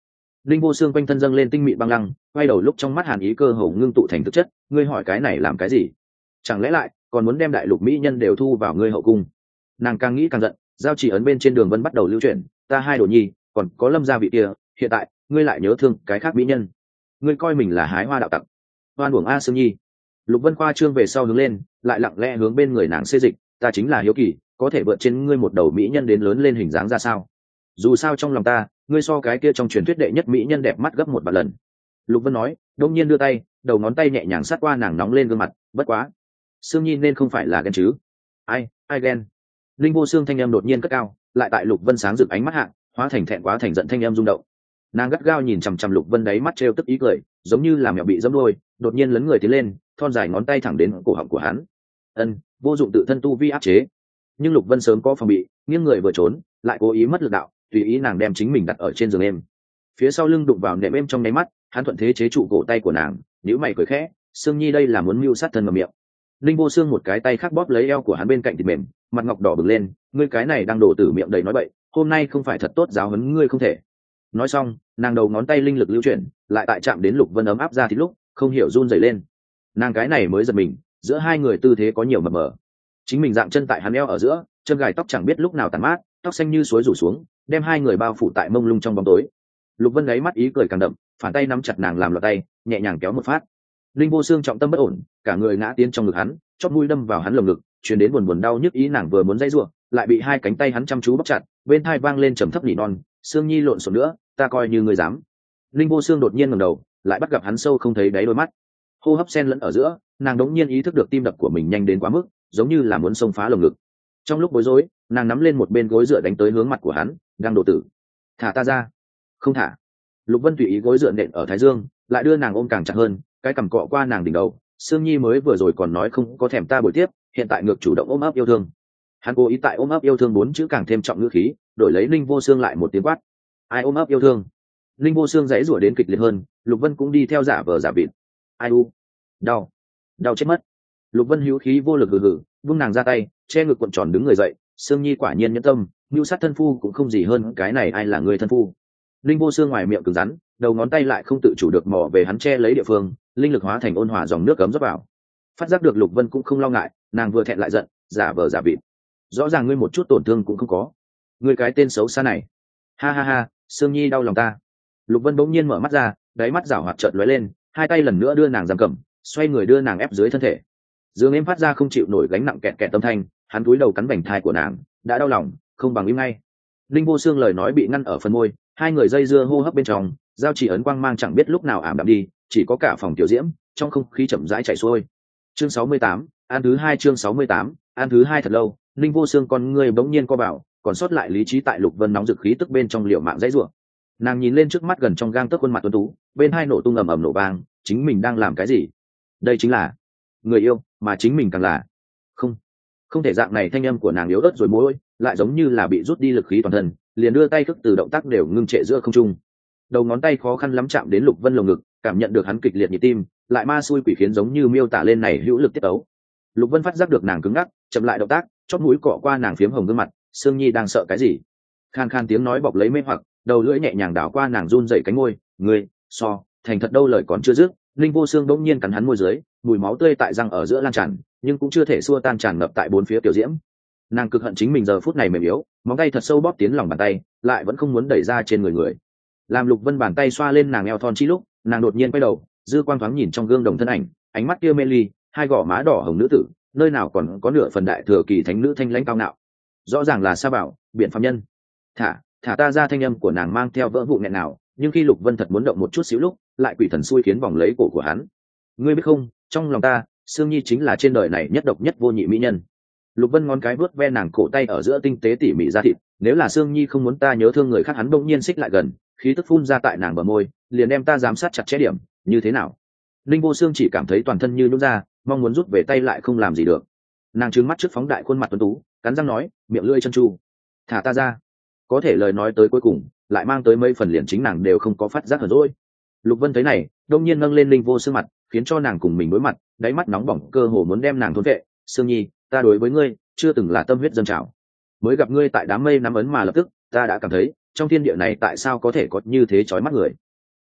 [SPEAKER 1] Linh Vô Xương quanh thân dâng lên tinh mịn băng lăng, quay đầu lúc trong mắt hàn ý cơ hồ ngưng tụ thành thực chất. Ngươi hỏi cái này làm cái gì? Chẳng lẽ lại còn muốn đem đại lục mỹ nhân đều thu vào ngươi hậu cung? Nàng càng nghĩ càng giận, giao chỉ ấn bên trên đường vân bắt đầu lưu chuyển. Ta hai đồ nhi, còn có Lâm gia vị kia, hiện tại ngươi lại nhớ thương cái khác mỹ nhân? Ngươi coi mình là hái hoa đạo tặc? Oan uổng a Sương Nhi. Lục Vân khoa trương về sau hướng lên, lại lặng lẽ hướng bên người nàng xê dịch. Ta chính là hiếu kỳ, có thể vượt trên ngươi một đầu mỹ nhân đến lớn lên hình dáng ra sao? Dù sao trong lòng ta, ngươi so cái kia trong truyền thuyết đệ nhất mỹ nhân đẹp mắt gấp một vạn lần. Lục Vân nói, đông nhiên đưa tay, đầu ngón tay nhẹ nhàng sát qua nàng nóng lên gương mặt. Bất quá, Sương Nhi nên không phải là ghen chứ? Ai, ai ghen? Linh Vô Xương thanh âm đột nhiên cất cao, lại tại Lục Vân sáng rực ánh mắt hạng, hóa thành thẹn quá thành giận thanh âm rung động. Nàng gắt gao nhìn chằm chằm Lục Vân đáy mắt trêu tức ý cười, giống như là mèo bị dẫm đuôi, đột nhiên lấn người tiến lên, thon dài ngón tay thẳng đến cổ họng của hắn. Ân, vô dụng tự thân tu vi áp chế. Nhưng Lục Vân sớm có phòng bị, nghiêng người vừa trốn, lại cố ý mất lực đạo, tùy ý nàng đem chính mình đặt ở trên giường êm. Phía sau lưng đụng vào nệm êm trong nháy mắt, hắn thuận thế chế trụ cổ tay của nàng, nhíu mày cười khẽ, Sương Nhi đây là muốn mưu sát thân mà miệng. Linh Vô Xương một cái tay khác bóp lấy eo của hắn bên cạnh thịt mềm, mặt ngọc đỏ bừng lên, ngươi cái này đang đổ tử miệng đầy nói bậy, hôm nay không phải thật tốt giáo huấn ngươi không thể. Nói xong, nàng đầu ngón tay linh lực lưu chuyển, lại tại chạm đến Lục Vân ấm áp ra thì lúc, không hiểu run rẩy lên. Nàng cái này mới giật mình, giữa hai người tư thế có nhiều mập mờ. Chính mình dạng chân tại hắn eo ở giữa, chân gài tóc chẳng biết lúc nào tàn mát, tóc xanh như suối rủ xuống, đem hai người bao phủ tại mông lung trong bóng tối. Lục Vân gáy mắt ý cười càng đậm, phản tay nắm chặt nàng làm lọt tay, nhẹ nhàng kéo một phát. Linh Vô Xương trọng tâm bất ổn, cả người ngã tiến trong ngực hắn, chóp mũi đâm vào hắn lồng ngực, truyền đến buồn buồn đau nhức ý nàng vừa muốn dãy rủa, lại bị hai cánh tay hắn chăm chú bóp chặt, bên tai vang lên trầm thấp nỉ non, Sương Nhi lộn xộn nữa, ta coi như ngươi dám. Linh Vô Xương đột nhiên ngẩng đầu, lại bắt gặp hắn sâu không thấy đáy đôi mắt. Hô hấp xen lẫn ở giữa, nàng đống nhiên ý thức được tim đập của mình nhanh đến quá mức, giống như là muốn xông phá lồng ngực. Trong lúc bối rối, nàng nắm lên một bên gối dựa đánh tới hướng mặt của hắn, đang đổ tử. Thả ta ra. Không thả. Lục Vân tùy ý gối dựa nện ở thái dương, lại đưa nàng ôm càng chặt hơn, cái cằm cọ qua nàng đỉnh đầu. Sương Nhi mới vừa rồi còn nói không có thèm ta bồi tiếp, hiện tại ngược chủ động ôm ấp yêu thương. Hắn cố ý tại ôm ấp yêu thương bốn chữ càng thêm trọng ngữ khí, đổi lấy Linh Vô Xương lại một tiếng quát. Ai ôm ấp yêu thương? Linh Vô Xương giãy giụa đến kịch liệt hơn, Lục Vân cũng đi theo giả vờ giả vịt. Ai u? Đau, đau chết mất. Lục Vân hữu khí vô lực hừ hừ, vung nàng ra tay, che ngực cuộn tròn đứng người dậy. Sương Nhi quả nhiên nhẫn tâm, mưu sát thân phu cũng không gì hơn cái này, ai là người thân phu? Linh Vô Xương ngoài miệng cứng rắn, đầu ngón tay lại không tự chủ được mò về hắn che lấy địa phương, linh lực hóa thành ôn hòa dòng nước cấm rót vào. Phát giác được Lục Vân cũng không lo ngại, nàng vừa thẹn lại giận, giả vờ giả vịt. Rõ ràng ngươi một chút tổn thương cũng không có, ngươi cái tên xấu xa này. Ha ha ha, Sương Nhi đau lòng ta. Lục Vân bỗng nhiên mở mắt ra, đáy mắt rảo hoạt chợt lóe lên, hai tay lần nữa đưa nàng giam cầm, xoay người đưa nàng ép dưới thân thể. Dương em phát ra không chịu nổi gánh nặng kẹt kẹt tâm thanh, hắn cúi đầu cắn vành thai của nàng, đã đau lòng, không bằng im ngay. Linh Vô Xương lời nói bị ngăn ở phần môi, hai người dây dưa hô hấp bên trong, giao chỉ ấn quang mang chẳng biết lúc nào ảm đạm đi, chỉ có cả phòng tiểu diễm, trong không khí chậm rãi chảy xuôi. Chương sáu mươi tám, an thứ hai chương sáu mươi tám, an thứ hai thật lâu, Linh Vô Xương con người bỗng nhiên co bảo, còn sót lại lý trí tại Lục Vân nóng dực khí tức bên trong liều mạng dãy rủa. Nàng nhìn lên trước mắt gần trong gang tấc khuôn mặt tuấn tú, bên hai nổ tung ầm ầm nổ vang, chính mình đang làm cái gì? Đây chính là người yêu, mà chính mình càng là không không thể dạng này. Thanh âm của nàng yếu ớt rồi môi, lại giống như là bị rút đi lực khí toàn thân, liền đưa tay thức từ động tác đều ngưng trệ giữa không trung. Đầu ngón tay khó khăn lắm chạm đến Lục Vân lồng ngực, cảm nhận được hắn kịch liệt nhịp tim, lại ma xui quỷ khiến giống như miêu tả lên này hữu lực tiết tấu. Lục Vân phát giác được nàng cứng ngắc, chậm lại động tác, chóp mũi cọ qua nàng phiếm hồng gương mặt. Sương Nhi đang sợ cái gì? Khan khan tiếng nói bọc lấy mê hoặc, đầu lưỡi nhẹ nhàng đảo qua nàng run dậy cánh môi. Ngươi so thành thật đâu, lời còn chưa dứt, Linh Vô Xương bỗng nhiên cắn hắn môi dưới, mùi máu tươi tại răng ở giữa lan tràn, nhưng cũng chưa thể xua tan tràn ngập tại bốn phía tiểu diễm. Nàng cực hận chính mình giờ phút này mềm yếu, móng tay thật sâu bóp tiến lòng bàn tay, lại vẫn không muốn đẩy ra trên người người. Làm Lục Vân bàn tay xoa lên nàng eo thon chi lúc, nàng đột nhiên quay đầu, dư quang thoáng nhìn trong gương đồng thân ảnh, ánh mắt kia mê ly, hai gò má đỏ hồng nữ tử, nơi nào còn có nửa phần đại thừa kỳ thánh nữ thanh lãnh cao ngạo. Rõ ràng là Sa Bảo, biện phạm nhân. Thả, thả ta ra. Thanh âm của nàng mang theo vỡ vụn nghẹn nào, nhưng khi Lục Vân thật muốn động một chút xíu lúc, lại quỷ thần xui khiến vòng lấy cổ của hắn. Ngươi biết không, trong lòng ta, Sương Nhi chính là trên đời này nhất độc nhất vô nhị mỹ nhân. Lục Vân ngón cái vuốt ve nàng cổ tay ở giữa tinh tế tỉ mỉ da thịt, nếu là Sương Nhi không muốn ta nhớ thương người khác, hắn bỗng nhiên xích lại gần, khí tức phun ra tại nàng bờ môi, liền đem ta giám sát chặt chẽ điểm, như thế nào? Linh Vô Xương chỉ cảm thấy toàn thân như nhũn ra, mong muốn rút về tay lại không làm gì được. Nàng trừng mắt trước phóng đại khuôn mặt tuấn tú, cắn răng nói, miệng lưỡi chân tru, thả ta ra. Có thể lời nói tới cuối cùng, lại mang tới mấy phần liền chính nàng đều không có phát giác hờn dỗi. Lục Vân thấy này, đông nhiên nâng lên Linh Vô Xương mặt, khiến cho nàng cùng mình đối mặt, đáy mắt nóng bỏng cơ hồ muốn đem nàng thôn vệ. Sương Nhi, ta đối với ngươi chưa từng là tâm huyết dâng trào, mới gặp ngươi tại đám mây nắm ấn mà lập tức ta đã cảm thấy trong thiên địa này tại sao có thể có như thế chói mắt người.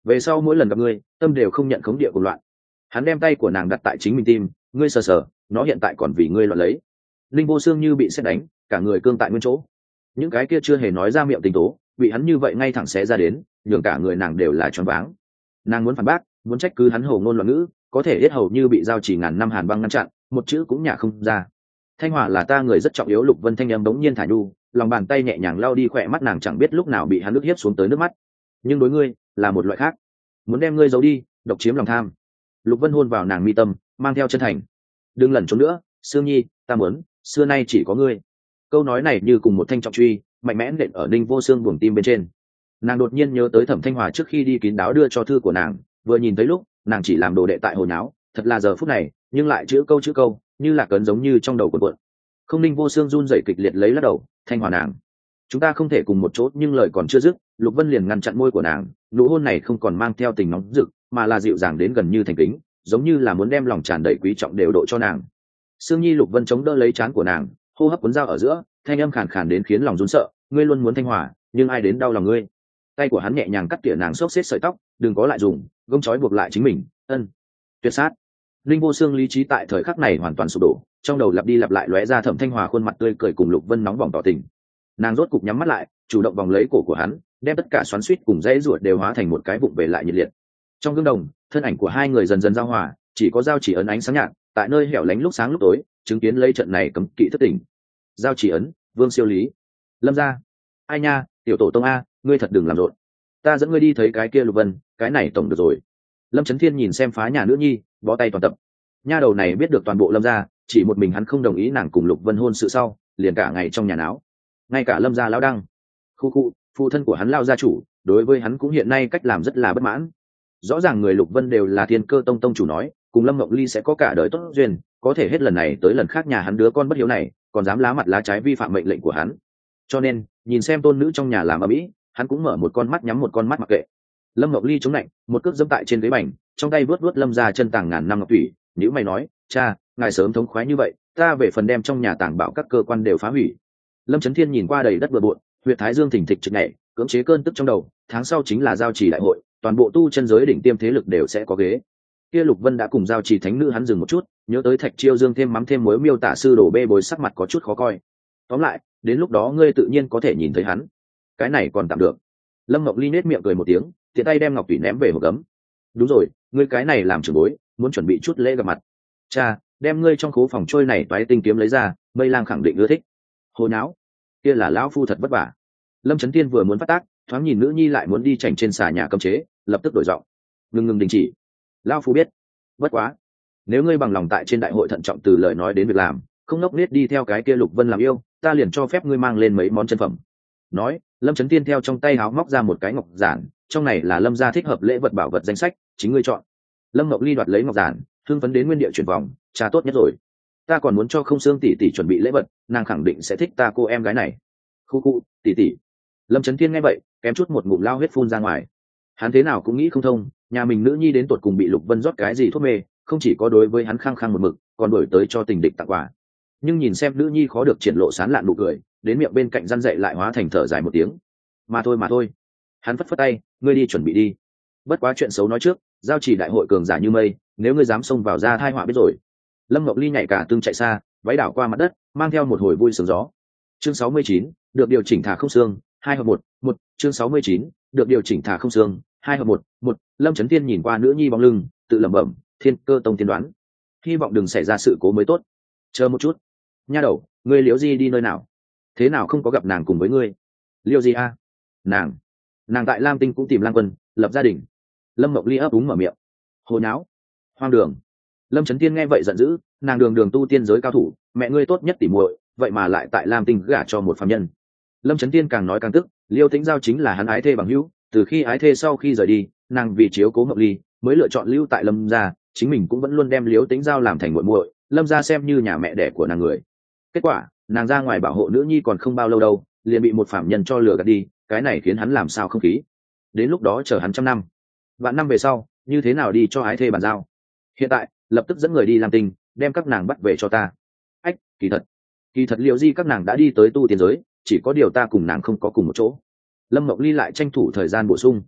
[SPEAKER 1] về sau mỗi lần gặp ngươi tâm đều không nhận khống địa của loạn. Hắn đem tay của nàng đặt tại chính mình tim, ngươi sờ sờ, nó hiện tại còn vì ngươi loạn lấy. Linh vô xương như bị sét đánh, cả người cương tại nguyên chỗ. Những cái kia chưa hề nói ra miệng tình tố bị hắn như vậy ngay thẳng xé ra đến, nhường cả người nàng đều là choáng váng. Nàng muốn phản bác, muốn trách cứ hắn hồ ngôn loạn ngữ, có thể hết hầu như bị giao chỉ ngàn năm hàn băng ngăn chặn, một chữ cũng nhả không ra. Thanh Hòa là ta người rất trọng yếu. Lục Vân thanh âm bỗng nhiên thả nhu, lòng bàn tay nhẹ nhàng lau đi khỏe mắt nàng, chẳng biết lúc nào bị hắn nước hiếp xuống tới nước mắt. Nhưng đối ngươi là một loại khác, muốn đem ngươi giấu đi, độc chiếm lòng tham. Lục Vân hôn vào nàng mi tâm, mang theo chân thành. Đừng lẩn trốn nữa, Sương Nhi, ta muốn, xưa nay chỉ có ngươi. Câu nói này như cùng một thanh trọng truy, mạnh mẽ nện ở Ninh Vô Xương buồng tim bên trên. Nàng đột nhiên nhớ tới Thẩm Thanh Hòa trước khi đi kín đáo đưa cho thư của nàng, vừa nhìn thấy lúc nàng chỉ làm đồ đệ tại hồi nháo, thật là giờ phút này nhưng lại chữ câu chữ câu như là cấn giống như trong đầu cuộn cuộn. Không, Ninh Vô Xương run rẩy kịch liệt lấy lắc đầu. Thanh Hòa nàng, chúng ta không thể cùng một chỗ. Nhưng lời còn chưa dứt, Lục Vân liền ngăn chặn môi của nàng. Nụ hôn này không còn mang theo tình nóng rực, mà là dịu dàng đến gần như thành kính, giống như là muốn đem lòng tràn đầy quý trọng đều độ cho nàng. Sương Nhi. Lục Vân chống đỡ lấy trán của nàng, hô hấp cuốn dao ở giữa, thanh âm khàn khàn đến khiến lòng run sợ. Ngươi luôn muốn Thanh Hòa, nhưng ai đến đau lòng ngươi? Tay của hắn nhẹ nhàng cắt tỉa nàng xốc xếp sợi tóc, đừng có lại dùng gông trói buộc lại chính mình. Ân, tuyệt sát. Linh Vô Xương lý trí tại thời khắc này hoàn toàn sụp đổ, trong đầu lặp đi lặp lại lóe ra Thẩm Thanh Hòa khuôn mặt tươi cười cùng Lục Vân nóng bỏng tỏ tình. Nàng rốt cục nhắm mắt lại, chủ động vòng lấy cổ của hắn, đem tất cả xoắn xuýt cùng dãy ruột đều hóa thành một cái vụng về lại nhiệt liệt. Trong gương đồng, thân ảnh của hai người dần dần giao hòa, chỉ có Giao Chỉ ấn ánh sáng nhạt, tại nơi hẻo lánh lúc sáng lúc tối, chứng kiến lấy trận này cấm kỵ thất tình. Giao Chỉ ấn, Vương Siêu Lý, Lâm gia. Ai nha, tiểu tổ tông a, ngươi thật đừng làm rộn. Ta dẫn ngươi đi thấy cái kia Lục Vân, cái này tổng được rồi. Lâm Chấn Thiên nhìn xem phá nhà nữ nhi, bó tay toàn tập. Nha đầu này biết được toàn bộ Lâm gia, chỉ một mình hắn không đồng ý nàng cùng Lục Vân hôn sự sau, liền cả ngày trong nhà náo. Ngay cả Lâm gia lão đăng, khu khu, phụ thân của hắn Lao gia chủ, đối với hắn cũng hiện nay cách làm rất là bất mãn. Rõ ràng người Lục Vân đều là Thiên Cơ tông tông chủ nói, cùng Lâm Ngọc Ly sẽ có cả đời tốt duyên, có thể hết lần này tới lần khác nhà hắn đứa con bất hiếu này, còn dám lá mặt lá trái vi phạm mệnh lệnh của hắn. Cho nên, nhìn xem tôn nữ trong nhà làm ầm ĩ, hắn cũng mở một con mắt nhắm một con mắt mặc kệ. Lâm Ngọc Ly chống lạnh, một cước dẫm tại trên ghế bành, trong tay vớt vớt Lâm gia chân tàng ngàn năm ngọc thủy, nhíu mày nói, cha, ngài sớm thống khoái như vậy, ta về phần đem trong nhà tàng bảo các cơ quan đều phá hủy. Lâm Chấn Thiên nhìn qua đầy đất bừa bộn, huyệt thái dương thỉnh thịch trực nhảy, cưỡng chế cơn tức trong đầu. Tháng sau chính là giao trì đại hội, toàn bộ tu chân giới đỉnh tiêm thế lực đều sẽ có ghế. Kia Lục Vân đã cùng giao trì thánh nữ hắn dừng một chút, nhớ tới Thạch Chiêu Dương thêm mắm thêm muối miêu tả sư đổ bê bối sắc mặt có chút khó coi. Tóm lại, đến lúc đó ngươi tự nhiên có thể nhìn thấy hắn. Cái này còn tạm được. Lâm Ngọc Ly nết miệng cười một tiếng, tiện tay đem ngọc thủy ném về hộp gấm. Đúng rồi, ngươi cái này làm trưởng bối, muốn chuẩn bị chút lễ gặp mặt. Cha, đem ngươi trong khố phòng trôi này toái tinh kiếm lấy ra, Mây Lang khẳng định ưa thích. Hồ nháo, kia là lão phu thật vất vả. Lâm Chấn Thiên vừa muốn phát tác, thoáng nhìn nữ nhi lại muốn đi chảnh trên xà nhà cấm chế, lập tức đổi giọng. Ngừng ngừng đình chỉ. Lão phu biết. Bất quá, nếu ngươi bằng lòng tại trên đại hội thận trọng từ lời nói đến việc làm, không nốc nết đi theo cái kia Lục Vân làm yêu, ta liền cho phép ngươi mang lên mấy món chân phẩm. Nói, Lâm Chấn Thiên theo trong tay háo móc ra một cái ngọc giản, trong này là Lâm gia thích hợp lễ vật bảo vật danh sách, chính ngươi chọn. Lâm Ngọc Ly đoạt lấy ngọc giản, thương phấn đến nguyên địa chuyển vòng, cha tốt nhất rồi. Ta còn muốn cho Không Xương tỷ tỷ chuẩn bị lễ vật, nàng khẳng định sẽ thích ta cô em gái này. Khu khu, tỷ tỷ. Lâm Chấn Thiên nghe vậy, kém chút một ngụm lao huyết phun ra ngoài. Hắn thế nào cũng nghĩ không thông, nhà mình nữ nhi đến tột cùng bị Lục Vân rót cái gì thuốc mê, không chỉ có đối với hắn khăng khăng một mực, còn đổi tới cho tình địch tặng quà. Nhưng nhìn xem nữ nhi khó được triển lộ sán lạn nụ cười, đến miệng bên cạnh răn dậy lại hóa thành thở dài một tiếng. Mà thôi mà thôi. Hắn phất phất tay, ngươi đi chuẩn bị đi. Bất quá chuyện xấu nói trước, giao chỉ đại hội cường giả như mây, nếu ngươi dám xông vào ra thai họa biết rồi. Lâm Ngọc Ly nhảy cả tương chạy xa, váy đảo qua mặt đất, mang theo một hồi vui sướng gió. Chương sáu mươi chín, được điều chỉnh thả không xương, hai hợp một, một. Chương sáu mươi chín, được điều chỉnh thả không xương, hai hợp một, một. Lâm Chấn Thiên nhìn qua nữ nhi bóng lưng, tự lẩm bẩm, Thiên Cơ tông tiên đoán, hy vọng đừng xảy ra sự cố mới tốt. Chờ một chút, nha đầu, ngươi Liễu Di đi nơi nào? Thế nào không có gặp nàng cùng với ngươi? Liễu Di a? Nàng, nàng tại Lam Tinh cũng tìm Lang Quân, lập gia đình. Lâm Mộng Ly ấp úng mở miệng. Hồ nháo, hoang đường. Lâm Chấn Thiên nghe vậy giận dữ, nàng đường đường tu tiên giới cao thủ, mẹ ngươi tốt nhất tỉ muội, vậy mà lại tại Lam Tinh gả cho một phàm nhân. Lâm Chấn Thiên càng nói càng tức, Liêu Tĩnh Giao chính là hắn ái thê bằng hữu, từ khi ái thê sau khi rời đi, nàng vì chiếu cố Mộng Ly, mới lựa chọn lưu tại Lâm gia, chính mình cũng vẫn luôn đem Liêu Tĩnh Giao làm thành muội muội, Lâm gia xem như nhà mẹ đẻ của nàng người. Kết quả, nàng ra ngoài bảo hộ nữ nhi còn không bao lâu đâu, liền bị một phàm nhân cho lừa gạt đi, cái này khiến hắn làm sao không khí. Đến lúc đó chờ hắn trăm năm, vạn năm về sau, như thế nào đi cho ái thê bàn giao? Hiện tại, lập tức dẫn người đi Lam Tinh, đem các nàng bắt về cho ta. Ách, kỳ thật, kỳ thật Liễu Di các nàng đã đi tới tu tiên giới, chỉ có điều ta cùng nàng không có cùng một chỗ. Lâm Mộng Ly lại tranh thủ thời gian bổ sung.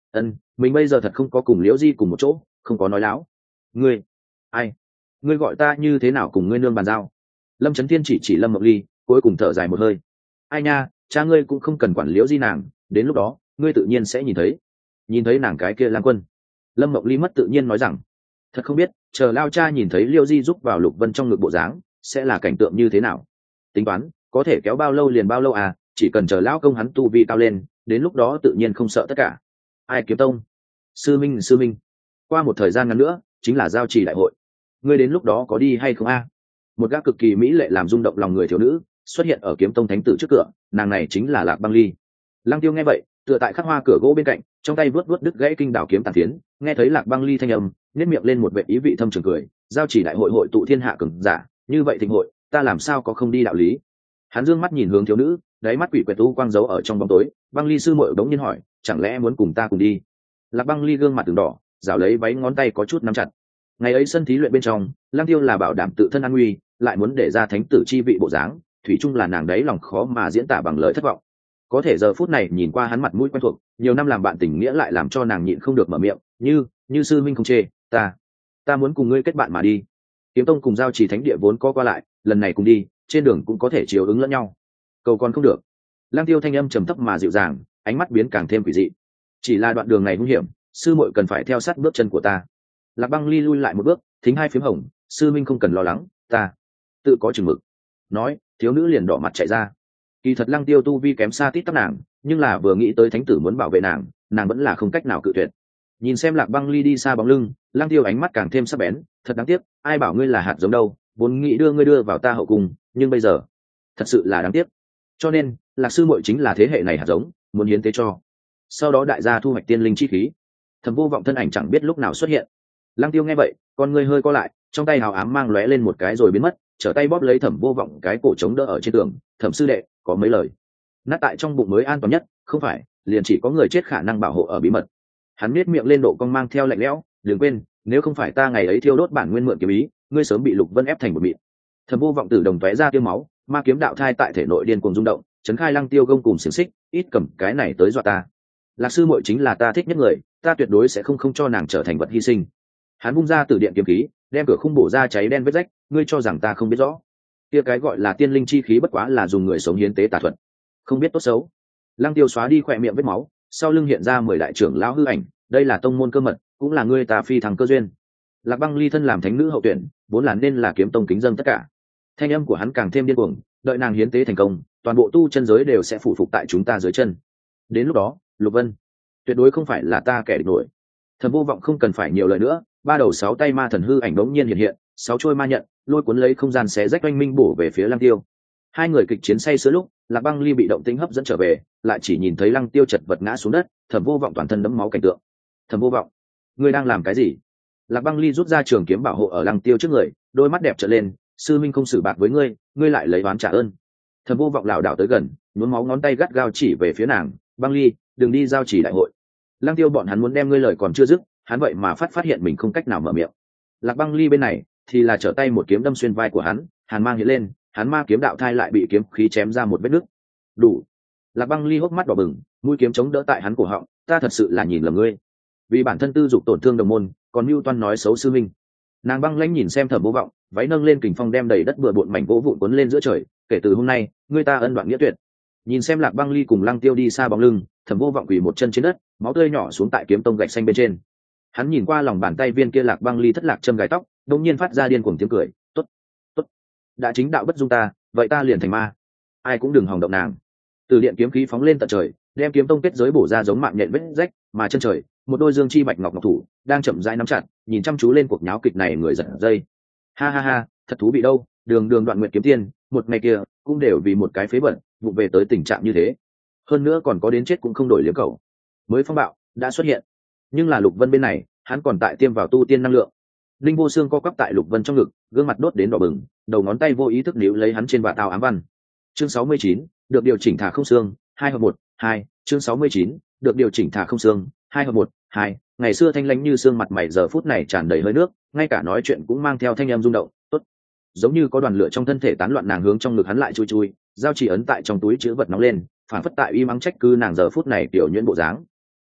[SPEAKER 1] ân mình bây giờ thật không có cùng liễu di cùng một chỗ, không có nói láo. Ngươi ai? Ngươi gọi ta như thế nào cùng ngươi nương bàn giao? Lâm Chấn Thiên chỉ chỉ Lâm Mộng Ly, cuối cùng thở dài một hơi. Ai nha, cha ngươi cũng không cần quản liễu di nàng, đến lúc đó ngươi tự nhiên sẽ nhìn thấy nhìn thấy nàng cái kia lang quân. Lâm Mộng Ly mất tự nhiên nói rằng, thật không biết chờ lao cha nhìn thấy liễu di giúp vào Lục Vân trong ngực bộ dáng sẽ là cảnh tượng như thế nào. Tính toán có thể kéo bao lâu liền bao lâu à, chỉ cần chờ lão công hắn tu vi cao lên, đến lúc đó tự nhiên không sợ tất cả. Ai Kiếm Tông sư minh sư minh, qua một thời gian ngắn nữa chính là giao trì đại hội, ngươi đến lúc đó có đi hay không a? Một gã cực kỳ mỹ lệ làm rung động lòng người thiếu nữ xuất hiện ở Kiếm Tông thánh tử trước cửa, nàng này chính là Lạc Băng Ly. Lăng Tiêu nghe vậy tựa tại khắc hoa cửa gỗ bên cạnh, trong tay vớt vớt đứt gãy kinh đảo kiếm tàn tiến, nghe thấy Lạc Băng Ly thanh âm, nhếch miệng lên một vệ ý vị thâm trường cười. Giao chỉ đại hội hội tụ thiên hạ cường giả, như vậy thịnh hội ta làm sao có không đi đạo lý. Hắn dương mắt nhìn hướng thiếu nữ, đáy mắt quỷ quyệt u quang giấu ở trong bóng tối. Băng Ly sư muội đống nhiên hỏi, chẳng lẽ muốn cùng ta cùng đi? Lạc Băng Ly gương mặt từng đỏ, rảo lấy váy ngón tay có chút nắm chặt. Ngày ấy sân thí luyện bên trong, Lăng Tiêu là bảo đảm tự thân an nguy, lại muốn để ra thánh tử chi vị bộ dáng, thủy chung là nàng đấy lòng khó mà diễn tả bằng lời thất vọng. Có thể giờ phút này nhìn qua hắn mặt mũi quen thuộc, nhiều năm làm bạn tình nghĩa lại làm cho nàng nhịn không được mở miệng, như như sư minh không chê, ta ta muốn cùng ngươi kết bạn mà đi. Kiếm Tông cùng giao trì thánh địa vốn có qua lại, lần này cùng đi, trên đường cũng có thể chiếu ứng lẫn nhau. Cầu còn không được. Lăng Tiêu thanh âm trầm thấp mà dịu dàng, ánh mắt biến càng thêm quỷ dị. Chỉ là đoạn đường này nguy hiểm, sư muội cần phải theo sát bước chân của ta. Lạc Băng Ly lui lại một bước, thính hai phím hồng, sư minh không cần lo lắng, ta tự có chừng mực. Nói, thiếu nữ liền đỏ mặt chạy ra. Kỳ thật Lăng Tiêu tu vi kém xa tít tắp nàng, nhưng là vừa nghĩ tới thánh tử muốn bảo vệ nàng, nàng vẫn là không cách nào cự tuyệt. Nhìn xem Lạc Băng Ly đi xa bóng lưng, Lăng Tiêu ánh mắt càng thêm sắc bén, thật đáng tiếc, ai bảo ngươi là hạt giống đâu, vốn nghĩ đưa ngươi đưa vào ta hậu cung, nhưng bây giờ, thật sự là đáng tiếc. Cho nên, Lạc sư muội chính là thế hệ này hạt giống, muốn hiến tế cho. Sau đó đại gia thu hoạch tiên linh chi khí. Thẩm Vô Vọng thân ảnh chẳng biết lúc nào xuất hiện. Lăng Tiêu nghe vậy, con ngươi hơi co lại, trong tay hào ám mang lóe lên một cái rồi biến mất, trở tay bóp lấy Thẩm Vô Vọng cái cổ chống đỡ ở trên tường. Thẩm sư đệ, có mấy lời nát tại trong bụng mới an toàn nhất, không phải liền chỉ có người chết khả năng bảo hộ ở bí mật. Hắn miết miệng lên độ cong mang theo lạnh lẽo, đừng quên, nếu không phải ta ngày ấy thiêu đốt bản nguyên mượn kiếm ý, ngươi sớm bị Lục Vân ép thành một mịn. Thẩm Vô Vọng tử đồng tóe ra tiêu máu, ma kiếm đạo thai tại thể nội điên cuồng rung động, chấn khai Lăng Tiêu gông cùng xiềng xích, ít cầm cái này tới dọa ta. Lạc sư muội chính là ta thích nhất người, ta tuyệt đối sẽ không không cho nàng trở thành vật hy sinh. Hắn vung ra từ điện kiếm khí, đem cửa khung bổ ra cháy đen vết rách, ngươi cho rằng ta không biết rõ? Kia cái gọi là tiên linh chi khí bất quá là dùng người sống hiến tế tà thuật, không biết tốt xấu. Lăng Tiêu xóa đi khỏe miệng vết máu, sau lưng hiện ra mười đại trưởng lão hư ảnh, đây là tông môn cơ mật, cũng là ngươi tà phi thăng cơ duyên. Lạc Băng Ly thân làm thánh nữ hậu tuyển, vốn là nên là Kiếm Tông kính dâng tất cả. Thanh âm của hắn càng thêm điên cuồng, đợi nàng hiến tế thành công, toàn bộ tu chân giới đều sẽ phủ phục tại chúng ta dưới chân. Đến lúc đó, Lục Vân tuyệt đối không phải là ta kẻ địch nổi. Thẩm Vô Vọng không cần phải nhiều lời nữa, ba đầu sáu tay ma thần hư ảnh đống nhiên hiện hiện, sáu trôi ma nhận lôi cuốn lấy không gian xé rách oanh minh bổ về phía Lăng Tiêu. Hai người kịch chiến say sưa lúc, Lạc Băng Ly bị động tĩnh hấp dẫn trở về, lại chỉ nhìn thấy Lăng Tiêu chật vật ngã xuống đất, Thẩm Vô Vọng toàn thân đẫm máu cảnh tượng. Thẩm Vô Vọng, ngươi đang làm cái gì? Lạc Băng Ly rút ra trường kiếm bảo hộ ở Lăng Tiêu trước người, đôi mắt đẹp trợn lên, sư minh không xử bạc với ngươi, ngươi lại lấy oán trả ơn. Thẩm Vô Vọng lảo đảo tới gần, nhuốm máu ngón tay gắt gao chỉ về phía nàng, Băng Ly, đừng đi giao chỉ đại hội. Lăng Tiêu bọn hắn muốn đem ngươi lời còn chưa dứt, hắn vậy mà phát phát hiện mình không cách nào mở miệng. Lạc Băng Ly bên này thì là trở tay một kiếm đâm xuyên vai của hắn, hàn mang hiện lên, hắn ma kiếm đạo thai lại bị kiếm khí chém ra một vết nứt. Đủ. Lạc Băng Ly hốc mắt đỏ bừng, mũi kiếm chống đỡ tại hắn cổ họng, ta thật sự là nhìn lầm ngươi, vì bản thân tư dục tổn thương đồng môn, còn mưu toan nói xấu sư minh. Nàng băng lãnh nhìn xem Thẩm Vô Vọng, váy nâng lên kình phong đem đầy đất bừa bộn mảnh gỗ vụn cuốn lên giữa trời, kể từ hôm nay, ngươi ta ân đoạn nghĩa tuyệt. Nhìn xem Lạc Băng Ly cùng Lăng Tiêu đi xa bóng lưng, Thẩm Vô Vọng quỳ một chân trên đất, máu tươi nhỏ xuống tại kiếm tông gạch xanh bên trên. Hắn nhìn qua lòng bàn tay viên kia Lạc Băng Ly thất lạc châm gài tóc, đột nhiên phát ra điên cuồng tiếng cười, "Tốt, tốt, đã chính đạo bất dung ta, vậy ta liền thành ma, ai cũng đừng hòng động nàng." Từ điện kiếm khí phóng lên tận trời, đem kiếm tông kết giới bổ ra giống mạng nhện vết rách, mà chân trời, một đôi dương chi bạch ngọc ngọc thủ đang chậm rãi nắm chặt, nhìn chăm chú lên cuộc nháo kịch này người giật dây. Ha ha ha, thật thú vị đâu, đường đường đoạn nguyện kiếm tiên, một ngày kia cũng đều vì một cái phế bẩn, vụ về tới tình trạng như thế. Hơn nữa còn có đến chết cũng không đổi liếm cầu. Mới phong bạo đã xuất hiện, nhưng là Lục Vân bên này, hắn còn tại tiêm vào tu tiên năng lượng. Linh Vô Xương co quắp tại Lục Vân trong ngực, gương mặt đốt đến đỏ bừng, đầu ngón tay vô ý thức níu lấy hắn trên bả tao ám văn. Chương sáu mươi chín, được điều chỉnh thả không xương, hai hợp một, hai, chương sáu mươi chín, được điều chỉnh thả không xương, hai hợp một, hai. Ngày xưa thanh lãnh như xương mặt mày giờ phút này tràn đầy hơi nước, ngay cả nói chuyện cũng mang theo thanh âm rung động, tốt. Giống như có đoàn lửa trong thân thể tán loạn, nàng hướng trong ngực hắn lại chui chui, giao chỉ ấn tại trong túi chứa vật nóng lên, phản phất tại uy mắng trách cứ nàng giờ phút này tiểu nhuyễn bộ dáng.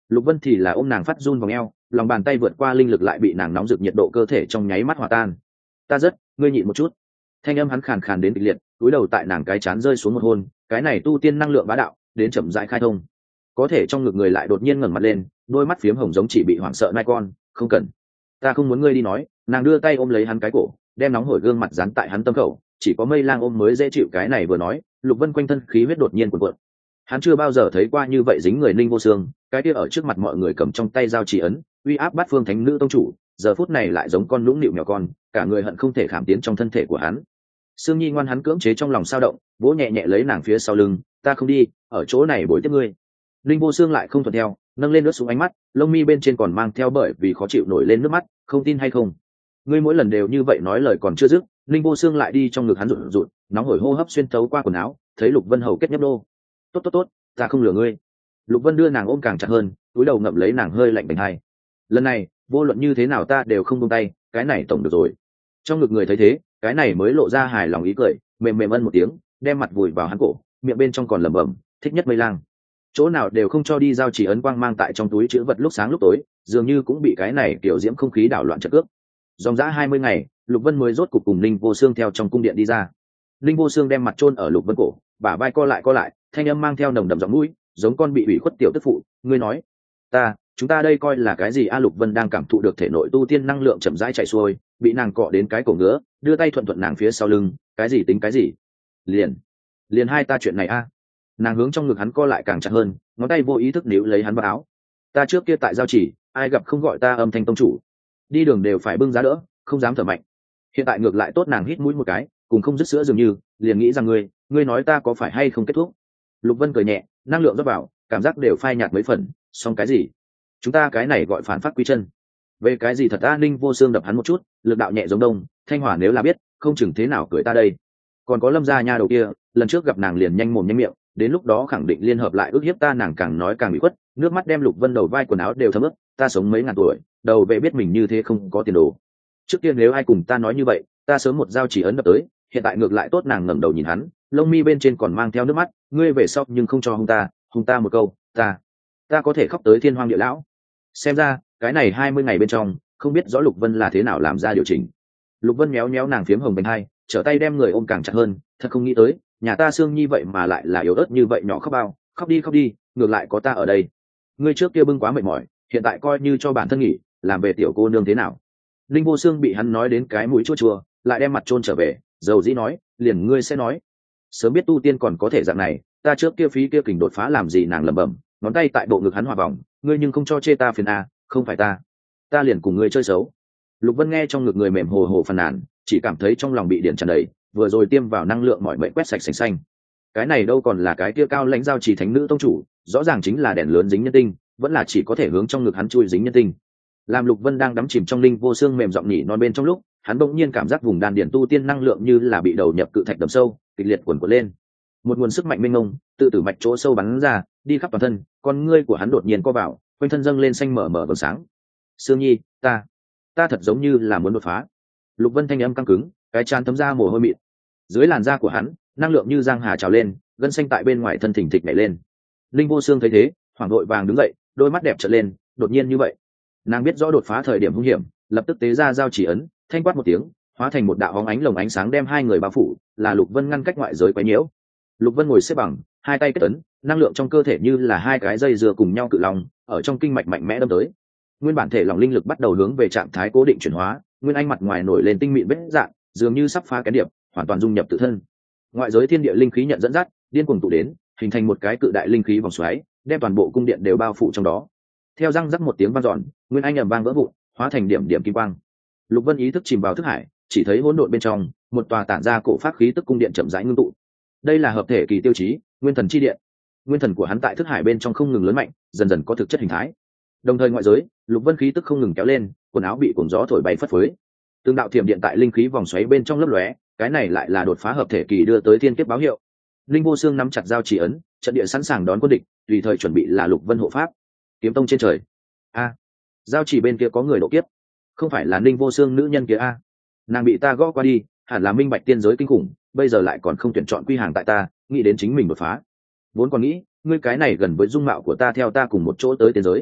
[SPEAKER 1] Lục Vân thì là ôm nàng phát run vòng eo, lòng bàn tay vượt qua linh lực lại bị nàng nóng rực nhiệt độ cơ thể trong nháy mắt hòa tan. Ta rất, ngươi nhịn một chút. Thanh âm hắn khàn khàn đến kịch liệt, cúi đầu tại nàng cái chán rơi xuống một hôn, cái này tu tiên năng lượng bá đạo, đến chậm rãi khai thông. Có thể trong ngực người lại đột nhiên ngẩng mặt lên, đôi mắt phiếm hồng giống chỉ bị hoảng sợ nai con, không cần. Ta không muốn ngươi đi nói, nàng đưa tay ôm lấy hắn cái cổ, đem nóng hổi gương mặt dán tại hắn tâm khẩu, chỉ có Mây Lang ôm mới dễ chịu. Cái này vừa nói, Lục Vân quanh thân khí huyết đột nhiên cuộn cuộn. Hắn chưa bao giờ thấy qua như vậy dính người Ninh Vô Xương, cái kia ở trước mặt mọi người cầm trong tay giao chỉ ấn, uy áp bát phương thánh nữ tông chủ, giờ phút này lại giống con lũng nịu mèo con, cả người hận không thể khảm tiến trong thân thể của hắn. Sương Nhi ngoan hắn cưỡng chế trong lòng sao động, vỗ nhẹ nhẹ lấy nàng phía sau lưng, ta không đi, ở chỗ này bồi tiếp ngươi. Ninh Vô Xương lại không thuận theo, nâng lên nước xuống ánh mắt, lông mi bên trên còn mang theo bởi vì khó chịu nổi lên nước mắt, không tin hay không? Ngươi mỗi lần đều như vậy nói lời còn chưa dứt, Ninh Vô Xương lại đi trong ngực hắn rụt rụt, nóng hổi hô hấp xuyên thấu qua quần áo, thấy Lục Vân hầu kết nhấp đô. Tốt tốt tốt, ta không lừa ngươi. Lục Vân đưa nàng ôm càng chặt hơn, cúi đầu ngậm lấy nàng hơi lạnh bành hai. Lần này, vô luận như thế nào ta đều không buông tay, cái này tổng được rồi. Trong ngực người thấy thế, cái này mới lộ ra hài lòng ý cười, mềm mềm ân một tiếng, đem mặt vùi vào hắn cổ, miệng bên trong còn lẩm bẩm, thích nhất Mây Lang. Chỗ nào đều không cho đi, giao chỉ ấn quang mang tại trong túi chữ vật lúc sáng lúc tối, dường như cũng bị cái này kiểu diễm không khí đảo loạn trận cướp. Dòng dã hai mươi ngày, Lục Vân mới rốt cục cùng Ninh Vô Xương theo trong cung điện đi ra. Ninh Vô Xương đem mặt chôn ở Lục Vân cổ, bả vai co lại co lại, thanh âm mang theo nồng đậm giọng mũi, giống con bị ủy khuất tiểu tức phụ. Ngươi nói, ta, chúng ta đây coi là cái gì a? Lục Vân đang cảm thụ được thể nội tu tiên năng lượng chậm rãi chảy xuôi, bị nàng cọ đến cái cổ ngứa, đưa tay thuận thuận nàng phía sau lưng, cái gì tính cái gì? Liền, liền hai ta chuyện này a. Nàng hướng trong ngực hắn co lại càng chặt hơn, ngón tay vô ý thức níu lấy hắn vào áo. Ta trước kia tại giao chỉ, ai gặp không gọi ta âm thanh tông chủ, đi đường đều phải bưng giá đỡ, không dám thở mạnh. Hiện tại ngược lại tốt, nàng hít mũi một cái, cùng không dứt sữa dường như, liền nghĩ rằng ngươi, ngươi nói ta có phải hay không kết thúc. Lục Vân cười nhẹ, năng lượng rót vào, cảm giác đều phai nhạt mấy phần. Xong cái gì? Chúng ta cái này gọi phản phát quy chân. Về cái gì thật a? Ninh Vô Xương đập hắn một chút, lực đạo nhẹ giống đông. Thanh Hỏa nếu là biết, không chừng thế nào cười ta đây. Còn có Lâm gia nha đầu kia, lần trước gặp nàng liền nhanh mồm nhanh miệng, đến lúc đó khẳng định liên hợp lại ức hiếp ta. Nàng càng nói càng bị khuất, nước mắt đem Lục Vân đầu vai quần áo đều thấm ướt. Ta sống mấy ngàn tuổi, đầu về biết mình như thế không có tiền đồ. Trước tiên nếu ai cùng ta nói như vậy, ta sớm một dao chỉ ấn đập tới. Hiện tại ngược lại tốt, nàng ngẩng đầu nhìn hắn, lông mi bên trên còn mang theo nước mắt. Ngươi về sau nhưng không cho hung ta, hung ta một câu, ta, ta có thể khóc tới thiên hoang địa lão. Xem ra cái này hai mươi ngày bên trong, không biết rõ Lục Vân là thế nào làm ra điều chỉnh. Lục Vân méo méo nàng phiếm hồng bánh hai, trở tay đem người ôm càng chặt hơn. Thật không nghĩ tới, nhà ta Sương Nhi vậy mà lại là yếu ớt như vậy nhỏ, khóc bao, khóc đi khóc đi, ngược lại có ta ở đây. Ngươi trước kia bưng quá mệt mỏi, hiện tại coi như cho bản thân nghỉ, làm về tiểu cô nương thế nào? Linh Vô Xương bị hắn nói đến cái mũi chua chua, lại đem mặt chôn trở về, dầu dĩ nói, liền ngươi sẽ nói, sớm biết tu tiên còn có thể dạng này, ta trước kia phí kia kình đột phá làm gì? Nàng lẩm bẩm, ngón tay tại bộ ngực hắn hòa vòng, ngươi nhưng không cho chê ta phiền à, không phải ta, ta liền cùng ngươi chơi xấu. Lục Vân nghe trong ngực người mềm hồ hồ phàn nàn, chỉ cảm thấy trong lòng bị điện tràn đầy, vừa rồi tiêm vào năng lượng mọi mệnh quét sạch sành xanh. Cái này đâu còn là cái kia cao lãnh giao chỉ thánh nữ tông chủ, rõ ràng chính là đèn lớn dính nhân tinh, vẫn là chỉ có thể hướng trong ngực hắn chui dính nhân tinh. Làm Lục Vân đang đắm chìm trong Linh Vô Xương mềm giọng nhỉ non bên trong lúc, hắn bỗng nhiên cảm giác vùng đan điền tu tiên năng lượng như là bị đầu nhập cự thạch đầm sâu, kịch liệt cuồn cuộn lên. Một nguồn sức mạnh mênh mông tự tử mạch chỗ sâu bắn ra, đi khắp toàn thân, con ngươi của hắn đột nhiên co vào, quanh thân dâng lên xanh mở mở vầng sáng. Sương Nhi, ta, ta thật giống như là muốn đột phá. Lục Vân thanh âm căng cứng, cái trán thấm ra mồ hôi mịn. Dưới làn da của hắn, năng lượng như giang hà trào lên, gân xanh tại bên ngoài thân thình thịch nhảy lên. Linh Vô Xương thấy thế, hoảng đội vàng đứng dậy, đôi mắt đẹp trợn lên, đột nhiên như vậy. Nàng biết rõ đột phá thời điểm hung hiểm, lập tức tế ra giao chỉ ấn, thanh quát một tiếng, hóa thành một đạo hóng ánh lồng ánh sáng đem hai người bao phủ, là Lục Vân ngăn cách ngoại giới quấy nhiễu. Lục Vân ngồi xếp bằng, hai tay kết ấn, năng lượng trong cơ thể như là hai cái dây dưa cùng nhau cự long, ở trong kinh mạch mạnh mẽ đâm tới. Nguyên bản thể lòng linh lực bắt đầu hướng về trạng thái cố định chuyển hóa, nguyên anh mặt ngoài nổi lên tinh mịn vết dạng, dường như sắp phá cái điệp, hoàn toàn dung nhập tự thân. Ngoại giới thiên địa linh khí nhận dẫn dắt, điên cuồng tụ đến, hình thành một cái cự đại linh khí vòng xoáy, đem toàn bộ cung điện đều bao phủ trong đó. Theo răng rắc một tiếng vang dọn, nguyên anh ầm vang vỡ vụn, hóa thành điểm điểm kim quang. Lục Vân ý thức chìm vào thức hải, chỉ thấy hỗn độn bên trong, một tòa tản ra cổ pháp khí tức cung điện chậm rãi ngưng tụ. Đây là hợp thể kỳ tiêu chí, nguyên thần chi điện. Nguyên thần của hắn tại thức hải bên trong không ngừng lớn mạnh, dần dần có thực chất hình thái. Đồng thời ngoại giới, Lục Vân khí tức không ngừng kéo lên, quần áo bị cuồng gió thổi bay phất phới. Tương đạo thiểm điện tại linh khí vòng xoáy bên trong lấp lóe, cái này lại là đột phá hợp thể kỳ đưa tới thiên kiếp báo hiệu. Linh Vô Xương nắm chặt giao chỉ ấn, trận địa sẵn sàng đón quân địch, tùy thời chuẩn bị là Lục Vân hộ pháp. Kiếm tông trên trời. A, giao chỉ bên kia có người độ kiếp, không phải là Linh Vô Xương nữ nhân kia a? Nàng bị ta gõ qua đi, hẳn là minh bạch tiên giới kinh khủng, bây giờ lại còn không tuyển chọn quy hàng tại ta, nghĩ đến chính mình đột phá. Vốn còn nghĩ, ngươi cái này gần với dung mạo của ta, theo ta cùng một chỗ tới tiên giới,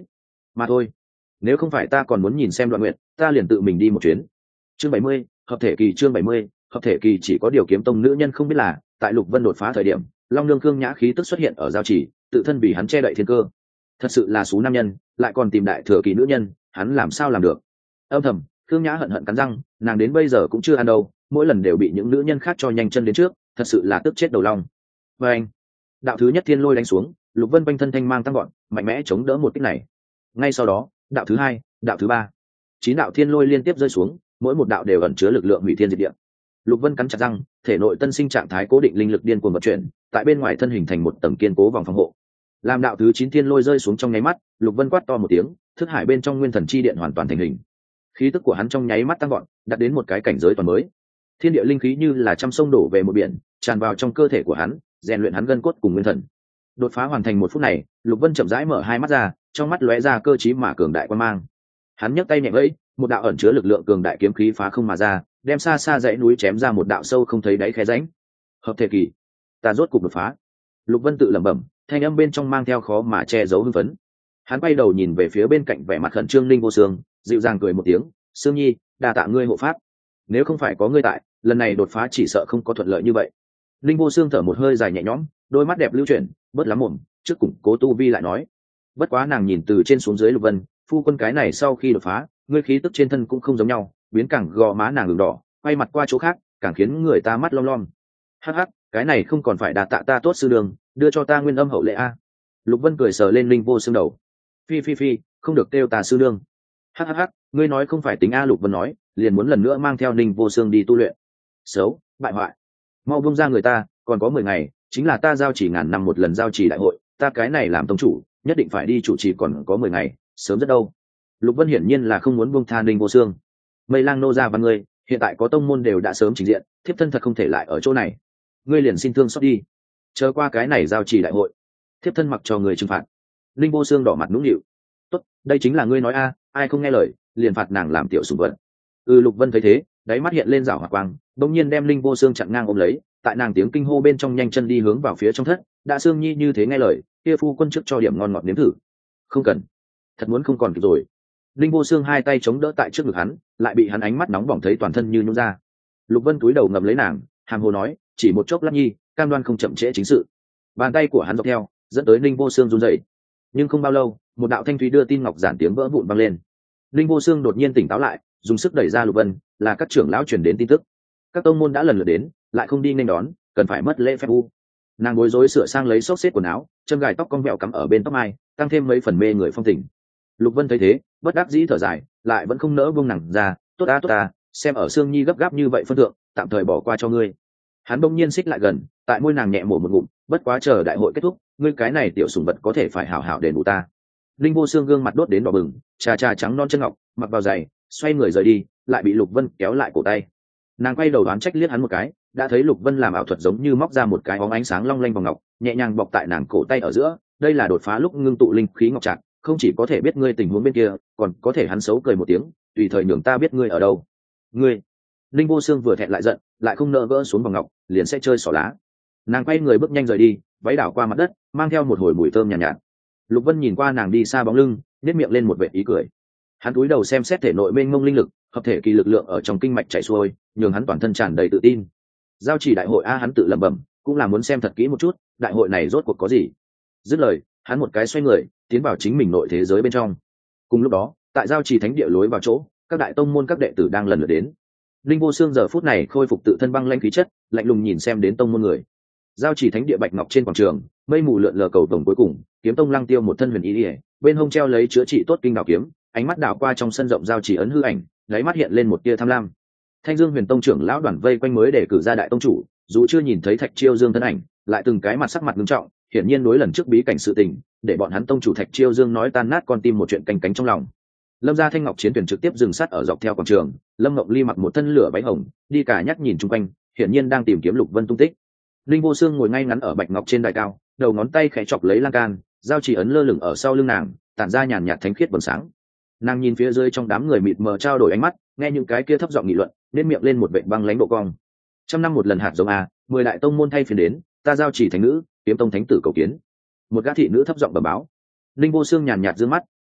[SPEAKER 1] mà thôi. Nếu không phải ta còn muốn nhìn xem Đoạn Nguyệt, ta liền tự mình đi một chuyến. Chương bảy mươi, hợp thể kỳ. Chương bảy mươi, hợp thể kỳ. Chỉ có điều Kiếm Tông nữ nhân không biết là, tại Lục Vân đột phá thời điểm, Long Nương Khương Nhã khí tức xuất hiện ở giao chỉ, tự thân vì hắn che đậy thiên cơ. Thật sự là số nam nhân, lại còn tìm đại thừa kỳ nữ nhân, hắn làm sao làm được? Âm thầm, Khương Nhã hận hận cắn răng, nàng đến bây giờ cũng chưa ăn đâu, mỗi lần đều bị những nữ nhân khác cho nhanh chân đến trước, thật sự là tức chết đầu long. Và anh, đạo thứ nhất thiên lôi đánh xuống, Lục Vân quanh thân thanh mang tăng gọn, mạnh mẽ chống đỡ một kích này. Ngay sau đó, đạo thứ hai, đạo thứ ba, chín đạo thiên lôi liên tiếp rơi xuống, mỗi một đạo đều ẩn chứa lực lượng hủy thiên diệt địa. Lục Vân cắn chặt răng, thể nội tân sinh trạng thái cố định linh lực điên cuồng vận chuyển, tại bên ngoài thân hình thành một tầng kiên cố vòng phòng hộ. Làm đạo thứ chín thiên lôi rơi xuống trong nháy mắt, Lục Vân quát to một tiếng, thức hải bên trong nguyên thần chi điện hoàn toàn thành hình. Khí tức của hắn trong nháy mắt tăng vọt, đạt đến một cái cảnh giới toàn mới. Thiên địa linh khí như là trăm sông đổ về một biển, tràn vào trong cơ thể của hắn, rèn luyện hắn gân cốt cùng nguyên thần. Đột phá hoàn thành một phút này, Lục Vân chậm rãi mở hai mắt ra, trong mắt lóe ra cơ trí mà cường đại quan mang. Hắn nhấc tay nhẹ vẫy, một đạo ẩn chứa lực lượng cường đại kiếm khí phá không mà ra, đem xa xa dãy núi chém ra một đạo sâu không thấy đáy khe rãnh. Hợp thể kỳ, ta rốt cục đột phá. Lục Vân tự lẩm bẩm, thanh âm bên trong mang theo khó mà che giấu hưng phấn. Hắn quay đầu nhìn về phía bên cạnh vẻ mặt khẩn trương Linh Vô Sương, dịu dàng cười một tiếng, "Sương Nhi, đa tạ ngươi hộ pháp. Nếu không phải có ngươi tại, lần này đột phá chỉ sợ không có thuận lợi như vậy." Linh Vô Sương thở một hơi dài nhẹ nhõm, đôi mắt đẹp lưu chuyển, bớt lắm mồm, trước củng cố tu vi lại nói. Bất quá nàng nhìn từ trên xuống dưới Lục Vân, phu quân cái này sau khi đột phá, ngươi khí tức trên thân cũng không giống nhau, biến càng gò má nàng ửng đỏ, quay mặt qua chỗ khác, càng khiến người ta mắt long lom. Hắc hắc, cái này không còn phải đà tạ ta tốt sư đường, đưa cho ta nguyên âm hậu lệ a. Lục Vân cười sờ lên Linh Vô Sương đầu. Phi phi phi, không được kêu ta sư đường. Hắc hắc hắc, ngươi nói không phải tính a. Lục Vân nói, liền muốn lần nữa mang theo Linh Vô Sương đi tu luyện. Xấu, bại hoại. Mau buông ra người ta, còn có mười ngày, chính là ta giao chỉ ngàn năm một lần giao chỉ đại hội, ta cái này làm tông chủ, nhất định phải đi chủ trì, còn có mười ngày, sớm rất đâu. Lục Vân hiển nhiên là không muốn buông tha Linh Vô Sương. Mây Lang nô gia và ngươi, hiện tại có tông môn đều đã sớm trình diện, thiếp thân thật không thể lại ở chỗ này. Ngươi liền xin thương xót đi, chờ qua cái này giao chỉ đại hội, thiếp thân mặc cho người trừng phạt. Linh Vô Sương đỏ mặt nũng nịu. Tốt, đây chính là ngươi nói a, ai không nghe lời, liền phạt nàng làm tiểu sủng vật. Ừ. Lục Vân thấy thế, đáy mắt hiện lên rảo hỏa quang, bỗng nhiên đem Linh Vô Sương chặn ngang ôm lấy, tại nàng tiếng kinh hô bên trong nhanh chân đi hướng vào phía trong thất. Đã Sương Nhi như thế nghe lời, kia phu quân trước cho điểm ngon ngọt nếm thử. Không cần, thật muốn không còn kịp rồi. Linh Vô Sương hai tay chống đỡ tại trước ngực hắn, lại bị hắn ánh mắt nóng bỏng thấy toàn thân như nhũn ra. Lục Vân cúi đầu ngậm lấy nàng, hàm hồ nói, chỉ một chốc lát nhi, cam đoan không chậm trễ chính sự. Bàn tay của hắn dọc theo, dẫn tới Linh Vô Sương run rẩy. Nhưng không bao lâu, một đạo thanh thúy đưa tin ngọc giản tiếng vỡ vụn vang lên. Linh Vô Sương đột nhiên tỉnh táo lại, dùng sức đẩy ra Lục Vân, là các trưởng lão truyền đến tin tức. Các tông môn đã lần lượt đến, lại không đi nên đón, cần phải mất lễ phép u. Nàng bối rối sửa sang lấy xốc xếp quần áo, châm gài tóc cong vẹo cắm ở bên tóc mai, tăng thêm mấy phần mê người phong tình. Lục Vân thấy thế, bất đắc dĩ thở dài, lại vẫn không nỡ buông nàng ra. Tốt ta tốt ta, xem ở Sương Nhi gấp gáp như vậy phân thượng, tạm thời bỏ qua cho ngươi. Hắn bỗng nhiên xích lại gần, tại môi nàng nhẹ mổ một ngụm, bất quá chờ đại hội kết thúc, ngươi cái này tiểu sủng vật có thể phải hảo hảo đền bù ta. Linh Vô Sương gương mặt đốt đến đỏ bừng, trà trà trắng non chân ngọc, mặc vào giày, xoay người rời đi, lại bị Lục Vân kéo lại cổ tay. Nàng quay đầu đoán trách liếc hắn một cái, đã thấy Lục Vân làm ảo thuật giống như móc ra một cái bóng ánh sáng long lanh vào ngọc, nhẹ nhàng bọc tại nàng cổ tay ở giữa. Đây là đột phá lúc ngưng tụ linh khí ngọc trạc, không chỉ có thể biết ngươi tình huống bên kia, còn có thể hắn xấu cười một tiếng, tùy thời nhường ta biết ngươi ở đâu. Ngươi. Linh Vô Sương vừa thẹn lại giận, lại không nỡ gỡ xuống vào ngọc, liền sẽ chơi xỏ lá. Nàng quay người bước nhanh rời đi, váy đảo qua mặt đất, mang theo một hồi mùi thơm nhàn nhạt, nhạt. Lục Vân nhìn qua nàng đi xa bóng lưng, nếp miệng lên một vệt ý cười. Hắn cúi đầu xem xét thể nội mênh mông linh lực, hợp thể kỳ lực lượng ở trong kinh mạch chảy xuôi, nhường hắn toàn thân tràn đầy tự tin. Giao chỉ đại hội a, hắn tự lẩm bẩm, cũng là muốn xem thật kỹ một chút, đại hội này rốt cuộc có gì. Dứt lời, hắn một cái xoay người, tiến vào chính mình nội thế giới bên trong. Cùng lúc đó, tại giao chỉ thánh địa lối vào chỗ, các đại tông môn các đệ tử đang lần lượt đến. Linh Vô Sương giờ phút này khôi phục tự thân băng lãnh khí chất, lạnh lùng nhìn xem đến tông môn người. Giao chỉ thánh địa bạch ngọc trên quảng trường, mây mù lượn lờ cầu tổng cuối cùng, kiếm tông Lăng Tiêu một thân huyền ý ỉa, bên hông treo lấy chữa trị tốt kinh đào kiếm, ánh mắt đảo qua trong sân rộng giao chỉ ấn hư ảnh, đáy mắt hiện lên một tia tham lam. Thanh Dương Huyền Tông trưởng lão đoàn vây quanh mới để cử ra đại tông chủ, dù chưa nhìn thấy Thạch Chiêu Dương thân ảnh, lại từng cái mặt sắc mặt nghiêm trọng, hiển nhiên đối lần trước bí cảnh sự tình, để bọn hắn tông chủ Thạch Chiêu Dương nói tan nát con tim một chuyện canh cánh trong lòng. Lâm gia Thanh Ngọc chiến tuyển trực tiếp dừng sát ở dọc theo quảng trường, Lâm Ngọc Ly mặc một thân lửa váy hồng, đi cả nhắc nhìn chung quanh, hiển nhiên đang tìm kiếm Lục Vân tung tích. Linh Vô Sương ngồi ngay ngắn ở bạch ngọc trên đài cao, đầu ngón tay khẽ chọc lấy lan can, giao chỉ ấn lơ lửng ở sau lưng nàng, tản ra nhàn nhạt thánh khiết vầng sáng. Nàng nhìn phía dưới trong đám người mịt mờ trao đổi ánh mắt, nghe những cái kia thấp giọng nghị luận, nên miệng lên một vệt băng lãnh độ cong. Trăm năm một lần hạt giống a, mười đại tông môn thay phiên đến, ta giao chỉ thánh nữ, kiếm tông thánh tử cầu kiến. Một gã thị nữ thấp giọng bẩm báo. Linh Vô Sương nhàn nhạt dương mắt,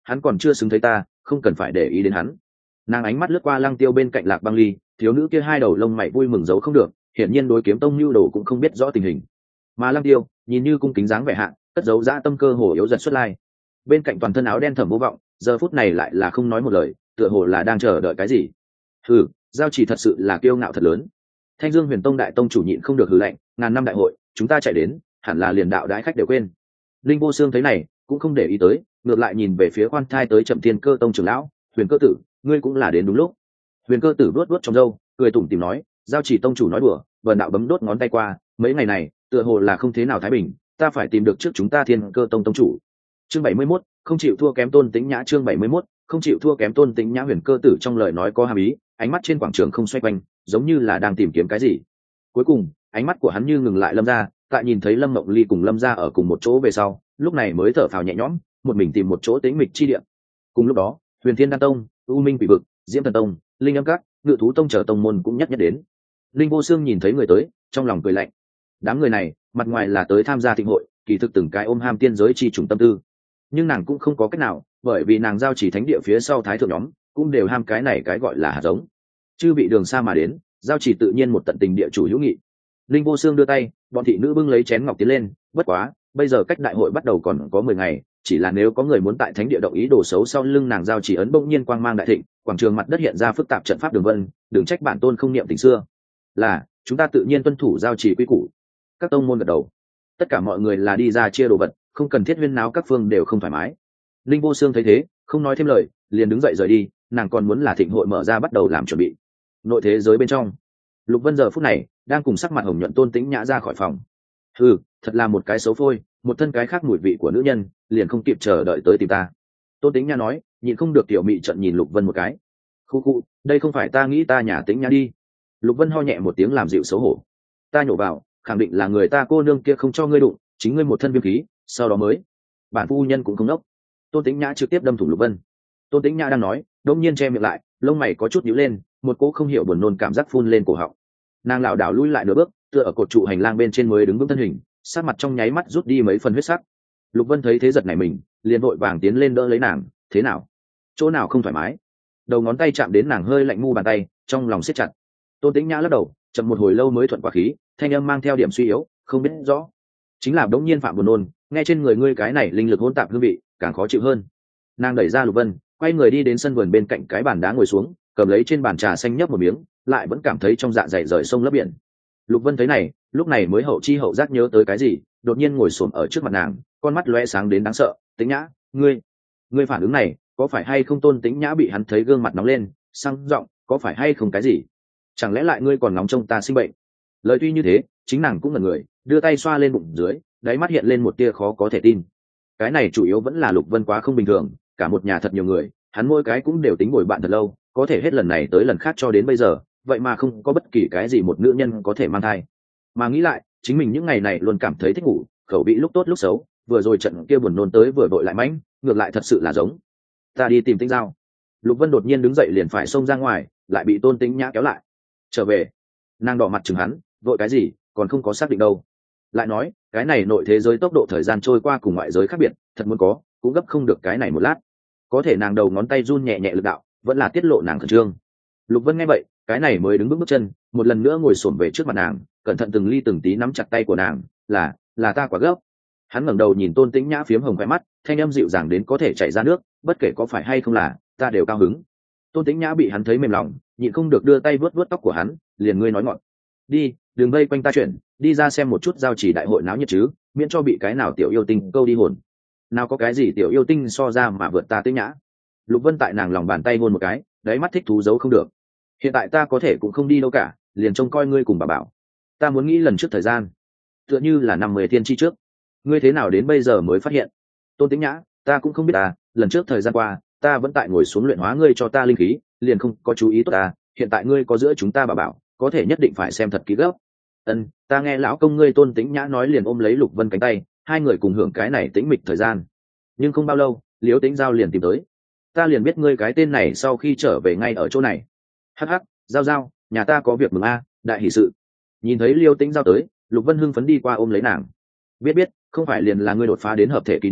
[SPEAKER 1] hắn còn chưa xứng thấy ta, không cần phải để ý đến hắn. Nàng ánh mắt lướt qua Lăng Tiêu bên cạnh Lạc Băng Ly, thiếu nữ kia hai đầu lông mày vui mừng giấu không được, hiển nhiên đối kiếm tông lưu đồ cũng không biết rõ tình hình. Mà Lăng Tiêu nhìn như cung kính dáng vẻ hạ, cất giấu dã tâm cơ hồ yếu dần xuất lai. Bên cạnh toàn thân áo đen Thẩm Vô Vọng, giờ phút này lại là không nói một lời, tựa hồ là đang chờ đợi cái gì. Hừ, giao chỉ thật sự là kiêu ngạo thật lớn. Thanh Dương Huyền Tông đại tông chủ nhịn không được hừ lạnh, ngàn năm đại hội, chúng ta chạy đến, hẳn là liền đạo đãi khách đều quên. Linh Vô Xương thấy này, cũng không để ý tới, ngược lại nhìn về phía khoan thai tới Chậm Thiên Cơ tông trưởng lão, Huyền Cơ tử, ngươi cũng là đến đúng lúc. Huyền Cơ tử vuốt vuốt trong râu, cười tủm tỉm nói, giao chỉ tông chủ nói đùa, vần đạo bấm đốt ngón tay qua, mấy ngày này, tựa hồ là không thế nào thái bình, ta phải tìm được trước chúng ta Thiên Cơ tông tông chủ. Chương bảy mươi mốt, không chịu thua kém Tôn Tĩnh Nhã. Chương bảy mươi mốt, không chịu thua kém Tôn Tĩnh Nhã. Huyền Cơ tử trong lời nói có hàm ý, ánh mắt trên quảng trường không xoay quanh, giống như là đang tìm kiếm cái gì. Cuối cùng, ánh mắt của hắn như ngừng lại Lâm gia, tại nhìn thấy Lâm Mộng Ly cùng Lâm gia ở cùng một chỗ về sau, lúc này mới thở phào nhẹ nhõm, một mình tìm một chỗ tĩnh mịch chi địa. Cùng lúc đó, Huyền Thiên Đan tông, U Minh Quỷ vực, Diễm Thần tông, Linh Âm các, Ngự thú tông chờ tông môn cũng nhất nhất đến. Linh Vô Xương nhìn thấy người tới, trong lòng cười lạnh. Đám người này, mặt ngoài là tới tham gia thịnh hội, kỳ thực từng cái ôm ham tiên giới chi trùng tâm tư. Nhưng nàng cũng không có cách nào, bởi vì nàng giao chỉ thánh địa phía sau thái thượng nhóm, cũng đều ham cái này cái gọi là hạt giống. Chư bị đường xa mà đến, giao chỉ tự nhiên một tận tình địa chủ hữu nghị. Linh Vô Xương đưa tay, bọn thị nữ bưng lấy chén ngọc tiến lên, bất quá, bây giờ cách đại hội bắt đầu còn có mười ngày, chỉ là nếu có người muốn tại thánh địa động ý đồ xấu sau lưng nàng giao chỉ ấn bỗng nhiên quang mang đại thịnh, quảng trường mặt đất hiện ra phức tạp trận pháp đường vân, đừng trách bản tôn không niệm tình xưa. Là, chúng ta tự nhiên tuân thủ giao chỉ quy củ. Các tông môn gật đầu. Tất cả mọi người là đi ra chia đồ vật, không cần thiết huyên náo các phương đều không thoải mái. Linh Vô Xương thấy thế, không nói thêm lời, liền đứng dậy rời đi, nàng còn muốn là thịnh hội mở ra bắt đầu làm chuẩn bị. Nội thế giới bên trong, Lục Vân giờ phút này đang cùng sắc mặt hồng nhuận Tôn Tĩnh Nhã ra khỏi phòng. Ừ, thật là một cái xấu phôi, một thân cái khác mùi vị của nữ nhân, liền không kịp chờ đợi tới tìm ta. Tôn Tĩnh Nhã nói, nhịn không được tiểu mị trận nhìn Lục Vân một cái. Khu khu, đây không phải ta nghĩ ta nhà Tĩnh Nhã đi. Lục Vân ho nhẹ một tiếng làm dịu xấu hổ. Ta nhổ vào, khẳng định là người ta cô nương kia không cho ngươi đụng, chính ngươi một thân viêm khí, sau đó mới. Bản phu nhân cũng không đốc. Tôn Tĩnh Nhã trực tiếp đâm thủng Lục Vân. Tôn Tĩnh Nhã đang nói, đột nhiên che miệng lại, lông mày có chút nhíu lên, một cỗ không hiểu buồn nôn cảm giác phun lên cổ họng. Nàng lảo đảo lui lại nửa bước, tựa ở cột trụ hành lang bên trên mới đứng vững thân hình, sát mặt trong nháy mắt rút đi mấy phần huyết sắc. Lục Vân thấy thế giật nảy mình, liền vội vàng tiến lên đỡ lấy nàng, thế nào? Chỗ nào không thoải mái? Đầu ngón tay chạm đến nàng hơi lạnh mu bàn tay, trong lòng siết chặt. Tôn Tĩnh Nhã lắc đầu, chậm một hồi lâu mới thuận qua khí, thanh âm mang theo điểm suy yếu, không biết rõ. Chính là đống nhiên phạm buồn nôn, nghe trên người ngươi cái này linh lực hỗn tạp hương vị, càng khó chịu hơn. Nàng đẩy ra Lục Vân, quay người đi đến sân vườn bên cạnh cái bàn đá ngồi xuống, cầm lấy trên bàn trà xanh nhấp một miếng, lại vẫn cảm thấy trong dạ dày rời sông lấp biển. Lục Vân thấy này, lúc này mới hậu chi hậu giác nhớ tới cái gì, đột nhiên ngồi xổm ở trước mặt nàng, con mắt lóe sáng đến đáng sợ. Tĩnh Nhã, ngươi, ngươi phản ứng này, có phải hay không? Tôn Tĩnh Nhã bị hắn thấy gương mặt nóng lên, sang giọng, có phải hay không cái gì? Chẳng lẽ lại ngươi còn nóng trông ta sinh bệnh? Lời tuy như thế, chính nàng cũng là người, đưa tay xoa lên bụng dưới, đáy mắt hiện lên một tia khó có thể tin. Cái này chủ yếu vẫn là Lục Vân quá không bình thường, cả một nhà thật nhiều người, hắn mỗi cái cũng đều tính bồi bạn thật lâu, có thể hết lần này tới lần khác cho đến bây giờ, vậy mà không có bất kỳ cái gì một nữ nhân có thể mang thai. Mà nghĩ lại, chính mình những ngày này luôn cảm thấy thích ngủ, khẩu vị lúc tốt lúc xấu, vừa rồi trận kia buồn nôn tới vừa vội lại mãnh, ngược lại thật sự là giống. Ta đi tìm Tĩnh Giao. Lục Vân đột nhiên đứng dậy liền phải xông ra ngoài, lại bị Tôn Tĩnh Nhã kéo lại. Trở về. Nàng đỏ mặt chừng hắn, vội cái gì, còn không có xác định đâu. Lại nói, cái này nội thế giới tốc độ thời gian trôi qua cùng ngoại giới khác biệt, thật muốn có, cũng gấp không được cái này một lát. Có thể nàng đầu ngón tay run nhẹ nhẹ lực đạo, vẫn là tiết lộ nàng khẩn trương. Lục Vân nghe vậy, cái này mới đứng bước bước chân, một lần nữa ngồi xổm về trước mặt nàng, cẩn thận từng ly từng tí nắm chặt tay của nàng, là, là ta quá gấp. Hắn ngẩng đầu nhìn Tôn Tĩnh Nhã phiếm hồng khóe mắt, thanh âm dịu dàng đến có thể chảy ra nước, bất kể có phải hay không là, ta đều cao hứng. Tôn Tĩnh Nhã bị hắn thấy mềm lòng, nhịn không được đưa tay vuốt vuốt tóc của hắn, liền ngươi nói ngọn. Đi, đừng vây quanh ta chuyện, đi ra xem một chút giao chỉ đại hội náo nhiệt chứ, miễn cho bị cái nào tiểu yêu tinh câu đi hồn. Nào có cái gì tiểu yêu tinh so ra mà vượt ta Tĩnh Nhã. Lục Vân tại nàng lòng bàn tay hôn một cái, đáy mắt thích thú giấu không được. Hiện tại ta có thể cũng không đi đâu cả, liền trông coi ngươi cùng bà bảo. Ta muốn nghĩ lần trước thời gian, tựa như là năm mười thiên chi trước, ngươi thế nào đến bây giờ mới phát hiện? Tôn Tĩnh Nhã, ta cũng không biết ta, lần trước thời gian qua, ta vẫn tại ngồi xuống luyện hóa ngươi cho ta linh khí, liền không có chú ý tốt ta. Hiện tại ngươi có giữa chúng ta bà bảo, có thể nhất định phải xem thật kỹ gấp. Ân, ta nghe lão công ngươi Tôn Tĩnh Nhã nói, liền ôm lấy Lục Vân cánh tay, hai người cùng hưởng cái này tĩnh mịch thời gian. Nhưng không bao lâu, Liễu Tĩnh Giao liền tìm tới. Ta liền biết ngươi cái tên này sau khi trở về ngay ở chỗ này. Hắc hắc, Giao Giao, nhà ta có việc mừng a, đại hỷ sự. Nhìn thấy Liêu Tĩnh Giao tới, Lục Vân hưng phấn đi qua ôm lấy nàng. Biết biết, không phải liền là ngươi đột phá đến hợp thể kỳ đi,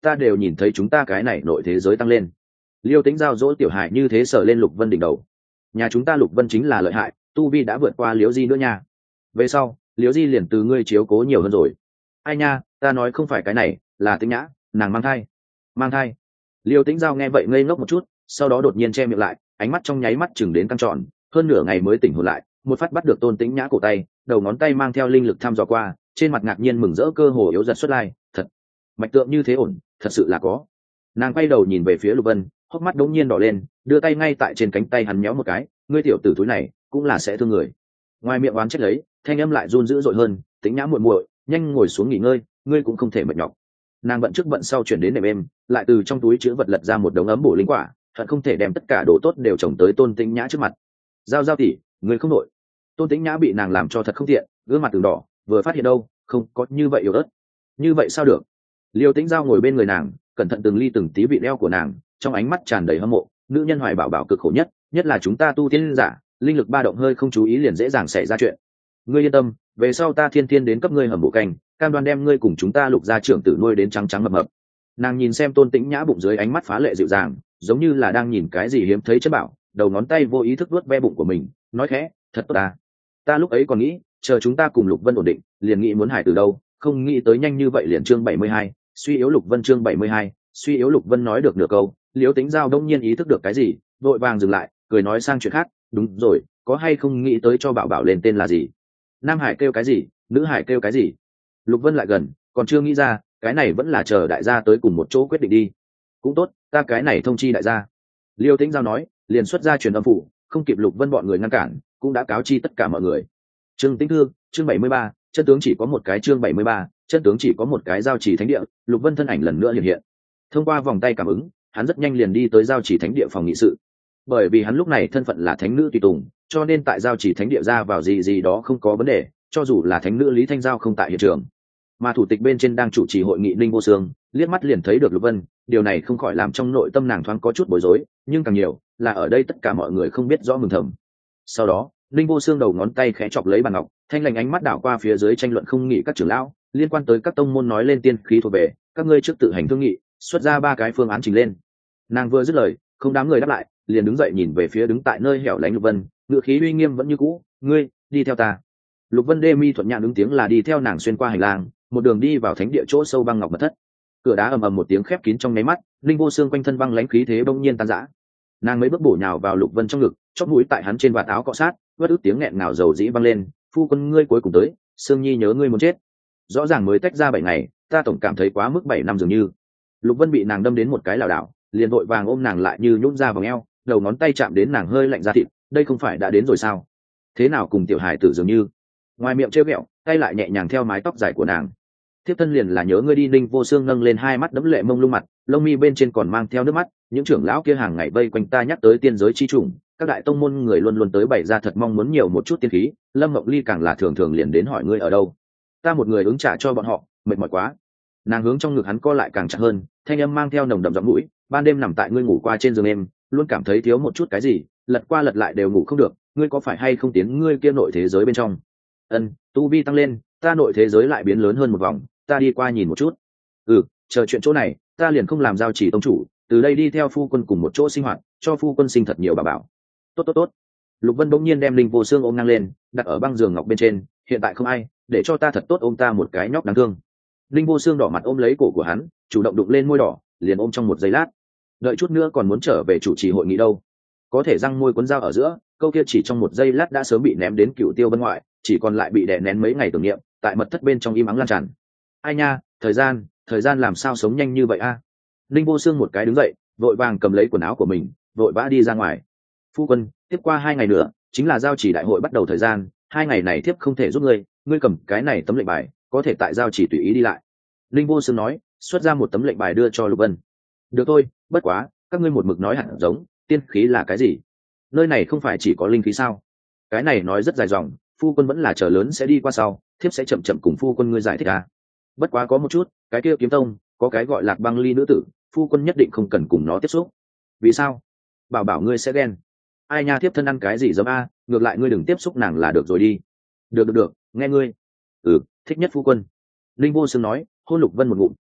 [SPEAKER 1] ta đều nhìn thấy chúng ta cái này nội thế giới tăng lên. Liêu Tĩnh Giao dỗ tiểu hải như thế sờ lên Lục Vân đỉnh đầu. Nhà chúng ta Lục Vân chính là lợi hại, tu vi đã vượt qua Liễu Di nữa nha. Về sau Liễu Di liền từ ngươi chiếu cố nhiều hơn rồi. Ai nha, ta nói không phải cái này, là Tĩnh Nhã, nàng mang thai. Mang thai? Liêu Tĩnh Giao nghe vậy ngây ngốc một chút, sau đó đột nhiên che miệng lại, ánh mắt trong nháy mắt chừng đến căng tròn, hơn nửa ngày mới tỉnh hồn lại, một phát bắt được Tôn Tĩnh Nhã cổ tay, đầu ngón tay mang theo linh lực thăm dò qua, trên mặt ngạc nhiên mừng rỡ cơ hồ yếu dần xuất lai, thật, mạch tượng như thế ổn, thật sự là có. Nàng quay đầu nhìn về phía Lục Vân, hốc mắt đống nhiên đỏ lên, đưa tay ngay tại trên cánh tay hắn nhéo một cái, ngươi tiểu tử túi này cũng là sẽ thương người. Ngoài miệng oán trách lấy, thanh âm lại run dữ dội hơn, Tĩnh Nhã muội muội, nhanh ngồi xuống nghỉ ngơi, ngươi cũng không thể mệt nhọc. Nàng bận trước bận sau chuyển đến nệm êm, lại từ trong túi chứa vật lật ra một đống ấm bổ linh quả, hận không thể đem tất cả đồ tốt đều trồng tới Tôn Tĩnh Nhã trước mặt. Giao Giao tỷ, ngươi không nội. Tôn Tĩnh Nhã bị nàng làm cho thật không tiện, gương mặt từng đỏ, vừa phát hiện đâu, không có như vậy yếu ớt. Như vậy sao được? Liêu Tĩnh Giao ngồi bên người nàng, cẩn thận từng ly từng tí vị đeo của nàng, trong ánh mắt tràn đầy hâm mộ. Nữ nhân hoài bảo bảo cực khổ nhất, nhất là chúng ta tu tiên giả, linh lực ba động hơi không chú ý liền dễ dàng xảy ra chuyện. Ngươi yên tâm, về sau ta thiên thiên đến cấp ngươi hầm bộ canh, cam đoan đem ngươi cùng chúng ta Lục gia trưởng tử nuôi đến trắng trắng mập mập. Nàng nhìn xem Tôn Tĩnh Nhã bụng dưới, ánh mắt phá lệ dịu dàng, giống như là đang nhìn cái gì hiếm thấy chất bảo, đầu ngón tay vô ý thức vuốt ve bụng của mình, nói khẽ, thật tốt ta. Ta lúc ấy còn nghĩ, chờ chúng ta cùng Lục Vân ổn định, liền nghĩ muốn hải từ đâu, không nghĩ tới nhanh như vậy liền chương bảy mươi hai, suy yếu Lục Vân chương bảy mươi hai, suy yếu Lục Vân nói được nửa câu, Liễu Tĩnh Giao đông nhiên ý thức được cái gì, vội vàng dừng lại, cười nói sang chuyện khác, đúng rồi, có hay không nghĩ tới cho bảo bảo lên tên là gì? Nam Hải kêu cái gì, nữ Hải kêu cái gì? Lục Vân lại gần, còn chưa nghĩ ra, cái này vẫn là chờ đại gia tới cùng một chỗ quyết định đi. Cũng tốt, ta cái này thông chi đại gia. Liêu Tĩnh Giao nói, liền xuất ra truyền âm phủ, không kịp Lục Vân bọn người ngăn cản, cũng đã cáo chi tất cả mọi người. Trương Tĩnh Thư, chương bảy mươi ba, chân tướng chỉ có một cái chương bảy mươi ba, chân tướng chỉ có một cái giao chỉ thánh địa, Lục Vân thân ảnh lần nữa hiện hiện. Thông qua vòng tay cảm ứng, hắn rất nhanh liền đi tới giao chỉ thánh địa phòng nghị sự. Bởi vì hắn lúc này thân phận là thánh nữ tùy tùng, cho nên tại giao chỉ thánh địa ra vào gì gì đó không có vấn đề, cho dù là thánh nữ Lý Thanh Giao không tại hiện trường. Mà thủ tịch bên trên đang chủ trì hội nghị Ninh Vô Sương, liếc mắt liền thấy được Lục Vân, điều này không khỏi làm trong nội tâm nàng thoáng có chút bối rối, nhưng càng nhiều là ở đây tất cả mọi người không biết rõ mừng thầm. Sau đó, Ninh Vô Sương đầu ngón tay khẽ chọc lấy bàn ngọc, thanh lành ánh mắt đảo qua phía dưới tranh luận không nghỉ các trưởng lão, liên quan tới các tông môn nói lên tiên khí thuộc về, các ngươi trước tự hành thương nghị, xuất ra ba cái phương án trình lên. Nàng vừa dứt lời, không đám người đáp lại, liền đứng dậy nhìn về phía đứng tại nơi hẻo lánh Lục Vân, ngựa khí uy nghiêm vẫn như cũ, ngươi đi theo ta. Lục Vân đê mi thuận nhãn ứng tiếng là đi theo nàng xuyên qua hành lang, một đường đi vào thánh địa chỗ sâu băng ngọc mật thất. Cửa đá ầm ầm một tiếng khép kín trong nháy mắt, Linh Vô Xương quanh thân băng lãnh khí thế bỗng nhiên tan rã. Nàng mấy bước bổ nhào vào Lục Vân trong ngực, chóp mũi tại hắn trên vạt áo cọ sát, vất ức tiếng nghẹn ngào dầu dĩ vang lên, "Phu quân ngươi cuối cùng tới, Sương Nhi nhớ ngươi muốn chết." Rõ ràng mới tách ra bảy ngày, ta tổng cảm thấy quá mức bảy năm dường như. Lục Vân bị nàng đâm đến một cái lảo đảo, liền vội vàng ôm nàng lại như nhũn ra vòng eo, đầu ngón tay chạm đến nàng hơi lạnh da thịt, đây không phải đã đến rồi sao? Thế nào cùng tiểu hài tử dường như. Ngoài miệng trêu ghẹo, tay lại nhẹ nhàng theo mái tóc dài của nàng. Thiếp thân liền là nhớ ngươi đi. Ninh Vô Xương nâng lên hai mắt đẫm lệ mông lung mặt, lông mi bên trên còn mang theo nước mắt, những trưởng lão kia hàng ngày vây quanh ta nhắc tới tiên giới chi trùng, các đại tông môn người luôn luôn tới bày ra thật mong muốn nhiều một chút tiên khí, Lâm Mộng Ly càng là thường thường liền đến hỏi ngươi ở đâu. Ta một người ứng trả cho bọn họ, mệt mỏi quá. Nàng hướng trong ngực hắn co lại càng chặt hơn, thanh âm mang theo nồng đậm giọng mũi, ban đêm nằm tại ngươi ngủ qua trên giường em, luôn cảm thấy thiếu một chút cái gì, lật qua lật lại đều ngủ không được, ngươi có phải hay không tiến ngươi kia nội thế giới bên trong? Ân, tu vi tăng lên, ta nội thế giới lại biến lớn hơn một vòng, ta đi qua nhìn một chút. Ừ, chờ chuyện chỗ này, ta liền không làm giao chỉ tông chủ, từ đây đi theo phu quân cùng một chỗ sinh hoạt, cho phu quân sinh thật nhiều bà bảo. Tốt tốt tốt. Lục Vân bỗng nhiên đem Linh Vô Xương ôm ngang lên, đặt ở băng giường ngọc bên trên, hiện tại không ai, để cho ta thật tốt ôm ta một cái nhóc đáng thương. Linh Vô Xương đỏ mặt ôm lấy cổ của hắn, chủ động đụng lên môi đỏ, liền ôm trong một giây lát. Đợi chút nữa còn muốn trở về chủ trì hội nghị đâu. Có thể răng môi cuốn dao ở giữa, câu kia chỉ trong một giây lát đã sớm bị ném đến Cựu Tiêu Vân ngoại, chỉ còn lại bị đè nén mấy ngày tưởng niệm, tại mật thất bên trong im ắng lan tràn. Ai nha, thời gian, thời gian làm sao sống nhanh như vậy a? À? Linh Vô Xương một cái đứng dậy, vội vàng cầm lấy quần áo của mình, vội vã đi ra ngoài. Phu quân, tiếp qua hai ngày nữa, chính là giao chỉ đại hội bắt đầu thời gian, hai ngày này thiếp không thể giúp ngươi, ngươi cầm cái này tấm lệnh bài, có thể tại giao chỉ tùy ý đi lại. Linh Vô Xương nói, xuất ra một tấm lệnh bài đưa cho Lục Vân. Được thôi, bất quá, các ngươi một mực nói hẳn giống, tiên khí là cái gì? Nơi này không phải chỉ có linh khí sao? Cái này nói rất dài dòng, phu quân vẫn là chờ lớn sẽ đi qua sau, thiếp sẽ chậm chậm cùng phu quân ngươi giải thích à. Bất quá có một chút, cái kia kiếm tông, có cái gọi Lạc Băng Ly nữ tử, phu quân nhất định không cần cùng nó tiếp xúc. Vì sao? Bảo bảo ngươi sẽ ghen. Ai nha, thiếp thân ăn cái gì giống a, ngược lại ngươi đừng tiếp xúc nàng là được rồi đi. Được được được, nghe ngươi. Ừ, thích nhất phu quân. Linh Vô Xương nói, hôn Lục Vân một ngụm,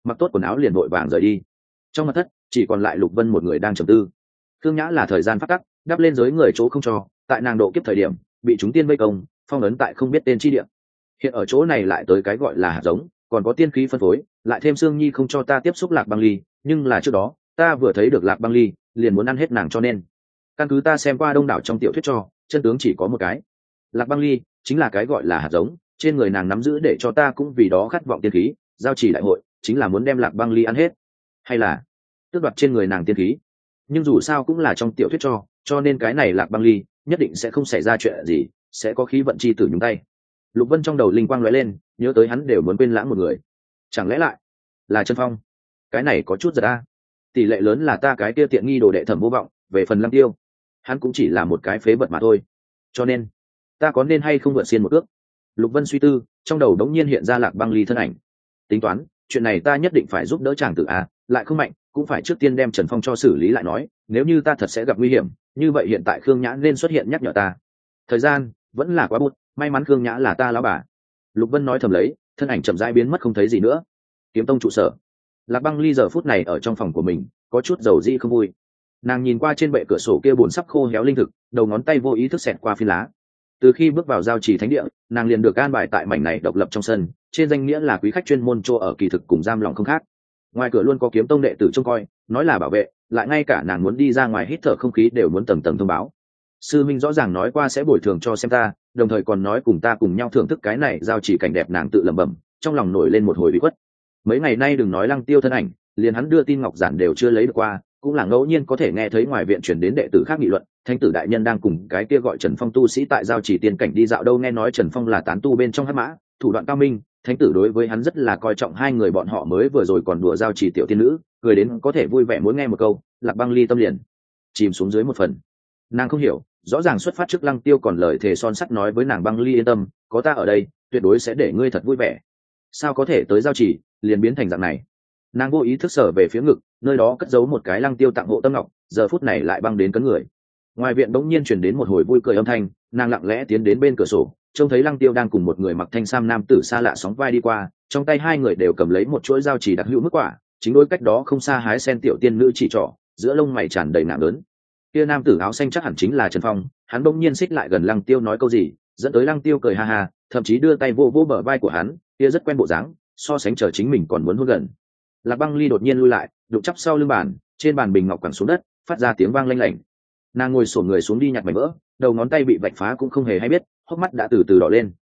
[SPEAKER 1] mặc tốt quần áo liền vội vàng rời đi. Trong mật thất chỉ còn lại Lục Vân một người đang trầm tư. Khương Nhã là thời gian phát tắc đắp lên giới người chỗ không cho, tại nàng độ kiếp thời điểm bị chúng tiên vây công phong ấn tại không biết tên chi địa. Hiện ở chỗ này lại tới cái gọi là hạt giống, còn có tiên khí phân phối, lại thêm Sương Nhi không cho ta tiếp xúc Lạc Băng Ly, nhưng là trước đó ta vừa thấy được Lạc Băng Ly liền muốn ăn hết nàng, cho nên căn cứ ta xem qua đông đảo trong tiểu thuyết cho chân tướng chỉ có một cái. Lạc Băng Ly chính là cái gọi là hạt giống, trên người nàng nắm giữ để cho ta cũng vì đó khát vọng tiên khí, giao chỉ đại hội chính là muốn đem Lạc Băng Ly ăn hết, hay là tước đoạt trên người nàng tiên khí. Nhưng dù sao cũng là trong tiểu thuyết cho cho nên cái này Lạc Băng Ly nhất định sẽ không xảy ra chuyện gì, sẽ có khí vận chi tử nhúng tay. Lục Vân trong đầu linh quang lóe lên, nhớ tới hắn đều muốn quên lãng một người, chẳng lẽ lại là Trần Phong? Cái này có chút giật a. Tỷ lệ lớn là ta cái kia tiện nghi đồ đệ Thẩm Vô Vọng. Về phần Lăng Tiêu, hắn cũng chỉ là một cái phế vật mà thôi, cho nên ta có nên hay không vượt xiên một ước? Lục Vân suy tư, trong đầu đống nhiên hiện ra Lạc Băng Ly thân ảnh. Tính toán chuyện này ta nhất định phải giúp đỡ chàng tử a, lại không mạnh cũng phải trước tiên đem Trần Phong cho xử lý lại nói, nếu như ta thật sẽ gặp nguy hiểm như vậy hiện tại Khương Nhã nên xuất hiện nhắc nhở ta. Thời gian vẫn là quá bút, may mắn Khương Nhã là ta lão bà. Lục Vân nói thầm lấy, thân ảnh chậm rãi biến mất không thấy gì nữa. Kiếm tông trụ sở, Lạc Băng Ly giờ phút này ở trong phòng của mình có chút dầu dĩ không vui. Nàng nhìn qua trên bệ cửa sổ kia buồn sắp khô héo linh thực, đầu ngón tay vô ý thức xẹt qua phi lá. Từ khi bước vào giao trì thánh địa, nàng liền được an bài tại mảnh này độc lập trong sân, trên danh nghĩa là quý khách chuyên môn chỗ ở, kỳ thực cùng giam lòng không khác. Ngoài cửa luôn có kiếm tông đệ tử trông coi, nói là bảo vệ, lại ngay cả nàng muốn đi ra ngoài hít thở không khí đều muốn tầng tầng thông báo. Sư minh rõ ràng nói qua sẽ bồi thường cho xem ta, đồng thời còn nói cùng ta cùng nhau thưởng thức cái này giao chỉ cảnh đẹp, nàng tự lẩm bẩm, trong lòng nổi lên một hồi bị khuất. Mấy ngày nay đừng nói Lăng Tiêu thân ảnh, liền hắn đưa tin ngọc giản đều chưa lấy được qua, cũng là ngẫu nhiên có thể nghe thấy ngoài viện truyền đến đệ tử khác nghị luận, thánh tử đại nhân đang cùng cái kia gọi Trần Phong tu sĩ tại giao chỉ tiên cảnh đi dạo đâu, nghe nói Trần Phong là tán tu bên trong hắc mã, thủ đoạn cao minh, thánh tử đối với hắn rất là coi trọng, hai người bọn họ mới vừa rồi còn đùa giao chỉ tiểu tiên nữ, cười đến có thể vui vẻ mỗi nghe một câu. Lạc Băng Ly tâm liền chìm xuống dưới một phần. Nàng không hiểu, rõ ràng xuất phát trước Lăng Tiêu còn lời thề son sắt nói với nàng Băng Ly yên tâm, có ta ở đây tuyệt đối sẽ để ngươi thật vui vẻ, sao có thể tới giao chỉ liền biến thành dạng này. Nàng vô ý thức sở về phía ngực, nơi đó cất giấu một cái Lăng Tiêu tặng hộ tâm ngọc, giờ phút này lại băng đến cấn người. Ngoài viện đống nhiên truyền đến một hồi vui cười âm thanh, nàng lặng lẽ tiến đến bên cửa sổ, trông thấy Lăng Tiêu đang cùng một người mặc thanh sam nam tử xa lạ sóng vai đi qua, trong tay hai người đều cầm lấy một chuỗi giao chỉ đặc hữu mức quả, chính đối cách đó không xa hái sen tiểu tiên nữ chỉ trỏ, giữa lông mày tràn đầy nặng lớn. Kia nam tử áo xanh chắc hẳn chính là Trần Phong, hắn bỗng nhiên xích lại gần Lăng Tiêu nói câu gì, dẫn tới Lăng Tiêu cười ha ha, thậm chí đưa tay vô vô bờ vai của hắn, kia rất quen bộ dáng, so sánh chờ chính mình còn muốn hôn gần. Lạc Băng Ly đột nhiên lui lại, đụng chắp sau lưng bàn, trên bàn bình ngọc quẳng xuống đất, phát ra tiếng vang lanh lảnh. Nàng ngồi xổm người xuống đi nhặt mảnh vỡ, đầu ngón tay bị vạch phá cũng không hề hay biết, hốc mắt đã từ từ đỏ lên.